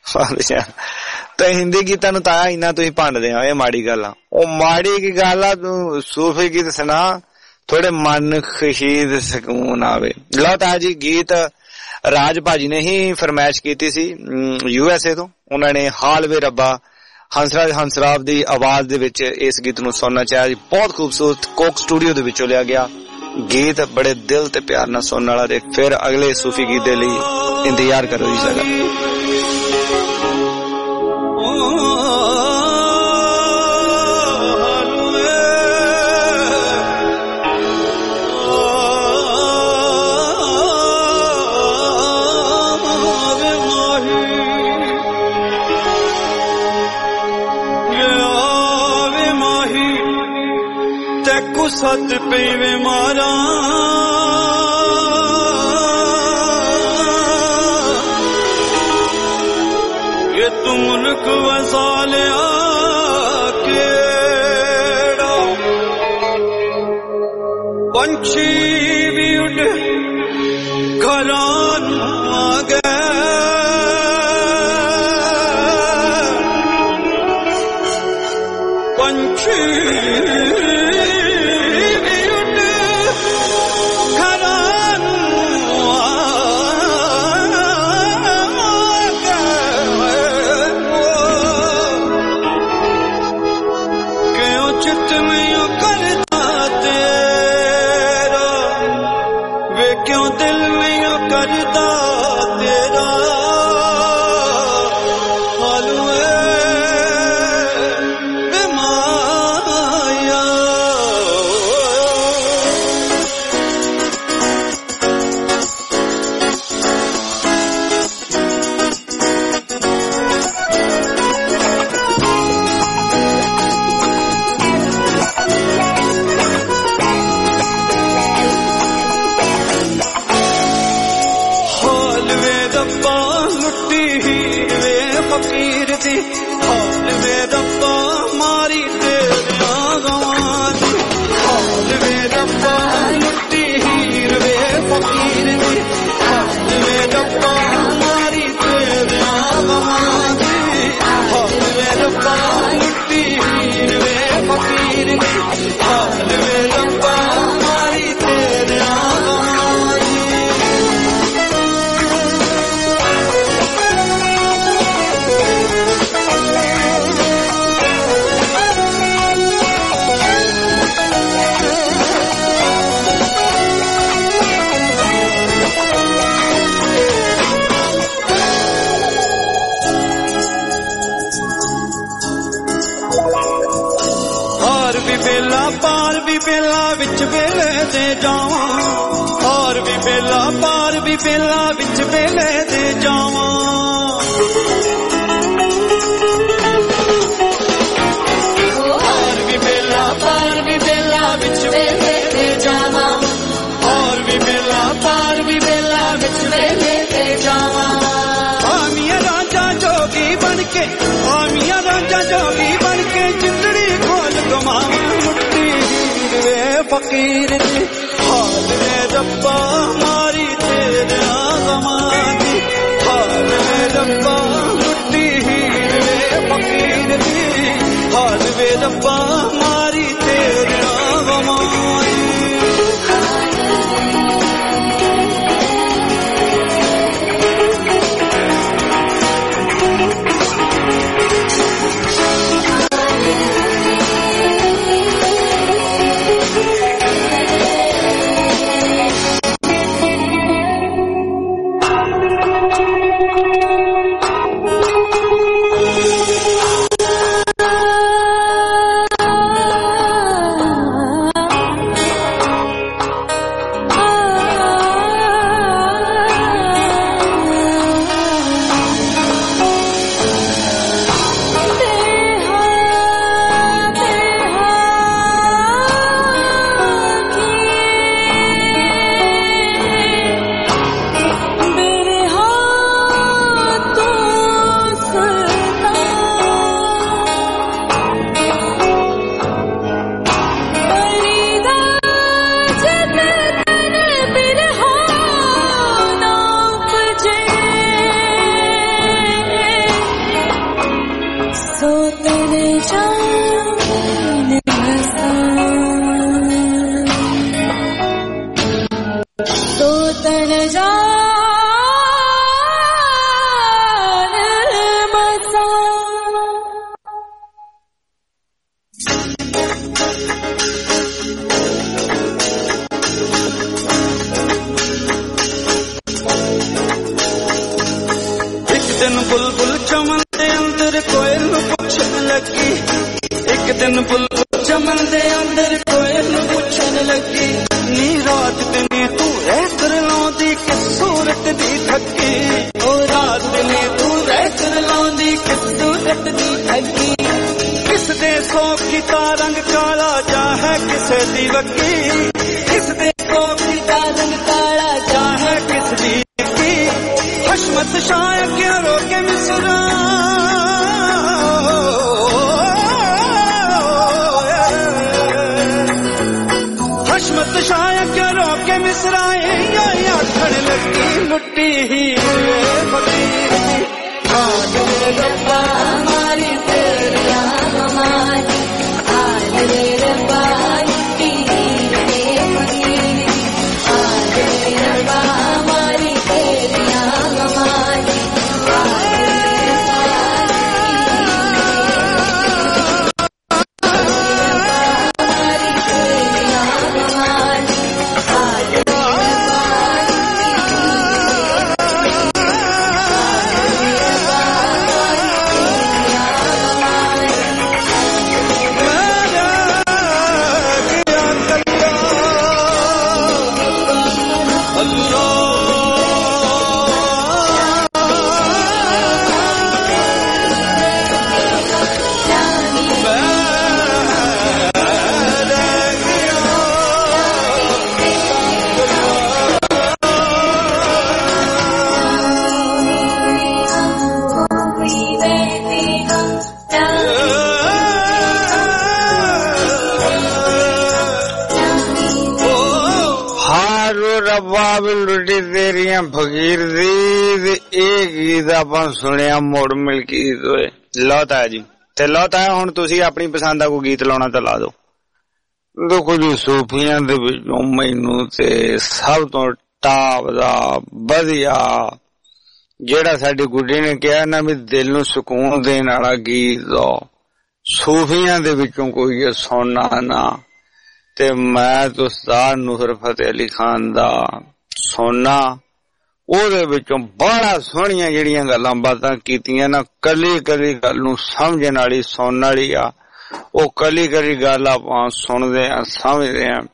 ਤੇ ਹਿੰਦੀ ਗੀਤਾਂ ਨੂੰ ਤਾਂ ਇੰਨਾ ਤੁਸੀਂ ਭੰਡਦੇ ਆ ਇਹ ਮਾੜੀ ਗੱਲ ਆ। ਉਹ ਮਾੜੀ ਕੀ ਗੱਲ ਆ? ਤੂੰ ਸੂਫੀ ਗੀਤ ਸੁਣਾ ਥੋੜੇ ਮਨ ਖੁਸ਼ੀ ਤੇ ਸਕੂਨ ਆਵੇ। ਲਓ ਤਾਂ ਜੀ ਗੀਤ ਰਾਜ ਭਾਜੀ ਨੇ ਹੀ ਫਰਮਾਇਸ਼ ਕੀਤੀ ਸੀ ਯੂ ਐਸ ਏ ਤੋਂ। ਉਹਨਾਂ ਨੇ ਹਾਲ ਵੇ ਰੱਬਾ ਹੰਸਰਾਜ ਹੰਸਰਾਜ ਦੀ ਆਵਾਜ਼ ਦੇ ਵਿੱਚ ਇਸ ਗੀਤ ਨੂੰ ਸੁਣਨਾ ਚਾਹਿਆ ਜੀ। ਬਹੁਤ ਖੂਬਸੂਰਤ ਕੋਕ ਸਟੂਡੀਓ ਦੇ ਵਿੱਚੋਂ ਲਿਆ ਗਿਆ ਗੀਤ ਬੜੇ ਦਿਲ ਤੇ ਪਿਆਰ ਨਾਲ ਸੁਣਨ ਵਾਲਾ। ਤੇ ਫਿਰ ਅਗਲੇ ਸੂਫੀ ਗੀਤ ਦੇ ਲਈ ਇੰਤਜ਼ਾਰ ਕਰੋ ਜੀ ਸਾਡਾ। सत पे मारा ये तू मुल्क वसा लिया केड़ा पंछी भी उड़ घरां आ गए पंछी फकीर दी हाल में रब्बा मारी तेरे गमां दी हाल में रब्बा लुटी हीर वे फकीर दी हाल में रब्बा मारी तेरे गमां फकीर दी ਇਹ ਗੀਤ ਆਪਾਂ ਸੁਣਿਆ ਮੋੜ ਮਿਲਕੀ ਹੋਏ ਲਓ ਤਾਇਆ ਜੀ ਤੇ ਲਓ ਤਾਇਆ ਹੁਣ ਤੁਸੀਂ ਆਪਣੀ ਪਸੰਦ ਦਾ ਕੋਈ ਗੀਤ ਲਾਉਣਾ ਤਾਂ ਲਾ ਦਿਓ ਦੇਖੋ ਜੀ ਸੂਫੀਆਂ ਦੇ ਵਿੱਚੋਂ ਮੈਨੂੰ ਤੇ ਸਭ ਤੋਂ ਟਾਪ ਦਾ ਵਧੀਆ ਜਿਹੜਾ ਸਾਡੀ ਗੁੱਡੀ ਨੇ ਕਿਹਾ ਨਾ ਵੀ ਦਿਲ ਨੂੰ ਸਕੂਨ ਦੇਣ ਵਾਲਾ ਗੀਤ ਸੂਫੀਆਂ ਦੇ ਵਿੱਚੋਂ ਕੋਈ ਸੋਨਾ ਨਾ ਤੇ ਮੈਂ ਤਾਂ ਉਸਤਾਦ ਨੂਰ ਫਤਿਹ ਅਲੀ ਖਾਨ ਦਾ ਸੋਨਾ ਉਹਦੇ ਵਿੱਚੋਂ ਬੜਾ ਸੋਹਣੀਆਂ ਜਿਹੜੀਆਂ ਗੱਲਾਂ ਬਾਤਾਂ ਕੀਤੀਆਂ ਨਾ ਕੱਲੀ ਕੱਲੀ ਗੱਲ ਨੂੰ ਸਮਝਣ ਵਾਲੀ ਸੁਣਨ ਵਾਲੀ ਆ ਉਹ ਕੱਲੀ ਕੱਲੀ ਗੱਲ ਆਪਾਂ ਸੁਣਦੇ ਆ ਸਮਝਦੇ ਆ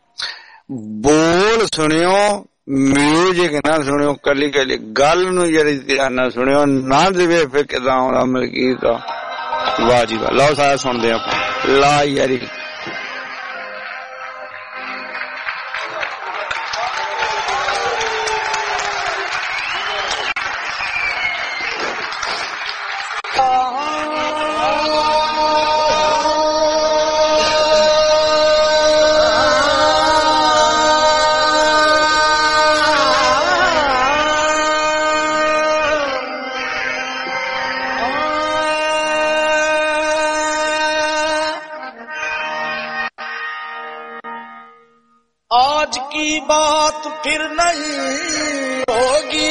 ਬੋਲ ਸੁਣਿਓ ਮਿਊਜ਼ਿਕ ਨਾ ਸੁਣਿਓ ਕੱਲੀ ਕੱਲੀ ਗੱਲ ਨੂੰ ਜਿਹੜੀ ਧਿਆਨ ਨਾਲ ਸੁਣਿਓ ਨਾ ਦੇਵੇ ਫਿਰ ਕਿਦਾਂ ਆਉਂਦਾ ਮਲਕੀਤ ਦਾ ਵਾਹ ਜੀ ਵਾਹ ਲਓ ਸਾਰਾ ਸੁਣਦੇ ਆਪਾਂ ਲਾ ਯਾਰੀ आज की बात फिर नहीं होगी,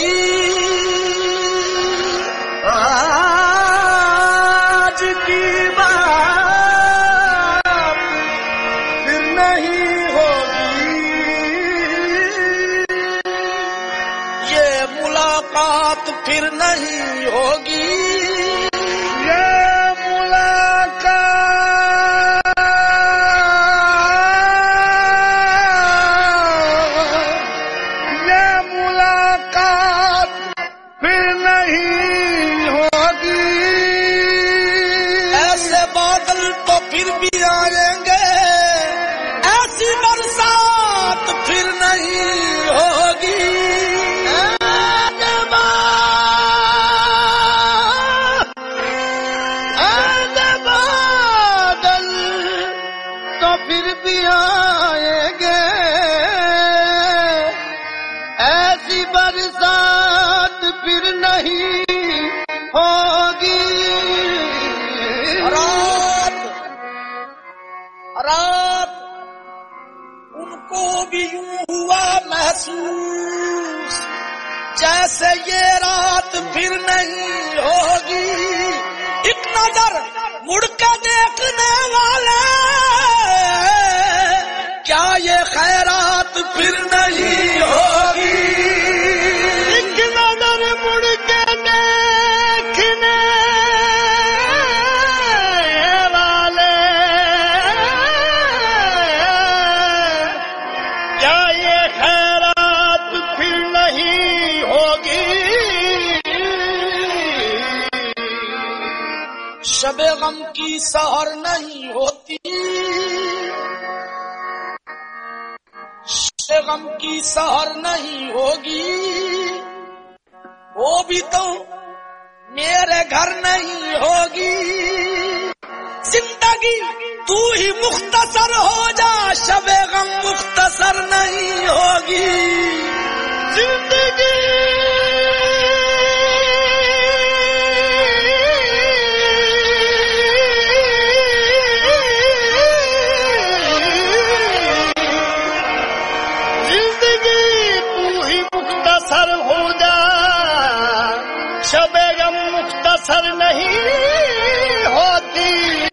आज की बात फिर नहीं होगी, ये मुलाकात फिर नहीं होगी, ये जैसे ये रात फिर नहीं होगी, एक नजर मुड़ के देखने वाले, क्या ये खैरात फिर नहीं होगी, एक नजर मुड़ के देखने वाले, क्या ये खैरात फिर नहीं होगी, शबे गम की सहर नहीं होती, शबे गम की सहर नहीं होगी, वो भी तो मेरे घर नहीं होगी, जिंदगी तू ही मुख्तसर हो जा, शबे गम मुख्तसर नहीं होगी, जिंदगी जिंदगी तू ही मुख्तसर हो जा, शबे गम मुख्तसर नहीं होती,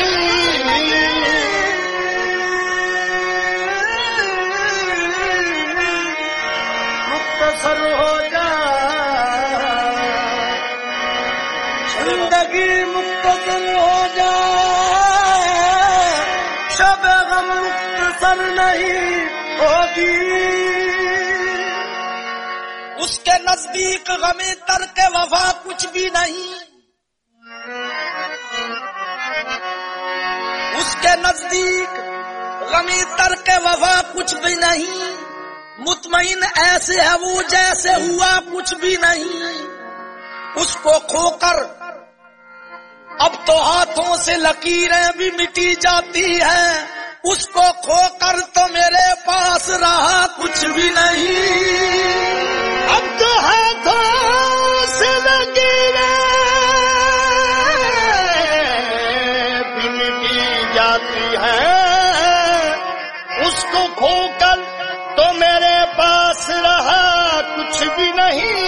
मुख्तसर हो जा, जिंदगी मुख्तसर हो जा, शबे गम मुख्तसर नहीं होगी, उसके नजदीक गमे तरके वफा कुछ भी नहीं, उसके नजदीक गमे तरके वफा कुछ भी नहीं, मुतमईन ऐसे है वो जैसे हुआ कुछ भी नहीं, उसको खोकर अब तो हाथों से लकीरें भी मिटी जाती हैं, उसको खोकर तो मेरे पास रहा कुछ भी नहीं, अब तो हाथों से लकीरें भी मिटी जाती हैं, उसको खोकर तो मेरे पास रहा कुछ भी नहीं,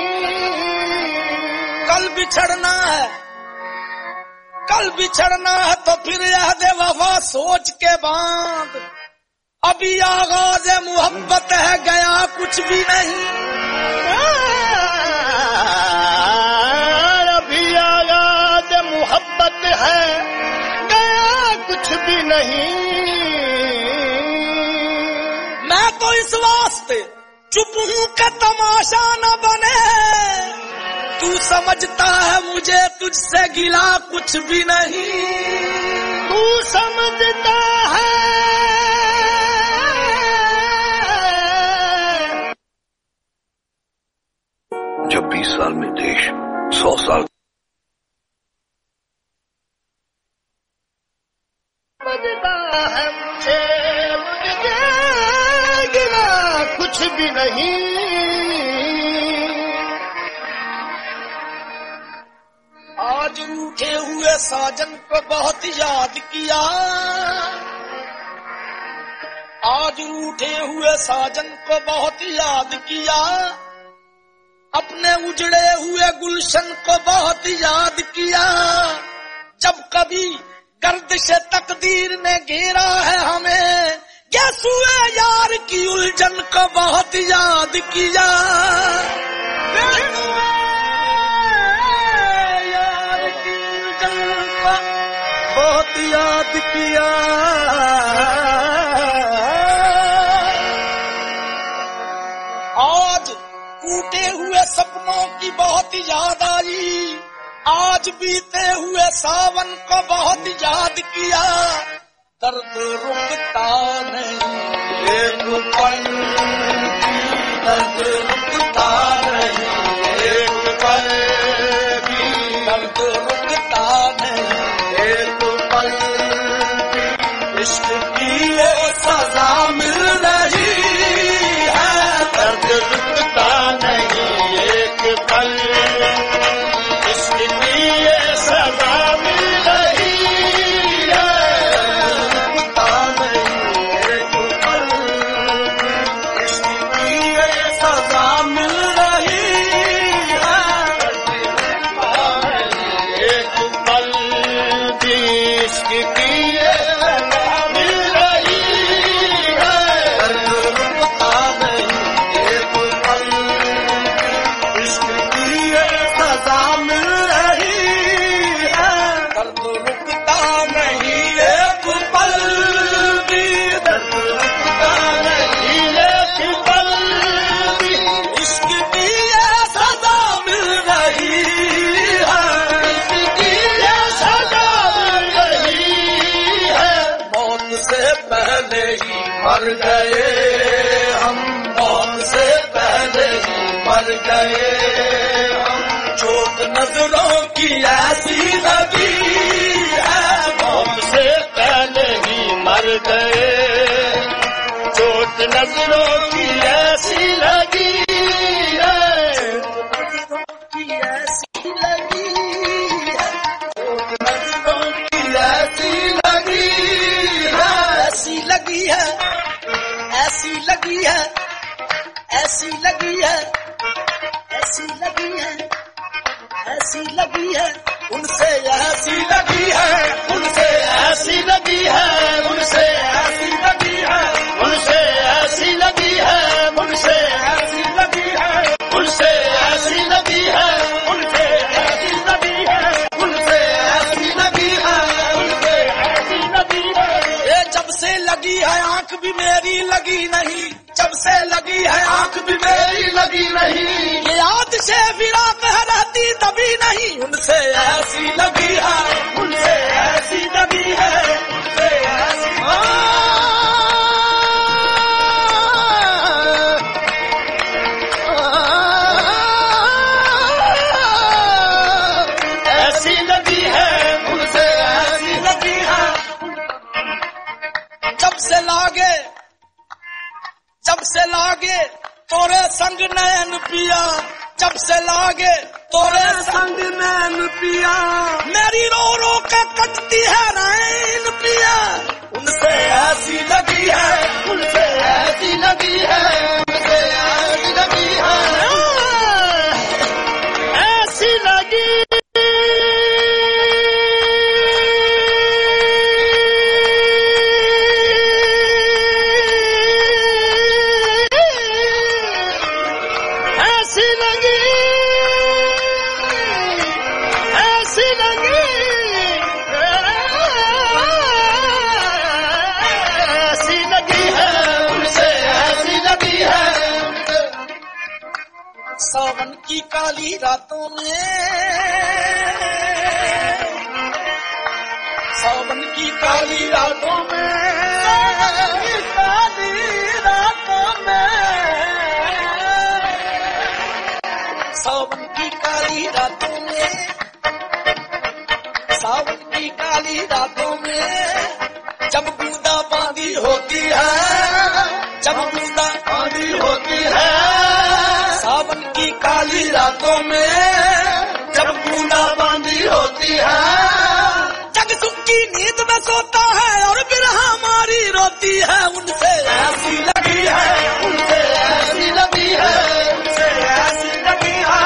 कल बिछड़ना है, कल बिछड़ना है तो फिर याद वफा सोच के बांध, अभी आगाज मोहब्बत है गया कुछ भी नहीं, अभी आगाज मोहब्बत है गया कुछ भी नहीं, मैं तो इस वास्ते चुप हूं कि तमाशा न बने, तू समझता है मुझे तुझसे गिला कुछ भी नहीं, तू समझता है जब बीस साल में देश सौ साल समझता है मुझे मुझे गिला कुछ भी नहीं, आज रूठे हुए साजन को बहुत याद किया, आज रूठे हुए साजन को बहुत याद किया, अपने उजड़े हुए गुलशन को बहुत याद किया। जब कभी गर्दिश तकदीर ने घेरा है हमें, यसूए यार की उलझन को बहुत याद किया। यार की उलझन को बहुत याद किया। आज टूटे हुए सपनों की बहुत याद आई, आज बीते हुए सावन को बहुत याद किया। दर्द रुकता नहीं एक पल, दर्द रुकता नहीं एक पल भी, दर्द रुकता नहीं एक पल। इश्क की ये सजा मिल रही है, दर्द रुकता नहीं एक पल। इश्क की ये सजा मिल रही है, रुकता नहीं एक पल। इश्क की ये सजा मिल रही है, रुकता नहीं एक पल भी। इश्क की ये सजा मिल रही है, रुकता नहीं एक पल। इश्क की ये सजा मिल रही है, दर्द रुकता नहीं एक पल भी, दर्द रुकता नहीं एक पल भी। इश्क की ये सजा मिल रही है, इश्क की ये सजा मिल रही है। मौत से पहले ही मर गए हम, मौत से पहले ही मर गए हम। चोट नजरों की ऐसी लगी है, मौत से पहले ही मर गए। चोट नजरों की ऐसी लगी है, की ऐसी लगी है। चोट नजरों की ऐसी लगी है, ऐसी लगी है, ऐसी लगी है, ऐसी लगी है, ऐसी लगी है, ऐसी लगी है। उनसे ऐसी लगी है, उनसे ऐसी लगी है, उनसे ऐसी लगी है, उनसे ऐसी लगी है, उनसे ऐसी लगी है, उनसे ऐसी लगी है, उनसे ऐसी लगी है, उनसे ऐसी लगी है, उनसे ऐसी लगी है। ये जब से लगी है आंख भी मेरी लगी नहीं, जब से लगी है आंख भी मेरी लगी नहीं। ये याद से फिराक है रहती तभी नहीं, उनसे ऐसी लगी है, उनसे ऐसी लगी है, उनसे ऐसी ऐसी लगी है, उनसे ऐसी लगी है। जब से लागे, जब से लागे तोरे संग नैन पिया, जब से लागे तोरे संग नैन पिया। मेरी रो रो के कटती है नैन पिया, उनसे ऐसी लगी है, उनसे ऐसी लगी है, उनसे ऐसी लगी है, ऐसी लगी। सावन की काली रातों में, सावन की काली रातों में, काली रातों में, सावन की काली रातों में, सावन की काली रातों में। जब बूंदा बांदी होती है, जब बूंदा बांदी होती है, सावन की काली रातों में जब बूंदा बांदी होती है। जग सुख की नींद में सोता है और बिरहा हमारी रोती है उनसे ऐसी लगी है, उनसे ऐसी लगी है, उनसे ऐसी लगी है,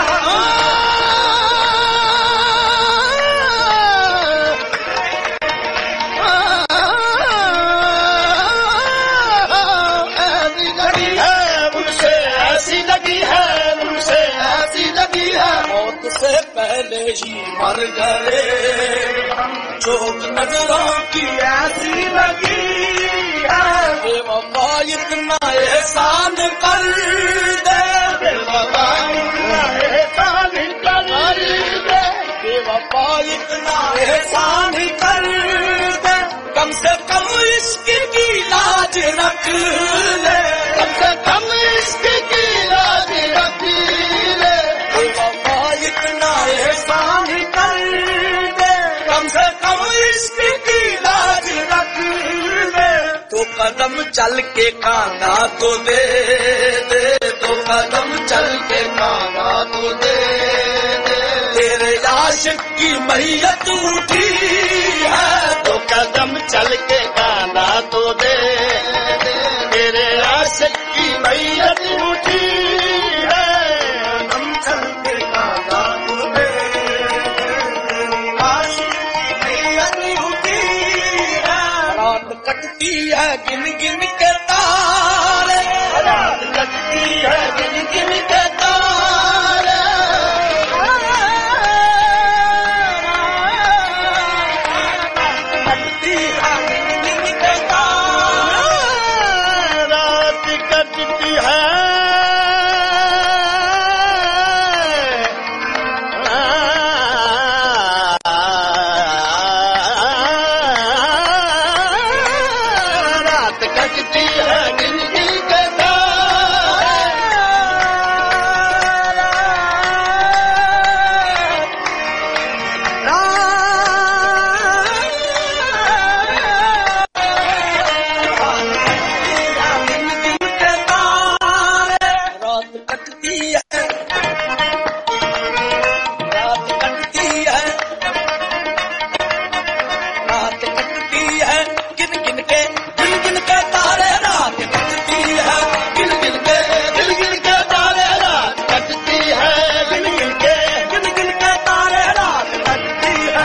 ऐसी लगी है, उनसे ऐसी लगी है, उनसे ऐसी लगी है। मौत से पहले ही मर गए जो नजरों की ऐसी लगी है, बेवफा इतना एहसान कर दे, बेवफा इतना एहसान कर दे, बेवफा इतना एहसान कर दे, कम से कम इश्क की लाज रख ले, कम से कम इश्क की लाज रख ले, बेवफा इतना एहसान कर दे, कम से कम इश्क की लाज रख ले। तो कदम चल के खाना तो दे दे, तो कदम चल के खाना तो दे दे, तेरे आशिक की मैयत उठी है, तो कदम चल के खाना तो दे दे, तेरे आशिक की मैयत उठी है, कदम चल के खाना तो दे दे, आशिक की मैयत उठी है। रात कटती है गिन गिन के तारे, रात कटती है गिन गिन के तारे, कटती है गिन गिन के तारे, रात कटती है, रात कटती है गिन गिन के रात कटती है, रात कटती है, रात कटती है, गिन गिन के गिन गिन के तारे, रात कटती है, गिन गिन के गिन गिन के तारे, रात कटती है, गिन गिन के गिन गिन के तारे, रात कटती है।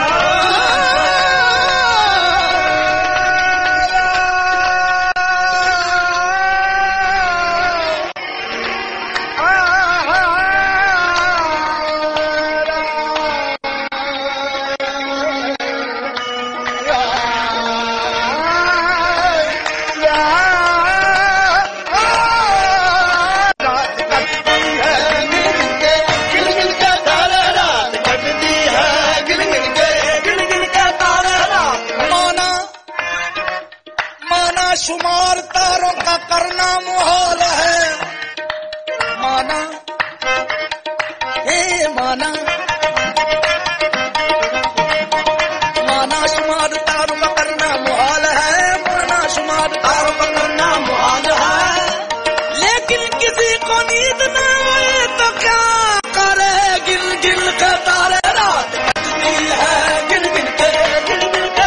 शुमार तारों का करना मुहाल है, माना हे माना, माना शुमार तारों का करना मुहाल है, माना शुमार तारों का करना मुहाल है, लेकिन किसी को नींद न आए तो क्या करे, गिन गिन के तारे, रात कटती है, गिन गिन के गिन गिन के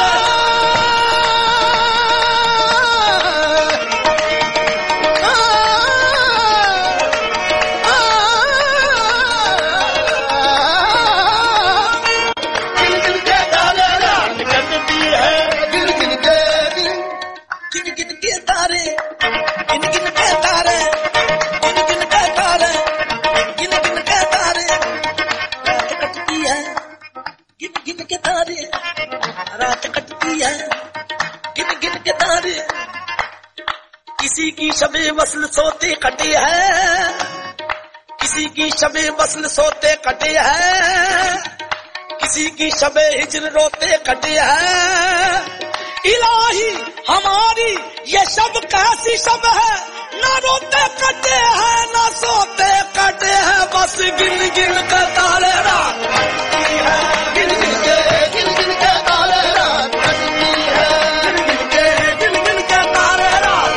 तारे, गिन गिन के तारे, गिन गिन के तारे, गिन गिन के तारे, रात कटती है, गिन गिन के तारे, रात कटती है, गिन गिन के तारे, किसी की शबे वस्ल सोते कटे है, किसी की शबे वस्ल सोते कटे है, किसी की शबे हिजर रोते कटे है, इलाही हमारी ये शब कैसी शब है, ना रोते कटे हैं ना सोते कटे हैं, बस गिन गिन के तारे, रात कटती है, गिन गिन के गिन गिन के तारे, रात कटती है, गिन गिन के गिन गिन के तारे, रात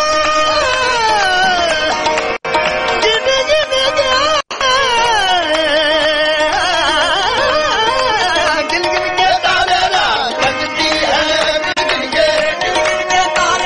गिन गिन के गिन गिन के तारे, रात कटती है, गिन गिन के गिन गिन के तारे।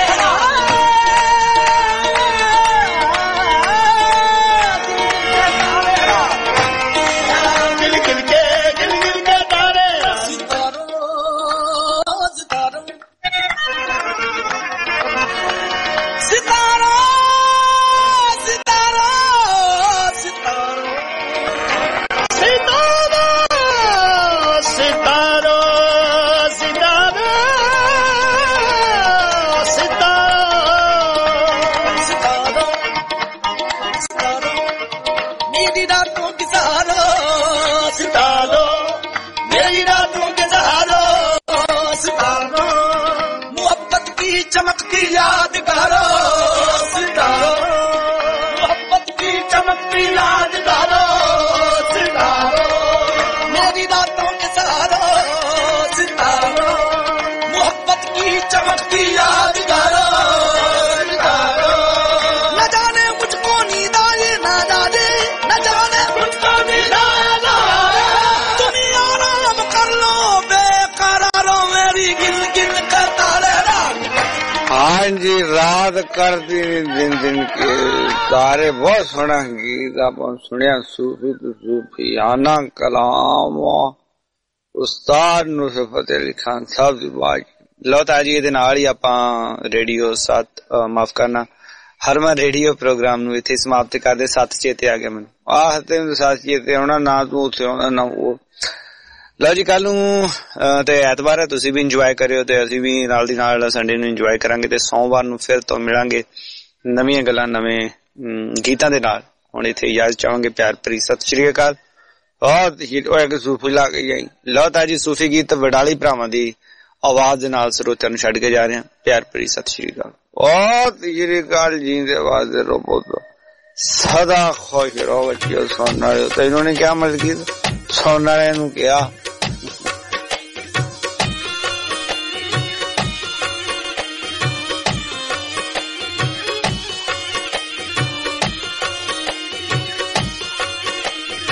चमकती यादगारों सितारों, मोहब्बत की चमकती यादगारों सितारों, मेरी रातों के सहारों सितारों, मोहब्बत की चमकती यादगारों सितारों, न जाने मुझको नींद आए ना जाने, न जाने मुझको नींद आए ना आए, तुम आराम कर लो बेकरारों, मेरी गिन गिन कर तारे रात। हाँ जी, रात करती दिन दिन के तारे। बहुत सोहना गीत ਆਪਾਂ ਸੁਣਿਆ ਸੂਫੀ ਤੋਂ ਸੂਫੀਆਨਾ ਕਲਾਮ ਉਸਤਾਦ ਨੂਸਰਤ ਫਤਿਹ ਅਲੀ ਖਾਨ ਸਾਹਿਬ ਦੀ ਆਵਾਜ਼। ਲਓ ਤਾਂ ਜੀ ਇਹਦੇ ਨਾਲ ਹੀ ਆਪਾਂ ਰੇਡੀਓ ਸੱਤ ਮਾਫ ਕਰਨਾ ਹਰਮਨ ਰੇਡੀਓ ਪ੍ਰੋਗਰਾਮ ਨੂੰ ਇੱਥੇ ਸਮਾਪਤ ਕਰਦੇ। ਸੱਤ ਚੇਤੇ ਆ ਗਿਆ ਮੈਨੂੰ, ਆਹ ਤੈਨੂੰ ਸੱਤ ਚੇਤੇ ਆਉਣਾ ਨਾ, ਤੂੰ ਉੱਥੇ ਆਉਣਾ ਨਾ ਉਹ। ਲਓ ਜੀ ਕੱਲ ਨੂੰ ਤੇ ਐਤਵਾਰ ਹੈ, ਤੁਸੀਂ ਵੀ ਇੰਜੋਏ ਕਰਿਓ ਤੇ ਅਸੀਂ ਵੀ ਨਾਲ ਦੀ ਨਾਲ ਸੰਡੇ ਨੂੰ ਇੰਜੋਏ ਕਰਾਂਗੇ ਤੇ ਸੋਮਵਾਰ ਨੂੰ ਫਿਰ ਤੋਂ ਮਿਲਾਂਗੇ ਨਵੀਆਂ ਗੱਲਾਂ ਨਵੇਂ ਗੀਤਾਂ ਦੇ ਨਾਲ। ਹੁਣ ਇੱਥੇ ਇਜਾਜ਼ਤ ਚਾਹਾਂਗੇ, ਪਿਆਰ ਭਰੀ ਸਤਿ ਸ਼੍ਰੀ ਅਕਾਲ। ਬਹੁਤ ਹਿੱਟ ਹੋਇਆ ਕਿ ਸੂਫੀ ਲਾ ਕੇ ਜਾਈ। ਲਓ ਤਾਂ ਜੀ ਸੂਫੀ ਗੀਤ ਵਡਾਲੀ ਭਰਾਵਾਂ ਦੀ ਆਵਾਜ਼ ਦੇ ਨਾਲ ਸਰੋਤਿਆਂ ਨੂੰ ਛੱਡ ਕੇ ਜਾ ਰਹੇ ਹਾਂ। ਪਿਆਰ ਭਰੀ ਸਤਿ ਸ਼੍ਰੀ ਅਕਾਲ। ਬਹੁਤ ਸ਼੍ਰੀ ਅਕਾਲ ਜੀ ਦੇ ਆਵਾਜ਼ ਦੇ ਰੋਬੋ ਸਦਾ ਖੁਸ਼ ਰਹੋ ਬੱਚਿਓ। ਸੁਣਨ ਵਾਲੇ ਤੈਨੂੰ ਨੇ ਕਿਹਾ ਮਤਲਬ ਕੀ ਸੁਣਨ ਵਾਲਿਆਂ ਨੂੰ ਕਿਹਾ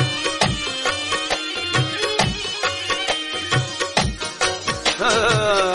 Oh